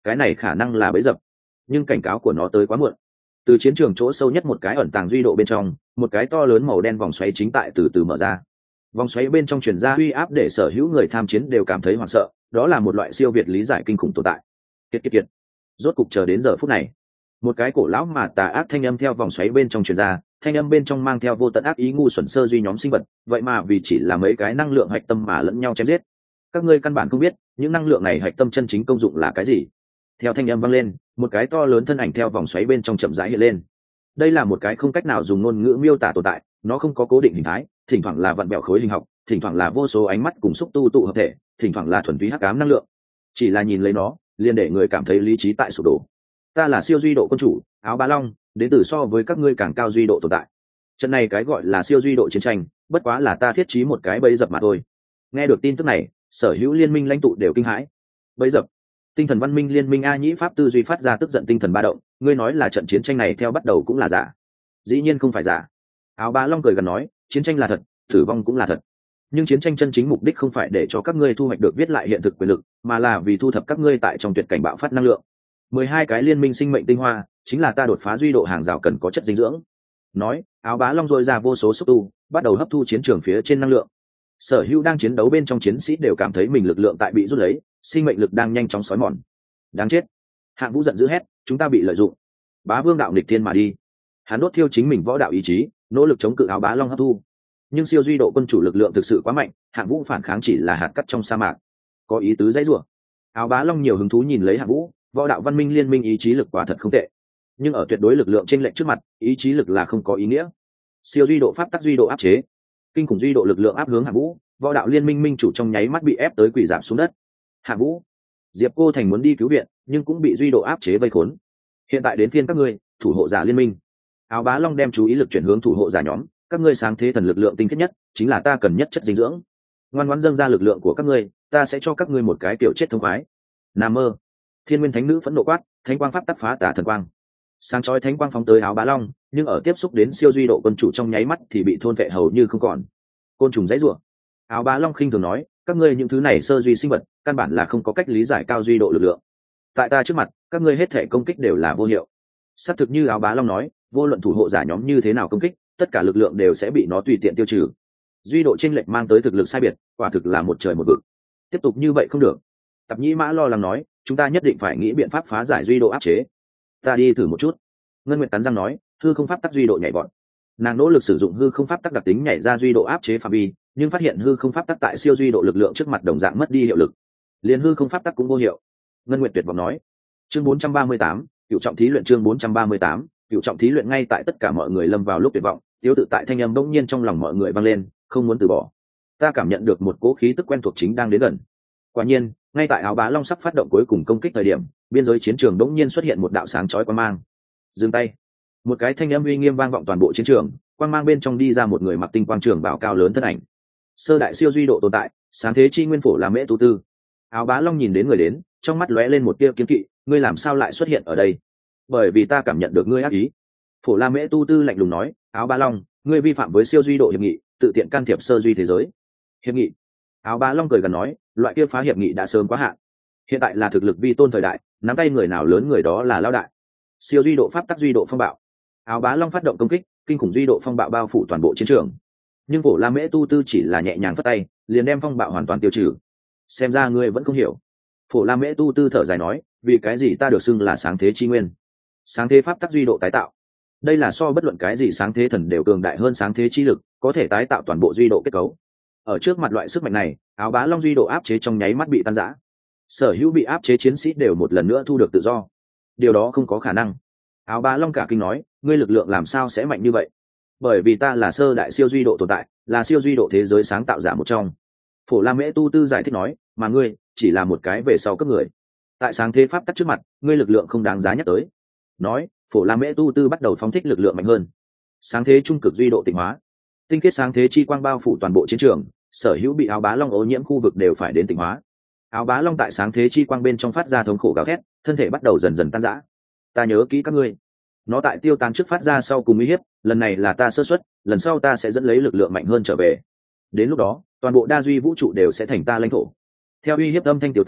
cái này khả năng là bẫy dập, nhưng cảnh cáo của nó tới quá muộn. Từ chiến trường chỗ sâu nhất một cái ẩn tàng duy độ bên trong, một cái to lớn màu đen vòng xoáy chính tại từ từ mở ra. Vòng xoáy bên trong truyền ra uy áp để sở hữu người tham chiến đều cảm thấy hoảng sợ, đó là một loại siêu việt lý giải kinh khủng tồn tại. Kiệt. Rốt cục chờ đến giờ phút này, một cái cổ lão mà tà ác thanh âm theo vòng xoáy bên trong truyền ra, thanh âm bên trong mang theo vô tận ác ý ngu xuẩn sơ duy nhóm sinh vật, vậy mà vì chỉ là mấy cái năng lượng hạch tâm mà lẫn nhau chém giết. Các ngươi căn bản không biết, những năng lượng này hạch tâm chân chính công dụng là cái gì. Theo thanh âm vang lên, một cái to lớn thân ảnh theo vòng xoáy bên trong chậm rãi hiện lên. Đây là một cái không cách nào dùng ngôn ngữ miêu tả tồn tại, nó không có cố định hình thái, thỉnh thoảng là vặn bẹo khối hình học, thỉnh thoảng là vô số ánh mắt cùng xúc tu tụ hợp thể, thỉnh thoảng là thuần túy hắc ám năng lượng. Chỉ là nhìn lấy nó, liền để người cảm thấy lý trí tại sụp đổ. Ta là siêu duy độ quân chủ, áo bá long, đến từ so với các ngươi càng cao duy độ tồn tại. Trận này cái gọi là siêu duy độ chiến tranh, bất quá là ta thiết trí một cái bẫy dập mà thôi. Nghe được tin tức này, sở hữu liên minh lãnh tụ đều kinh hãi. Bẫy dập? Tinh thần văn minh liên minh A Nhĩ pháp tư duy phát ra tức giận tinh thần ba động, ngươi nói là trận chiến tranh này theo bắt đầu cũng là giả? Dĩ nhiên không phải giả. Áo bá long cười gần nói, chiến tranh là thật, tử vong cũng là thật. Nhưng chiến tranh chân chính mục đích không phải để cho các ngươi thu hoạch được viết lại hiện thực quyền lực, mà là vì thu thập các ngươi tại trong tuyệt cảnh bạo phát năng lượng. 12 cái liên minh sinh mệnh tinh hoa chính là ta đột phá duy độ hàng rào cần có chất dinh dưỡng. Nói, áo bá long dội ra vô số xúc tu, bắt đầu hấp thu chiến trường phía trên năng lượng. Sở hữu đang chiến đấu bên trong chiến sĩ đều cảm thấy mình lực lượng tại bị rút lấy, sinh mệnh lực đang nhanh chóng xói mòn. Đáng chết! Hạng Vũ giận dữ hét, chúng ta bị lợi dụng. Bá vương đạo nghịch thiên mà đi. Hắn đốt thiêu chính mình võ đạo ý chí, nỗ lực chống cự áo bá long hấp thu. Nhưng siêu duy độ quân chủ lực lượng thực sự quá mạnh, Hạng Vũ phản kháng chỉ là hạt cát trong sa mạc. Có ý tứ dãy rủa. Áo bá long nhiều hứng thú nhìn lấy Hạng Vũ, võ đạo văn minh liên minh ý chí lực quả thật không tệ, nhưng ở tuyệt đối lực lượng trên lệnh trước mặt, ý chí lực là không có ý nghĩa. Siêu duy độ pháp tắc duy độ áp chế, kinh khủng duy độ lực lượng áp hướng Hạng Vũ, võ đạo liên minh minh chủ trong nháy mắt bị ép tới quỳ giảm xuống đất. Hạng Vũ, Diệp Cô Thành muốn đi cứu viện, nhưng cũng bị duy độ áp chế vây khốn. Hiện tại đến phiên các ngươi, thủ hộ giả liên minh. Áo bá long đem chú ý lực chuyển hướng thủ hộ giả nhóm, các ngươi sáng thế thần lực lượng tinh khiết nhất, chính là ta cần nhất chất dinh dưỡng. Ngoan ngoãn dâng ra lực lượng của các ngươi, ta sẽ cho các ngươi một cái kiểu chết thông khoái. Nam mơ. Thiên nguyên thánh nữ phẫn nộ quát, thánh quang pháp tắc phá tả thần quang. Sáng chói thánh quang phóng tới áo bá long, nhưng ở tiếp xúc đến siêu duy độ quân chủ trong nháy mắt thì bị thôn vệ hầu như không còn. Côn trùng dãy rủa. Áo bá long khinh thường nói, các ngươi những thứ này sơ duy sinh vật, căn bản là không có cách lý giải cao duy độ lực lượng. Tại ta trước mặt, các ngươi hết thể công kích đều là vô hiệu. Xác thực như áo bá long nói, vô luận thủ hộ giả nhóm như thế nào công kích, tất cả lực lượng đều sẽ bị nó tùy tiện tiêu trừ. Duy độ chênh lệch mang tới thực lực sai biệt, quả thực là một trời một vực. Tiếp tục như vậy không được. Tập Nhĩ Mã lo lắng nói, chúng ta nhất định phải nghĩ biện pháp phá giải duy độ áp chế. Ta đi thử một chút. Ngân Nguyệt cắn răng nói, hư không pháp tắc duy độ nhảy vọt. Nàng nỗ lực sử dụng hư không pháp tắc đặc tính nhảy ra duy độ áp chế phạm vi, nhưng phát hiện hư không pháp tắc tại siêu duy độ lực lượng trước mặt đồng dạng mất đi hiệu lực, liền hư không pháp tắc cũng vô hiệu. Ngân Nguyệt tuyệt vọng nói. Chương 438, cựu trọng thí luyện. Chương 438, cựu trọng thí luyện. Ngay tại tất cả mọi người lâm vào lúc tuyệt vọng, tiêu tự tại thanh âm bỗng nhiên trong lòng mọi người vang lên, không muốn từ bỏ. Ta cảm nhận được một cỗ khí tức quen thuộc chính đang đến gần. Quả nhiên, ngay tại áo bá long sắp phát động cuối cùng công kích thời điểm, biên giới chiến trường bỗng nhiên xuất hiện một đạo sáng chói quang mang. Dừng tay. Một cái thanh âm uy nghiêm vang vọng toàn bộ chiến trường, quang mang bên trong đi ra một người mặc tinh quang trường bào cao lớn thân ảnh. Sơ đại siêu duy độ tồn tại, sáng thế chi nguyên phổ là Mễ Tu Tư. Áo bá long nhìn đến người đến, trong mắt lóe lên một tia kiêng kỵ, ngươi làm sao lại xuất hiện ở đây? Bởi vì ta cảm nhận được ngươi ác ý. Phổ La Mễ Tu Tư lạnh lùng nói, áo bá long, ngươi vi phạm với siêu duy độ hiệp nghị, tự tiện can thiệp sơ duy thế giới. Hiệp nghị? Áo bá long cười gần nói, loại kia phá hiệp nghị đã sớm quá hạn. Hiện tại là thực lực vi tôn thời đại, nắm tay người nào lớn người đó là lao đại. Siêu duy độ pháp tắc duy độ phong bạo. Áo bá long phát động công kích, kinh khủng duy độ phong bạo bao phủ toàn bộ chiến trường. Nhưng Phổ La Mễ Tu Tư chỉ là nhẹ nhàng phất tay, liền đem phong bạo hoàn toàn tiêu trừ. Xem ra ngươi vẫn không hiểu. Phổ La Mễ Tu Tư thở dài nói, vì cái gì ta được xưng là sáng thế chi nguyên? Sáng thế pháp tắc duy độ tái tạo. Đây là so bất luận cái gì sáng thế thần đều cường đại hơn sáng thế chi lực, có thể tái tạo toàn bộ duy độ kết cấu. Ở trước mặt loại sức mạnh này, áo bá long duy độ áp chế trong nháy mắt bị tan rã. Sở hữu bị áp chế chiến sĩ đều một lần nữa thu được tự do. Điều đó không có khả năng. Áo bá long cả kinh nói, ngươi lực lượng làm sao sẽ mạnh như vậy? Bởi vì ta là sơ đại siêu duy độ tồn tại, là siêu duy độ thế giới sáng tạo giả một trong. Phổ La Mễ Tu Tư giải thích nói, mà ngươi chỉ là một cái về sau cấp người. Tại sáng thế pháp tắc trước mặt, ngươi lực lượng không đáng giá nhắc tới. Nói, Phổ La Mễ Tu Tư bắt đầu phóng thích lực lượng mạnh hơn. Sáng thế trung cực duy độ tịnh hóa, tinh khiết sáng thế chi quang bao phủ toàn bộ chiến trường, sở hữu bị áo bá long ô nhiễm khu vực đều phải đến tịnh hóa. Áo bá long tại sáng thế chi quang bên trong phát ra thống khổ gào thét, thân thể bắt đầu dần dần tan rã. Ta nhớ kỹ các ngươi. Nó tại tiêu tán trước phát ra sau cùng uy hiếp, lần này là ta sơ suất, lần sau ta sẽ dẫn lấy lực lượng mạnh hơn trở về. Đến lúc đó, toàn bộ đa duy vũ trụ đều sẽ thành ta lãnh thổ. Theo uy hiếp âm thanh tiêu tán,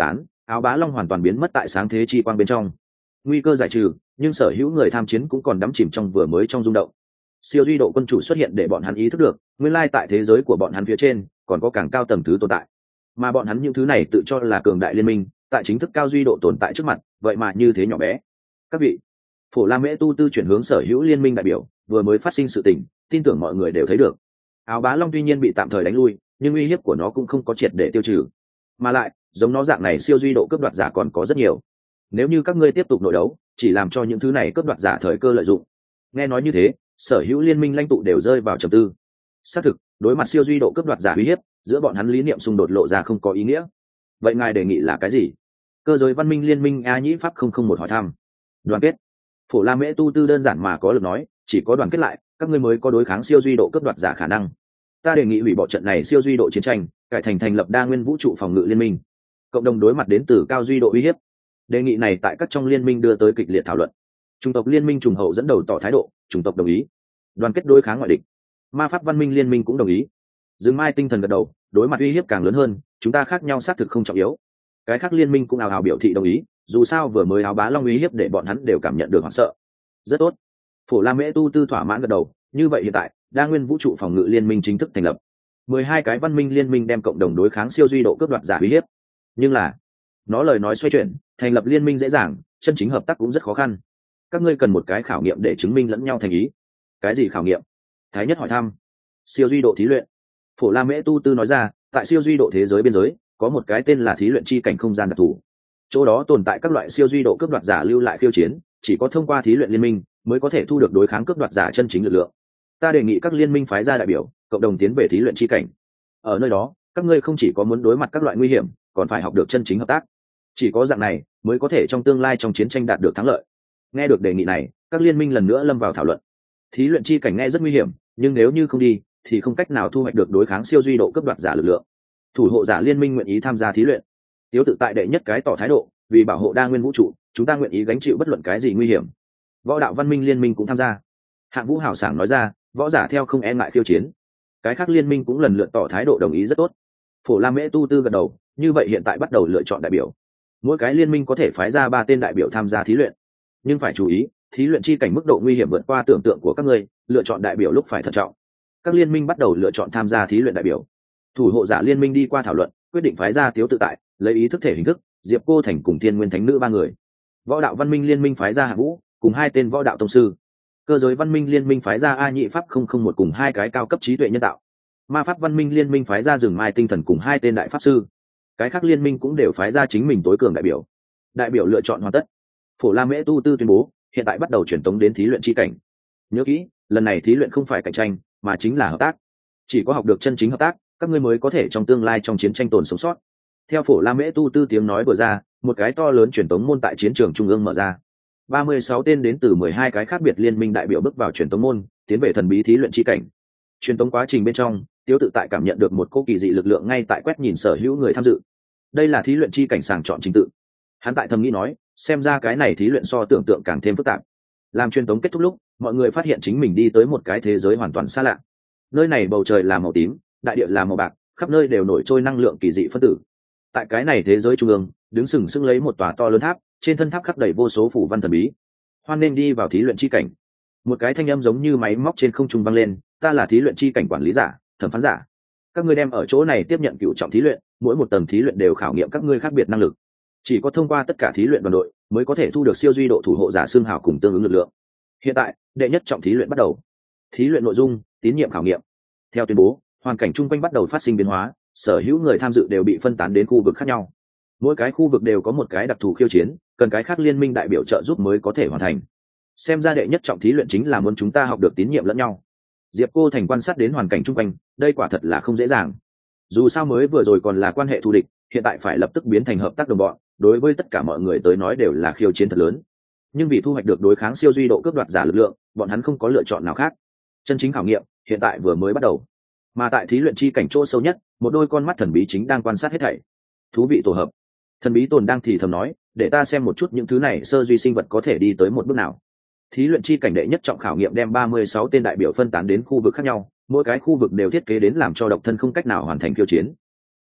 Áo bá long hoàn toàn biến mất tại sáng thế chi quang bên trong, nguy cơ giải trừ, nhưng sở hữu người tham chiến cũng còn đắm chìm trong vừa mới trong rung động. Siêu duy độ quân chủ xuất hiện để bọn hắn ý thức được nguyên lai tại thế giới của bọn hắn phía trên còn có càng cao tầng thứ tồn tại, mà bọn hắn những thứ này tự cho là cường đại liên minh tại chính thức cao duy độ tồn tại trước mặt vậy mà như thế nhỏ bé. Các vị, Phổ La Mễ Tu Tư chuyển hướng sở hữu liên minh đại biểu, vừa mới phát sinh sự tình, tin tưởng mọi người đều thấy được. Áo bá long tuy nhiên bị tạm thời đánh lui, nhưng uy hiếp của nó cũng không có triệt để tiêu trừ, mà lại giống nó dạng này siêu duy độ cướp đoạt giả còn có rất nhiều. Nếu như các ngươi tiếp tục nội đấu, chỉ làm cho những thứ này cướp đoạt giả thời cơ lợi dụng. Nghe nói như thế, sở hữu liên minh lãnh tụ đều rơi vào trầm tư. Xác thực, đối mặt siêu duy độ cướp đoạt giả uy hiếp, giữa bọn hắn lý niệm xung đột lộ ra không có ý nghĩa. Vậy ngài đề nghị là cái gì? Cơ giới văn minh liên minh A Nhĩ Pháp 001 hỏi thăm. Đoàn kết. Phổ La Mễ Tu Tư đơn giản mà có lực nói, chỉ có đoàn kết lại, các ngươi mới có đối kháng siêu duy độ cướp đoạt giả khả năng. Ta đề nghị hủy bỏ trận này siêu duy độ chiến tranh, cải thành lập đa nguyên vũ trụ phòng ngự liên minh, cộng đồng đối mặt đến từ cao duy độ uy hiếp. Đề nghị này tại các trong liên minh đưa tới kịch liệt thảo luận. Chủng tộc liên minh trùng hậu dẫn đầu tỏ thái độ, chủng tộc đồng ý. Đoàn kết đối kháng ngoại địch. Ma pháp văn minh liên minh cũng đồng ý. Dương Mai tinh thần gật đầu, đối mặt uy hiếp càng lớn hơn, chúng ta khác nhau xác thực không trọng yếu. Cái khác liên minh cũng ào ào biểu thị đồng ý, dù sao vừa mới áo bá long uy hiếp để bọn hắn đều cảm nhận được hoảng sợ. Rất tốt. Phổ La Mễ Tu Tư thỏa mãn gật đầu, như vậy hiện tại đa nguyên vũ trụ phòng ngự liên minh chính thức thành lập. 12 cái văn minh liên minh đem cộng đồng đối kháng siêu duy độ cướp đoạt giả uy hiếp. Nhưng là, nó lời nói xoay chuyển, thành lập liên minh dễ dàng, chân chính hợp tác cũng rất khó khăn. Các ngươi cần một cái khảo nghiệm để chứng minh lẫn nhau thành ý. Cái gì khảo nghiệm? Thái Nhất hỏi thăm. Siêu duy độ thí luyện. Phổ La Mễ Tu Tư nói ra, tại siêu duy độ thế giới biên giới có một cái tên là thí luyện chi cảnh không gian đặc thù, chỗ đó tồn tại các loại siêu duy độ cướp đoạt giả lưu lại khiêu chiến, chỉ có thông qua thí luyện liên minh mới có thể thu được đối kháng cướp đoạt giả chân chính lực lượng. Ta đề nghị các liên minh phái ra đại biểu cộng đồng tiến về thí luyện chi cảnh. Ở nơi đó các ngươi không chỉ có muốn đối mặt các loại nguy hiểm, còn phải học được chân chính hợp tác. Chỉ có dạng này mới có thể trong tương lai trong chiến tranh đạt được thắng lợi. Nghe được đề nghị này, các liên minh lần nữa lâm vào thảo luận. Thí luyện chi cảnh nghe rất nguy hiểm, nhưng nếu như không đi thì không cách nào thu hoạch được đối kháng siêu duy độ cướp đoạt giả lực lượng. Thủ hộ giả liên minh nguyện ý tham gia thí luyện. Tiếu tự tại đệ nhất cái tỏ thái độ, vì bảo hộ đa nguyên vũ trụ, chúng ta nguyện ý gánh chịu bất luận cái gì nguy hiểm. Võ đạo văn minh liên minh cũng tham gia. Hạng Vũ hào sảng nói ra, võ giả theo không e ngại khiêu chiến. Cái khác liên minh cũng lần lượt tỏ thái độ đồng ý rất tốt. Phổ La Mễ Tu Tư gật đầu, như vậy hiện tại bắt đầu lựa chọn đại biểu. Mỗi cái liên minh có thể phái ra 3 tên đại biểu tham gia thí luyện, nhưng phải chú ý, thí luyện chi cảnh mức độ nguy hiểm vượt qua tưởng tượng của các ngươi, lựa chọn đại biểu lúc phải thận trọng. Các liên minh bắt đầu lựa chọn tham gia thí luyện đại biểu. Thủ hộ giả liên minh đi qua thảo luận, quyết định phái ra Tiếu tự tại, lấy ý thức thể hình thức, Diệp Cô Thành cùng Thiên Nguyên Thánh Nữ 3 người. Võ đạo văn minh liên minh phái ra Hạ Vũ cùng 2 tên võ đạo tông sư. Cơ giới văn minh liên minh phái ra A Nhị Pháp 001 cùng 2 cái cao cấp trí tuệ nhân tạo. Ma pháp văn minh liên minh phái ra Rừng Mai tinh thần cùng 2 tên đại pháp sư. Cái khác liên minh cũng đều phái ra chính mình tối cường đại biểu. Đại biểu lựa chọn hoàn tất. Phổ La Mễ Tu Tư tuyên bố, hiện tại bắt đầu chuyển tống đến thí luyện chi cảnh. Nhớ kỹ, lần này thí luyện không phải cạnh tranh, mà chính là hợp tác. Chỉ có học được chân chính hợp tác, các ngươi mới có thể trong tương lai trong chiến tranh tồn sống sót. Theo Phổ La Mễ Tu Tư tiếng nói vừa ra, một cái to lớn truyền tống môn tại chiến trường trung ương mở ra. 36 tên đến từ 12 cái khác biệt liên minh đại biểu bước vào truyền tống môn, tiến về thần bí thí luyện chi cảnh. Truyền tống quá trình bên trong, Tiếu tự tại cảm nhận được một cô kỳ dị lực lượng ngay tại quét nhìn sở hữu người tham dự. Đây là thí luyện chi cảnh sàng chọn trình tự. Hắn tại thầm nghĩ nói, xem ra cái này thí luyện so tưởng tượng càng thêm phức tạp. Làm truyền tống kết thúc lúc, mọi người phát hiện chính mình đi tới một cái thế giới hoàn toàn xa lạ. Nơi này bầu trời là màu tím, đại địa là màu bạc, khắp nơi đều nổi trôi năng lượng kỳ dị phân tử. Tại cái này thế giới trung ương, đứng sừng sững lấy một tòa to lớn tháp, trên thân tháp khắc đầy vô số phủ văn thần bí. Hoan nên đi vào thí luyện chi cảnh. Một cái thanh âm giống như máy móc trên không trung vang lên, ta là thí luyện chi cảnh quản lý giả, thẩm phán giả. Các ngươi đem ở chỗ này tiếp nhận cựu trọng thí luyện, mỗi một tầng thí luyện đều khảo nghiệm các ngươi khác biệt năng lực. Chỉ có thông qua tất cả thí luyện đoàn đội mới có thể thu được siêu duy độ thủ hộ giả xương hào cùng tương ứng lực lượng. Hiện tại, đệ nhất trọng thí luyện bắt đầu. Thí luyện nội dung, tín nhiệm khảo nghiệm. Theo tuyên bố, hoàn cảnh chung quanh bắt đầu phát sinh biến hóa, sở hữu người tham dự đều bị phân tán đến khu vực khác nhau. Mỗi cái khu vực đều có một cái đặc thù khiêu chiến, cần cái khác liên minh đại biểu trợ giúp mới có thể hoàn thành. Xem ra đệ nhất trọng thí luyện chính là muốn chúng ta học được tín nhiệm lẫn nhau. Diệp Cô Thành quan sát đến hoàn cảnh chung quanh, đây quả thật là không dễ dàng. Dù sao mới vừa rồi còn là quan hệ thù địch, hiện tại phải lập tức biến thành hợp tác đồng bọn, đối với tất cả mọi người tới nói đều là khiêu chiến thật lớn. Nhưng vì thu hoạch được đối kháng siêu duy độ cướp đoạt giả lực lượng, bọn hắn không có lựa chọn nào khác. Chân chính khảo nghiệm hiện tại vừa mới bắt đầu. Mà tại thí luyện chi cảnh chỗ sâu nhất, một đôi con mắt thần bí chính đang quan sát hết thảy. Thú vị tổ hợp. Thần bí tồn đang thì thầm nói, để ta xem một chút những thứ này sơ duy sinh vật có thể đi tới một bước nào. Thí luyện chi cảnh đệ nhất trọng khảo nghiệm đem 36 tên đại biểu phân tán đến khu vực khác nhau, mỗi cái khu vực đều thiết kế đến làm cho độc thân không cách nào hoàn thành khiêu chiến.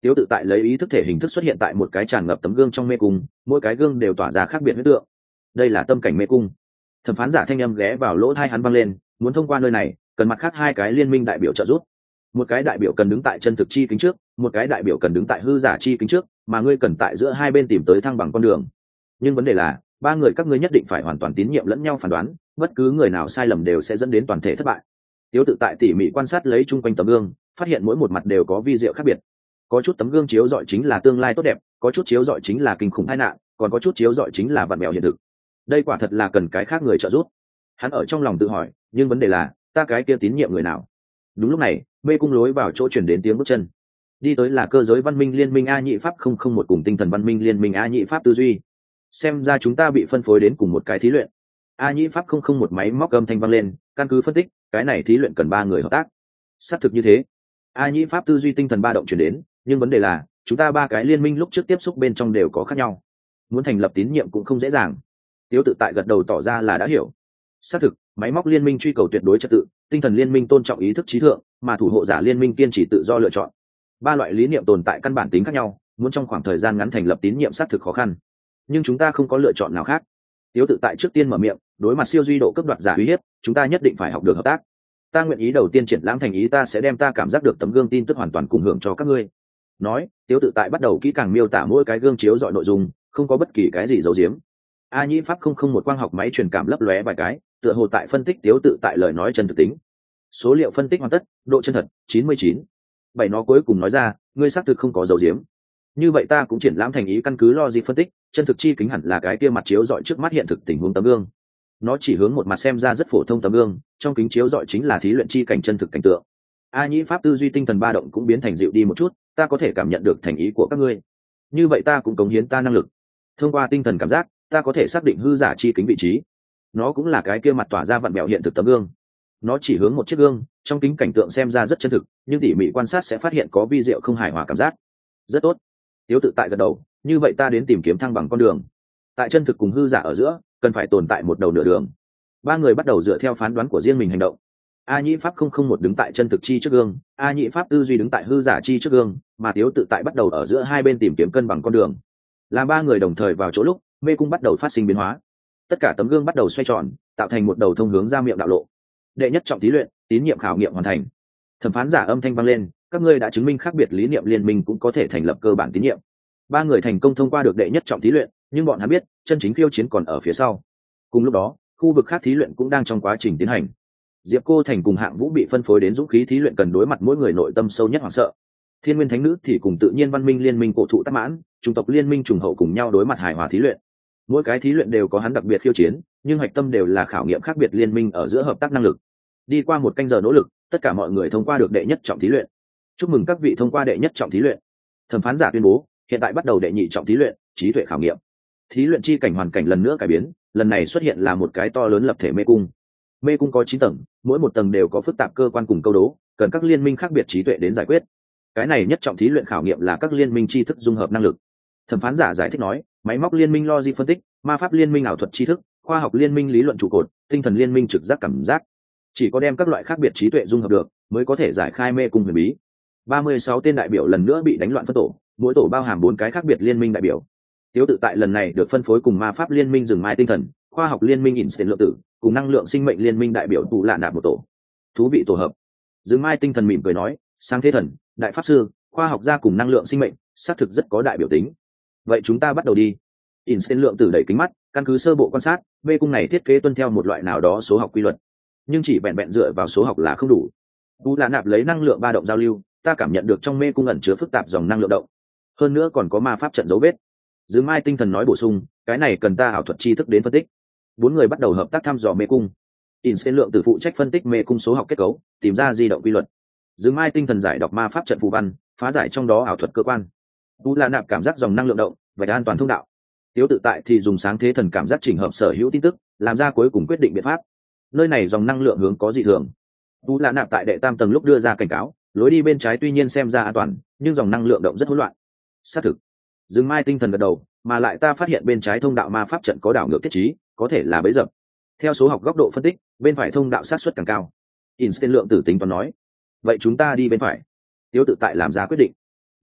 Tiếu tự tại lấy ý thức thể hình thức xuất hiện tại một cái tràn ngập tấm gương trong mê cung, mỗi cái gương đều tỏa ra khác biệt huyết tượng. Đây là tâm cảnh mê cung. Thẩm phán giả thanh âm ghé vào lỗ tai hắn vang lên, muốn thông qua nơi này cần mặt khác hai cái liên minh đại biểu trợ giúp. Một cái đại biểu cần đứng tại chân thực chi kính trước, một cái đại biểu cần đứng tại hư giả chi kính trước, mà ngươi cần tại giữa hai bên tìm tới thăng bằng con đường. Nhưng vấn đề là ba người các ngươi nhất định phải hoàn toàn tín nhiệm lẫn nhau phán đoán, bất cứ người nào sai lầm đều sẽ dẫn đến toàn thể thất bại. Tiếu tự tại tỉ mỉ quan sát lấy chung quanh tấm gương, phát hiện mỗi một mặt đều có vi diệu khác biệt. Có chút tấm gương chiếu rọi chính là tương lai tốt đẹp, có chút chiếu rọi chính là kinh khủng tai nạn, còn có chút chiếu rọi chính là vặn vẹo hiện thực. Đây quả thật là cần cái khác người trợ giúp. Hắn ở trong lòng tự hỏi, nhưng vấn đề là ta cái kia tín nhiệm người nào? Đúng lúc này, mê cung lối vào chỗ chuyển đến tiếng bước chân. Đi tới là cơ giới văn minh liên minh A Nhị Pháp 001 cùng tinh thần văn minh liên minh A Nhị Pháp tư duy. Xem ra chúng ta bị phân phối đến cùng một cái thí luyện. A Nhị Pháp 001 máy móc âm thanh vang lên, căn cứ phân tích, cái này thí luyện cần ba người hợp tác. Xác thực như thế. A Nhị Pháp tư duy tinh thần ba động chuyển đến, nhưng vấn đề là chúng ta ba cái liên minh lúc trước tiếp xúc bên trong đều có khác nhau, muốn thành lập tín nhiệm cũng không dễ dàng. Tiếu tự tại gật đầu tỏ ra là đã hiểu. Xác thực, máy móc liên minh truy cầu tuyệt đối trật tự, tinh thần liên minh tôn trọng ý thức trí thượng, mà thủ hộ giả liên minh kiên trì tự do lựa chọn. Ba loại lý niệm tồn tại căn bản tính khác nhau, muốn trong khoảng thời gian ngắn thành lập tín nhiệm xác thực khó khăn. Nhưng chúng ta không có lựa chọn nào khác. Tiếu tự tại trước tiên mở miệng, đối mặt siêu duy độ cấp đoạt giả uy hiếp, chúng ta nhất định phải học được hợp tác. Ta nguyện ý đầu tiên triển lãm thành ý, ta sẽ đem ta cảm giác được tấm gương tin tức hoàn toàn cùng hưởng cho các ngươi. Nói, Tiếu tự tại bắt đầu kỹ càng miêu tả mỗi cái gương chiếu dọi nội dung, không có bất kỳ cái gì giấu giếm. A Nhĩ Pháp 001 quang học máy truyền cảm lấp lóe vài cái, tựa hồ tại phân tích Tiếu tự tại lời nói chân thực tính. Số liệu phân tích hoàn tất, độ chân thật 99. Bảy nó cuối cùng nói ra, ngươi xác thực không có giấu giếm. Như vậy ta cũng triển lãm thành ý, căn cứ logic phân tích, chân thực chi kính hẳn là cái kia mặt chiếu dọi trước mắt hiện thực tình huống tấm gương. Nó chỉ hướng một mặt xem ra rất phổ thông tấm gương, trong kính chiếu dọi chính là thí luyện chi cảnh chân thực cảnh tượng. A Nhĩ Pháp tư duy tinh thần ba động cũng biến thành dịu đi một chút, ta có thể cảm nhận được thành ý của các ngươi. Như vậy ta cũng cống hiến ta năng lực. Thông qua tinh thần cảm giác, ta có thể xác định hư giả chi kính vị trí. Nó cũng là cái kia mặt tỏa ra vặn vẹo hiện thực tấm gương. Nó chỉ hướng một chiếc gương, trong kính cảnh tượng xem ra rất chân thực, nhưng tỉ mỉ quan sát sẽ phát hiện có vi diệu không hài hòa cảm giác. Rất tốt. Tiếu tự tại gật đầu, như vậy ta đến tìm kiếm thăng bằng con đường. Tại chân thực cùng hư giả ở giữa, cần phải tồn tại một đầu nửa đường. Ba người bắt đầu dựa theo phán đoán của riêng mình hành động. A Nhĩ Pháp 001 đứng tại chân thực chi trước gương, A Nhĩ Pháp tư duy đứng tại hư giả chi trước gương, mà Tiếu tự tại bắt đầu ở giữa hai bên tìm kiếm cân bằng con đường. Làm ba người đồng thời vào chỗ lúc, mê cung bắt đầu phát sinh biến hóa. Tất cả tấm gương bắt đầu xoay tròn, tạo thành một đầu thông hướng ra miệng đạo lộ. Đệ nhất trọng thí luyện, tín nhiệm khảo nghiệm hoàn thành. Thẩm phán giả âm thanh vang lên, các ngươi đã chứng minh khác biệt lý niệm liên minh cũng có thể thành lập cơ bản tín nhiệm. Ba người thành công thông qua được đệ nhất trọng thí luyện, nhưng bọn hắn biết chân chính khiêu chiến còn ở phía sau. Cùng lúc đó, khu vực khác thí luyện cũng đang trong quá trình tiến hành. Diệp Cô Thành cùng Hạng Vũ bị phân phối đến dũng khí thí luyện, cần đối mặt mỗi người nội tâm sâu nhất hoảng sợ. Thiên Nguyên Thánh Nữ thì cùng tự nhiên văn minh liên minh cổ thụ Tắc Mãn, chủng tộc liên minh trùng hậu cùng nhau đối mặt hài hòa thí luyện. Mỗi cái thí luyện đều có hắn đặc biệt khiêu chiến, nhưng hạch tâm đều là khảo nghiệm khác biệt liên minh ở giữa hợp tác năng lực. Đi qua một canh giờ nỗ lực, tất cả mọi người thông qua được đệ nhất trọng thí luyện. Chúc mừng các vị thông qua đệ nhất trọng thí luyện. Thẩm phán giả tuyên bố, hiện tại bắt đầu đệ nhị trọng thí luyện, trí tuệ khảo nghiệm. Thí luyện chi cảnh hoàn cảnh lần nữa cải biến, lần này xuất hiện là một cái to lớn lập thể mê cung. Mê cung có 9 tầng, mỗi một tầng đều có phức tạp cơ quan cùng câu đố, cần các liên minh khác biệt trí tuệ đến giải quyết. Cái này nhất trọng thí luyện khảo nghiệm là các liên minh tri thức dung hợp năng lực. Thẩm phán giả giải thích nói, máy móc liên minh logic phân tích, ma pháp liên minh ảo thuật tri thức, khoa học liên minh lý luận trụ cột, tinh thần liên minh trực giác cảm giác. Chỉ có đem các loại khác biệt trí tuệ dung hợp được, mới có thể giải khai mê cung huyền bí. 36 tên đại biểu lần nữa bị đánh loạn phân tổ, mỗi tổ bao hàm 4 cái khác biệt liên minh đại biểu. Tiếu tự tại lần này được phân phối cùng ma pháp liên minh rừng mai tinh thần, khoa học liên minh Einstein lượng tử, cùng năng lượng sinh mệnh liên minh đại biểu tụ lạ nạp một tổ. Thú vị tổ hợp. Rừng mai tinh thần mỉm cười nói, sáng thế thần, đại pháp sư, khoa học gia cùng năng lượng sinh mệnh, xác thực rất có đại biểu tính. Vậy chúng ta bắt đầu đi. Einstein lượng tử đẩy kính mắt, căn cứ sơ bộ quan sát, mê cung này thiết kế tuân theo một loại nào đó số học quy luật, nhưng chỉ vẹn vẹn dựa vào số học là không đủ. Tụ lạ nạp lấy năng lượng ba động giao lưu, ta cảm nhận được trong mê cung ẩn chứa phức tạp dòng năng lượng động. Hơn nữa còn có ma pháp trận dấu vết. Dương Mai tinh thần nói bổ sung, cái này cần ta ảo thuật tri thức đến phân tích. 4 người bắt đầu hợp tác thăm dò mê cung. Einstein lượng tử phụ trách phân tích mê cung số học kết cấu, tìm ra di động quy luật. Dương Mai tinh thần giải đọc ma pháp trận phù văn, phá giải trong đó ảo thuật cơ quan. Tu La nạp cảm giác dòng năng lượng động, vạch an toàn thông đạo. Tiếu tự tại thì dùng sáng thế thần cảm giác chỉnh hợp sở hữu tin tức, làm ra cuối cùng quyết định biện pháp. Nơi này dòng năng lượng hướng có dị thường. Tu La nạp tại đệ tam tầng lúc đưa ra cảnh cáo, lối đi bên trái tuy nhiên xem ra an toàn, nhưng dòng năng lượng động rất hỗn loạn. Xác thực. Dương Mai tinh thần gật đầu, mà lại ta phát hiện bên trái thông đạo ma pháp trận có đảo ngược thiết trí, có thể là bẫy dập. Theo số học góc độ phân tích, bên phải thông đạo sát suất càng cao. Einstein lượng tử tính toán nói, vậy chúng ta đi bên phải. Tiếu tự tại làm ra quyết định.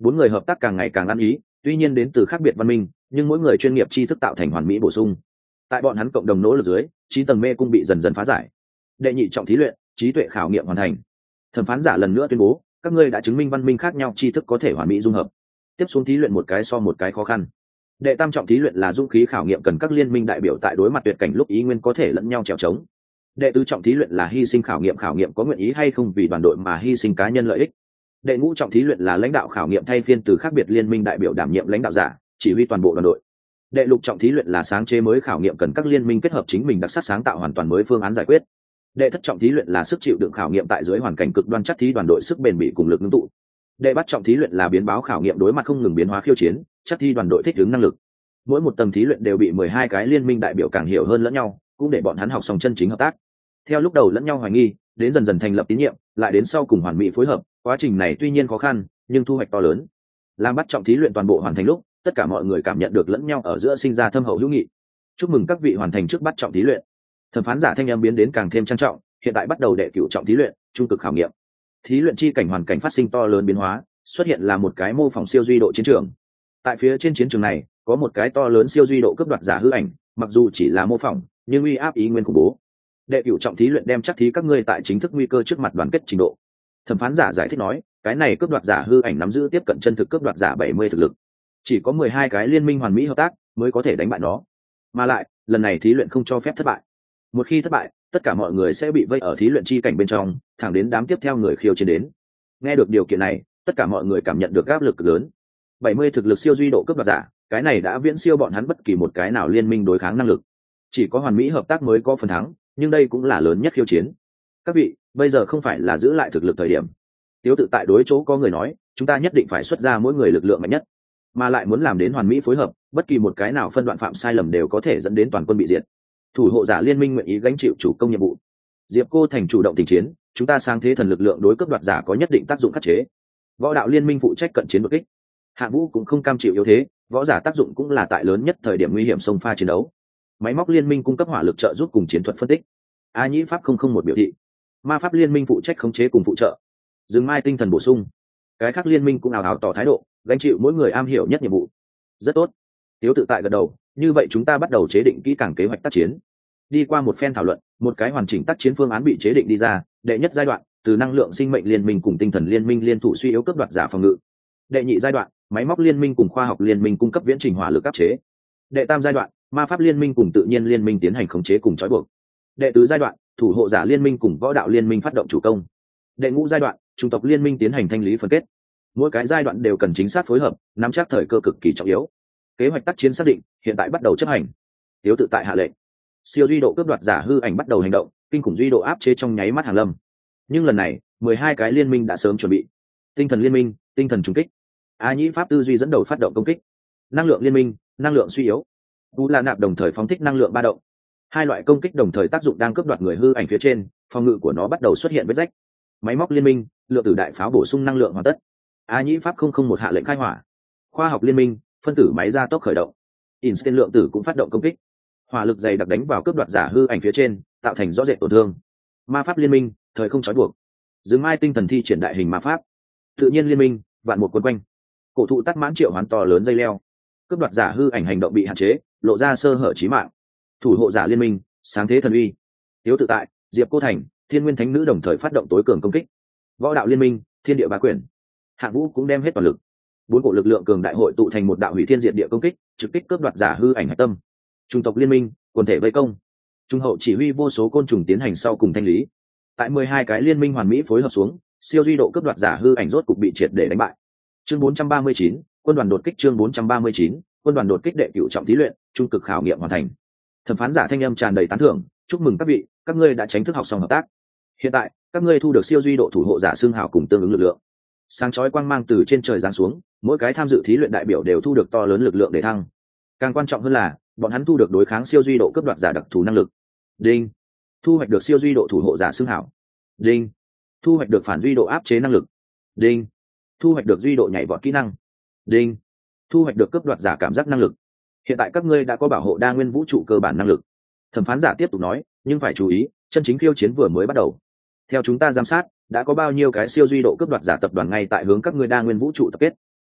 4 người hợp tác càng ngày càng ăn ý, tuy nhiên đến từ khác biệt văn minh, nhưng mỗi người chuyên nghiệp tri thức tạo thành hoàn mỹ bổ sung. Tại bọn hắn cộng đồng nỗ lực dưới, 9 tầng mê cung bị dần dần phá giải. Đệ nhị trọng thí luyện, trí tuệ khảo nghiệm hoàn thành. Thẩm phán giả lần nữa tuyên bố, các ngươi đã chứng minh văn minh khác nhau tri thức có thể hoàn mỹ dung hợp. Tiếp xuống thí luyện một cái so một cái khó khăn. Đệ tam trọng thí luyện là dũng khí khảo nghiệm, cần các liên minh đại biểu tại đối mặt tuyệt cảnh lúc ý nguyên có thể lẫn nhau trèo trống. Đệ tứ trọng thí luyện là hy sinh khảo nghiệm có nguyện ý hay không vì đoàn đội mà hy sinh cá nhân lợi ích. Đệ ngũ trọng thí luyện là lãnh đạo khảo nghiệm, thay phiên từ khác biệt liên minh đại biểu đảm nhiệm lãnh đạo giả, chỉ huy toàn bộ đoàn đội. Đệ lục trọng thí luyện là sáng chế mới khảo nghiệm, cần các liên minh kết hợp chính mình đặc sắc sáng tạo hoàn toàn mới phương án giải quyết. Đệ thất trọng thí luyện là sức chịu đựng khảo nghiệm, tại dưới hoàn cảnh cực đoan chắc thí đoàn đội sức bền bỉ cùng lực ngưng tụ. Đệ bát trọng thí luyện là biến báo khảo nghiệm, đối mặt không ngừng biến hóa khiêu chiến, chắc thi đoàn đội thích ứng năng lực. Mỗi một tầng thí luyện đều bị 12 cái liên minh đại biểu càng hiểu hơn lẫn nhau, cũng để bọn hắn học xong chân chính hợp tác. Theo lúc đầu lẫn nhau hoài nghi, đến dần dần thành lập tín nhiệm, lại đến sau cùng hoàn mỹ phối hợp, quá trình này tuy nhiên khó khăn, nhưng thu hoạch to lớn. Làm bắt trọng thí luyện toàn bộ hoàn thành lúc, tất cả mọi người cảm nhận được lẫn nhau ở giữa sinh ra thâm hậu hữu nghị. Chúc mừng các vị hoàn thành trước bắt trọng thí luyện. Thẩm phán giả thanh âm biến đến càng thêm trang trọng, hiện tại bắt đầu đệ cửu trọng thí luyện, trung cực khảo nghiệm. Thí luyện chi cảnh hoàn cảnh phát sinh to lớn biến hóa, xuất hiện là một cái mô phỏng siêu duy độ chiến trường. Tại phía trên chiến trường này, có một cái to lớn siêu duy độ cướp đoạt giả hư ảnh, mặc dù chỉ là mô phỏng, nhưng uy áp ý nguyên khủng bố. Đệ cửu trọng thí luyện đem chắc thí các ngươi tại chính thức nguy cơ trước mặt đoàn kết trình độ. Thẩm phán giả giải thích nói, cái này cướp đoạt giả hư ảnh nắm giữ tiếp cận chân thực cướp đoạt giả 70 thực lực, chỉ có 12 cái liên minh hoàn mỹ hợp tác mới có thể đánh bại nó. Mà lại, lần này thí luyện không cho phép thất bại. Một khi thất bại, tất cả mọi người sẽ bị vây ở thí luyện chi cảnh bên trong, thẳng đến đám tiếp theo người khiêu chiến đến. Nghe được điều kiện này, tất cả mọi người cảm nhận được áp lực cực lớn. 70 thực lực siêu duy độ cướp đoạt giả, cái này đã viễn siêu bọn hắn bất kỳ một cái nào liên minh đối kháng năng lực. Chỉ có hoàn mỹ hợp tác mới có phần thắng, nhưng đây cũng là lớn nhất khiêu chiến. Các vị, bây giờ không phải là giữ lại thực lực thời điểm. Tiếu tự tại đối chỗ có người nói, chúng ta nhất định phải xuất ra mỗi người lực lượng mạnh nhất, mà lại muốn làm đến hoàn mỹ phối hợp, bất kỳ một cái nào phân đoạn phạm sai lầm đều có thể dẫn đến toàn quân bị diệt. Thủ hộ giả liên minh nguyện ý gánh chịu chủ công nhiệm vụ. Diệp Cô Thành chủ động tình chiến, chúng ta sang thế thần lực lượng đối cấp đoạt giả có nhất định tác dụng khắc chế. Võ đạo liên minh phụ trách cận chiến đột kích. Hạ Vũ cũng không cam chịu yếu thế, võ giả tác dụng cũng là tại lớn nhất thời điểm nguy hiểm xông pha chiến đấu. Máy móc liên minh cung cấp hỏa lực trợ giúp cùng chiến thuật phân tích. A Nhĩ pháp 001 biểu thị. Ma pháp liên minh phụ trách khống chế cùng phụ trợ. Dương Mai tinh thần bổ sung. Cái khác liên minh cũng ào ào tỏ thái độ, gánh chịu mỗi người am hiểu nhất nhiệm vụ. Rất tốt. Tiếu tự tại gật đầu, như vậy chúng ta bắt đầu chế định kỹ càng kế hoạch tác chiến. Đi qua một phen thảo luận, một cái hoàn chỉnh tác chiến phương án bị chế định đi ra. Đệ nhất giai đoạn, từ năng lượng sinh mệnh liên minh cùng tinh thần liên minh liên thủ suy yếu cướp đoạt giả phòng ngự. Đệ nhị giai đoạn, máy móc liên minh cùng khoa học liên minh cung cấp viễn trình hỏa lực áp chế. Đệ tam giai đoạn, ma pháp liên minh cùng tự nhiên liên minh tiến hành khống chế cùng trói buộc. Đệ tứ giai đoạn, thủ hộ giả liên minh cùng võ đạo liên minh phát động chủ công. Đệ ngũ giai đoạn, chủng tộc liên minh tiến hành thanh lý phân kết. Mỗi cái giai đoạn đều cần chính xác phối hợp, nắm chắc thời cơ cực kỳ trọng yếu. Kế hoạch tác chiến xác định, hiện tại bắt đầu chấp hành. Tiếu tự tại hạ lệnh. Siêu duy độ cướp đoạt giả hư ảnh bắt đầu hành động, kinh khủng duy độ áp chế trong nháy mắt hàng lâm. Nhưng lần này, 12 cái liên minh đã sớm chuẩn bị. Tinh thần liên minh, tinh thần trùng kích. A Nhĩ pháp tư duy dẫn đầu phát động công kích. Năng lượng liên minh, năng lượng suy yếu. Vũ La Nạp đồng thời phóng thích năng lượng ba động. Hai loại công kích đồng thời tác dụng đang cướp đoạt người hư ảnh phía trên, phòng ngự của nó bắt đầu xuất hiện vết rách. Máy móc liên minh, lượng tử đại pháo bổ sung năng lượng hoàn tất. A Nhĩ pháp 001 hạ lệnh khai hỏa. Khoa học liên minh, phân tử máy gia tốc khởi động. Einstein lượng tử cũng phát động công kích. Hỏa lực dày đặc đánh vào cướp đoạt giả hư ảnh phía trên, tạo thành rõ rệt tổn thương. Ma pháp liên minh, thời không trói buộc. Dương Mai tinh thần thi triển đại hình ma pháp. Tự nhiên liên minh, vạn một quấn quanh. Cổ thụ tắc mãn triệu hoán to lớn dây leo. Cướp đoạt giả hư ảnh hành động bị hạn chế, lộ ra sơ hở chí mạng. Thủ hộ giả liên minh, sáng thế thần uy. Tiếu tự tại, Diệp Cô Thành, Thiên Nguyên Thánh Nữ đồng thời phát động tối cường công kích. Võ đạo liên minh, thiên địa bá quyền. Hạng Vũ cũng đem hết toàn lực. 4 cổ lực lượng cường đại hội tụ thành một đạo hủy thiên diệt địa công kích, trực kích cướp đoạt giả hư ảnh hạch tâm. Trung tộc liên minh, quần thể vây công. Trung hậu chỉ huy vô số côn trùng tiến hành sau cùng thanh lý. Tại 12 cái liên minh hoàn mỹ phối hợp xuống, siêu duy độ cướp đoạt giả hư ảnh rốt cục bị triệt để đánh bại. Chương 439, quân đoàn đột kích. Chương 439, quân đoàn đột kích. Đệ cửu trọng thí luyện, trung cực khảo nghiệm hoàn thành. Thẩm phán giả thanh âm tràn đầy tán thưởng, chúc mừng các vị, các ngươi đã chính thức học xong hợp tác. Hiện tại, các ngươi thu được siêu duy độ thủ hộ giả xương hào cùng tương ứng lực lượng. Sáng chói quang mang từ trên trời giáng xuống, mỗi cái tham dự thí luyện đại biểu đều thu được to lớn lực lượng để thăng. Càng quan trọng hơn là, bọn hắn thu được đối kháng siêu duy độ cấp đoạt giả đặc thù năng lực. Đinh. Thu hoạch được siêu duy độ thủ hộ giả xương hảo. Đinh. Thu hoạch được phản duy độ áp chế năng lực. Đinh. Thu hoạch được duy độ nhảy vọt kỹ năng. Đinh. Thu hoạch được cấp đoạt giả cảm giác năng lực. Hiện tại các ngươi đã có bảo hộ đa nguyên vũ trụ cơ bản năng lực. Thẩm phán giả tiếp tục nói, nhưng phải chú ý, chân chính khiêu chiến vừa mới bắt đầu. Theo chúng ta giám sát, đã có bao nhiêu cái siêu duy độ cấp đoạt giả tập đoàn ngay tại hướng các ngươi đa nguyên vũ trụ tập kết.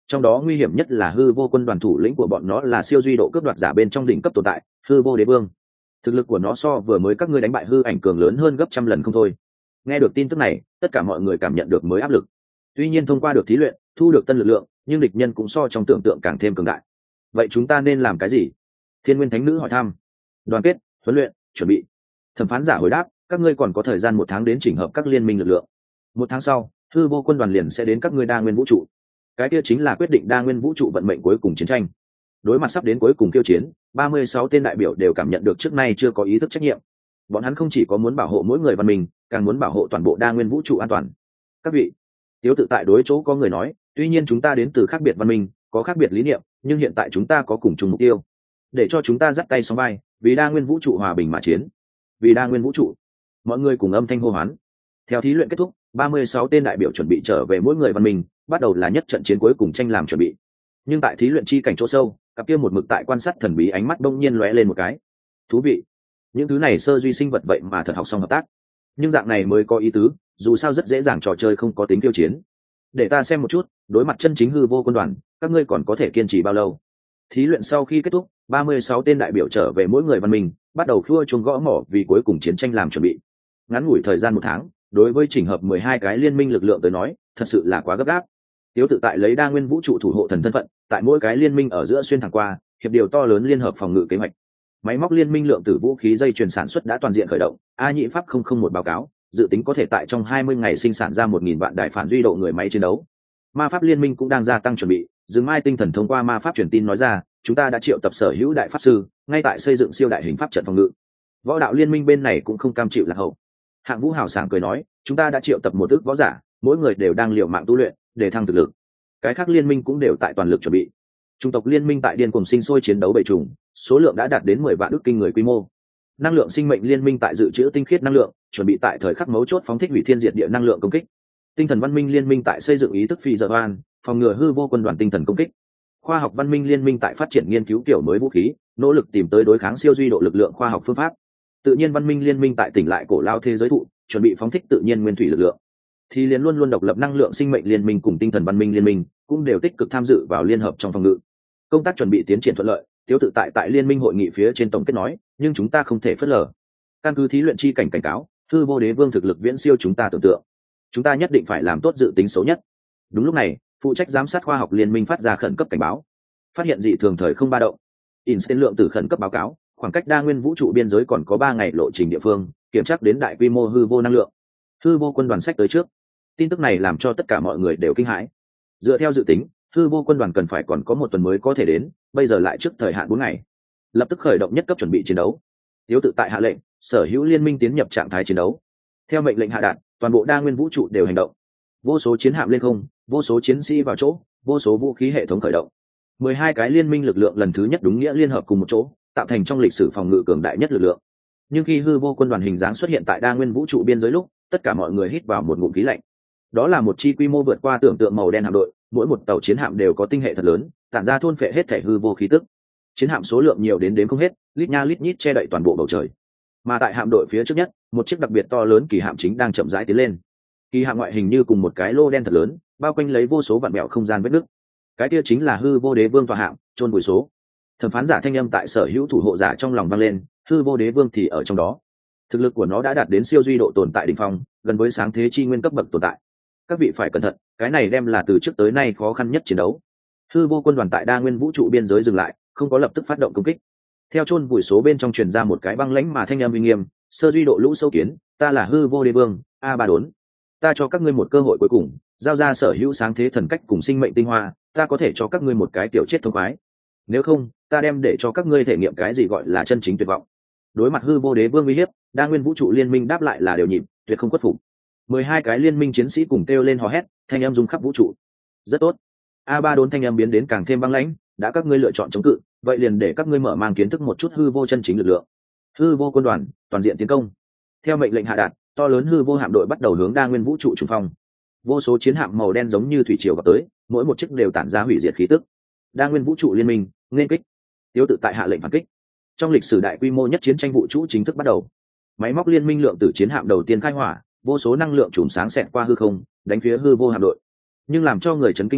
Trong đó nguy hiểm nhất là hư vô quân đoàn thủ lĩnh của bọn nó là siêu duy độ cướp đoạt giả bên trong đỉnh cấp tồn tại hư vô đế vương. Thực lực của nó so vừa mới các ngươi đánh bại hư ảnh cường lớn hơn gấp trăm lần không thôi. Nghe được tin tức này, tất cả mọi người cảm nhận được mới áp lực. Tuy nhiên thông qua được thí luyện, thu được tân lực lượng, nhưng địch nhân cũng so trong tưởng tượng càng thêm cường đại. Vậy chúng ta nên làm cái gì? Thiên Nguyên Thánh Nữ hỏi thăm. Đoàn kết, huấn luyện, chuẩn bị. Thẩm phán giả hồi đáp, các ngươi còn có thời gian 1 tháng đến chỉnh hợp các liên minh lực lượng. 1 tháng sau, hư vô quân đoàn liền sẽ đến các ngươi đa nguyên vũ trụ. Cái kia chính là quyết định đa nguyên vũ trụ vận mệnh cuối cùng chiến tranh. Đối mặt sắp đến cuối cùng khiêu chiến, 36 tên đại biểu đều cảm nhận được trước nay chưa có ý thức trách nhiệm. Bọn hắn không chỉ có muốn bảo hộ mỗi người văn minh, càng muốn bảo hộ toàn bộ đa nguyên vũ trụ an toàn. Các vị, Tiếu Tự tại đối chỗ có người nói, tuy nhiên chúng ta đến từ khác biệt văn minh, có khác biệt lý niệm, nhưng hiện tại chúng ta có cùng chung mục tiêu. Để cho chúng ta dắt tay song vai, vì đa nguyên vũ trụ hòa bình mà chiến. Vì đa nguyên vũ trụ. Mọi người cùng âm thanh hô hoán. Theo thí luyện kết thúc, 36 tên đại biểu chuẩn bị trở về mỗi người văn minh, bắt đầu là nhất trận chiến cuối cùng tranh làm chuẩn bị. Nhưng tại thí luyện chi cảnh chỗ sâu, cặp kia một mực tại quan sát thần bí ánh mắt đông nhiên lóe lên một cái. Thú vị. Những thứ này sơ duy sinh vật vậy mà thật học xong hợp tác. Nhưng dạng này mới có ý tứ, dù sao rất dễ dàng trò chơi không có tính tiêu chiến. Để ta xem một chút, đối mặt chân chính hư vô quân đoàn, các ngươi còn có thể kiên trì bao lâu? Thí luyện sau khi kết thúc, 36 tên đại biểu trở về mỗi người văn minh, bắt đầu khua chuông gõ mỏ vì cuối cùng chiến tranh làm chuẩn bị. Ngắn ngủi thời gian 1 tháng, đối với chỉnh hợp 12 cái liên minh lực lượng tới nói, thật sự là quá gấp gáp. Tiếu Tự tại lấy đa nguyên vũ trụ thủ hộ thần thân phận, tại mỗi cái liên minh ở giữa xuyên thẳng qua, hiệp điều to lớn liên hợp phòng ngự kế hoạch. Máy móc liên minh lượng tử vũ khí dây chuyền sản xuất đã toàn diện khởi động, A Nhị Pháp 001 báo cáo, dự tính có thể tại trong 20 ngày sinh sản ra 1000 vạn đại phản duy độ người máy chiến đấu. Ma pháp liên minh cũng đang gia tăng chuẩn bị, Dương Mai tinh thần thông qua ma pháp truyền tin nói ra, chúng ta đã triệu tập sở hữu đại pháp sư, ngay tại xây dựng siêu đại hình pháp trận phòng ngự. Võ đạo liên minh bên này cũng không cam chịu lạc hậu. Hạng Vũ hào sảng cười nói, chúng ta đã triệu tập một ức võ giả, mỗi người đều đang liều mạng tu luyện để thăng thực lực. Cái khác liên minh cũng đều tại toàn lực chuẩn bị. Chủng tộc liên minh tại điên cuồng sinh sôi chiến đấu bầy trùng, số lượng đã đạt đến 10 vạn ức kinh người quy mô. Năng lượng sinh mệnh liên minh tại dự trữ tinh khiết năng lượng, chuẩn bị tại thời khắc mấu chốt phóng thích hủy thiên diệt địa năng lượng công kích. Tinh thần văn minh liên minh tại xây dựng ý thức phi giờ oan, phòng ngừa hư vô quân đoàn tinh thần công kích. Khoa học văn minh liên minh tại phát triển nghiên cứu kiểu mới vũ khí, nỗ lực tìm tới đối kháng siêu duy độ lực lượng khoa học phương pháp. Tự nhiên văn minh liên minh tại tỉnh lại cổ lao thế giới thụ, chuẩn bị phóng thích tự nhiên nguyên thủy lực lượng. Thì liền luôn luôn độc lập năng lượng sinh mệnh liên minh cùng tinh thần văn minh liên minh cũng đều tích cực tham dự vào liên hợp trong phòng ngự. Công tác chuẩn bị tiến triển thuận lợi, Tiếu Tự tại tại liên minh hội nghị phía trên tổng kết nói, nhưng chúng ta không thể phớt lờ. Căn cứ thí luyện chi cảnh cảnh cáo, hư vô đế vương thực lực viễn siêu chúng ta tưởng tượng. Chúng ta nhất định phải làm tốt dự tính xấu nhất. Đúng lúc này, phụ trách giám sát khoa học liên minh phát ra khẩn cấp cảnh báo, phát hiện dị thường thời không ba động. Einstein lượng tử khẩn cấp báo cáo, khoảng cách đa nguyên vũ trụ biên giới còn có 3 ngày lộ trình địa phương, kiểm tra đến đại quy mô hư vô năng lượng. Hư vô quân đoàn sách tới trước. Tin tức này làm cho tất cả mọi người đều kinh hãi. Dựa theo dự tính, hư vô quân đoàn cần phải còn có 1 tuần mới có thể đến, bây giờ lại trước thời hạn 4 ngày. Lập tức khởi động nhất cấp chuẩn bị chiến đấu. Tiếu Tự tại hạ lệnh, sở hữu liên minh tiến nhập trạng thái chiến đấu. Theo mệnh lệnh hạ đạt, toàn bộ đa nguyên vũ trụ đều hành động. Vô số chiến hạm lên không, vô số chiến sĩ vào chỗ, vô số vũ khí hệ thống khởi động. 12 cái liên minh lực lượng lần thứ nhất đúng nghĩa liên hợp cùng một chỗ, tạo thành trong lịch sử phòng ngự cường đại nhất lực lượng. Nhưng khi hư vô quân đoàn hình dáng xuất hiện tại đa nguyên vũ trụ biên giới lúc, tất cả mọi người hít vào một ngụm khí lạnh. Đó là một chi quy mô vượt qua tưởng tượng màu đen hạm đội, mỗi một tàu chiến hạm đều có tinh hệ thật lớn, tản ra thôn phệ hết thể hư vô khí tức. Chiến hạm số lượng nhiều đến đếm không hết, lít nha lít nhít che đậy toàn bộ bầu trời. Mà tại hạm đội phía trước nhất, một chiếc đặc biệt to lớn kỳ hạm chính đang chậm rãi tiến lên. Kỳ hạm ngoại hình như cùng một cái lô đen thật lớn, bao quanh lấy vô số vạn mẹo không gian vết nứt. Cái kia chính là hư vô đế vương tọa hạm, chôn vùi số. Thẩm phán giả thanh âm tại sở hữu thủ hộ giả trong lòng vang lên, hư vô đế vương thì ở trong đó. Thực lực của nó đã đạt đến siêu duy độ tồn tại đỉnh phong, gần với sáng thế chi nguyên cấp bậc tồn tại. Các vị phải cẩn thận, cái này đem là từ trước tới nay khó khăn nhất chiến đấu. Hư vô quân đoàn tại đa nguyên vũ trụ biên giới dừng lại, không có lập tức phát động công kích. Theo chôn vùi số bên trong truyền ra một cái băng lãnh mà thanh âm uy nghiêm, sơ duy độ lũ sâu kiến, ta là hư vô đế vương, a ba đốn. Ta cho các ngươi một cơ hội cuối cùng, giao ra sở hữu sáng thế thần cách cùng sinh mệnh tinh hoa, ta có thể cho các ngươi một cái tiểu chết thông khoái. Nếu không, ta đem để cho các ngươi thể nghiệm cái gì gọi là chân chính tuyệt vọng. Đối mặt hư vô đế vương uy hiếp, đa nguyên vũ trụ liên minh đáp lại là đều nhịp, tuyệt không khuất phục. 12 cái liên minh chiến sĩ cùng kêu lên hò hét, thanh âm rung khắp vũ trụ. Rất tốt. A ba đốn thanh âm biến đến càng thêm băng lãnh, đã các ngươi lựa chọn chống cự, vậy liền để các ngươi mở mang kiến thức một chút hư vô chân chính lực lượng. Hư vô quân đoàn, toàn diện tiến công. Theo mệnh lệnh hạ đạt, to lớn hư vô hạm đội bắt đầu hướng đa nguyên vũ trụ trùng phong. Vô số chiến hạm màu đen giống như thủy triều vào tới, mỗi một chiếc đều tản ra hủy diệt khí tức. Đa nguyên vũ trụ liên minh, nên kích. Tiếu Tự tại hạ lệnh phản kích. Trong lịch sử đại quy mô nhất chiến tranh vũ trụ chính thức bắt đầu. Máy móc liên minh lượng tử chiến hạm đầu tiên khai hỏa, vô số năng lượng chùm sáng xẹt qua hư không, đánh phía hư vô hạm đội. Nhưng làm cho người chấn kinh là,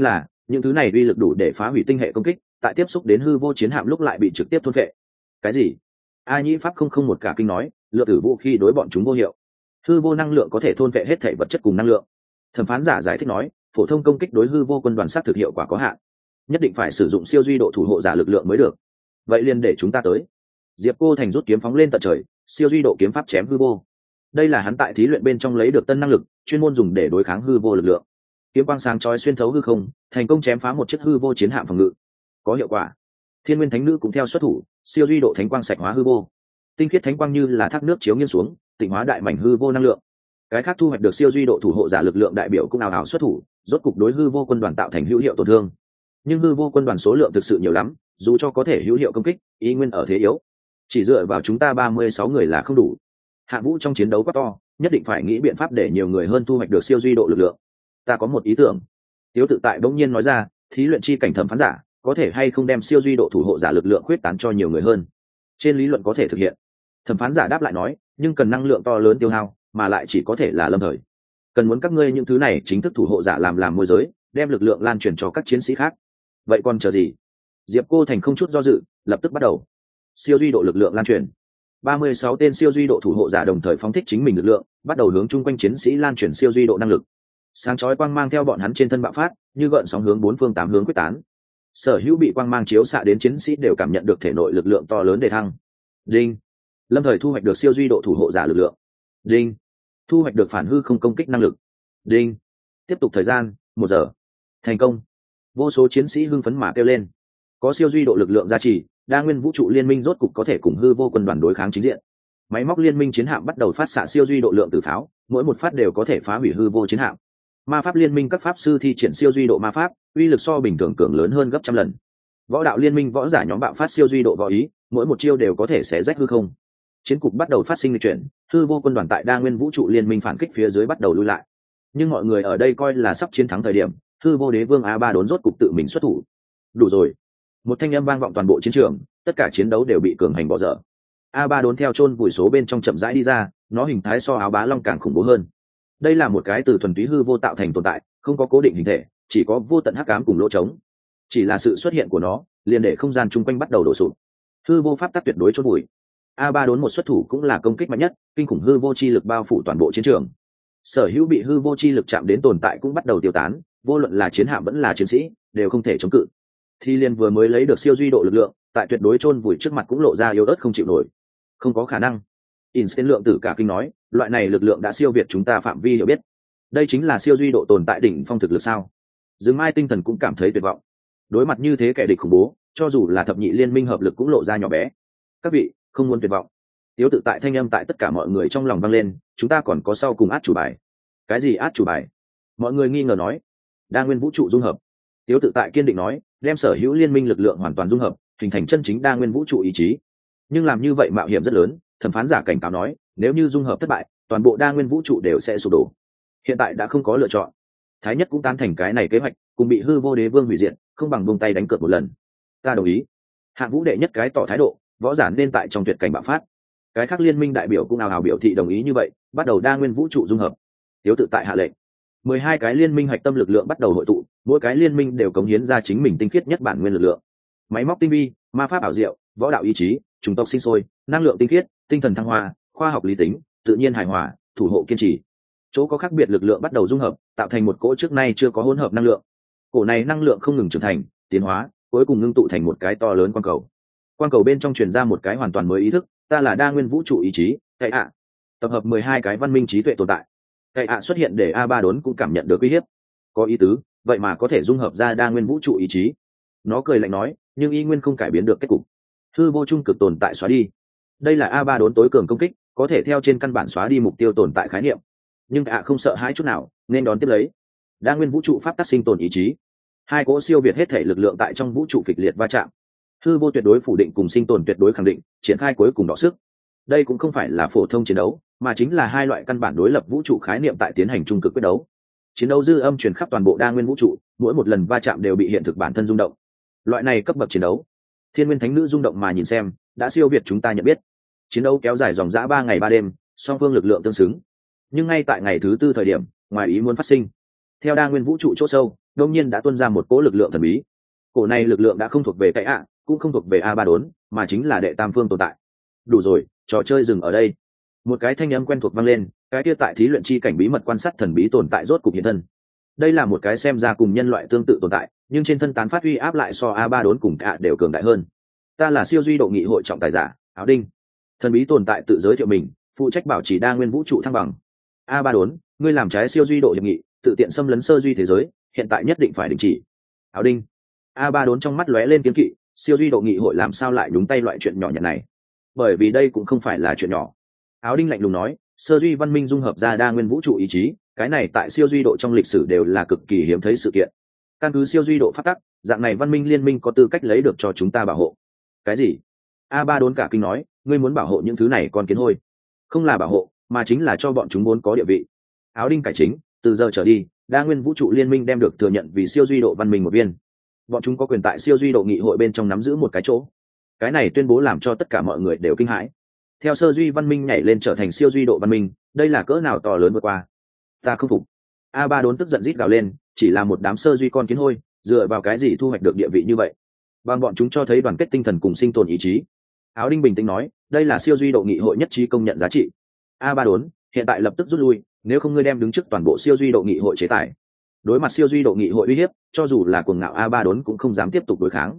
những thứ này uy lực đủ để phá hủy tinh hệ công kích, tại tiếp xúc đến hư vô chiến hạm lúc lại bị trực tiếp thôn phệ. Cái gì? A Nhĩ Pháp không một cả kinh nói, lượng tử vũ khí đối bọn chúng vô hiệu. Hư vô năng lượng có thể thôn phệ hết thể vật chất cùng năng lượng. Thẩm phán giả giải thích nói, phổ thông công kích đối hư vô quân đoàn sát thực hiệu quả có hạn, nhất định phải sử dụng siêu duy độ thủ hộ giả lực lượng mới được. Vậy liền để chúng ta tới. Diệp Cô Thành rút kiếm phóng lên tận trời, siêu duy độ kiếm pháp chém hư vô. Đây là hắn tại thí luyện bên trong lấy được tân năng lực, chuyên môn dùng để đối kháng hư vô lực lượng. Kiếm quang sáng chói xuyên thấu hư không, thành công chém phá một chiếc hư vô chiến hạm phòng ngự. Có hiệu quả. Thiên Nguyên Thánh Nữ cũng theo xuất thủ, siêu duy độ thánh quang sạch hóa hư vô. Tinh khiết thánh quang như là thác nước chiếu nghiêng xuống, tịnh hóa đại mảnh hư vô năng lượng. Cái khác thu hoạch được siêu duy độ thủ hộ giả lực lượng đại biểu cũng ào ào xuất thủ, rốt cục đối hư vô quân đoàn tạo thành hữu hiệu tổn thương. Nhưng hư vô quân đoàn số lượng thực sự nhiều lắm, dù cho có thể hữu hiệu công kích, ý nguyên ở thế yếu. Chỉ dựa vào chúng ta 36 người là không đủ. Hạ Vũ trong chiến đấu quá to, nhất định phải nghĩ biện pháp để nhiều người hơn thu hoạch được siêu duy độ lực lượng. Ta có một ý tưởng. Tiếu Tự Tại bỗng nhiên nói ra, thí luyện chi cảnh thẩm phán giả, có thể hay không đem siêu duy độ thủ hộ giả lực lượng khuyết tán cho nhiều người hơn? Trên lý luận có thể thực hiện. Thẩm phán giả đáp lại nói, nhưng cần năng lượng to lớn tiêu hao, mà lại chỉ có thể là lâm thời. Cần muốn các ngươi những thứ này chính thức thủ hộ giả làm môi giới, đem lực lượng lan truyền cho các chiến sĩ khác. Vậy còn chờ gì? Diệp Cô Thành không chút do dự, lập tức bắt đầu. Siêu duy độ lực lượng lan truyền. 36 tên siêu duy độ thủ hộ giả đồng thời phóng thích chính mình lực lượng, bắt đầu hướng chung quanh chiến sĩ lan truyền siêu duy độ năng lực. Sáng chói quang mang theo bọn hắn trên thân bạo phát, như gợn sóng hướng bốn phương tám hướng quyết tán. Sở hữu bị quang mang chiếu xạ đến chiến sĩ đều cảm nhận được thể nội lực lượng to lớn đề thăng. Đinh. Lâm thời thu hoạch được siêu duy độ thủ hộ giả lực lượng. Đinh. Thu hoạch được phản hư không công kích năng lực. Đinh. Tiếp tục thời gian 1 giờ. Thành công. Vô số chiến sĩ hưng phấn mà kêu lên. Có siêu duy độ lực lượng gia trì, đa nguyên vũ trụ liên minh rốt cục có thể cùng hư vô quân đoàn đối kháng chính diện. Máy móc liên minh chiến hạm bắt đầu phát xạ siêu duy độ lượng từ pháo, mỗi một phát đều có thể phá hủy hư vô chiến hạm. Ma pháp liên minh các pháp sư thi triển siêu duy độ ma pháp, uy lực so bình thường cường lớn hơn gấp trăm lần. Võ đạo liên minh võ giả nhóm bạo phát siêu duy độ võ ý, mỗi một chiêu đều có thể xé rách hư không. Chiến cục bắt đầu phát sinh lịch chuyển, hư vô quân đoàn tại đa nguyên vũ trụ liên minh phản kích phía dưới bắt đầu lui lại. Nhưng mọi người ở đây coi là sắp chiến thắng thời điểm, hư vô đế vương A3 đốn rốt cục tự mình xuất thủ. Đủ rồi. Một thanh âm vang vọng toàn bộ chiến trường, tất cả chiến đấu đều bị cường hành bỏ dở. A3 đốn theo chôn vùi số bên trong chậm rãi đi ra, nó hình thái so áo bá long càng khủng bố hơn. Đây là một cái từ thuần túy hư vô tạo thành tồn tại, không có cố định hình thể, chỉ có vô tận hắc ám cùng lỗ trống. Chỉ là sự xuất hiện của nó, liền để không gian chung quanh bắt đầu đổ sụp. Hư vô pháp tắc tuyệt đối chôn vùi. A3 đốn một xuất thủ cũng là công kích mạnh nhất, kinh khủng hư vô chi lực bao phủ toàn bộ chiến trường. Sở hữu bị hư vô chi lực chạm đến tồn tại cũng bắt đầu tiêu tán, vô luận là chiến hạm vẫn là chiến sĩ, đều không thể chống cự. Thi Liên vừa mới lấy được siêu duy độ lực lượng, tại tuyệt đối chôn vùi trước mặt cũng lộ ra yếu ớt không chịu nổi. Không có khả năng. Einstein lượng tử cả kinh nói, loại này lực lượng đã siêu việt chúng ta phạm vi hiểu biết. Đây chính là siêu duy độ tồn tại đỉnh phong thực lực sao? Dương Mai tinh thần cũng cảm thấy tuyệt vọng. Đối mặt như thế kẻ địch khủng bố, cho dù là thập nhị liên minh hợp lực cũng lộ ra nhỏ bé. Các vị, không muốn tuyệt vọng. Tiếu Tự Tại thanh âm tại tất cả mọi người trong lòng vang lên, chúng ta còn có sau cùng át chủ bài. Cái gì át chủ bài? Mọi người nghi ngờ nói. Đa nguyên vũ trụ dung hợp. Tiếu Tự Tại kiên định nói, đem sở hữu liên minh lực lượng hoàn toàn dung hợp, hình thành chân chính đa nguyên vũ trụ ý chí. Nhưng làm như vậy mạo hiểm rất lớn, thẩm phán giả cảnh cáo nói, nếu như dung hợp thất bại, toàn bộ đa nguyên vũ trụ đều sẽ sụp đổ. Hiện tại đã không có lựa chọn. Thái Nhất cũng tán thành cái này kế hoạch, cùng bị hư vô đế vương hủy diệt, không bằng buông tay đánh cược một lần. Ta đồng ý. Hạng Vũ đệ nhất cái tỏ thái độ, võ giả nên tại trong tuyệt cảnh bạo phát. Cái khác liên minh đại biểu cũng ào ào biểu thị đồng ý như vậy, bắt đầu đa nguyên vũ trụ dung hợp. Tiếu Tự Tại hạ lệnh, 12 cái liên minh hạch tâm lực lượng bắt đầu hội tụ, mỗi cái liên minh đều cống hiến ra chính mình tinh khiết nhất bản nguyên lực lượng. Máy móc tinh vi, ma pháp ảo diệu, võ đạo ý chí, chủng tộc sinh sôi, năng lượng tinh khiết, tinh thần thăng hoa, khoa học lý tính, tự nhiên hài hòa, thủ hộ kiên trì. Chỗ có khác biệt lực lượng bắt đầu dung hợp, tạo thành một cỗ trước nay chưa có hỗn hợp năng lượng. Cỗ này năng lượng không ngừng trưởng thành, tiến hóa, cuối cùng ngưng tụ thành một cái to lớn quang cầu. Quang cầu bên trong truyền ra một cái hoàn toàn mới ý thức, ta là đa nguyên vũ trụ ý chí, cái ạ. Tập hợp 12 cái văn minh trí tuệ tồn tại. Cái ạ xuất hiện để A3 đốn cũng cảm nhận được uy hiếp. Có ý tứ, vậy mà có thể dung hợp ra đa nguyên vũ trụ ý chí. Nó cười lạnh nói, nhưng y nguyên không cải biến được kết cục. Hư vô trung cực tồn tại xóa đi. Đây là A3 đốn tối cường công kích, có thể theo trên căn bản xóa đi mục tiêu tồn tại khái niệm. Nhưng ạ không sợ hãi chút nào, nên đón tiếp lấy. Đa nguyên vũ trụ pháp tắc sinh tồn ý chí. Hai cỗ siêu việt hết thể lực lượng tại trong vũ trụ kịch liệt va chạm. Hư vô tuyệt đối phủ định cùng sinh tồn tuyệt đối khẳng định, triển khai cuối cùng đọ sức. Đây cũng không phải là phổ thông chiến đấu, mà chính là hai loại căn bản đối lập vũ trụ khái niệm tại tiến hành trung cực quyết đấu. Chiến đấu dư âm truyền khắp toàn bộ đa nguyên vũ trụ, mỗi một lần va chạm đều bị hiện thực bản thân rung động. Loại này cấp bậc chiến đấu, Thiên Nguyên Thánh Nữ rung động mà nhìn xem, đã siêu việt chúng ta nhận biết. Chiến đấu kéo dài dòng dã 3 ngày 3 đêm, song phương lực lượng tương xứng. Nhưng ngay tại ngày thứ tư thời điểm, ngoài ý muốn phát sinh. Theo đa nguyên vũ trụ chỗ sâu đông nhiên đã tuôn ra một cỗ lực lượng thần bí. Cổ này lực lượng đã không thuộc về cái ạ cũng không thuộc về a ba đốn mà chính là đệ tam phương tồn tại. Đủ rồi, trò chơi dừng ở đây. Một cái thanh âm quen thuộc vang lên, cái kia tại thí luyện chi cảnh bí mật quan sát thần bí tồn tại rốt cục hiện thân. Đây là một cái xem ra cùng nhân loại tương tự tồn tại, nhưng trên thân tán phát uy áp lại so a ba đốn cùng cả đều cường đại hơn. Ta là siêu duy độ nghị hội trọng tài giả áo đinh. Thần bí tồn tại tự giới thiệu mình, phụ trách bảo trì đa nguyên vũ trụ thăng bằng. A ba đốn, ngươi làm trái siêu duy độ hiệp nghị, tự tiện xâm lấn sơ duy thế giới, hiện tại nhất định phải đình chỉ. Áo đinh. A ba đốn trong mắt lóe lên kiến kỵ, siêu duy độ nghị hội làm sao lại đúng tay loại chuyện nhỏ nhặt này? Bởi vì đây cũng không phải là chuyện nhỏ. Áo đinh lạnh lùng nói, sơ duy văn minh dung hợp ra đa nguyên vũ trụ ý chí, cái này tại siêu duy độ trong lịch sử đều là cực kỳ hiếm thấy sự kiện. Căn cứ siêu duy độ phát tắc, dạng này văn minh liên minh có tư cách lấy được cho chúng ta bảo hộ. Cái gì? A ba đốn cả kinh nói, ngươi muốn bảo hộ những thứ này con kiến hôi? Không là bảo hộ, mà chính là cho bọn chúng muốn có địa vị. Áo đinh cải chính, từ giờ trở đi đa nguyên vũ trụ liên minh đem được thừa nhận vì siêu duy độ văn minh một viên. Bọn chúng có quyền tại siêu duy độ nghị hội bên trong nắm giữ một cái chỗ. Cái này tuyên bố làm cho tất cả mọi người đều kinh hãi. Theo sơ duy văn minh nhảy lên trở thành siêu duy độ văn minh, đây là cỡ nào to lớn vượt qua. Ta không phục. A ba đốn tức giận rít gào lên, chỉ là một đám sơ duy con kiến hôi, dựa vào cái gì thu hoạch được địa vị như vậy? Bằng bọn chúng cho thấy đoàn kết tinh thần cùng sinh tồn ý chí. Áo đinh bình tĩnh nói, đây là siêu duy độ nghị hội nhất trí công nhận giá trị. A ba đốn, hiện tại lập tức rút lui, nếu không ngươi đem đứng trước toàn bộ siêu duy độ nghị hội chế tài. Đối mặt siêu duy độ nghị hội uy hiếp, cho dù là cuồng ngạo A ba đốn cũng không dám tiếp tục đối kháng.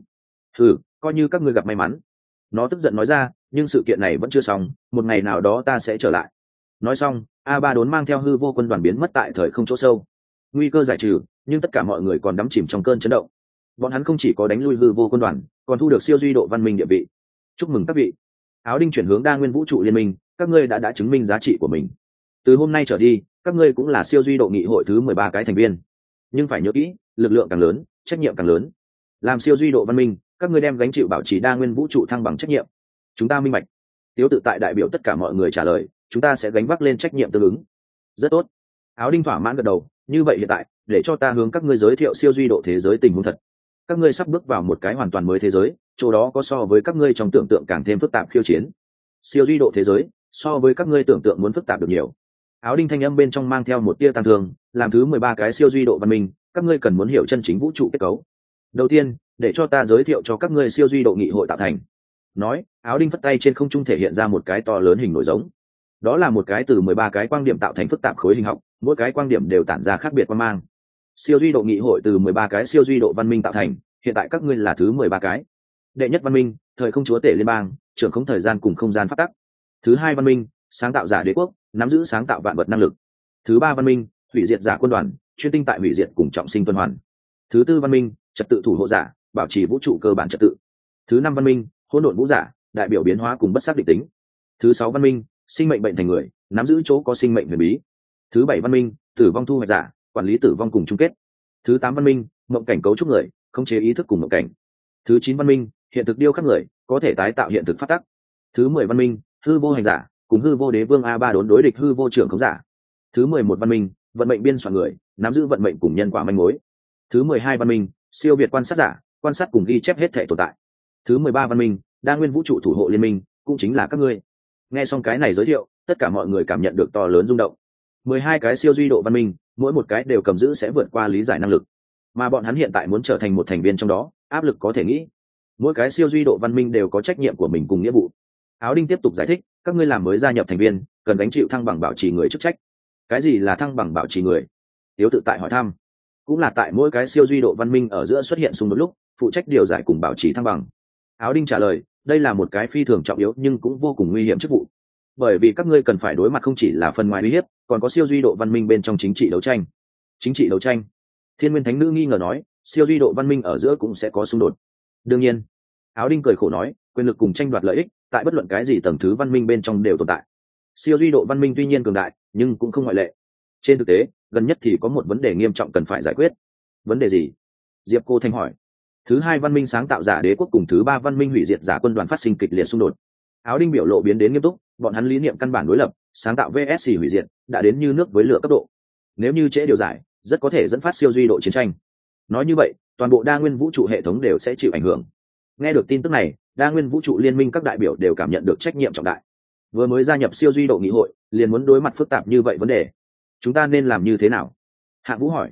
Coi như các ngươi gặp may mắn. Nó tức giận nói ra, nhưng sự kiện này vẫn chưa xong, một ngày nào đó ta sẽ trở lại. Nói xong, A ba đốn mang theo hư vô quân đoàn biến mất tại thời không chỗ sâu. Nguy cơ giải trừ, nhưng tất cả mọi người còn đắm chìm trong cơn chấn động. Bọn hắn không chỉ có đánh lui hư vô quân đoàn, còn thu được siêu duy độ văn minh địa vị. Chúc mừng các vị. Áo đinh chuyển hướng đa nguyên vũ trụ liên minh, các ngươi đã chứng minh giá trị của mình. Từ hôm nay trở đi, các ngươi cũng là siêu duy độ nghị hội thứ 13 cái thành viên. Nhưng phải nhớ kỹ, lực lượng càng lớn, trách nhiệm càng lớn. Làm siêu duy độ văn minh, các ngươi đem gánh chịu bảo trì đa nguyên vũ trụ thăng bằng trách nhiệm. Chúng ta minh bạch. Tiếu tự tại đại biểu tất cả mọi người trả lời, chúng ta sẽ gánh vác lên trách nhiệm tương ứng. Rất tốt. Áo đinh thỏa mãn gật đầu, như vậy hiện tại, để cho ta hướng các ngươi giới thiệu siêu duy độ thế giới tình huống thật. Các ngươi sắp bước vào một cái hoàn toàn mới thế giới, chỗ đó có so với các ngươi trong tưởng tượng càng thêm phức tạp khiêu chiến. Siêu duy độ thế giới, so với các ngươi tưởng tượng muốn phức tạp được nhiều. Áo đinh thanh âm bên trong mang theo một tia tăng thương, làm thứ 13 cái siêu duy độ văn minh, các ngươi cần muốn hiểu chân chính vũ trụ kết cấu. Đầu tiên, để cho ta giới thiệu cho các ngươi siêu duy độ nghị hội tạo thành. Nói, áo đinh phất tay trên không trung thể hiện ra một cái to lớn hình nổi giống. Đó là một cái từ 13 cái quang điểm tạo thành phức tạp khối hình học, mỗi cái quang điểm đều tản ra khác biệt quang mang. Siêu duy độ nghị hội từ 13 cái siêu duy độ văn minh tạo thành, hiện tại các ngươi là thứ 13 cái. Đệ nhất văn minh, thời không chúa tể liên bang, trưởng không thời gian cùng không gian phát tắc. Thứ hai văn minh, sáng tạo giả đế quốc, nắm giữ sáng tạo vạn vật năng lực. Thứ ba văn minh, hủy diệt giả quân đoàn, chuyên tinh tại hủy diệt cùng trọng sinh tuần hoàn. Thứ tư văn minh, trật tự thủ hộ giả, bảo trì vũ trụ cơ bản trật tự. Thứ năm văn minh, hỗn độn vũ giả, đại biểu biến hóa cùng bất xác định tính. Thứ sáu văn minh, sinh mệnh bệnh thành người, nắm giữ chỗ có sinh mệnh huyền bí. Thứ bảy văn minh, tử vong thu hoạch giả, quản lý tử vong cùng chung kết. Thứ tám văn minh, mộng cảnh cấu trúc người, khống chế ý thức cùng mộng cảnh. Thứ chín văn minh, hiện thực điêu khắc người, có thể tái tạo hiện thực phát tắc. Thứ 10 văn minh, hư vô hành giả, cùng hư vô đế vương a ba đối địch hư vô trưởng khống giả. Thứ 11 văn minh, vận mệnh biên soạn người, nắm giữ vận mệnh cùng nhân quả manh mối. Thứ 12 văn minh, siêu việt quan sát giả, quan sát cùng ghi chép hết thể tồn tại. Thứ 13 văn minh, đa nguyên vũ trụ thủ hộ liên minh, cũng chính là các ngươi. Nghe xong cái này giới thiệu, tất cả mọi người cảm nhận được to lớn rung động. 12 cái siêu duy độ văn minh, mỗi một cái đều cầm giữ sẽ vượt qua lý giải năng lực, mà bọn hắn hiện tại muốn trở thành một thành viên trong đó, áp lực có thể nghĩ. Mỗi cái siêu duy độ văn minh đều có trách nhiệm của mình cùng nghĩa vụ. Áo đinh tiếp tục giải thích, các ngươi làm mới gia nhập thành viên, cần gánh chịu thăng bằng bảo trì người chức trách. Cái gì là thăng bằng bảo trì người? Tiếu tự tại hỏi thăm. Cũng là tại mỗi cái siêu duy độ văn minh ở giữa xuất hiện xung đột lúc, phụ trách điều giải cùng bảo trì thăng bằng. Áo đinh trả lời, đây là một cái phi thường trọng yếu nhưng cũng vô cùng nguy hiểm chức vụ, bởi vì các ngươi cần phải đối mặt không chỉ là phần ngoài uy hiếp, còn có siêu duy độ văn minh bên trong chính trị đấu tranh. Chính trị đấu tranh? Thiên Nguyên Thánh Nữ nghi ngờ nói, siêu duy độ văn minh ở giữa cũng sẽ có xung đột. Đương nhiên. Áo đinh cười khổ nói, quyền lực cùng tranh đoạt lợi ích, tại bất luận cái gì tầng thứ văn minh bên trong đều tồn tại. Siêu duy độ văn minh tuy nhiên cường đại, nhưng cũng không ngoại lệ. Trên thực tế, gần nhất thì có một vấn đề nghiêm trọng cần phải giải quyết. Vấn đề gì? Diệp Cô Thanh hỏi. Thứ hai văn minh sáng tạo giả đế quốc cùng thứ ba văn minh hủy diệt giả quân đoàn phát sinh kịch liệt xung đột. Áo đinh biểu lộ biến đến nghiêm túc, bọn hắn lý niệm căn bản đối lập, sáng tạo vs hủy diệt, đã đến như nước với lửa cấp độ. Nếu như trễ điều giải, rất có thể dẫn phát siêu duy độ chiến tranh. Nói như vậy, toàn bộ đa nguyên vũ trụ hệ thống đều sẽ chịu ảnh hưởng. Nghe được tin tức này, đa nguyên vũ trụ liên minh các đại biểu đều cảm nhận được trách nhiệm trọng đại. Vừa mới gia nhập siêu duy độ nghị hội, liền muốn đối mặt phức tạp như vậy vấn đề. Chúng ta nên làm như thế nào? Hạ Vũ hỏi.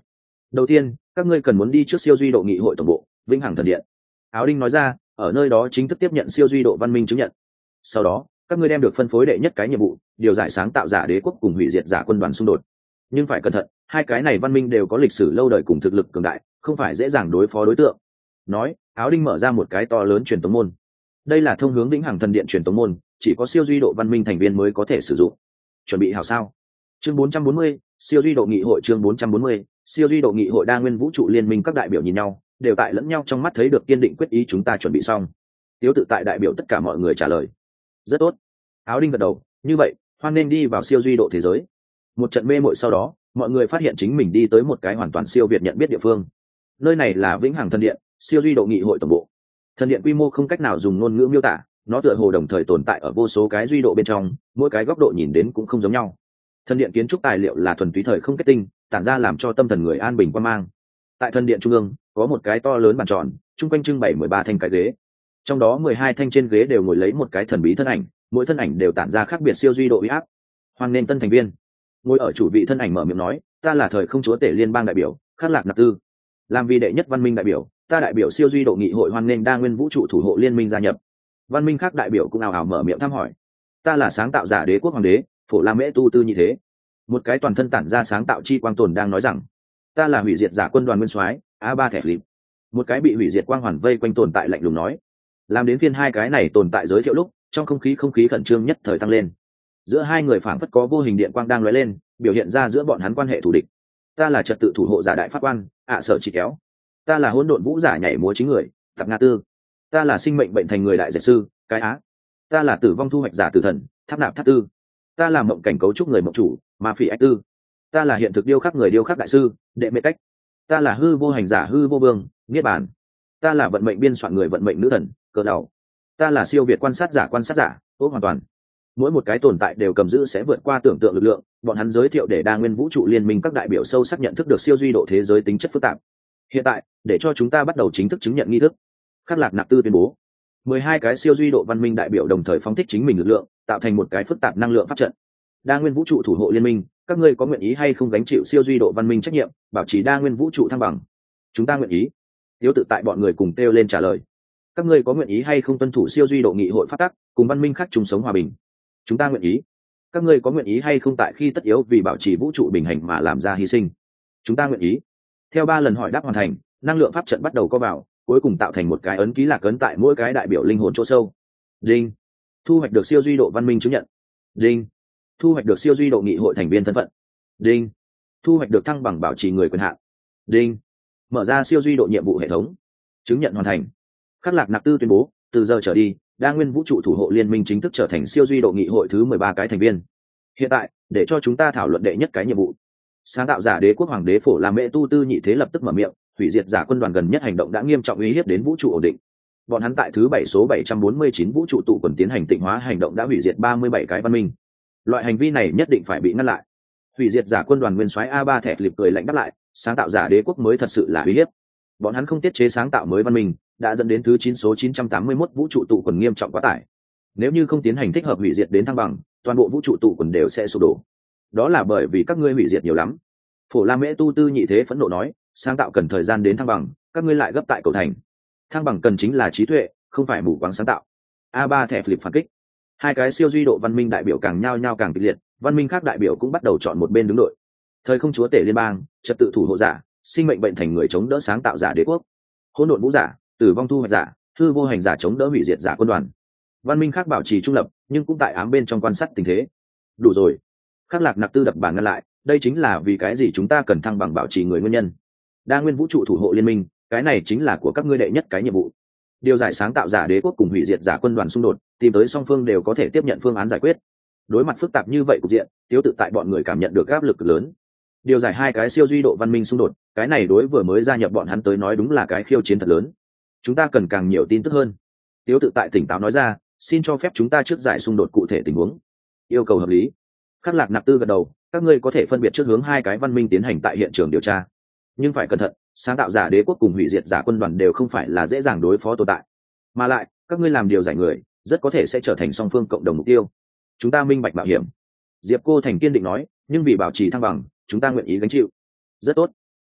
Đầu tiên các ngươi cần muốn đi trước siêu duy độ nghị hội tổng bộ vĩnh hằng thần điện. Áo đinh nói ra, ở nơi đó chính thức tiếp nhận siêu duy độ văn minh chứng nhận. Sau đó các ngươi đem được phân phối đệ nhất cái nhiệm vụ, điều giải sáng tạo giả đế quốc cùng hủy diệt giả quân đoàn xung đột. Nhưng phải cẩn thận, hai cái này văn minh đều có lịch sử lâu đời cùng thực lực cường đại, không phải dễ dàng đối phó đối tượng. Nói, áo đinh mở ra một cái to lớn truyền tống môn. Đây là thông hướng vĩnh hằng thần điện truyền tống môn, chỉ có siêu duy độ văn minh thành viên mới có thể sử dụng. Chuẩn bị hảo sao? Chương 440, siêu duy độ nghị hội. Chương 440, siêu duy độ nghị hội. Đa nguyên vũ trụ liên minh các đại biểu nhìn nhau, đều tại lẫn nhau trong mắt thấy được kiên định quyết ý. Chúng ta chuẩn bị xong. Tiếu tự tại đại biểu tất cả mọi người trả lời. Rất tốt. Áo đinh gật đầu. Như vậy, hoan nên đi vào siêu duy độ thế giới. Một trận mê mội sau đó, mọi người phát hiện chính mình đi tới một cái hoàn toàn siêu việt nhận biết địa phương. Nơi này là vĩnh hằng thần điện, siêu duy độ nghị hội tổng bộ. Thần điện quy mô không cách nào dùng ngôn ngữ miêu tả, nó tựa hồ đồng thời tồn tại ở vô số cái duy độ bên trong, mỗi cái góc độ nhìn đến cũng không giống nhau. Thần điện kiến trúc tài liệu là thuần túy thời không kết tinh, tản ra làm cho tâm thần người an bình quan mang. Tại thần điện trung ương có một cái to lớn bàn tròn, chung quanh trưng bày 13 thanh cái ghế, trong đó 12 thanh trên ghế đều ngồi lấy một cái thần bí thân ảnh, mỗi thân ảnh đều tản ra khác biệt siêu duy độ uy áp. Hoan nên tân thành viên. Ngồi ở chủ vị thân ảnh mở miệng nói, ta là thời không chúa tể liên bang đại biểu Khắc Lạc Nạp Tư, làm vì đệ nhất văn minh đại biểu, ta đại biểu siêu duy độ nghị hội hoan nên đa nguyên vũ trụ thủ hộ liên minh gia nhập. Văn minh khác đại biểu cũng ào ào mở miệng thăm hỏi, ta là sáng tạo giả đế quốc hoàng đế Phổ La Mễ Tu Tư như thế. Một cái toàn thân tản ra sáng tạo chi quang tồn đang nói rằng, ta là hủy diệt giả quân đoàn nguyên soái A Ba Thẻ Lịp. Một cái bị hủy diệt quang hoàn vây quanh tồn tại lạnh lùng nói. Làm đến phiên hai cái này tồn tại giới thiệu lúc, trong không khí khẩn trương nhất thời tăng lên. Giữa hai người phảng phất có vô hình điện quang đang lóe lên, biểu hiện ra giữa bọn hắn quan hệ thù địch. Ta là trật tự thủ hộ giả đại pháp quan Sở Chỉ Kéo. Ta là hỗn độn vũ giả nhảy múa chính người Tạp Nga Tư. Ta là sinh mệnh bệnh thành người đại dệt sư Cái Á. Ta là tử vong thu hoạch giả tử thần Tháp Nạp Tháp Tư. Ta là mộng cảnh cấu trúc người mộng chủ Ma Phỉ Ách Tư. Ta là hiện thực điêu khắc người điêu khắc đại sư Đệ Mê Cách. Ta là hư vô hành giả hư vô vương Niết Bàn. Ta là vận mệnh biên soạn người vận mệnh nữ thần Cờ Đầu. Ta là siêu việt quan sát giả Ốc Hoàn Toàn. Mỗi một cái tồn tại đều cầm giữ sẽ vượt qua tưởng tượng lực lượng, bọn hắn giới thiệu để đa nguyên vũ trụ liên minh các đại biểu sâu sắc nhận thức được siêu duy độ thế giới tính chất phức tạp. Hiện tại, để cho chúng ta bắt đầu chính thức chứng nhận nghi thức. Khắc Lạc Nạp Tư tuyên bố, 12 cái siêu duy độ văn minh đại biểu đồng thời phóng thích chính mình lực lượng, tạo thành một cái phức tạp năng lượng pháp trận. Đa nguyên vũ trụ thủ hộ liên minh, các ngươi có nguyện ý hay không gánh chịu siêu duy độ văn minh trách nhiệm, bảo trì đa nguyên vũ trụ thăng bằng? Chúng ta nguyện ý. Tiếu tự tại bọn người cùng kêu lên trả lời. Các ngươi có nguyện ý hay không tuân thủ siêu duy độ nghị hội pháp tắc, cùng văn minh khác chung sống hòa bình? Chúng ta nguyện ý. Các ngươi có nguyện ý hay không tại khi tất yếu vì bảo trì vũ trụ bình hành mà làm ra hy sinh? Chúng ta nguyện ý. Theo 3 lần hỏi đáp hoàn thành, năng lượng pháp trận bắt đầu co vào, cuối cùng tạo thành một cái ấn ký lạc ấn tại mỗi cái đại biểu linh hồn chỗ sâu. Đinh. Thu hoạch được siêu duy độ văn minh chứng nhận. Đinh. Thu hoạch được siêu duy độ nghị hội thành viên thân phận. Đinh. Thu hoạch được thăng bằng bảo trì người quyền hạn. Đinh. Mở ra siêu duy độ nhiệm vụ hệ thống. Chứng nhận hoàn thành. Khắc Lạc Nạp Tư tuyên bố, từ giờ trở đi, đa nguyên vũ trụ thủ hộ liên minh chính thức trở thành siêu duy độ nghị hội thứ 13 cái thành viên. Hiện tại, để cho chúng ta thảo luận đệ nhất cái nhiệm vụ. Sáng tạo giả đế quốc hoàng đế Phổ La Mễ Tu Tư nhị thế lập tức mở miệng, hủy diệt giả quân đoàn gần nhất hành động đã nghiêm trọng uy hiếp đến vũ trụ ổn định. Bọn hắn tại thứ 7 số 749 vũ trụ tụ quần tiến hành tịnh hóa hành động đã hủy diệt 37 cái văn minh. Loại hành vi này nhất định phải bị ngăn lại. Hủy diệt giả quân đoàn nguyên soái A Ba Thẻ Lịp cười lạnh đáp lại, sáng tạo giả đế quốc mới thật sự là uy hiếp. Bọn hắn không tiết chế sáng tạo mới văn minh, đã dẫn đến thứ 9 số 981 vũ trụ tụ quần nghiêm trọng quá tải. Nếu như không tiến hành thích hợp hủy diệt đến thăng bằng, toàn bộ vũ trụ tụ quần đều sẽ sụp đổ. Đó là bởi vì các ngươi hủy diệt nhiều lắm. Phổ La Mễ Tu Tư nhị thế phẫn nộ nói, sáng tạo cần thời gian đến thăng bằng, các ngươi lại gấp tại cầu thành. Thăng bằng cần chính là trí tuệ, không phải mù quáng sáng tạo. A Ba Thẻ Lịp phản kích. Hai cái siêu duy độ văn minh đại biểu càng nhao nhao càng kịch liệt, văn minh khác đại biểu cũng bắt đầu chọn một bên đứng đội. Thời không chúa tể liên bang, trật tự thủ hộ giả, sinh mệnh bệnh thành người chống đỡ sáng tạo giả đế quốc, hỗn độn vũ giả, tử vong thu hoạch giả, hư vô hành giả chống đỡ hủy diệt giả quân đoàn. Văn minh khác bảo trì trung lập, nhưng cũng tại ám bên trong quan sát tình thế. Đủ rồi. Khắc Lạc Nạp Tư đập bàn ngăn lại, đây chính là vì cái gì chúng ta cần thăng bằng bảo trì người nguyên nhân. Đa nguyên vũ trụ thủ hộ liên minh, cái này chính là của các ngươi đệ nhất cái nhiệm vụ. Điều giải sáng tạo giả đế quốc cùng hủy diệt giả quân đoàn xung đột, tìm tới song phương đều có thể tiếp nhận phương án giải quyết. Đối mặt phức tạp như vậy cục diện, Tiếu tự tại bọn người cảm nhận được áp lực cực lớn. Điều giải hai cái siêu duy độ văn minh xung đột, cái này đối vừa mới gia nhập bọn hắn tới nói đúng là cái khiêu chiến thật lớn. Chúng ta cần càng nhiều tin tức hơn. Tiếu tự tại tỉnh táo nói ra, xin cho phép chúng ta trước giải xung đột cụ thể tình huống. Yêu cầu hợp lý. Khắc Lạc Nạp Tư gật đầu, các ngươi có thể phân biệt trước hướng hai cái văn minh tiến hành tại hiện trường điều tra, nhưng phải cẩn thận, sáng tạo giả đế quốc cùng hủy diệt giả quân đoàn đều không phải là dễ dàng đối phó tồn tại, mà lại các ngươi làm điều giải người rất có thể sẽ trở thành song phương cộng đồng mục tiêu. Chúng ta minh bạch mạo hiểm. Diệp Cô Thành kiên định nói, nhưng vì bảo trì thăng bằng, chúng ta nguyện ý gánh chịu. Rất tốt.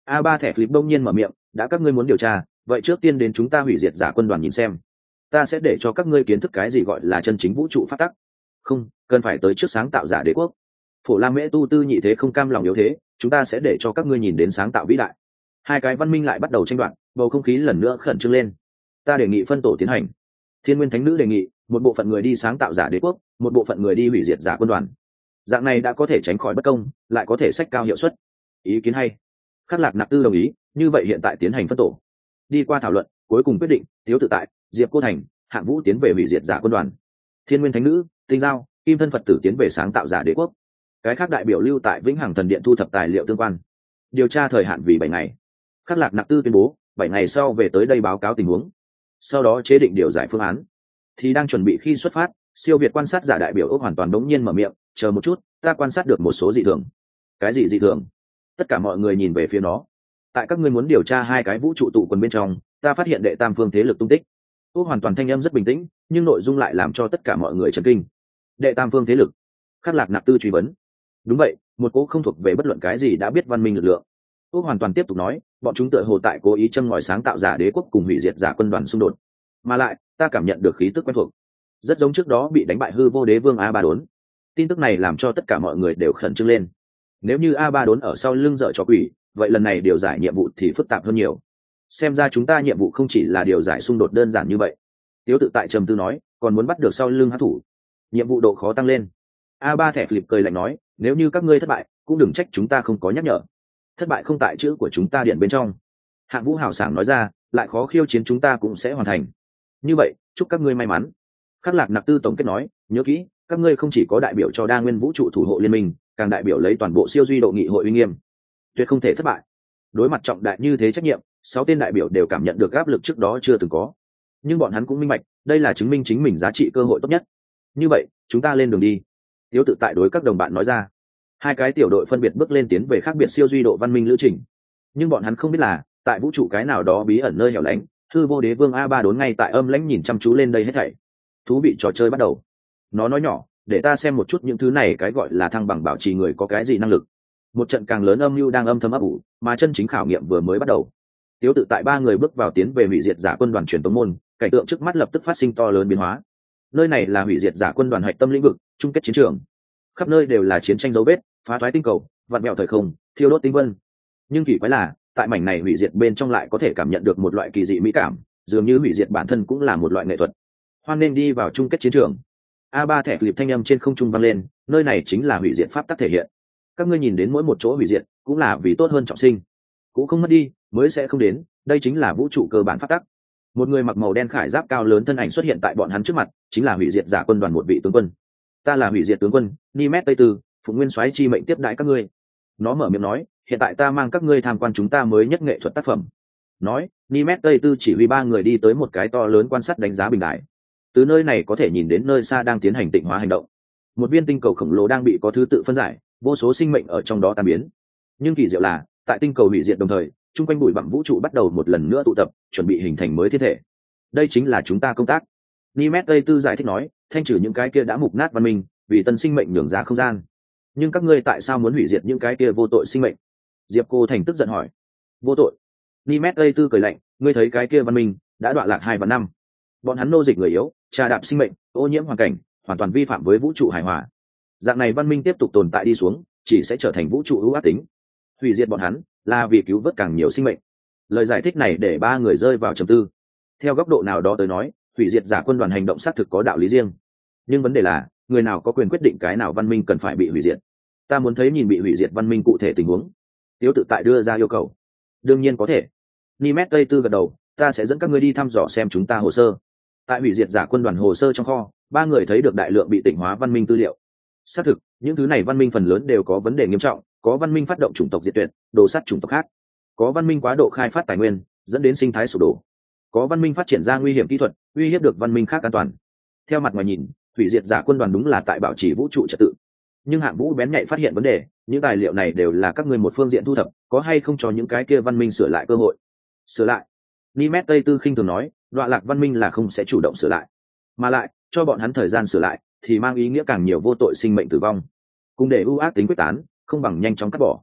A ba thẻ flip đông nhiên mở miệng, đã các ngươi muốn điều tra, vậy trước tiên đến chúng ta hủy diệt giả quân đoàn nhìn xem. Ta sẽ để cho các ngươi kiến thức cái gì gọi là chân chính vũ trụ pháp tắc. Không cần phải tới trước sáng tạo giả đế quốc. Phổ La Mễ tu tư nhị thế không cam lòng yếu thế, chúng ta sẽ để cho các ngươi nhìn đến sáng tạo vĩ đại. Hai cái văn minh lại bắt đầu tranh đoạt, bầu không khí lần nữa khẩn trương lên. Ta đề nghị phân tổ tiến hành. Thiên Nguyên Thánh Nữ đề nghị một bộ phận người đi sáng tạo giả đế quốc, một bộ phận người đi hủy diệt giả quân đoàn. Dạng này đã có thể tránh khỏi bất công, lại có thể sách cao hiệu suất. Ý kiến hay. Khắc Lạc Nặc Tư đồng ý, như vậy hiện tại tiến hành phân tổ. Đi qua thảo luận, cuối cùng quyết định, Tiếu Tự Tại, Diệp Cô Thành, Hạng Vũ tiến về hủy diệt giả quân đoàn. Thiên Nguyên Thánh Nữ, Tinh Giao, Kim Thân Phật tử tiến về sáng tạo giả đế quốc. Cái khác đại biểu lưu tại Vĩnh Hằng Thần Điện thu thập tài liệu tương quan. Điều tra thời hạn vì 7 ngày. Khắc Lạc Nặc Tư tuyên bố, 7 ngày sau về tới đây báo cáo tình huống. Sau đó chế định điều giải phương án. Thì đang chuẩn bị khi xuất phát, siêu việt quan sát giả đại biểu ốc hoàn toàn đống nhiên mở miệng, chờ một chút, ta quan sát được một số dị thường. Cái gì dị thường? Tất cả mọi người nhìn về phía nó. Tại các ngươi muốn điều tra hai cái vũ trụ tụ quần bên trong, ta phát hiện đệ tam phương thế lực tung tích. Ốc hoàn toàn thanh âm rất bình tĩnh, nhưng nội dung lại làm cho tất cả mọi người chấn kinh. Đệ tam phương thế lực? Khắc Lạc Nặc Tư truy vấn. Đúng vậy, một cố không thuộc về bất luận cái gì đã biết văn minh lực lượng. Ốc hoàn toàn tiếp tục nói, bọn chúng tựa hồ tại cố ý châm ngòi sáng tạo giả đế quốc cùng hủy diệt giả quân đoàn xung đột. Mà lại, ta cảm nhận được khí tức quen thuộc, rất giống trước đó bị đánh bại hư vô đế vương A Ba Đốn. Tin tức này làm cho tất cả mọi người đều khẩn trương lên. Nếu như A Ba Đốn ở sau lưng dở trò quỷ, vậy lần này điều giải nhiệm vụ thì phức tạp hơn nhiều. Xem ra chúng ta nhiệm vụ không chỉ là điều giải xung đột đơn giản như vậy. Tiếu Tự Tại trầm tư nói, còn muốn bắt được sau lưng hắc thủ, nhiệm vụ độ khó tăng lên. A Ba thẻ Philip cười lạnh nói, nếu như các ngươi thất bại, cũng đừng trách chúng ta không có nhắc nhở. Thất bại không tại chữ của chúng ta điện bên trong. Hạng Vũ hào sảng nói ra, lại khó khiêu chiến chúng ta cũng sẽ hoàn thành. Như vậy, chúc các ngươi may mắn. Khắc Lạc Nặc Tư tổng kết nói, nhớ kỹ, các ngươi không chỉ có đại biểu cho đa nguyên vũ trụ thủ hộ liên minh, càng đại biểu lấy toàn bộ siêu duy độ nghị hội uy nghiêm, tuyệt không thể thất bại. Đối mặt trọng đại như thế trách nhiệm, 6 tên đại biểu đều cảm nhận được áp lực trước đó chưa từng có, nhưng bọn hắn cũng minh bạch, đây là chứng minh chính mình giá trị cơ hội tốt nhất. Như vậy, chúng ta lên đường đi. Tiếu Tự Tại đối các đồng bạn nói ra. Hai cái tiểu đội phân biệt bước lên tiến về khác biệt siêu duy độ văn minh lữ trình, nhưng bọn hắn không biết là, tại vũ trụ cái nào đó bí ẩn nơi hẻo lánh, hư vô đế vương A Ba Đốn ngay tại âm lãnh nhìn chăm chú lên đây hết thảy. Thú vị, trò chơi bắt đầu. Nó nói nhỏ, để ta xem một chút những thứ này cái gọi là thăng bằng bảo trì người có cái gì năng lực. Một trận càng lớn âm mưu đang âm thầm ấp ủ, mà chân chính khảo nghiệm vừa mới bắt đầu. Tiếu Tự Tại 3 người bước vào tiến về hủy diệt giả quân đoàn truyền tống môn, cảnh tượng trước mắt lập tức phát sinh to lớn biến hóa. Nơi này là hủy diệt giả quân đoàn hạch tâm lĩnh vực, chung kết chiến trường. Khắp nơi đều là chiến tranh dấu vết, phá thoái tinh cầu, vặn vẹo thời không, thiêu đốt tinh vân. Nhưng kỳ quái là, tại mảnh này hủy diệt bên trong lại có thể cảm nhận được một loại kỳ dị mỹ cảm, dường như hủy diệt bản thân cũng là một loại nghệ thuật. Hoan nên đi vào chung kết chiến trường. A Ba thẻ Philip thanh âm trên không trung vang lên, nơi này chính là hủy diệt pháp tắc thể hiện. Các ngươi nhìn đến mỗi một chỗ hủy diệt, cũng là vì tốt hơn trọng sinh, cũng không mất đi, mới sẽ không đến, đây chính là vũ trụ cơ bản pháp tắc. Một người mặc màu đen khải giáp cao lớn thân ảnh xuất hiện tại bọn hắn trước mặt, chính là hủy diệt giả quân đoàn một vị tướng quân. Ta là hủy diệt tướng quân Nimet Tây Tư, Phụng Nguyên Soái chi mệnh tiếp đãi các ngươi. Nó mở miệng nói, hiện tại ta mang các ngươi tham quan chúng ta mới nhất nghệ thuật tác phẩm. Nói, Nimet Tây Tư chỉ huy 3 người đi tới một cái to lớn quan sát đánh giá bình đài. Từ nơi này có thể nhìn đến nơi xa đang tiến hành tịnh hóa hành động. Một viên tinh cầu khổng lồ đang bị có thứ tự phân giải, vô số sinh mệnh ở trong đó tan biến. Nhưng kỳ diệu là, tại tinh cầu hủy diệt đồng thời, chung quanh bụi bặm vũ trụ bắt đầu một lần nữa tụ tập, chuẩn bị hình thành mới thiên thể. Đây chính là chúng ta công tác. Nimet Tây Tư giải thích nói, thanh trừ những cái kia đã mục nát văn minh, vì tân sinh mệnh nhường ra không gian. Nhưng các ngươi tại sao muốn hủy diệt những cái kia vô tội sinh mệnh? Diệp Cô Thành tức giận hỏi. Vô tội? Nimet Tây Tư cười lạnh, ngươi thấy cái kia văn minh đã đọa lạc 2 vạn năm. Bọn hắn nô dịch người yếu, trà đạp sinh mệnh, ô nhiễm hoàn cảnh, hoàn toàn vi phạm với vũ trụ hài hòa. Dạng này văn minh tiếp tục tồn tại đi xuống, chỉ sẽ trở thành vũ trụ ưu ác tính. Hủy diệt bọn hắn là vì cứu vớt càng nhiều sinh mệnh. Lời giải thích này để 3 người rơi vào trầm tư. Theo góc độ nào đó tới nói, hủy diệt giả quân đoàn hành động xác thực có đạo lý riêng, nhưng vấn đề là, người nào có quyền quyết định cái nào văn minh cần phải bị hủy diệt? Ta muốn thấy nhìn bị hủy diệt văn minh cụ thể tình huống. Tiếu Tự Tại đưa ra yêu cầu. Đương nhiên có thể. Nimet Tây Tư gật đầu, ta sẽ dẫn các ngươi đi thăm dò xem chúng ta hồ sơ. Tại hủy diệt giả quân đoàn hồ sơ trong kho, 3 người thấy được đại lượng bị tịnh hóa văn minh tư liệu. Xác thực, những thứ này văn minh phần lớn đều có vấn đề nghiêm trọng, có văn minh phát động chủng tộc diệt tuyệt, đồ sắt chủng tộc khác, có văn minh quá độ khai phát tài nguyên, dẫn đến sinh thái sụp đổ, có văn minh phát triển ra nguy hiểm kỹ thuật, uy hiếp được văn minh khác an toàn. Theo mặt ngoài nhìn, hủy diệt giả quân đoàn đúng là tại bảo trì vũ trụ trật tự, nhưng Hạng Vũ bén nhạy phát hiện vấn đề, những tài liệu này đều là các ngươi một phương diện thu thập, có hay không cho những cái kia văn minh sửa lại cơ hội? Sửa lại? Nimet Tây Tư khinh thường nói, đọa lạc văn minh là không sẽ chủ động sửa lại, mà lại cho bọn hắn thời gian sửa lại thì mang ý nghĩa càng nhiều vô tội sinh mệnh tử vong. Cùng để ưu ác tính quyết tán, không bằng nhanh chóng cắt bỏ.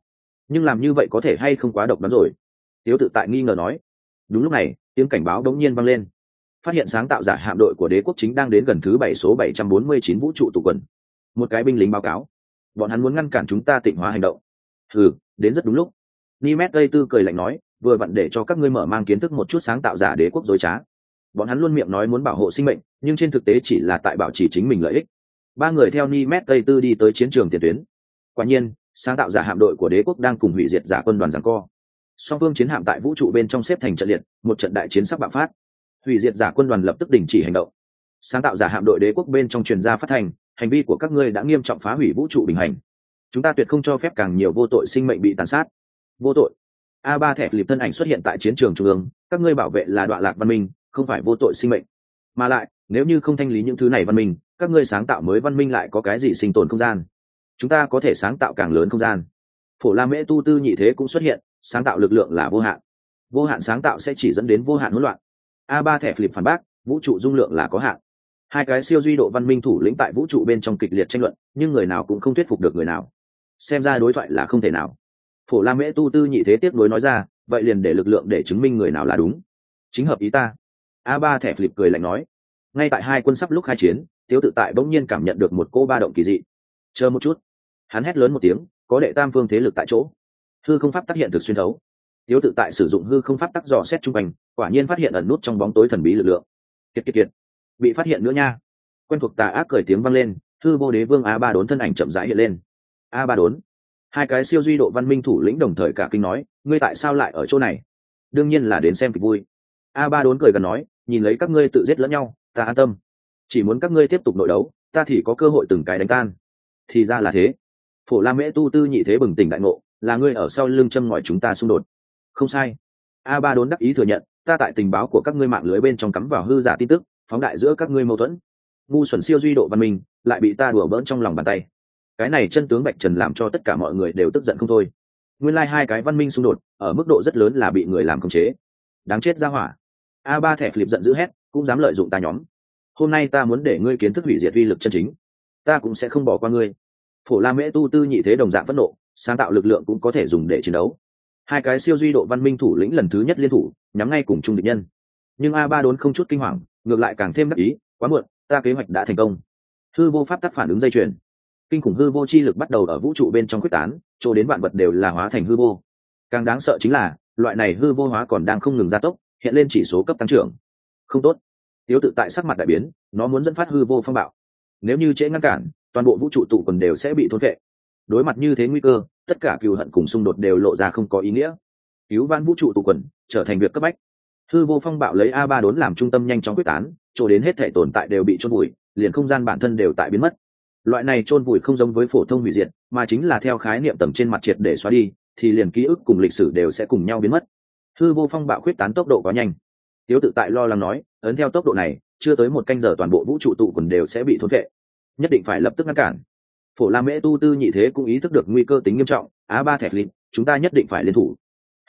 nhưng làm như vậy có thể hay không quá độc đoán rồi? Tiếu tự tại nghi ngờ nói. Đúng lúc này tiếng cảnh báo đống nhiên vang lên, phát hiện sáng tạo giả hạm đội của đế quốc chính đang đến gần thứ 7 số 749 vũ trụ tụ quần. Một cái binh lính báo cáo, bọn hắn muốn ngăn cản chúng ta tịnh hóa hành động. Đến rất đúng lúc. Nimet Tây Tư cười lạnh nói, vừa vặn để cho các ngươi mở mang kiến thức một chút sáng tạo giả đế quốc dối trá. Bọn hắn luôn miệng nói muốn bảo hộ sinh mệnh, nhưng trên thực tế chỉ là tại bảo trì chính mình lợi ích. Ba người theo Nimet Tây Tư đi tới chiến trường tiền tuyến. Quả nhiên, sáng tạo giả hạm đội của đế quốc đang cùng hủy diệt giả quân đoàn giằng co. Song phương chiến hạm tại vũ trụ bên trong xếp thành trận liệt, một trận đại chiến sắp bạo phát. Hủy diệt giả quân đoàn lập tức đình chỉ hành động. Sáng tạo giả hạm đội đế quốc bên trong truyền ra phát thành, hành vi của các ngươi đã nghiêm trọng phá hủy vũ trụ bình hành. Chúng ta tuyệt không cho phép càng nhiều vô tội sinh mệnh bị tàn sát. Vô tội? A3 thẻ philip thân ảnh xuất hiện tại chiến trường trung ương, các ngươi bảo vệ là đọa lạc văn minh, không phải vô tội sinh mệnh. Mà lại, nếu như không thanh lý những thứ này văn minh, các ngươi sáng tạo mới văn minh lại có cái gì sinh tồn không gian? Chúng ta có thể sáng tạo càng lớn không gian. Phổ La Mễ Tu Tư nhị thế cũng xuất hiện, sáng tạo lực lượng là vô hạn. Vô hạn sáng tạo sẽ chỉ dẫn đến vô hạn hỗn loạn. A3 thẻ philip phản bác, vũ trụ dung lượng là có hạn. Hai cái siêu duy độ văn minh thủ lĩnh tại vũ trụ bên trong kịch liệt tranh luận, nhưng người nào cũng không thuyết phục được người nào. Xem ra đối thoại là không thể nào. Phổ La Mễ Tu Tư nhị thế tiếp nối nói ra, vậy liền để lực lượng để chứng minh người nào là đúng. Chính hợp ý ta. A3 thẻ philip cười lạnh nói. Ngay tại hai quân sắp lúc khai chiến, Tiếu tự tại bỗng nhiên cảm nhận được một cô ba động kỳ dị. Chờ một chút. Hắn hét lớn một tiếng, có đệ tam phương thế lực tại chỗ. Hư không pháp tác hiện thực xuyên thấu. Tiếu tự tại sử dụng hư không pháp tắc dò xét trung quanh, quả nhiên phát hiện ẩn nút trong bóng tối thần bí lực lượng. Kiệt, bị phát hiện nữa nha. Quen thuộc tà ác cười tiếng vang lên, hư vô đế vương A3 đốn thân ảnh chậm rãi hiện lên. A3 đốn. Hai cái siêu duy độ văn minh thủ lĩnh đồng thời cả kinh nói, ngươi tại sao lại ở chỗ này? Đương nhiên là đến xem kịch vui. A3 đốn cười gần nói, nhìn lấy các ngươi tự giết lẫn nhau, ta an tâm. Chỉ muốn các ngươi tiếp tục nội đấu, ta thì có cơ hội từng cái đánh tan. Thì ra là thế. Phổ La Mễ Tu Tư nhị thế bừng tỉnh đại ngộ, là ngươi ở sau lưng châm ngòi chúng ta xung đột. Không sai. A3 đốn đắc ý thừa nhận, ta tại tình báo của các ngươi mạng lưới bên trong cắm vào hư giả tin tức, phóng đại giữa các ngươi mâu thuẫn. Ngu xuẩn siêu duy độ văn minh, lại bị ta đùa bỡn trong lòng bàn tay. Cái này chân tướng bạch trần làm cho tất cả mọi người đều tức giận không thôi. Nguyên lai hai cái văn minh xung đột, ở mức độ rất lớn là bị người làm khống chế. Đáng chết ra hỏa. A3 thẻ philip giận dữ hét, cũng dám lợi dụng ta nhóm. Hôm nay ta muốn để ngươi kiến thức hủy diệt uy lực chân chính. Ta cũng sẽ không bỏ qua ngươi. Phổ La Mễ Tu Tư nhị thế đồng dạng phẫn nộ, sáng tạo lực lượng cũng có thể dùng để chiến đấu. Hai cái siêu duy độ văn minh thủ lĩnh lần thứ nhất liên thủ, nhắm ngay cùng chung địch nhân. Nhưng A3 đốn không chút kinh hoàng, ngược lại càng thêm đắc ý, quá muộn, ta kế hoạch đã thành công. Hư vô pháp tắc phản ứng dây chuyền. Kinh khủng hư vô chi lực bắt đầu ở vũ trụ bên trong quyết tán, chỗ đến vạn vật đều là hóa thành hư vô. Càng đáng sợ chính là, loại này hư vô hóa còn đang không ngừng gia tốc, hiện lên chỉ số cấp tăng trưởng. Không tốt. Tiếu tự tại sắc mặt đại biến, nó muốn dẫn phát hư vô phong bạo. Nếu như trễ ngăn cản, toàn bộ vũ trụ tụ quần đều sẽ bị thôn phệ. Đối mặt như thế nguy cơ, tất cả cừu hận cùng xung đột đều lộ ra không có ý nghĩa. Cứu vãn vũ trụ tụ quần trở thành việc cấp bách. Hư vô phong bạo lấy A3 đốn làm trung tâm nhanh chóng quyết tán, chỗ đến hết thể tồn tại đều bị chôn vùi, liền không gian bản thân đều tại biến mất. Loại này chôn vùi không giống với phổ thông hủy diệt, mà chính là theo khái niệm tầng trên mặt triệt để xóa đi, thì liền ký ức cùng lịch sử đều sẽ cùng nhau biến mất. Hư vô phong bạo quyết tán tốc độ quá nhanh. Tiếu tự tại lo lắng nói, ấn theo tốc độ này, chưa tới một canh giờ toàn bộ vũ trụ tụ quần đều sẽ bị thôn phệ. Nhất định phải lập tức ngăn cản. Phổ La Mễ Tu Tư nhị thế cũng ý thức được nguy cơ tính nghiêm trọng, A3 thẻ philip, chúng ta nhất định phải liên thủ.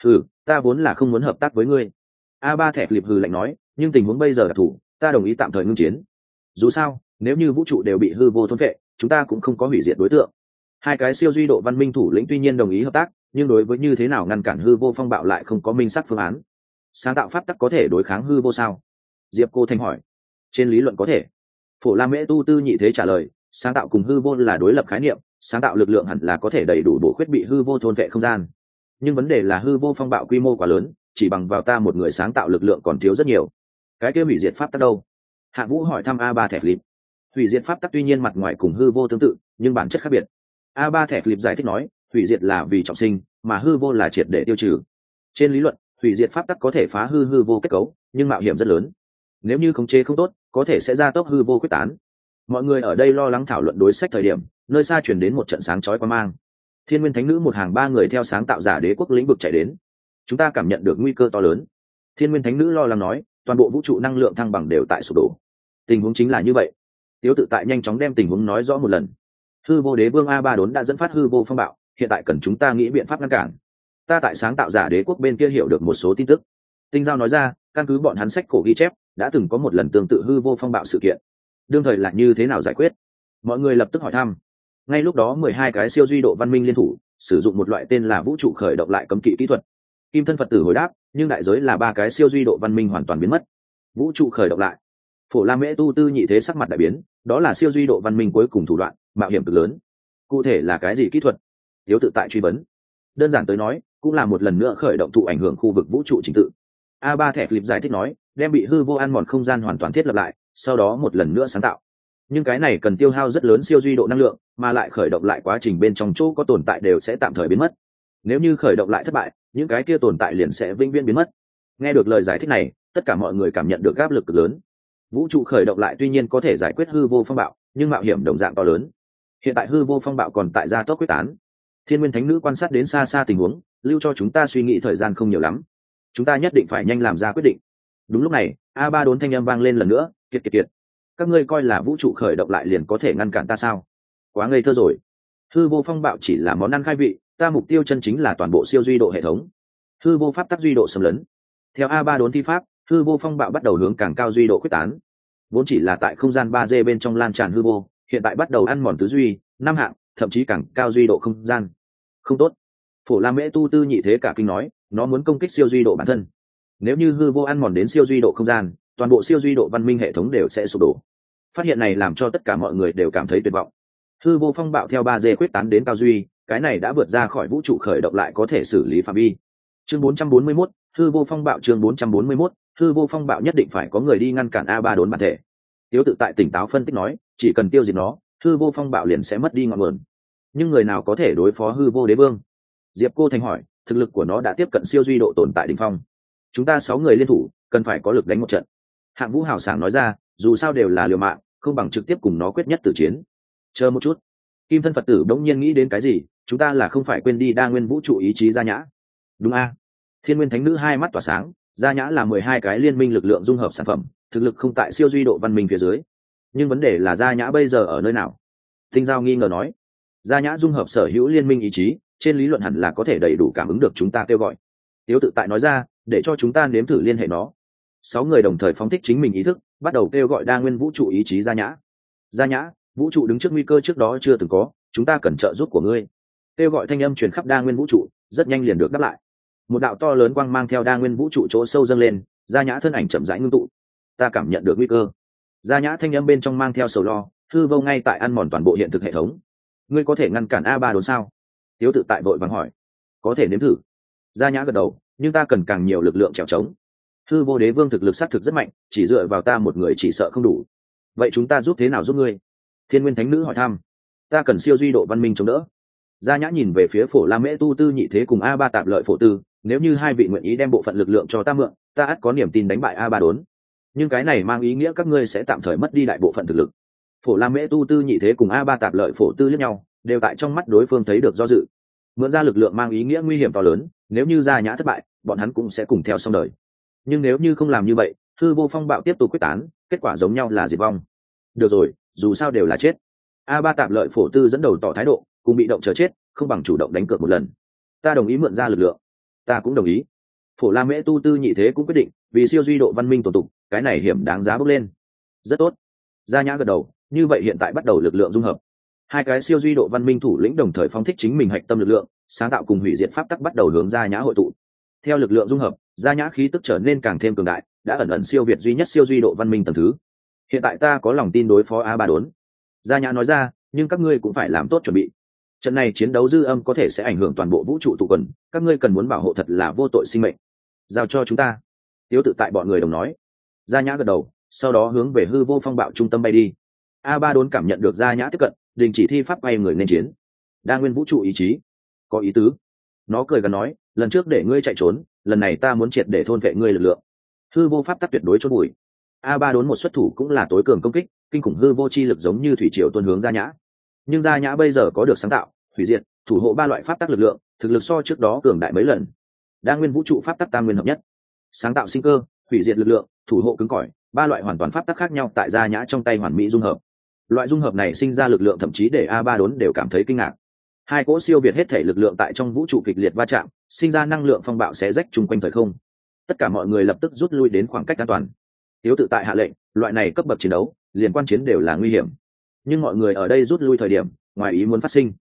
Ta vốn là không muốn hợp tác với ngươi. A3 thẻ philip hừ lạnh nói, nhưng tình huống bây giờ đặc thù, ta đồng ý tạm thời ngưng chiến. Dù sao, nếu như vũ trụ đều bị hư vô thôn phệ, chúng ta cũng không có hủy diệt đối tượng. Hai cái siêu duy độ văn minh thủ lĩnh tuy nhiên đồng ý hợp tác, nhưng đối với như thế nào ngăn cản hư vô phong bạo lại không có minh xác phương án. Sáng tạo pháp tắc có thể đối kháng hư vô sao? Diệp Cô Thanh hỏi. Trên lý luận có thể. Phổ La Mễ Tu Tư nhị thế trả lời, sáng tạo cùng hư vô là đối lập khái niệm, sáng tạo lực lượng hẳn là có thể đầy đủ bổ khuyết bị hư vô thôn vệ không gian. Nhưng vấn đề là hư vô phong bạo quy mô quá lớn, chỉ bằng vào ta một người sáng tạo lực lượng còn thiếu rất nhiều. Cái kia hủy diệt pháp tắc đâu? Hạ Vũ hỏi thăm A3 thẻ philip. Hủy diệt pháp tắc tuy nhiên mặt ngoài cùng hư vô tương tự, nhưng bản chất khác biệt. A3 thẻ philip giải thích nói, hủy diệt là vì trọng sinh, mà hư vô là triệt để tiêu trừ. Trên lý luận, hủy diệt pháp tắc có thể phá hư vô kết cấu, nhưng mạo hiểm rất lớn. Nếu như khống chế không tốt, có thể sẽ gia tốc hư vô quyết tán. Mọi người ở đây lo lắng thảo luận đối sách thời điểm, nơi xa chuyển đến một trận sáng chói quang mang. Thiên Nguyên Thánh Nữ một hàng ba người theo sáng tạo giả đế quốc lĩnh vực chạy đến. Chúng ta cảm nhận được nguy cơ to lớn. Thiên Nguyên Thánh Nữ lo lắng nói, toàn bộ vũ trụ năng lượng thăng bằng đều tại sụp đổ. Tình huống chính là như vậy. Tiếu tự tại nhanh chóng đem tình huống nói rõ một lần. Hư vô đế vương A3 đốn đã dẫn phát hư vô phong bạo, hiện tại cần chúng ta nghĩ biện pháp ngăn cản. Ta tại sáng tạo giả đế quốc bên kia hiểu được một số tin tức. Tinh Giao nói ra, căn cứ bọn hắn sách cổ ghi chép, đã từng có một lần tương tự hư vô phong bạo sự kiện. Đương thời là như thế nào giải quyết? Mọi người lập tức hỏi thăm. Ngay lúc đó 12 cái siêu duy độ văn minh liên thủ, sử dụng một loại tên là vũ trụ khởi động lại cấm kỵ kỹ thuật. Kim thân Phật tử hồi đáp, nhưng đại giới là 3 cái siêu duy độ văn minh hoàn toàn biến mất. Vũ trụ khởi động lại. Phổ La Mễ Tu Tư nhị thế sắc mặt đại biến, đó là siêu duy độ văn minh cuối cùng thủ đoạn, mạo hiểm cực lớn. Cụ thể là cái gì kỹ thuật? Tiếu tự tại truy vấn. Đơn giản tới nói, cũng là một lần nữa khởi động thụ ảnh hưởng khu vực vũ trụ trình tự. A3 thẻ flip giải thích nói, đem bị hư vô ăn mòn không gian hoàn toàn thiết lập lại, sau đó một lần nữa sáng tạo. Nhưng cái này cần tiêu hao rất lớn siêu duy độ năng lượng, mà lại khởi động lại quá trình bên trong chỗ có tồn tại đều sẽ tạm thời biến mất. Nếu như khởi động lại thất bại, những cái kia tồn tại liền sẽ vĩnh viễn biến mất. Nghe được lời giải thích này, tất cả mọi người cảm nhận được áp lực cực lớn. Vũ trụ khởi động lại tuy nhiên có thể giải quyết hư vô phong bạo, nhưng mạo hiểm đồng dạng to lớn. Hiện tại hư vô phong bạo còn tại gia tốc quyết tán. Thiên Nguyên Thánh Nữ quan sát đến xa xa tình huống, lưu cho chúng ta suy nghĩ thời gian không nhiều lắm. Chúng ta nhất định phải nhanh làm ra quyết định. Đúng lúc này, A3 đốn thanh âm vang lên lần nữa, kiệt kiệt kiệt. Các ngươi coi là vũ trụ khởi động lại liền có thể ngăn cản ta sao? Quá ngây thơ rồi. Hư vô phong bạo chỉ là món ăn khai vị, ta mục tiêu chân chính là toàn bộ siêu duy độ hệ thống. Hư vô pháp tắc duy độ xâm lấn. Theo A3 đốn thi pháp, hư vô phong bạo bắt đầu hướng càng cao duy độ quyết tán. Vốn chỉ là tại không gian 3D bên trong lan tràn hư vô, hiện tại bắt đầu ăn mòn tứ duy, 5 hạng, thậm chí càng cao duy độ không gian. Không tốt. Phổ La Mễ Tu Tư nhị thế cả kinh nói, nó muốn công kích siêu duy độ bản thân. Nếu như hư vô ăn mòn đến siêu duy độ không gian, toàn bộ siêu duy độ văn minh hệ thống đều sẽ sụp đổ. Phát hiện này làm cho tất cả mọi người đều cảm thấy tuyệt vọng. Hư vô phong bạo theo 3D quyết tán đến cao duy, cái này đã vượt ra khỏi vũ trụ khởi động lại có thể xử lý phạm vi. Chương 441, hư vô phong bạo. Chương 441, hư vô phong bạo nhất định phải có người đi ngăn cản A3 đốn bản thể. Tiếu tự tại tỉnh táo phân tích nói, chỉ cần tiêu diệt nó, hư vô phong bạo liền sẽ mất đi ngọn nguồn. Nhưng người nào có thể đối phó hư vô đế vương? Diệp Cô Thành hỏi, thực lực của nó đã tiếp cận siêu duy độ tồn tại đỉnh phong. Chúng ta 6 người liên thủ, cần phải có lực đánh một trận. Hạng Vũ hào sảng nói ra, dù sao đều là liều mạng, không bằng trực tiếp cùng nó quyết nhất tử chiến. Chờ một chút. Kim thân Phật tử đống nhiên nghĩ đến cái gì, chúng ta là không phải quên đi đa nguyên vũ trụ ý chí Gia Nhã. Đúng a? Thiên Nguyên Thánh Nữ hai mắt tỏa sáng, Gia Nhã là 12 cái liên minh lực lượng dung hợp sản phẩm, thực lực không tại siêu duy độ văn minh phía dưới. Nhưng vấn đề là Gia Nhã bây giờ ở nơi nào? Tinh Giao nghi ngờ nói. Gia Nhã dung hợp sở hữu liên minh ý chí, trên lý luận hẳn là có thể đầy đủ cảm ứng được chúng ta kêu gọi. Tiếu tự tại nói ra, để cho chúng ta nếm thử liên hệ nó. 6 người đồng thời phóng thích chính mình ý thức, bắt đầu kêu gọi đa nguyên vũ trụ ý chí Gia Nhã. Gia Nhã, vũ trụ đứng trước nguy cơ trước đó chưa từng có, chúng ta cần trợ giúp của ngươi. Kêu gọi thanh âm truyền khắp đa nguyên vũ trụ, rất nhanh liền được đáp lại. Một đạo to lớn quang mang theo đa nguyên vũ trụ chỗ sâu dâng lên, Gia Nhã thân ảnh chậm rãi ngưng tụ. Ta cảm nhận được nguy cơ. Gia Nhã thanh âm bên trong mang theo sầu lo, hư vô ngay tại ăn mòn toàn bộ hiện thực hệ thống. Ngươi có thể ngăn cản A3 đốn sao? Tiếu tự tại vội vàng hỏi. Có thể nếm thử. Gia Nhã gật đầu, nhưng ta cần càng nhiều lực lượng trèo trống. Hư vô đế vương thực lực xác thực rất mạnh, chỉ dựa vào ta một người chỉ sợ không đủ. Vậy chúng ta giúp thế nào giúp ngươi? Thiên Nguyên Thánh Nữ hỏi thăm. Ta cần siêu duy độ văn minh chống đỡ. Gia Nhã nhìn về phía Phổ La Mễ Tu Tư nhị thế cùng A3 tạp lợi phổ tư, nếu như hai vị nguyện ý đem bộ phận lực lượng cho ta mượn, ta ắt có niềm tin đánh bại A3 đốn. Nhưng cái này mang ý nghĩa các ngươi sẽ tạm thời mất đi đại bộ phận thực lực. Phổ La Mễ Tu Tư nhị thế cùng A3 tạp lợi phổ tư liếc nhau, đều tại trong mắt đối phương thấy được do dự. Mượn ra lực lượng mang ý nghĩa nguy hiểm to lớn, nếu như Gia Nhã thất bại, bọn hắn cũng sẽ cùng theo xong đời. Nhưng nếu như không làm như vậy, hư vô phong bạo tiếp tục quyết tán, kết quả giống nhau là diệt vong. Được rồi, dù sao đều là chết. A3 tạp lợi phổ tư dẫn đầu tỏ thái độ, cùng bị động chờ chết, không bằng chủ động đánh cược một lần. Ta đồng ý mượn ra lực lượng. Ta cũng đồng ý. Phổ La Mễ Tu Tư nhị thế cũng quyết định, vì siêu duy độ văn minh tồn tục, cái này hiểm đáng giá bước lên. Rất tốt. Gia Nhã gật đầu, như vậy hiện tại bắt đầu lực lượng dung hợp. Hai cái siêu duy độ văn minh thủ lĩnh đồng thời phóng thích chính mình hạch tâm lực lượng, sáng tạo cùng hủy diệt pháp tắc bắt đầu hướng Gia Nhã hội tụ. Theo lực lượng dung hợp, Gia Nhã khí tức trở nên càng thêm cường đại, đã ẩn ẩn siêu việt duy nhất siêu duy độ văn minh tầng thứ. Hiện tại ta có lòng tin đối phó A3 đốn. Gia Nhã nói ra, nhưng các ngươi cũng phải làm tốt chuẩn bị. Trận này chiến đấu dư âm có thể sẽ ảnh hưởng toàn bộ vũ trụ tụ quần, các ngươi cần muốn bảo hộ thật là vô tội sinh mệnh. Giao cho chúng ta. Tiếu tự tại bọn người đồng nói. Gia Nhã gật đầu, sau đó hướng về hư vô phong bạo trung tâm bay đi. A3 đốn cảm nhận được Gia Nhã tiếp cận, đình chỉ thi pháp bay người nên chiến. Đa nguyên vũ trụ ý chí. Có ý tứ. Nó cười gần nói, lần trước để ngươi chạy trốn, lần này ta muốn triệt để thôn vệ ngươi lực lượng. Hư vô pháp tắc tuyệt đối chốt bụi. A3 đốn một xuất thủ cũng là tối cường công kích, kinh khủng hư vô chi lực giống như thủy triều tuôn hướng Gia Nhã. Nhưng Gia Nhã bây giờ có được sáng tạo, hủy diệt, thủ hộ 3 loại pháp tắc lực lượng, thực lực so trước đó cường đại mấy lần. Đa nguyên vũ trụ pháp tắc tam nguyên hợp nhất, sáng tạo sinh cơ, hủy diệt lực lượng, thủ hộ cứng cỏi, 3 loại hoàn toàn pháp tắc khác nhau tại Gia Nhã trong tay hoàn mỹ dung hợp. Loại dung hợp này sinh ra lực lượng thậm chí để A3 đốn đều cảm thấy kinh ngạc. Hai cỗ siêu việt hết thể lực lượng tại trong vũ trụ kịch liệt va chạm, sinh ra năng lượng phong bạo xé rách chung quanh thời không. Tất cả mọi người lập tức rút lui đến khoảng cách an toàn. Tiếu tự tại hạ lệnh, loại này cấp bậc chiến đấu, liền quan chiến đều là nguy hiểm. Nhưng mọi người ở đây rút lui thời điểm, ngoài ý muốn phát sinh.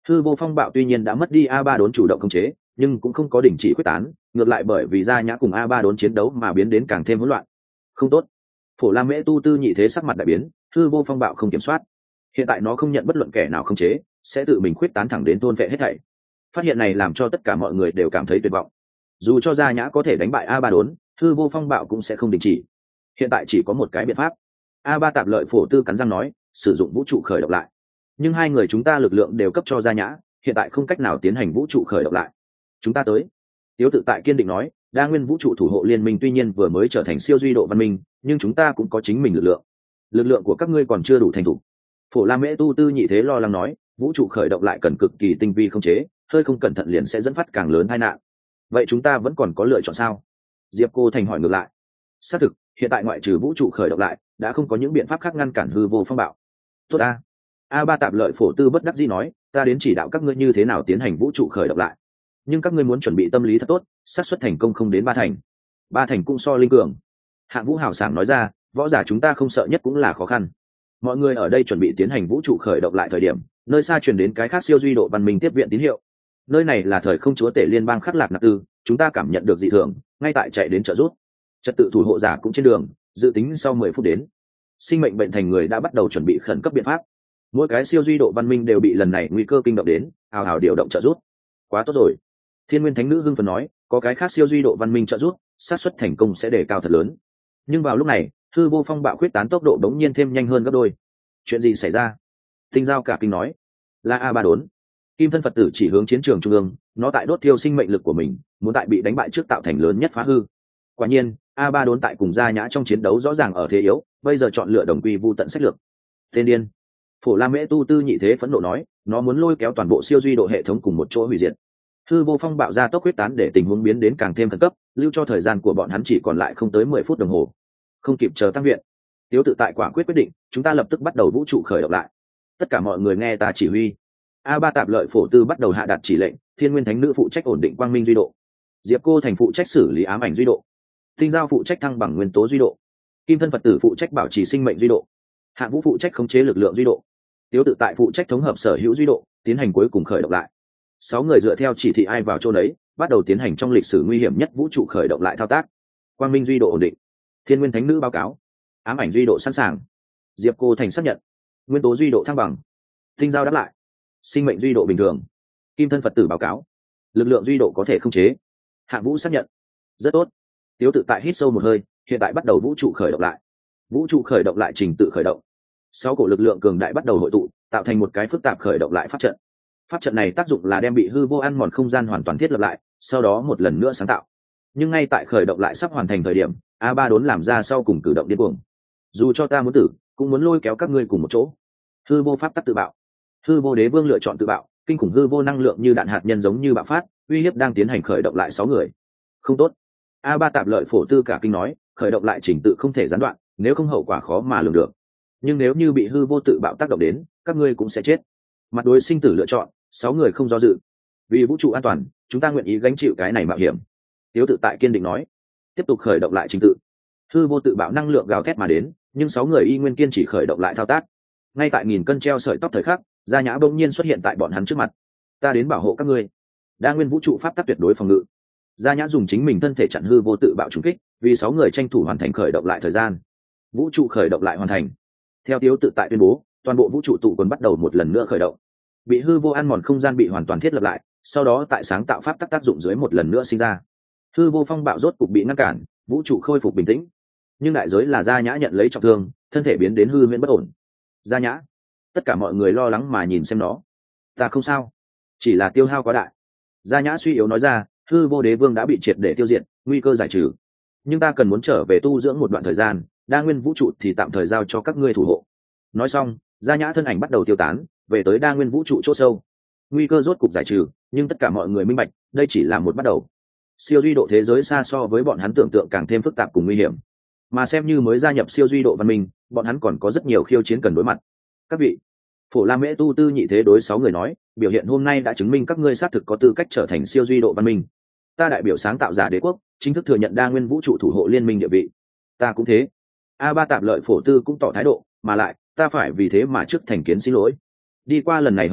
Hư vô phong bạo tuy nhiên đã mất đi a ba đốn chủ động khống chế, nhưng cũng không có đình chỉ quyết tán, ngược lại bởi vì gia nhã cùng a ba đốn chiến đấu mà biến đến càng thêm hỗn loạn. Không tốt. Phổ La Mễ Tu Tư nhị thế sắc mặt đại biến, hư vô phong bạo không kiểm soát, hiện tại nó không nhận bất luận kẻ nào khống chế, sẽ tự mình quyết tán thẳng đến thôn vệ hết thảy. Phát hiện này làm cho tất cả mọi người đều cảm thấy tuyệt vọng. Dù cho gia nhã có thể đánh bại a ba đốn, hư vô phong bạo cũng sẽ không đình chỉ. Hiện tại chỉ có một cái biện pháp. A ba tạp lợi phổ tư cắn răng nói, sử dụng vũ trụ khởi động lại. Nhưng hai người chúng ta lực lượng đều cấp cho gia nhã, hiện tại không cách nào tiến hành vũ trụ khởi động lại. Chúng ta tới. Tiếu tự tại kiên định nói, đa nguyên vũ trụ thủ hộ liên minh tuy nhiên vừa mới trở thành siêu duy độ văn minh, nhưng chúng ta cũng có chính mình lực lượng của các ngươi còn chưa đủ thành thục. Phổ La Mễ Tu Tư nhị thế lo lắng nói, vũ trụ khởi động lại cần cực kỳ tinh vi không chế, hơi không cẩn thận liền sẽ dẫn phát càng lớn tai nạn. Vậy chúng ta vẫn còn có lựa chọn sao? Diệp Cô Thành hỏi ngược lại. Xác thực, hiện tại ngoại trừ vũ trụ khởi động lại, đã không có những biện pháp khác ngăn cản hư vô phong bạo. Tốt a. A ba tạp lợi phổ tư bất đắc dĩ nói, ta đến chỉ đạo các ngươi như thế nào tiến hành vũ trụ khởi động lại, nhưng các ngươi muốn chuẩn bị tâm lý thật tốt, xác suất thành công không đến 3 thành. 3 thành cũng so linh cường. Hạng Vũ hào sảng nói ra, võ giả chúng ta không sợ nhất cũng là khó khăn. Mọi người ở đây chuẩn bị tiến hành vũ trụ khởi động lại thời điểm, nơi xa truyền đến cái khác siêu duy độ văn minh tiếp viện tín hiệu. Nơi này là thời không chúa tể liên bang khắc lạc nạp tư, chúng ta cảm nhận được dị thường, ngay tại chạy đến trợ giúp. Trật tự thủ hộ giả cũng trên đường, dự tính sau 10 phút đến. Sinh mệnh bệnh thành người đã bắt đầu chuẩn bị khẩn cấp biện pháp. Mỗi cái siêu duy độ văn minh đều bị lần này nguy cơ kinh động đến, hào hào điều động trợ giúp. Quá tốt rồi. Thiên Nguyên Thánh Nữ hưng phấn nói, có cái khác siêu duy độ văn minh trợ giúp, xác suất thành công sẽ đề cao thật lớn. Nhưng vào lúc này, hư vô phong bạo quyết tán tốc độ đống nhiên thêm nhanh hơn gấp đôi. Chuyện gì xảy ra? Tinh Giao cả kinh nói, là a ba đốn. Kim thân Phật tử chỉ hướng chiến trường trung ương, nó tại đốt thiêu sinh mệnh lực của mình, muốn tại bị đánh bại trước tạo thành lớn nhất phá hư. Quả nhiên, a ba đốn tại cùng gia nhã trong chiến đấu rõ ràng ở thế yếu, bây giờ chọn lựa đồng quy vu tận sách lược. Tên điên. Phổ La Mễ Tu Tư nhị thế phẫn nộ nói, nó muốn lôi kéo toàn bộ siêu duy độ hệ thống cùng một chỗ hủy diệt. Hư vô phong bạo ra tốc quyết tán để tình huống biến đến càng thêm khẩn cấp, lưu cho thời gian của bọn hắn chỉ còn lại không tới 10 phút đồng hồ. Không kịp chờ tăng viện. Tiếu tự tại quả quyết định, chúng ta lập tức bắt đầu vũ trụ khởi động lại. Tất cả mọi người nghe ta chỉ huy. A ba tạp lợi phổ tư bắt đầu hạ đạt chỉ lệnh, Thiên Nguyên Thánh Nữ phụ trách ổn định quang minh duy độ, Diệp Cô Thành phụ trách xử lý ám ảnh duy độ, Tinh Giao phụ trách thăng bằng nguyên tố duy độ, Kim thân Phật tử phụ trách bảo trì sinh mệnh duy độ, Hạ Vũ phụ trách khống chế lực lượng duy độ, Tiếu tự tại phụ trách thống hợp sở hữu duy độ, tiến hành cuối cùng khởi động lại. 6 người dựa theo chỉ thị ai vào chỗ đấy, bắt đầu tiến hành trong lịch sử nguy hiểm nhất vũ trụ khởi động lại thao tác. Quang minh duy độ ổn định. Thiên Nguyên Thánh Nữ báo cáo. Ám ảnh duy độ sẵn sàng. Diệp Cô Thành xác nhận. Nguyên tố duy độ thăng bằng. Tinh Giao đáp lại. Sinh mệnh duy độ bình thường. Kim thân Phật tử báo cáo. Lực lượng duy độ có thể khống chế. Hạng Vũ xác nhận. Rất tốt. Tiếu tự tại hít sâu một hơi, hiện tại bắt đầu vũ trụ khởi động lại. Vũ trụ khởi động lại trình tự khởi động. 6 cổ lực lượng cường đại bắt đầu hội tụ, tạo thành một cái phức tạp khởi động lại pháp trận. Pháp trận này tác dụng là đem bị hư vô ăn mòn không gian hoàn toàn thiết lập lại, sau đó một lần nữa sáng tạo. Nhưng ngay tại khởi động lại sắp hoàn thành thời điểm, a ba đốn làm ra sau cùng cử động điên cuồng. Dù cho ta muốn tử, cũng muốn lôi kéo các ngươi cùng một chỗ. Hư vô pháp tắc tự bạo. Hư vô đế vương lựa chọn tự bạo, kinh khủng hư vô năng lượng như đạn hạt nhân giống như bạo phát, uy hiếp đang tiến hành khởi động lại 6 người. Không tốt. A ba tạp lợi phổ tư cả kinh nói, khởi động lại trình tự không thể gián đoạn, nếu không hậu quả khó mà lường được. Nhưng nếu như bị hư vô tự bạo tác động đến, các ngươi cũng sẽ chết. Mặt đối sinh tử lựa chọn, 6 người không do dự. Vì vũ trụ an toàn, chúng ta nguyện ý gánh chịu cái này mạo hiểm. Tiếu tự tại kiên định nói. Tiếp tục khởi động lại trình tự. Hư vô tự bạo năng lượng gào thét mà đến, nhưng 6 người y nguyên kiên chỉ khởi động lại thao tác. Ngay tại nghìn cân treo sợi tóc thời khắc, Gia Nhã bỗng nhiên xuất hiện tại bọn hắn trước mặt. Ta đến bảo hộ các ngươi. Đa nguyên vũ trụ pháp tắc tuyệt đối phòng ngự. Gia Nhã dùng chính mình thân thể chặn hư vô tự bạo trùng kích, vì 6 người tranh thủ hoàn thành khởi động lại thời gian. Vũ trụ khởi động lại hoàn thành. Theo Tiếu tự tại tuyên bố, toàn bộ vũ trụ tụ quần bắt đầu một lần nữa khởi động. Bị hư vô ăn mòn không gian bị hoàn toàn thiết lập lại, sau đó tại sáng tạo pháp tắc tác dụng dưới một lần nữa sinh ra. Hư vô phong bạo rốt cục bị ngăn cản, vũ trụ khôi phục bình tĩnh. Nhưng đại giới là Gia Nhã nhận lấy trọng thương, thân thể biến đến hư huyễn bất ổn. Gia Nhã, tất cả mọi người lo lắng mà nhìn xem nó. Ta không sao, chỉ là tiêu hao quá đại. Gia Nhã suy yếu nói ra, hư vô đế vương đã bị triệt để tiêu diệt, nguy cơ giải trừ. Nhưng ta cần muốn trở về tu dưỡng một đoạn thời gian, đa nguyên vũ trụ thì tạm thời giao cho các ngươi thủ hộ. Nói xong, Gia Nhã thân ảnh bắt đầu tiêu tán, về tới đa nguyên vũ trụ chỗ sâu. Nguy cơ rốt cục giải trừ, nhưng tất cả mọi người minh bạch, đây chỉ là một bắt đầu. Siêu duy độ thế giới xa so với bọn hắn tưởng tượng càng thêm phức tạp cùng nguy hiểm. Mà xem như mới gia nhập siêu duy độ văn minh, bọn hắn còn có rất nhiều khiêu chiến cần đối mặt. Các vị, Phổ La Mễ Tu Tư nhị thế đối 6 người nói, biểu hiện hôm nay đã chứng minh các ngươi xác thực có tư cách trở thành siêu duy độ văn minh. Ta đại biểu sáng tạo giả đế quốc, chính thức thừa nhận đa nguyên vũ trụ thủ hộ liên minh địa vị. Ta cũng thế. A ba tạp lợi phổ tư cũng tỏ thái độ, mà lại ta phải vì thế mà trước thành kiến xin lỗi. Đi qua lần này hợp tác,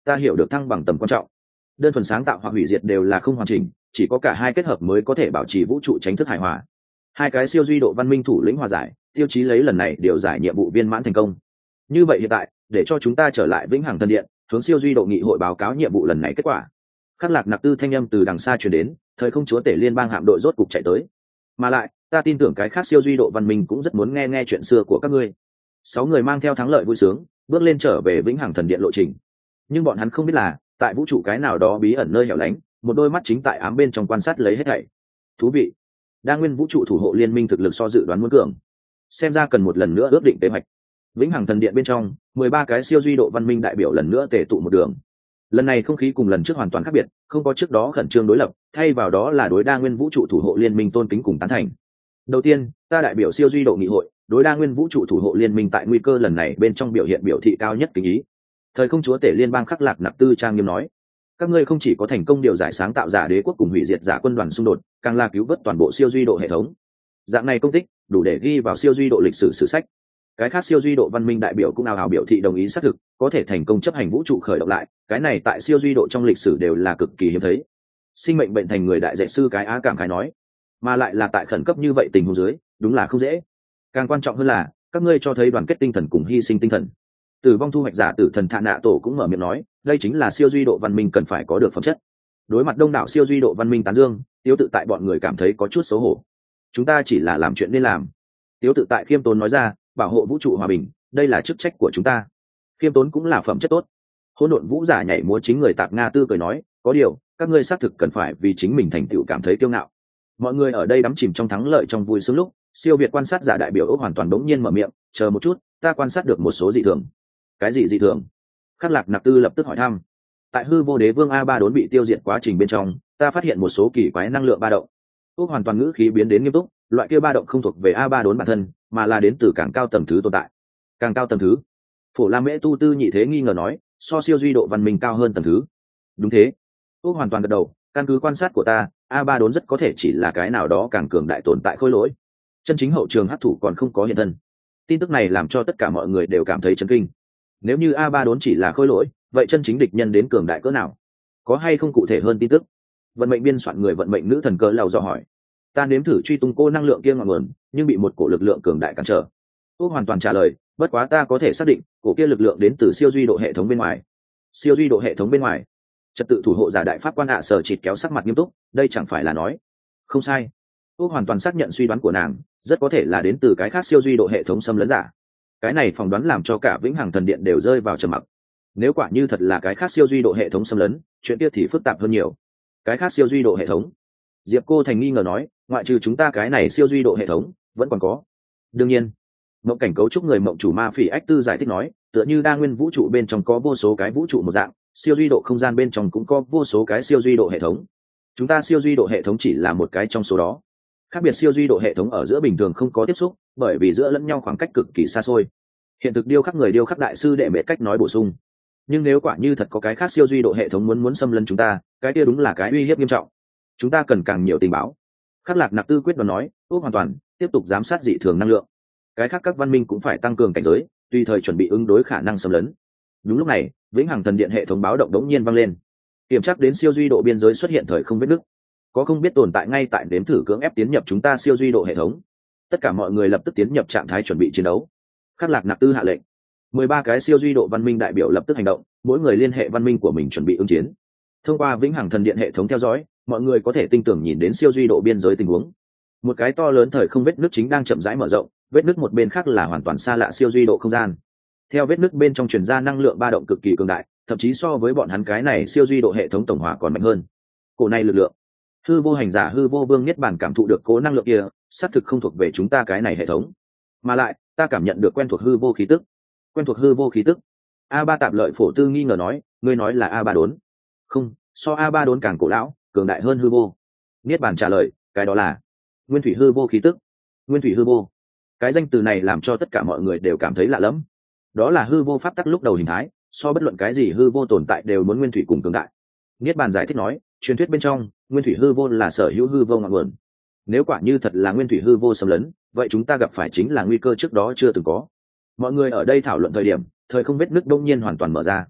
ta hiểu được thăng bằng tầm quan trọng. Đơn thuần sáng tạo hoặc hủy diệt đều là không hoàn chỉnh, chỉ có cả hai kết hợp mới có thể bảo trì vũ trụ tránh thức hài hòa. Hai cái siêu duy độ văn minh thủ lĩnh hòa giải, tiêu chí lấy lần này điều giải nhiệm vụ viên mãn thành công. Như vậy hiện tại, để cho chúng ta trở lại vĩnh hằng thần điện, hướng siêu duy độ nghị hội báo cáo nhiệm vụ lần này kết quả. Khắc Lạc Nặc Tư thanh âm từ đằng xa truyền đến, thời không chúa tể liên bang hạm đội rốt cục chạy tới. Mà lại, ta tin tưởng cái khác siêu duy độ văn minh cũng rất muốn nghe chuyện xưa của các ngươi. 6 người mang theo thắng lợi vui sướng, bước lên trở về vĩnh hằng thần điện lộ trình. Nhưng bọn hắn không biết là, tại vũ trụ cái nào đó bí ẩn nơi hẻo lánh, một đôi mắt chính tại ám bên trong quan sát lấy hết thảy. Thú vị. Đa nguyên vũ trụ thủ hộ liên minh thực lực so dự đoán muốn cường. Xem ra cần một lần nữa ước định kế hoạch. Vĩnh hằng thần điện bên trong, 13 cái siêu duy độ văn minh đại biểu lần nữa tề tụ một đường. Lần này không khí cùng lần trước hoàn toàn khác biệt, không có trước đó khẩn trương đối lập, thay vào đó là đối đa nguyên vũ trụ thủ hộ liên minh tôn kính cùng tán thành. Đầu tiên, ta đại biểu siêu duy độ nghị hội, đối đa nguyên vũ trụ thủ hộ liên minh tại nguy cơ lần này bên trong biểu hiện biểu thị cao nhất kính ý. Thời không chúa tể liên bang Khắc Lạc Nặc Tư trang nghiêm nói, các ngươi không chỉ có thành công điều giải sáng tạo giả đế quốc cùng hủy diệt giả quân đoàn xung đột, càng là cứu vớt toàn bộ siêu duy độ hệ thống. Dạng này công tích đủ để ghi vào siêu duy độ lịch sử sử sách. Cái khác siêu duy độ văn minh đại biểu cũng ào ào biểu thị đồng ý xác thực, có thể thành công chấp hành vũ trụ khởi động lại, cái này tại siêu duy độ trong lịch sử đều là cực kỳ hiếm thấy. Sinh mệnh bệnh thành người đại dạy sư cái á cảm khái nói, mà lại là tại khẩn cấp như vậy tình huống dưới, đúng là không dễ. Càng quan trọng hơn là, các ngươi cho thấy đoàn kết tinh thần cùng hy sinh tinh thần. Tử vong thu hoạch giả Tử Thần Thạ Nạ Tổ cũng mở miệng nói, đây chính là siêu duy độ văn minh cần phải có được phẩm chất. Đối mặt đông đảo siêu duy độ văn minh tán dương, Tiếu Tự Tại bọn người cảm thấy có chút xấu hổ. Chúng ta chỉ là làm chuyện nên làm. Tiếu Tự Tại khiêm tốn nói ra, bảo hộ vũ trụ hòa bình, đây là chức trách của chúng ta. Khiêm tốn cũng là phẩm chất tốt. Hỗn độn vũ giả nhảy múa chính người Tạp Nga Tư cười nói, có điều, các ngươi xác thực cần phải vì chính mình thành tựu cảm thấy kiêu ngạo. Mọi người ở đây đắm chìm trong thắng lợi trong vui sướng lúc, siêu việt quan sát giả đại biểu Úc hoàn toàn đống nhiên mở miệng, chờ một chút, ta quan sát được một số dị thường. Cái gì dị thường? Khắc Lạc Nặc Tư lập tức hỏi thăm. Tại hư vô đế vương A3 đốn bị tiêu diệt quá trình bên trong, ta phát hiện một số kỳ quái năng lượng ba động. Úc hoàn toàn ngữ khí biến đến nghiêm túc, loại kia ba động không thuộc về A3 đốn bản thân, mà là đến từ càng cao tầng thứ tồn tại. Càng cao tầng thứ? Phổ La Mễ Tu Tư nhị thế nghi ngờ nói, so siêu duy độ văn minh cao hơn tầng thứ. Đúng thế. Úc hoàn toàn gật đầu, căn cứ quan sát của ta, A3 đốn rất có thể chỉ là cái nào đó càng cường đại tồn tại khôi lỗi. Chân chính hậu trường hắc thủ còn không có hiện thân. Tin tức này làm cho tất cả mọi người đều cảm thấy chấn kinh. Nếu như A3 đốn chỉ là khôi lỗi, vậy chân chính địch nhân đến cường đại cỡ nào? Có hay không cụ thể hơn tin tức? Vận mệnh biên soạn người vận mệnh nữ thần cơ lầu dò hỏi. Ta nếm thử truy tung cô năng lượng kia ngọn nguồn, nhưng bị một cổ lực lượng cường đại cản trở. Úc hoàn toàn trả lời, bất quá ta có thể xác định, cổ kia lực lượng đến từ siêu duy độ hệ thống bên ngoài. Siêu duy độ hệ thống bên ngoài? Trật tự thủ hộ giả đại pháp quan hạ sở chịt kéo sắc mặt nghiêm túc, đây chẳng phải là nói. Không sai. Úc hoàn toàn xác nhận suy đoán của nàng, rất có thể là đến từ cái khác siêu duy độ hệ thống xâm lấn giả. Cái này phỏng đoán làm cho cả vĩnh hằng thần điện đều rơi vào trầm mặc. Nếu quả như thật là cái khác siêu duy độ hệ thống xâm lấn, chuyện kia thì phức tạp hơn nhiều. Cái khác siêu duy độ hệ thống? Diệp Cô Thành nghi ngờ nói, ngoại trừ chúng ta cái này siêu duy độ hệ thống, vẫn còn có. Đương nhiên, mộng cảnh cấu trúc người mộng chủ Ma Phỉ Ách Tư giải thích nói, tựa như đa nguyên vũ trụ bên trong có vô số cái vũ trụ một dạng, siêu duy độ không gian bên trong cũng có vô số cái siêu duy độ hệ thống. Chúng ta siêu duy độ hệ thống chỉ là một cái trong số đó. Khác biệt siêu duy độ hệ thống ở giữa bình thường không có tiếp xúc, bởi vì giữa lẫn nhau khoảng cách cực kỳ xa xôi. Hiện thực điêu khắc người điêu khắc đại sư đệ mẹ cách nói bổ sung. Nhưng nếu quả như thật có cái khác siêu duy độ hệ thống muốn xâm lấn chúng ta, cái kia đúng là cái uy hiếp nghiêm trọng. Chúng ta cần càng nhiều tình báo. Khắc Lạc Nặc Tư quyết đoán nói, Úc hoàn toàn tiếp tục giám sát dị thường năng lượng. Cái khác các văn minh cũng phải tăng cường cảnh giới, tùy thời chuẩn bị ứng đối khả năng xâm lấn. Đúng lúc này, vĩnh hằng thần điện hệ thống báo động đống nhiên vang lên. Kiểm tra đến siêu duy độ biên giới xuất hiện thời không vết nứt. Có không biết tồn tại ngay tại đếm thử cưỡng ép tiến nhập chúng ta siêu duy độ hệ thống. Tất cả mọi người lập tức tiến nhập trạng thái chuẩn bị chiến đấu. Khắc Lạc Nặc Tư hạ lệnh. 13 cái siêu duy độ văn minh đại biểu lập tức hành động, mỗi người liên hệ văn minh của mình chuẩn bị ứng chiến. Thông qua vĩnh hằng thần điện hệ thống theo dõi, mọi người có thể tinh tưởng nhìn đến siêu duy độ biên giới tình huống. Một cái to lớn thời không vết nứt chính đang chậm rãi mở rộng, vết nứt một bên khác là hoàn toàn xa lạ siêu duy độ không gian. Theo vết nứt bên trong truyền ra năng lượng ba động cực kỳ cường đại, thậm chí so với bọn hắn cái này siêu duy độ hệ thống tổng hòa còn mạnh hơn. Cổ này lực lượng, hư vô hành giả hư vô vương niết bàn cảm thụ được cố năng lượng kia, xác thực không thuộc về chúng ta cái này hệ thống, mà lại ta cảm nhận được quen thuộc hư vô khí tức. Quen thuộc hư vô khí tức? A3 Tạp Lợi Phổ Tư nghi ngờ nói, ngươi nói là A3 đốn? Không, so A3 đốn càng cổ lão, cường đại hơn hư vô. Niết bàn trả lời, cái đó là nguyên thủy hư vô khí tức. Nguyên thủy hư vô, cái danh từ này làm cho tất cả mọi người đều cảm thấy lạ lẫm. Đó là hư vô pháp tắc lúc đầu hình thái, so bất luận cái gì hư vô tồn tại đều muốn nguyên thủy cùng cường đại. Niết bàn giải thích nói, truyền thuyết bên trong nguyên thủy hư vô là sở hữu hư vô ngọn nguồn. Nếu quả như thật là nguyên thủy hư vô xâm lấn, vậy chúng ta gặp phải chính là nguy cơ trước đó chưa từng có. Mọi người ở đây thảo luận thời điểm, thời không vết nứt đông nhiên hoàn toàn mở ra.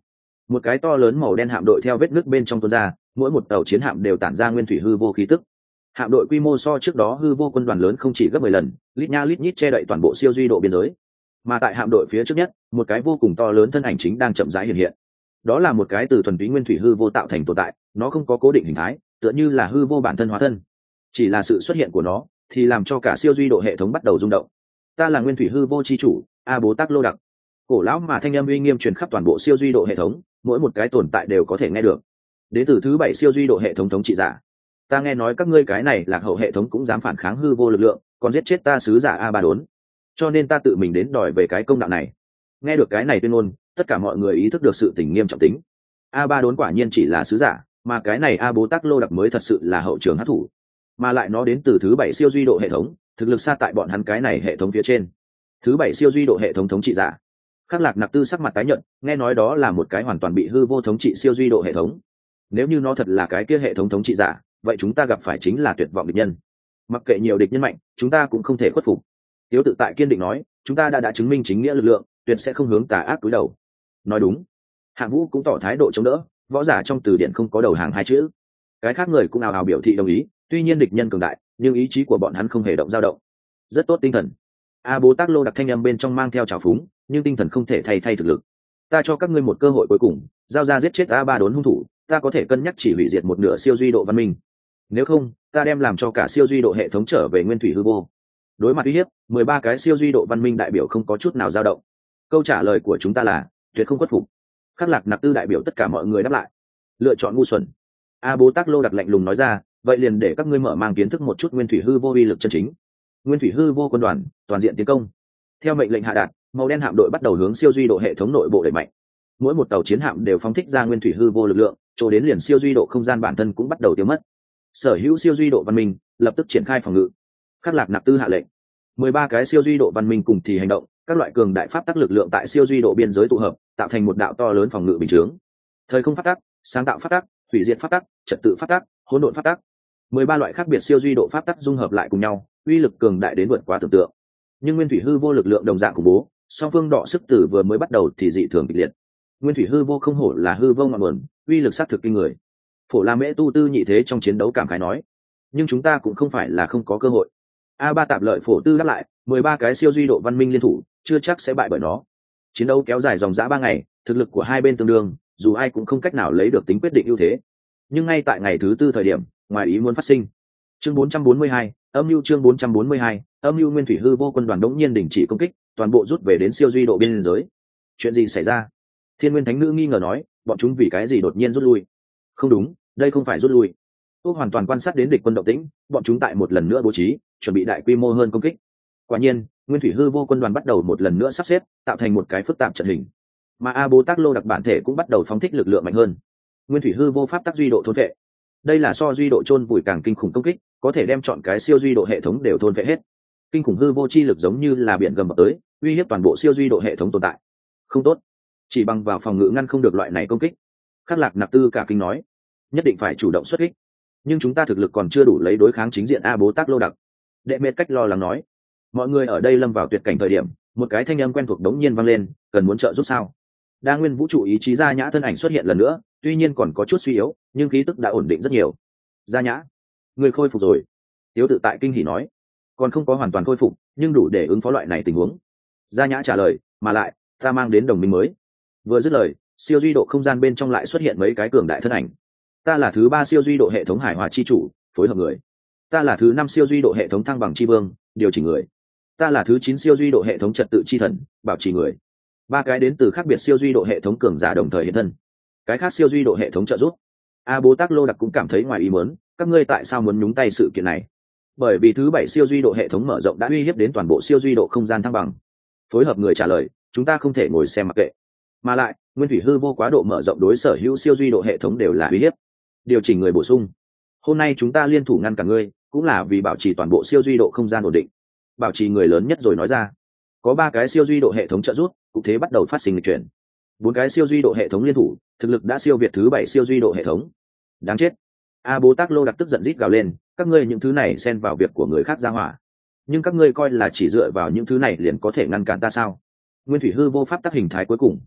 Một cái to lớn màu đen hạm đội theo vết nước bên trong tuôn ra, mỗi một tàu chiến hạm đều tản ra nguyên thủy hư vô khí tức. Hạm đội quy mô so trước đó hư vô quân đoàn lớn không chỉ gấp 10 lần, lít nha lít nhít che đậy toàn bộ siêu duy độ biên giới. Mà tại hạm đội phía trước nhất, một cái vô cùng to lớn thân ảnh chính đang chậm rãi hiện hiện. Đó là một cái từ thuần túy nguyên thủy hư vô tạo thành tồn tại, nó không có cố định hình thái, tựa như là hư vô bản thân hóa thân. Chỉ là sự xuất hiện của nó thì làm cho cả siêu duy độ hệ thống bắt đầu rung động. Ta là nguyên thủy hư vô chi chủ, A Bố Tát Lô Đặc. Cổ lão mà thanh âm uy nghiêm truyền khắp toàn bộ siêu duy độ hệ thống, mỗi một cái tồn tại đều có thể nghe được. Đến từ thứ 7 siêu duy độ hệ thống thống trị giả. Ta nghe nói các ngươi cái này lạc hậu hệ thống cũng dám phản kháng hư vô lực lượng, còn giết chết ta sứ giả A Ba Đốn. Cho nên ta tự mình đến đòi về cái công đạo này. Nghe được cái này tuyên ngôn, tất cả mọi người ý thức được sự tình nghiêm trọng tính. A Ba Đốn quả nhiên chỉ là sứ giả, mà cái này A Bố Tát Lô Đặc mới thật sự là hậu trường hắc thủ. Mà lại nó đến từ thứ 7 siêu duy độ hệ thống, thực lực xa tại bọn hắn cái này hệ thống phía trên. Thứ 7 siêu duy độ hệ thống thống trị giả. Khắc Lạc Nặc Tư sắc mặt tái nhợt, nghe nói đó là một cái hoàn toàn bị hư vô thống trị siêu duy độ hệ thống. Nếu như nó thật là cái kia hệ thống thống trị giả, vậy chúng ta gặp phải chính là tuyệt vọng địch nhân. Mặc kệ nhiều địch nhân mạnh, chúng ta cũng không thể khuất phục. Tiếu Tự Tại kiên định nói, chúng ta đã chứng minh chính nghĩa lực lượng, tuyệt sẽ không hướng tà ác cúi đầu. Nói đúng. Hạng Vũ cũng tỏ thái độ chống đỡ, võ giả trong từ điển không có đầu hàng hai chữ. Cái khác người cũng ào ào biểu thị đồng ý, tuy nhiên địch nhân cường đại, nhưng ý chí của bọn hắn không hề động dao động. Rất tốt tinh thần. A Bố Tát Lô Đặc thanh âm bên trong mang theo trào phúng, nhưng tinh thần không thể thay thực lực. Ta cho các ngươi một cơ hội cuối cùng, giao ra giết chết A Ba Đốn hung thủ, ta có thể cân nhắc chỉ hủy diệt một nửa siêu duy độ văn minh. Nếu không, ta đem làm cho cả siêu duy độ hệ thống trở về nguyên thủy hư vô. Đối mặt uy hiếp, 13 cái siêu duy độ văn minh đại biểu không có chút nào dao động. Câu trả lời của chúng ta là tuyệt không khuất phục. Khắc Lạc Nặc Tư đại biểu tất cả mọi người đáp lại. Lựa chọn ngu xuẩn. A Bố Tát Lô Đặc lạnh lùng nói ra, vậy liền để các ngươi mở mang kiến thức một chút nguyên thủy hư vô uy lực chân chính. Nguyên thủy hư vô quân đoàn toàn diện tiến công. Theo mệnh lệnh hạ đạt, màu đen hạm đội bắt đầu hướng siêu duy độ hệ thống nội bộ đẩy mạnh. Mỗi một tàu chiến hạm đều phóng thích ra nguyên thủy hư vô lực lượng, chỗ đến liền siêu duy độ không gian bản thân cũng bắt đầu tiêu mất. Sở hữu siêu duy độ văn minh lập tức triển khai phòng ngự. Khắc Lạc Nặc Tư hạ lệnh, 13 cái siêu duy độ văn minh cùng thì hành động, các loại cường đại pháp tắc lực lượng tại siêu duy độ biên giới tụ hợp, tạo thành một đạo to lớn phòng ngự bình chướng. Thời không pháp tắc, sáng tạo pháp tắc, hủy diệt pháp tắc, trật tự pháp tắc, hỗn độn pháp tắc. 13 loại khác biệt siêu duy độ pháp tắc dung hợp lại cùng nhau, uy lực cường đại đến vượt quá tưởng tượng. Nhưng nguyên thủy hư vô lực lượng đồng dạng khủng bố, song phương đọ sức từ vừa mới bắt đầu thì dị thường kịch liệt. Nguyên thủy hư vô không hổ là hư vô ngọn nguồn, uy lực sát thực kinh người. Phổ La Mễ Tu Tư nhị thế trong chiến đấu cảm khái nói, nhưng chúng ta cũng không phải là không có cơ hội. A Ba Tạp Lợi Phổ Tư đáp lại, 13 cái siêu duy độ văn minh liên thủ, chưa chắc sẽ bại bởi nó. Chiến đấu kéo dài dòng dã 3 ngày, thực lực của hai bên tương đương, dù ai cũng không cách nào lấy được tính quyết định ưu thế. Nhưng ngay tại ngày thứ tư thời điểm, ngoài ý muốn phát sinh. Chương 442, âm mưu chương 442, âm mưu nguyên thủy hư vô quân đoàn đống nhiên đình chỉ công kích, toàn bộ rút về đến siêu duy độ biên giới. Chuyện gì xảy ra? Thiên Nguyên Thánh Nữ nghi ngờ nói, bọn chúng vì cái gì đột nhiên rút lui? Không đúng, đây không phải rút lui. Tôi hoàn toàn quan sát đến địch quân động tĩnh, bọn chúng tại một lần nữa bố trí, chuẩn bị đại quy mô hơn công kích. Quả nhiên, nguyên thủy hư vô quân đoàn bắt đầu một lần nữa sắp xếp, tạo thành một cái phức tạp trận hình. Mà A Bố Tát Lô Đặc bản thể cũng bắt đầu phóng thích lực lượng mạnh hơn. Nguyên thủy hư vô pháp tắc duy độ thôn vệ. Đây là so duy độ chôn vùi càng kinh khủng công kích, có thể đem chọn cái siêu duy độ hệ thống đều thôn vệ hết. Kinh khủng hư vô chi lực giống như là biển gầm ập tới, uy hiếp toàn bộ siêu duy độ hệ thống tồn tại. Không tốt, chỉ bằng vào phòng ngự ngăn không được loại này công kích. Khắc Lạc Nặc Tư cả kinh nói, nhất định phải chủ động xuất kích. Nhưng chúng ta thực lực còn chưa đủ lấy đối kháng chính diện A Bố Tát Lô Đặc. Đệ Mệt Cách lo lắng nói. Mọi người ở đây lâm vào tuyệt cảnh thời điểm, một cái thanh âm quen thuộc đống nhiên vang lên, cần muốn trợ giúp sao? Đa nguyên vũ trụ ý chí Gia Nhã thân ảnh xuất hiện lần nữa, tuy nhiên còn có chút suy yếu, nhưng khí tức đã ổn định rất nhiều. Gia Nhã, người khôi phục rồi. Tiếu Tự Tại kinh hỉ nói, còn không có hoàn toàn khôi phục, nhưng đủ để ứng phó loại này tình huống. Gia Nhã trả lời, mà lại, ta mang đến đồng minh mới. Vừa dứt lời, siêu duy độ không gian bên trong lại xuất hiện mấy cái cường đại thân ảnh. Ta là thứ 3 siêu duy độ hệ thống hải hòa chi chủ, phối hợp người. Ta là thứ 5 siêu duy độ hệ thống thăng bằng chi vương, điều chỉnh người. Ta là thứ 9 siêu duy độ hệ thống trật tự chi thần, bảo trì người. 3 cái đến từ khác biệt siêu duy độ hệ thống cường giả đồng thời hiện thân. Cái khác siêu duy độ hệ thống trợ giúp. A Bố Tát Lô Đặc cũng cảm thấy ngoài ý muốn, các ngươi tại sao muốn nhúng tay sự kiện này? Bởi vì thứ 7 siêu duy độ hệ thống mở rộng đã uy hiếp đến toàn bộ siêu duy độ không gian thăng bằng. Phối hợp người trả lời, chúng ta không thể ngồi xem mặc kệ. Mà lại, nguyên thủy hư vô quá độ mở rộng đối sở hữu siêu duy độ hệ thống đều là uy hiếp. Điều chỉnh người bổ sung. Hôm nay chúng ta liên thủ ngăn cả ngươi, cũng là vì bảo trì toàn bộ siêu duy độ không gian ổn định. Bảo trì người lớn nhất rồi nói ra. Có 3 cái siêu duy độ hệ thống trợ giúp, cục thế bắt đầu phát sinh lịch chuyển. 4 cái siêu duy độ hệ thống liên thủ, thực lực đã siêu việt thứ 7 siêu duy độ hệ thống. Đáng chết. A Bố Tát Lô Đặc tức giận rít gào lên, các ngươi những thứ này xen vào việc của người khác ra hỏa. Nhưng các ngươi coi là chỉ dựa vào những thứ này liền có thể ngăn cản ta sao? Nguyên thủy hư vô pháp tắc hình thái cuối cùng.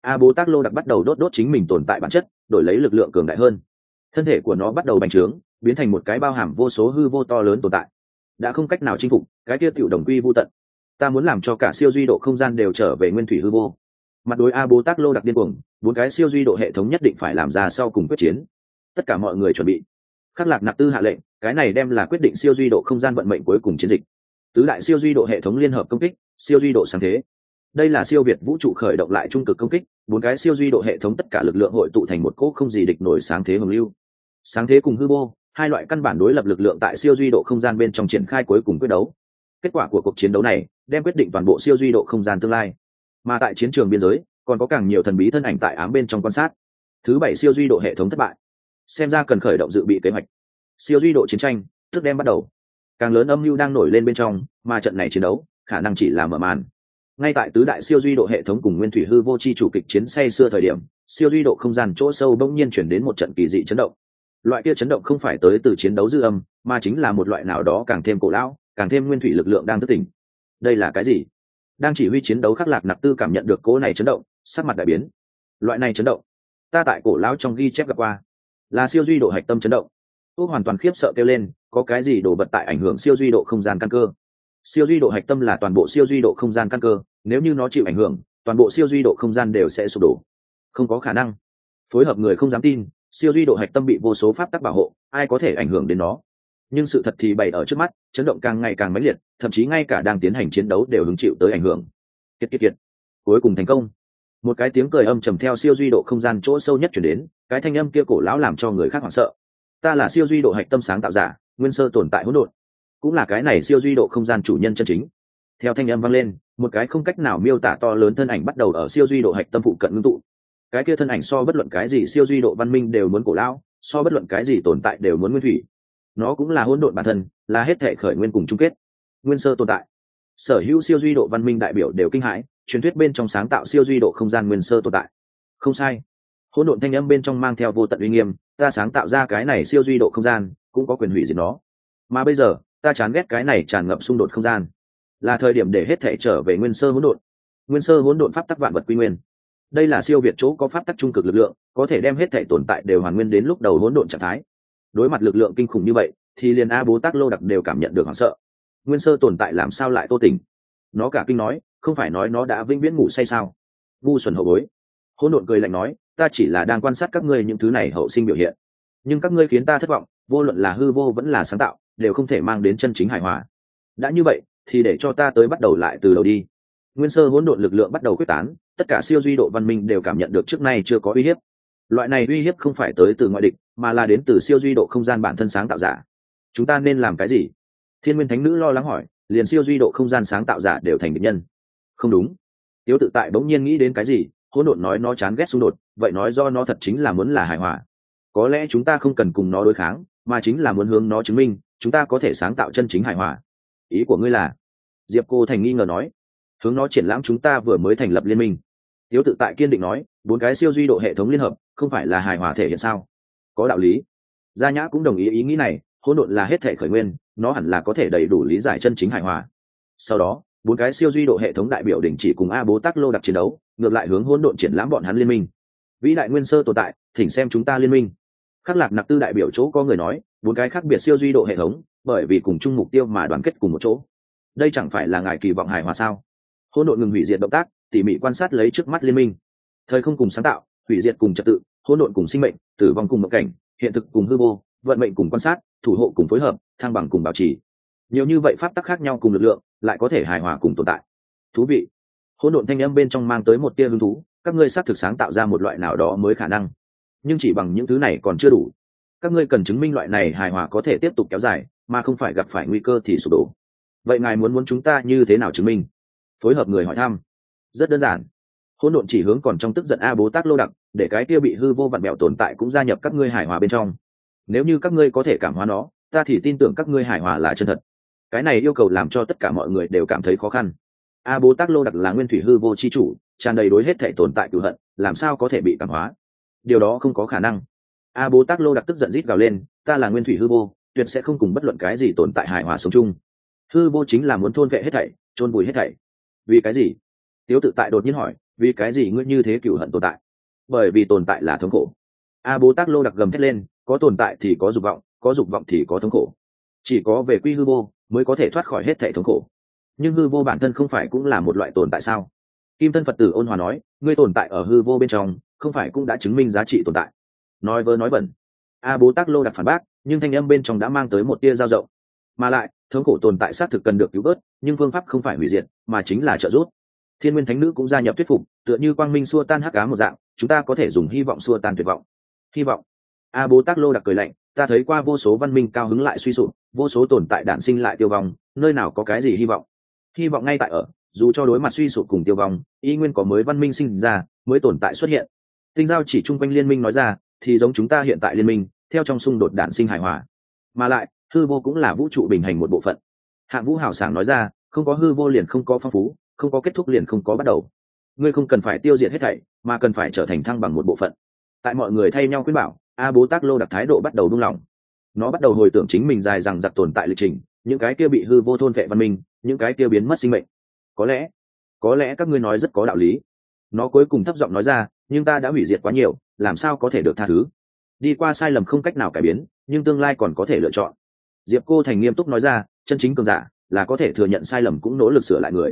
A Bố Tát Lô Đặc bắt đầu đốt chính mình tồn tại bản chất, đổi lấy lực lượng cường đại hơn. Thân thể của nó bắt đầu bành trướng, biến thành một cái bao hàm vô số hư vô to lớn tồn tại, đã không cách nào chinh phục, cái kia tiểu đồng quy vô tận. Ta muốn làm cho cả siêu duy độ không gian đều trở về nguyên thủy hư vô. Mặt đối A Bố Tát Lô Đặc điên cuồng, 4 cái siêu duy độ hệ thống nhất định phải làm ra sau cùng quyết chiến. Tất cả mọi người chuẩn bị. Khắc Lạc Nạp Tư hạ lệnh, cái này đem là quyết định siêu duy độ không gian vận mệnh cuối cùng chiến dịch. Tứ đại siêu duy độ hệ thống liên hợp công kích, siêu duy độ sáng thế. Đây là siêu việt vũ trụ khởi động lại trung cực công kích, 4 cái siêu duy độ hệ thống tất cả lực lượng hội tụ thành một cỗ không gì địch nổi sáng thế hồng lưu. Sáng thế cùng hư vô, hai loại căn bản đối lập lực lượng tại siêu duy độ không gian bên trong triển khai cuối cùng quyết đấu. Kết quả của cuộc chiến đấu này đem quyết định toàn bộ siêu duy độ không gian tương lai. Mà tại chiến trường biên giới, còn có càng nhiều thần bí thân ảnh tại ám bên trong quan sát. Thứ 7 siêu duy độ hệ thống thất bại, xem ra cần khởi động dự bị kế hoạch. Siêu duy độ chiến tranh tức đem bắt đầu. Càng lớn âm mưu đang nổi lên bên trong, mà trận này chiến đấu khả năng chỉ là mở màn. Ngay tại tứ đại siêu duy độ hệ thống cùng nguyên thủy hư vô chi chủ kịch chiến say xưa thời điểm, siêu duy độ không gian chỗ sâu bỗng nhiên chuyển đến một trận kỳ dị chấn động. Loại kia chấn động không phải tới từ chiến đấu dư âm, mà chính là một loại nào đó càng thêm cổ lão, càng thêm nguyên thủy lực lượng đang thức tỉnh. Đây là cái gì? Đang chỉ huy chiến đấu Khắc Lạc Nạp Tư cảm nhận được cỗ này chấn động, sắc mặt đại biến. Loại này chấn động, ta tại cổ lão trong ghi chép gặp qua, là siêu duy độ hạch tâm chấn động. Úc hoàn toàn khiếp sợ kêu lên, có cái gì đồ vật tại ảnh hưởng siêu duy độ không gian căn cơ? Siêu duy độ hạch tâm là toàn bộ siêu duy độ không gian căn cơ, nếu như nó chịu ảnh hưởng, toàn bộ siêu duy độ không gian đều sẽ sụp đổ. Không có khả năng. Phối hợp người không dám tin, siêu duy độ hạch tâm bị vô số pháp tắc bảo hộ, ai có thể ảnh hưởng đến nó? Nhưng sự thật thì bày ở trước mắt, chấn động càng ngày càng mãnh liệt, thậm chí ngay cả đang tiến hành chiến đấu đều hứng chịu tới ảnh hưởng. Kiệt. Cuối cùng thành công. Một cái tiếng cười âm trầm theo siêu duy độ không gian chỗ sâu nhất truyền đến, cái thanh âm kia cổ lão làm cho người khác hoảng sợ. Ta là siêu duy độ hạch tâm sáng tạo giả, nguyên sơ tồn tại hỗn độn, cũng là cái này siêu duy độ không gian chủ nhân chân chính. Theo thanh âm vang lên, một cái không cách nào miêu tả to lớn thân ảnh bắt đầu ở siêu duy độ hạch tâm phụ cận ngưng tụ. Cái kia thân ảnh so bất luận cái gì siêu duy độ văn minh đều muốn cổ lão, so bất luận cái gì tồn tại đều muốn nguyên thủy. Nó cũng là hỗn độn bản thân, là hết thể khởi nguyên cùng chung kết. Nguyên sơ tồn tại. Sở hữu siêu duy độ văn minh đại biểu đều kinh hãi, truyền thuyết bên trong sáng tạo siêu duy độ không gian nguyên sơ tồn tại. Không sai. Hỗn độn thanh âm bên trong mang theo vô tận uy nghiêm, ta sáng tạo ra cái này siêu duy độ không gian, cũng có quyền hủy diệt nó. Mà bây giờ, ta chán ghét cái này tràn ngập xung đột không gian, là thời điểm để hết thể trở về nguyên sơ hỗn độn. Nguyên sơ hỗn độn pháp tắc vạn vật quy nguyên. Đây là siêu việt chỗ có pháp tắc trung cực lực lượng, có thể đem hết thể tồn tại đều hoàn nguyên đến lúc đầu hỗn độn trạng thái. Đối mặt lực lượng kinh khủng như vậy, thì liền A Bố Tát Lô Đặc đều cảm nhận được hoảng sợ. Nguyên sơ tồn tại làm sao lại tô tỉnh? Nó cả kinh nói, không phải nói nó đã vĩnh viễn ngủ say sao? Ngu xuẩn hậu bối. Hỗn độn cười lạnh nói, ta chỉ là đang quan sát các ngươi những thứ này hậu sinh biểu hiện, nhưng các ngươi khiến ta thất vọng, vô luận là hư vô vẫn là sáng tạo, đều không thể mang đến chân chính hài hòa. Đã như vậy, thì để cho ta tới bắt đầu lại từ đầu đi. Nguyên sơ hỗn độn lực lượng bắt đầu quyết tán, tất cả siêu duy độ văn minh đều cảm nhận được trước nay chưa có uy hiếp. Loại này uy hiếp không phải tới từ ngoại địch, mà là đến từ siêu duy độ không gian bản thân sáng tạo giả. Chúng ta nên làm cái gì? Thiên Nguyên Thánh Nữ lo lắng hỏi, liền siêu duy độ không gian sáng tạo giả đều thành địch nhân. Không đúng. Tiếu Tự Tại bỗng nhiên nghĩ đến cái gì, hỗn độn nói nó chán ghét xung đột, vậy nói do nó thật chính là muốn là hài hòa. Có lẽ chúng ta không cần cùng nó đối kháng, mà chính là muốn hướng nó chứng minh chúng ta có thể sáng tạo chân chính hài hòa. Ý của ngươi là? Diệp Cô Thành nghi ngờ nói. Hướng nó triển lãm chúng ta vừa mới thành lập liên minh. Tiếu Tự Tại kiên định nói, 4 cái siêu duy độ hệ thống liên hợp, không phải là hài hòa thể hiện sao? Có đạo lý. Gia Nhã cũng đồng ý ý nghĩ này, hỗn độn là hết thể khởi nguyên, nó hẳn là có thể đầy đủ lý giải chân chính hài hòa. Sau đó, 4 cái siêu duy độ hệ thống đại biểu đình chỉ cùng A Bố Tát Lô Đặc chiến đấu, ngược lại hướng hỗn độn triển lãm bọn hắn liên minh. Vĩ đại nguyên sơ tồn tại, thỉnh xem chúng ta liên minh. Khắc Lạc Nạp Tư đại biểu chỗ có người nói, 4 cái khác biệt siêu duy độ hệ thống, bởi vì cùng chung mục tiêu mà đoàn kết cùng một chỗ. Đây chẳng phải là ngài kỳ vọng hài hòa sao? Hỗn độn ngừng hủy diệt động tác, tỉ mỉ quan sát lấy trước mắt liên minh. Thời không cùng sáng tạo, hủy diệt cùng trật tự, hỗn độn cùng sinh mệnh, tử vong cùng mộng cảnh, hiện thực cùng hư vô, vận mệnh cùng quan sát, thủ hộ cùng phối hợp, thăng bằng cùng bảo trì. Nhiều như vậy pháp tắc khác nhau cùng lực lượng, lại có thể hài hòa cùng tồn tại. Thú vị. Hỗn độn thanh âm bên trong mang tới một tia hứng thú, các ngươi xác thực sáng tạo ra một loại nào đó mới khả năng, nhưng chỉ bằng những thứ này còn chưa đủ. Các ngươi cần chứng minh loại này hài hòa có thể tiếp tục kéo dài, mà không phải gặp phải nguy cơ thì sụp đổ. Vậy ngài muốn chúng ta như thế nào chứng minh? Phối hợp người hỏi thăm. Rất đơn giản. Hỗn độn chỉ hướng còn trong tức giận A Bố Tát Lô Đặc, để cái kia bị hư vô vặn bẹo tồn tại cũng gia nhập các ngươi hài hòa bên trong. Nếu như các ngươi có thể cảm hóa nó, ta thì tin tưởng các ngươi hài hòa là chân thật. Cái này yêu cầu làm cho tất cả mọi người đều cảm thấy khó khăn. A Bố Tát Lô Đặc là nguyên thủy hư vô chi chủ, tràn đầy đối hết thể tồn tại cửu hận, làm sao có thể bị cảm hóa? Điều đó không có khả năng. A Bố Tát Lô Đặc tức giận rít gào lên, ta là nguyên thủy hư vô, tuyệt sẽ không cùng bất luận cái gì tồn tại hài hòa sống chung. Hư vô chính là muốn thôn vệ hết thảy, chôn vùi hết thảy. Vì cái gì? Tiếu Tự Tại đột nhiên hỏi, vì cái gì ngươi như thế cửu hận tồn tại? Bởi vì tồn tại là thống khổ. A Bố Tát Lô Đặc gầm thét lên, có tồn tại thì có dục vọng thì có thống khổ. Chỉ có về quy hư vô mới có thể thoát khỏi hết thảy thống khổ. Nhưng hư vô bản thân không phải cũng là một loại tồn tại sao? Kim Thân Phật tử ôn hòa nói, ngươi tồn tại ở hư vô bên trong, không phải cũng đã chứng minh giá trị tồn tại? Nói vớ nói vẩn. A Bố Tát Lô Đặc phản bác, nhưng thanh âm bên trong đã mang tới một tia dao rộng. Mà lại, thống khổ tồn tại xác thực cần được cứu vớt, nhưng phương pháp không phải hủy diệt, mà chính là trợ giúp. Thiên Nguyên Thánh Nữ cũng gia nhập thuyết phục, tựa như quang minh xua tan hắc ám một dạng, chúng ta có thể dùng hy vọng xua tan tuyệt vọng. Hy vọng? A Bố Tát Lô Đặc cười lạnh, ta thấy qua vô số văn minh cao hứng lại suy sụp, vô số tồn tại đản sinh lại tiêu vong, nơi nào có cái gì hy vọng? Hy vọng ngay tại ở, dù cho đối mặt suy sụp cùng tiêu vong, y nguyên có mới văn minh sinh ra, mới tồn tại xuất hiện. Tinh Giao chỉ chung quanh liên minh nói ra, thì giống chúng ta hiện tại liên minh, theo trong xung đột đản sinh hài hòa. Mà lại, hư vô cũng là vũ trụ bình hành một bộ phận. Hạng Vũ hào sảng nói ra, không có hư vô liền không có phong phú, không có kết thúc liền không có bắt đầu. Ngươi không cần phải tiêu diệt hết thảy, mà cần phải trở thành thăng bằng một bộ phận. Tại mọi người thay nhau khuyên bảo, A Bố Tát Lô Đặc thái độ bắt đầu buông lỏng. Nó bắt đầu hồi tưởng chính mình dài dằng dặc tồn tại lịch trình, những cái kia bị hư vô thôn vệ văn minh, những cái kia biến mất sinh mệnh. Có lẽ các ngươi nói rất có đạo lý. Nó cuối cùng thấp giọng nói ra, nhưng ta đã hủy diệt quá nhiều, làm sao có thể được tha thứ? Đi qua sai lầm không cách nào cải biến, nhưng tương lai còn có thể lựa chọn. Diệp Cô Thành nghiêm túc nói ra, chân chính cường giả là có thể thừa nhận sai lầm cũng nỗ lực sửa lại người.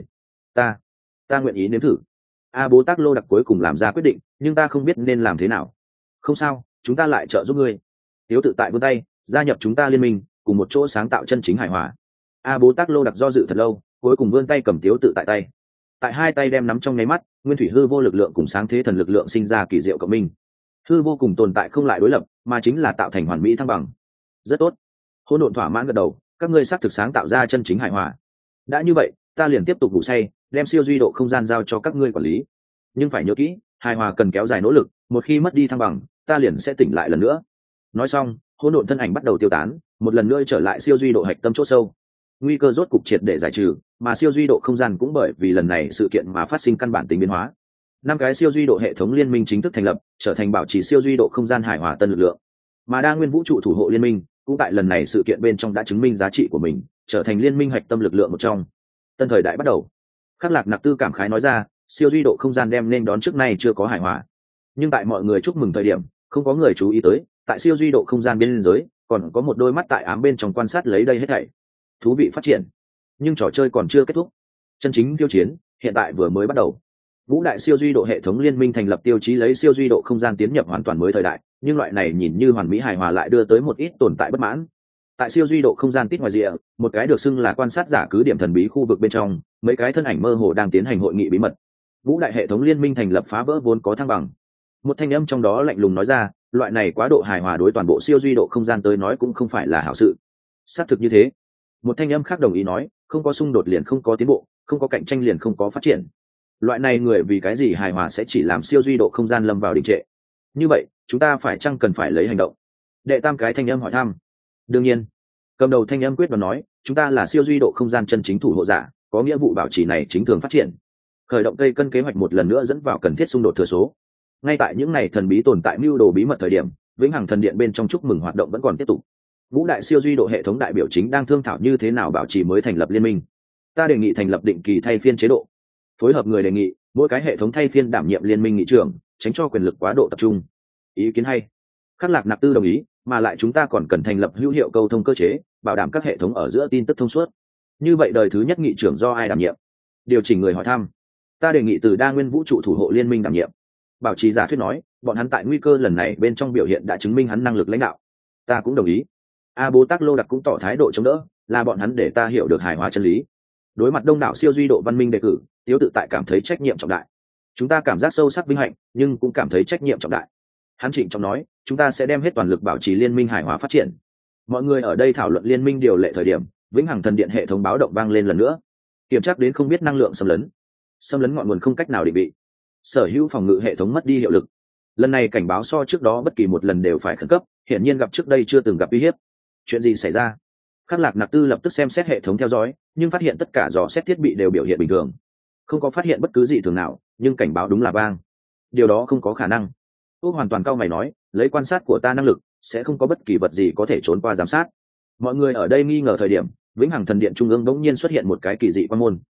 Ta nguyện ý nếm thử. A Bố Tát Lô Đặc cuối cùng làm ra quyết định, nhưng ta không biết nên làm thế nào. Không sao, chúng ta lại trợ giúp ngươi. Tiếu Tự Tại vươn tay, gia nhập chúng ta liên minh, cùng một chỗ sáng tạo chân chính hài hòa. A Bố Tát Lô Đặc do dự thật lâu, cuối cùng vươn tay cầm Tiếu Tự Tại tay. Tại hai tay đem nắm trong nháy mắt, nguyên thủy hư vô lực lượng cùng sáng thế thần lực lượng sinh ra kỳ diệu cộng minh. Hư vô cùng tồn tại không lại đối lập, mà chính là tạo thành hoàn mỹ thăng bằng. Rất tốt. Hỗn Độn thỏa mãn gật đầu, các ngươi xác thực sáng tạo ra chân chính hài hòa. Đã như vậy, ta liền tiếp tục ngủ say, đem siêu duy độ không gian giao cho các ngươi quản lý. Nhưng phải nhớ kỹ, hài hòa cần kéo dài nỗ lực, một khi mất đi thăng bằng, ta liền sẽ tỉnh lại lần nữa. Nói xong, Hỗn Độn thân ảnh bắt đầu tiêu tán, một lần nữa trở lại siêu duy độ hạch tâm chỗ sâu. Nguy cơ rốt cục triệt để giải trừ, mà siêu duy độ không gian cũng bởi vì lần này sự kiện mà phát sinh căn bản tính biến hóa. 5 cái siêu duy độ hệ thống liên minh chính thức thành lập, trở thành bảo trì siêu duy độ không gian hài hòa tân lực lượng. Mà đa nguyên vũ trụ thủ hộ liên minh cũng tại lần này sự kiện bên trong đã chứng minh giá trị của mình, trở thành liên minh hạch tâm lực lượng một trong. Tân thời đại bắt đầu. Khắc Lạc Nặc Tư cảm khái nói ra, siêu duy độ không gian đem nên đón trước nay chưa có hài hòa. Nhưng tại mọi người chúc mừng thời điểm, không có người chú ý tới, tại siêu duy độ không gian biên giới, còn có một đôi mắt tại ám bên trong quan sát lấy đây hết thảy. Thú vị phát triển. Nhưng trò chơi còn chưa kết thúc. Chân chính khiêu chiến hiện tại vừa mới bắt đầu. Ngũ đại siêu duy độ hệ thống liên minh thành lập tiêu chí lấy siêu duy độ không gian tiến nhập hoàn toàn mới thời đại, nhưng loại này nhìn như hoàn mỹ hài hòa lại đưa tới một ít tồn tại bất mãn. Tại siêu duy độ không gian tít ngoài rìa, một cái được xưng là quan sát giả cứ điểm thần bí khu vực bên trong, mấy cái thân ảnh mơ hồ đang tiến hành hội nghị bí mật. Ngũ đại hệ thống liên minh thành lập phá vỡ vốn có thăng bằng. Một thanh âm trong đó lạnh lùng nói ra, loại này quá độ hài hòa đối toàn bộ siêu duy độ không gian tới nói cũng không phải là hảo sự. Xác thực như thế. Một thanh âm khác đồng ý nói, không có xung đột liền không có tiến bộ, không có cạnh tranh liền không có phát triển. Loại này người vì cái gì hài hòa sẽ chỉ làm siêu duy độ không gian lâm vào đình trệ? Như vậy, chúng ta phải chăng cần phải lấy hành động? Đệ tam cái thanh âm hỏi thăm. Đương nhiên. Cầm đầu thanh âm quyết đoán nói, chúng ta là siêu duy độ không gian chân chính thủ hộ giả, có nghĩa vụ bảo trì này chính thường phát triển. Khởi động cây cân kế hoạch một lần nữa dẫn vào cần thiết xung đột thừa số. Ngay tại những ngày thần bí tồn tại mưu đồ bí mật thời điểm, vĩnh hằng thần điện bên trong chúc mừng hoạt động vẫn còn tiếp tục. Ngũ đại siêu duy độ hệ thống đại biểu chính đang thương thảo như thế nào bảo trì mới thành lập liên minh. Ta đề nghị thành lập định kỳ thay phiên chế độ. Phối hợp người đề nghị, mỗi cái hệ thống thay phiên đảm nhiệm liên minh nghị trưởng, tránh cho quyền lực quá độ tập trung. Ý kiến hay. Khắc Lạc Nặc Tư đồng ý, mà lại chúng ta còn cần thành lập hữu hiệu câu thông cơ chế, bảo đảm các hệ thống ở giữa tin tức thông suốt. Như vậy đời thứ nhất nghị trưởng do ai đảm nhiệm? Điều chỉnh người hỏi thăm. Ta đề nghị từ đa nguyên vũ trụ thủ hộ liên minh đảm nhiệm. Bảo trì giả thuyết nói, bọn hắn tại nguy cơ lần này bên trong biểu hiện đã chứng minh hắn năng lực lãnh đạo. Ta cũng đồng ý. A Bố Tát Lô Đặc cũng tỏ thái độ chống đỡ, là bọn hắn để ta hiểu được hài hòa chân lý. Đối mặt đông đảo siêu duy độ văn minh đề cử, Tiếu Tự Tại cảm thấy trách nhiệm trọng đại. Chúng ta cảm giác sâu sắc vinh hạnh, nhưng cũng cảm thấy trách nhiệm trọng đại. Hắn trịnh trọng nói, chúng ta sẽ đem hết toàn lực bảo trì liên minh hài hòa phát triển. Mọi người ở đây thảo luận liên minh điều lệ thời điểm, vĩnh hằng thần điện hệ thống báo động vang lên lần nữa, kiểm tra đến không biết năng lượng xâm lấn ngọn nguồn không cách nào định vị, sở hữu phòng ngự hệ thống mất đi hiệu lực. Lần này cảnh báo so trước đó bất kỳ một lần đều phải khẩn cấp, hiển nhiên gặp trước đây chưa từng gặp uy hiếp. Chuyện gì xảy ra? Khắc Lạc Nặc Tư lập tức xem xét hệ thống theo dõi, nhưng phát hiện tất cả dò xét thiết bị đều biểu hiện bình thường, không có phát hiện bất cứ gì thường nào, nhưng cảnh báo đúng là vang. Điều đó không có khả năng. Úc hoàn toàn cau mày nói, lấy quan sát của ta năng lực, sẽ không có bất kỳ vật gì có thể trốn qua giám sát. Mọi người ở đây nghi ngờ thời điểm, vĩnh hằng thần điện trung ương bỗng nhiên xuất hiện một cái kỳ dị quan môn.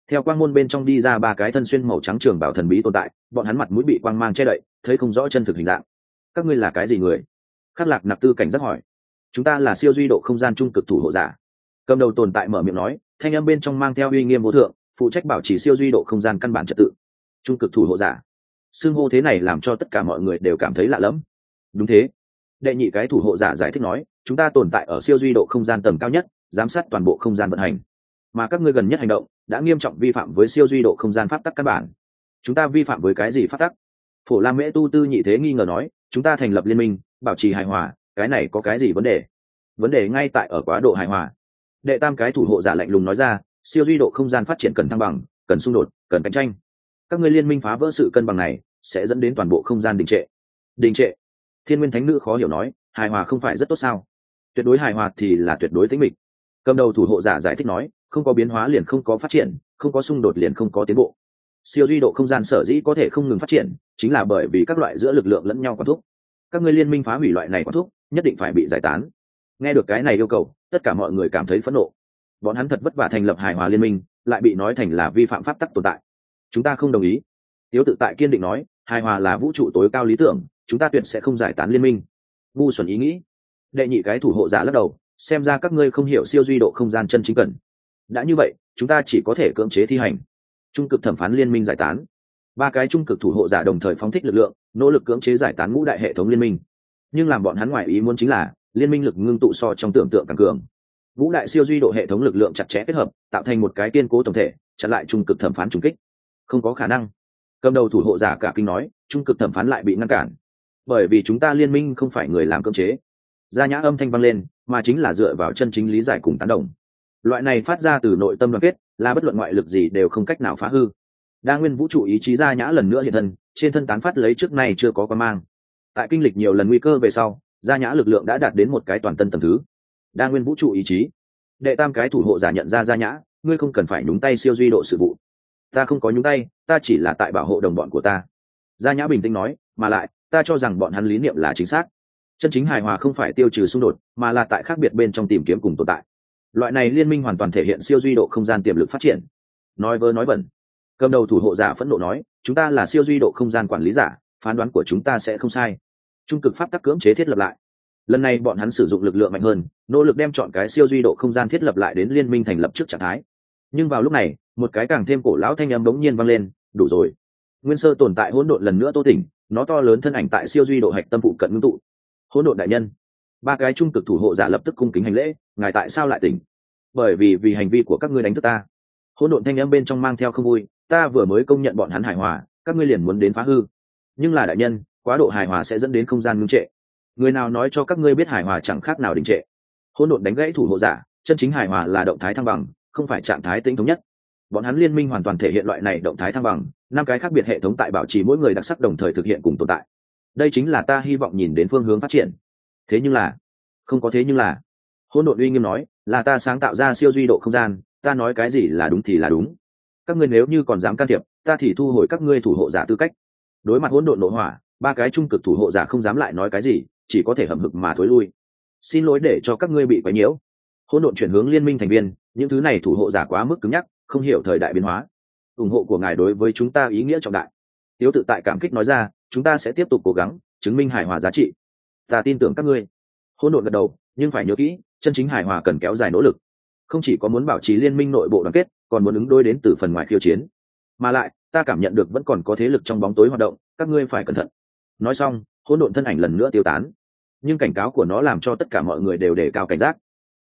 Theo quang môn bên trong đi ra ba cái thân xuyên màu trắng trường bảo thần bí tồn tại, bọn hắn mặt mũi bị quang mang che đậy, thấy không rõ chân thực hình dạng. Các ngươi là cái gì người? Khắc Lạc Nạp Tư cảnh giác hỏi. Chúng ta là siêu duy độ không gian trung cực thủ hộ giả. Cầm đầu tồn tại mở miệng nói, thanh âm bên trong mang theo uy nghiêm vô thượng, phụ trách bảo trì siêu duy độ không gian căn bản trật tự. Trung cực thủ hộ giả. Xưng hô thế này làm cho tất cả mọi người đều cảm thấy lạ lẫm. Đúng thế. Đệ nhị cái thủ hộ giả giải thích nói, chúng ta tồn tại ở siêu duy độ không gian tầng cao nhất, giám sát toàn bộ không gian vận hành. Mà các ngươi gần nhất hành động đã nghiêm trọng vi phạm với siêu duy độ không gian pháp tắc căn bản. Chúng ta vi phạm với cái gì pháp tắc? Phổ Lam Mễ Tu Tư nhị thế nghi ngờ nói, chúng ta thành lập liên minh, bảo trì hài hòa, cái này có cái gì vấn đề? Vấn đề ngay tại ở quá độ hài hòa. Đệ tam cái thủ hộ giả lạnh lùng nói ra, siêu duy độ không gian phát triển cần thăng bằng, cần xung đột, cần cạnh tranh. Các ngươi liên minh phá vỡ sự cân bằng này, sẽ dẫn đến toàn bộ không gian đình trệ. Đình trệ? Thiên Nguyên Thánh Nữ khó hiểu nói, hài hòa không phải rất tốt sao? Tuyệt đối hài hòa thì là tuyệt đối tĩnh mịch. Cầm đầu thủ hộ giả giải thích nói, không có biến hóa liền không có phát triển, không có xung đột liền không có tiến bộ. Siêu duy độ không gian sở dĩ có thể không ngừng phát triển, chính là bởi vì các loại giữa lực lượng lẫn nhau quản thúc. Các ngươi liên minh phá hủy loại này quản thúc, nhất định phải bị giải tán. Nghe được cái này yêu cầu, tất cả mọi người cảm thấy phẫn nộ. Bọn hắn thật vất vả thành lập hài hòa liên minh, lại bị nói thành là vi phạm pháp tắc tồn tại. Chúng ta không đồng ý. Tiếu Tự Tại kiên định nói, hài hòa là vũ trụ tối cao lý tưởng, chúng ta tuyệt sẽ không giải tán liên minh. Ngu xuẩn ý nghĩ. Đệ nhị cái thủ hộ giả lắc đầu, xem ra các ngươi không hiểu siêu duy độ không gian chân chính cần. Đã như vậy, chúng ta chỉ có thể cưỡng chế thi hành. Trung cực thẩm phán liên minh giải tán. Ba cái trung cực thủ hộ giả đồng thời phóng thích lực lượng, nỗ lực cưỡng chế giải tán ngũ đại hệ thống liên minh. Nhưng làm bọn hắn ngoài ý muốn chính là, liên minh lực ngưng tụ so trong tưởng tượng càng cường. Ngũ đại siêu duy độ hệ thống lực lượng chặt chẽ kết hợp, tạo thành một cái kiên cố tổng thể, chặn lại trung cực thẩm phán trùng kích. Không có khả năng. Cầm đầu thủ hộ giả cả kinh nói, trung cực thẩm phán lại bị ngăn cản. Bởi vì chúng ta liên minh không phải người làm cưỡng chế. Gia Nhã âm thanh vang lên, mà chính là dựa vào chân chính lý giải cùng tán đồng. Loại này phát ra từ nội tâm đoàn kết, là bất luận ngoại lực gì đều không cách nào phá hư. Đa nguyên vũ trụ ý chí Gia Nhã lần nữa hiện thân, trên thân tán phát lấy trước nay chưa có quan mang. Tại kinh lịch nhiều lần nguy cơ về sau, Gia Nhã lực lượng đã đạt đến một cái toàn tân tầng thứ. Đa nguyên vũ trụ ý chí. Đệ tam cái thủ hộ giả nhận ra Gia Nhã, ngươi không cần phải nhúng tay siêu duy độ sự vụ. Ta không có nhúng tay, ta chỉ là tại bảo hộ đồng bọn của ta. Gia Nhã bình tĩnh nói, mà lại, ta cho rằng bọn hắn lý niệm là chính xác. Chân chính hài hòa không phải tiêu trừ xung đột, mà là tại khác biệt bên trong tìm kiếm cùng tồn tại. Loại này liên minh hoàn toàn thể hiện siêu duy độ không gian tiềm lực phát triển. Nói vớ nói vẩn. Cầm đầu thủ hộ giả phẫn nộ nói, chúng ta là siêu duy độ không gian quản lý giả, phán đoán của chúng ta sẽ không sai. Trung cực pháp tắc cưỡng chế thiết lập lại. Lần này bọn hắn sử dụng lực lượng mạnh hơn, nỗ lực đem chọn cái siêu duy độ không gian thiết lập lại đến liên minh thành lập trước trạng thái. Nhưng vào lúc này, một cái càng thêm cổ lão thanh âm bỗng nhiên vang lên, đủ rồi. Nguyên sơ tồn tại hỗn độn lần nữa tô tỉnh, nó to lớn thân ảnh tại siêu duy độ hạch tâm phụ cận ngưng tụ. Hỗn độn đại nhân. Ba cái trung cực thủ hộ giả lập tức cung kính hành lễ, ngài tại sao lại tỉnh? Bởi vì hành vi của các ngươi đánh thức ta. Hỗn độn thanh âm bên trong mang theo không vui, ta vừa mới công nhận bọn hắn hài hòa, các ngươi liền muốn đến phá hư. Nhưng là đại nhân, quá độ hài hòa sẽ dẫn đến không gian ngưng trệ. Người nào nói cho các ngươi biết hài hòa chẳng khác nào đình trệ? Hỗn độn đánh gãy thủ hộ giả, chân chính hài hòa là động thái thăng bằng, không phải trạng thái tĩnh thống nhất. Bọn hắn liên minh hoàn toàn thể hiện loại này động thái thăng bằng, năm cái khác biệt hệ thống tại bảo trì mỗi người đặc sắc đồng thời thực hiện cùng tồn tại. Đây chính là ta hy vọng nhìn đến phương hướng phát triển. Thế nhưng là, không có thế nhưng là. Hỗn độn uy nghiêm nói, là ta sáng tạo ra siêu duy độ không gian, ta nói cái gì là đúng thì là đúng. Các ngươi nếu như còn dám can thiệp, ta thì thu hồi các ngươi thủ hộ giả tư cách. Đối mặt hỗn độn nổ hỏa, ba cái trung cực thủ hộ giả không dám lại nói cái gì, chỉ có thể hậm hực mà thối lui. Xin lỗi để cho các ngươi bị quấy nhiễu. Hỗn độn chuyển hướng liên minh thành viên, những thứ này thủ hộ giả quá mức cứng nhắc, không hiểu thời đại biến hóa. Ủng hộ của ngài đối với chúng ta ý nghĩa trọng đại. Tiếu Tự Tại cảm kích nói ra, chúng ta sẽ tiếp tục cố gắng chứng minh hài hòa giá trị. Ta tin tưởng các ngươi. Hỗn độn gật đầu, nhưng phải nhớ kỹ, chân chính hài hòa cần kéo dài nỗ lực. Không chỉ có muốn bảo trì liên minh nội bộ đoàn kết, còn muốn ứng đối đến từ phần ngoài khiêu chiến. Mà lại, ta cảm nhận được vẫn còn có thế lực trong bóng tối hoạt động, các ngươi phải cẩn thận. Nói xong, hỗn độn thân ảnh lần nữa tiêu tán. Nhưng cảnh cáo của nó làm cho tất cả mọi người đều đề cao cảnh giác.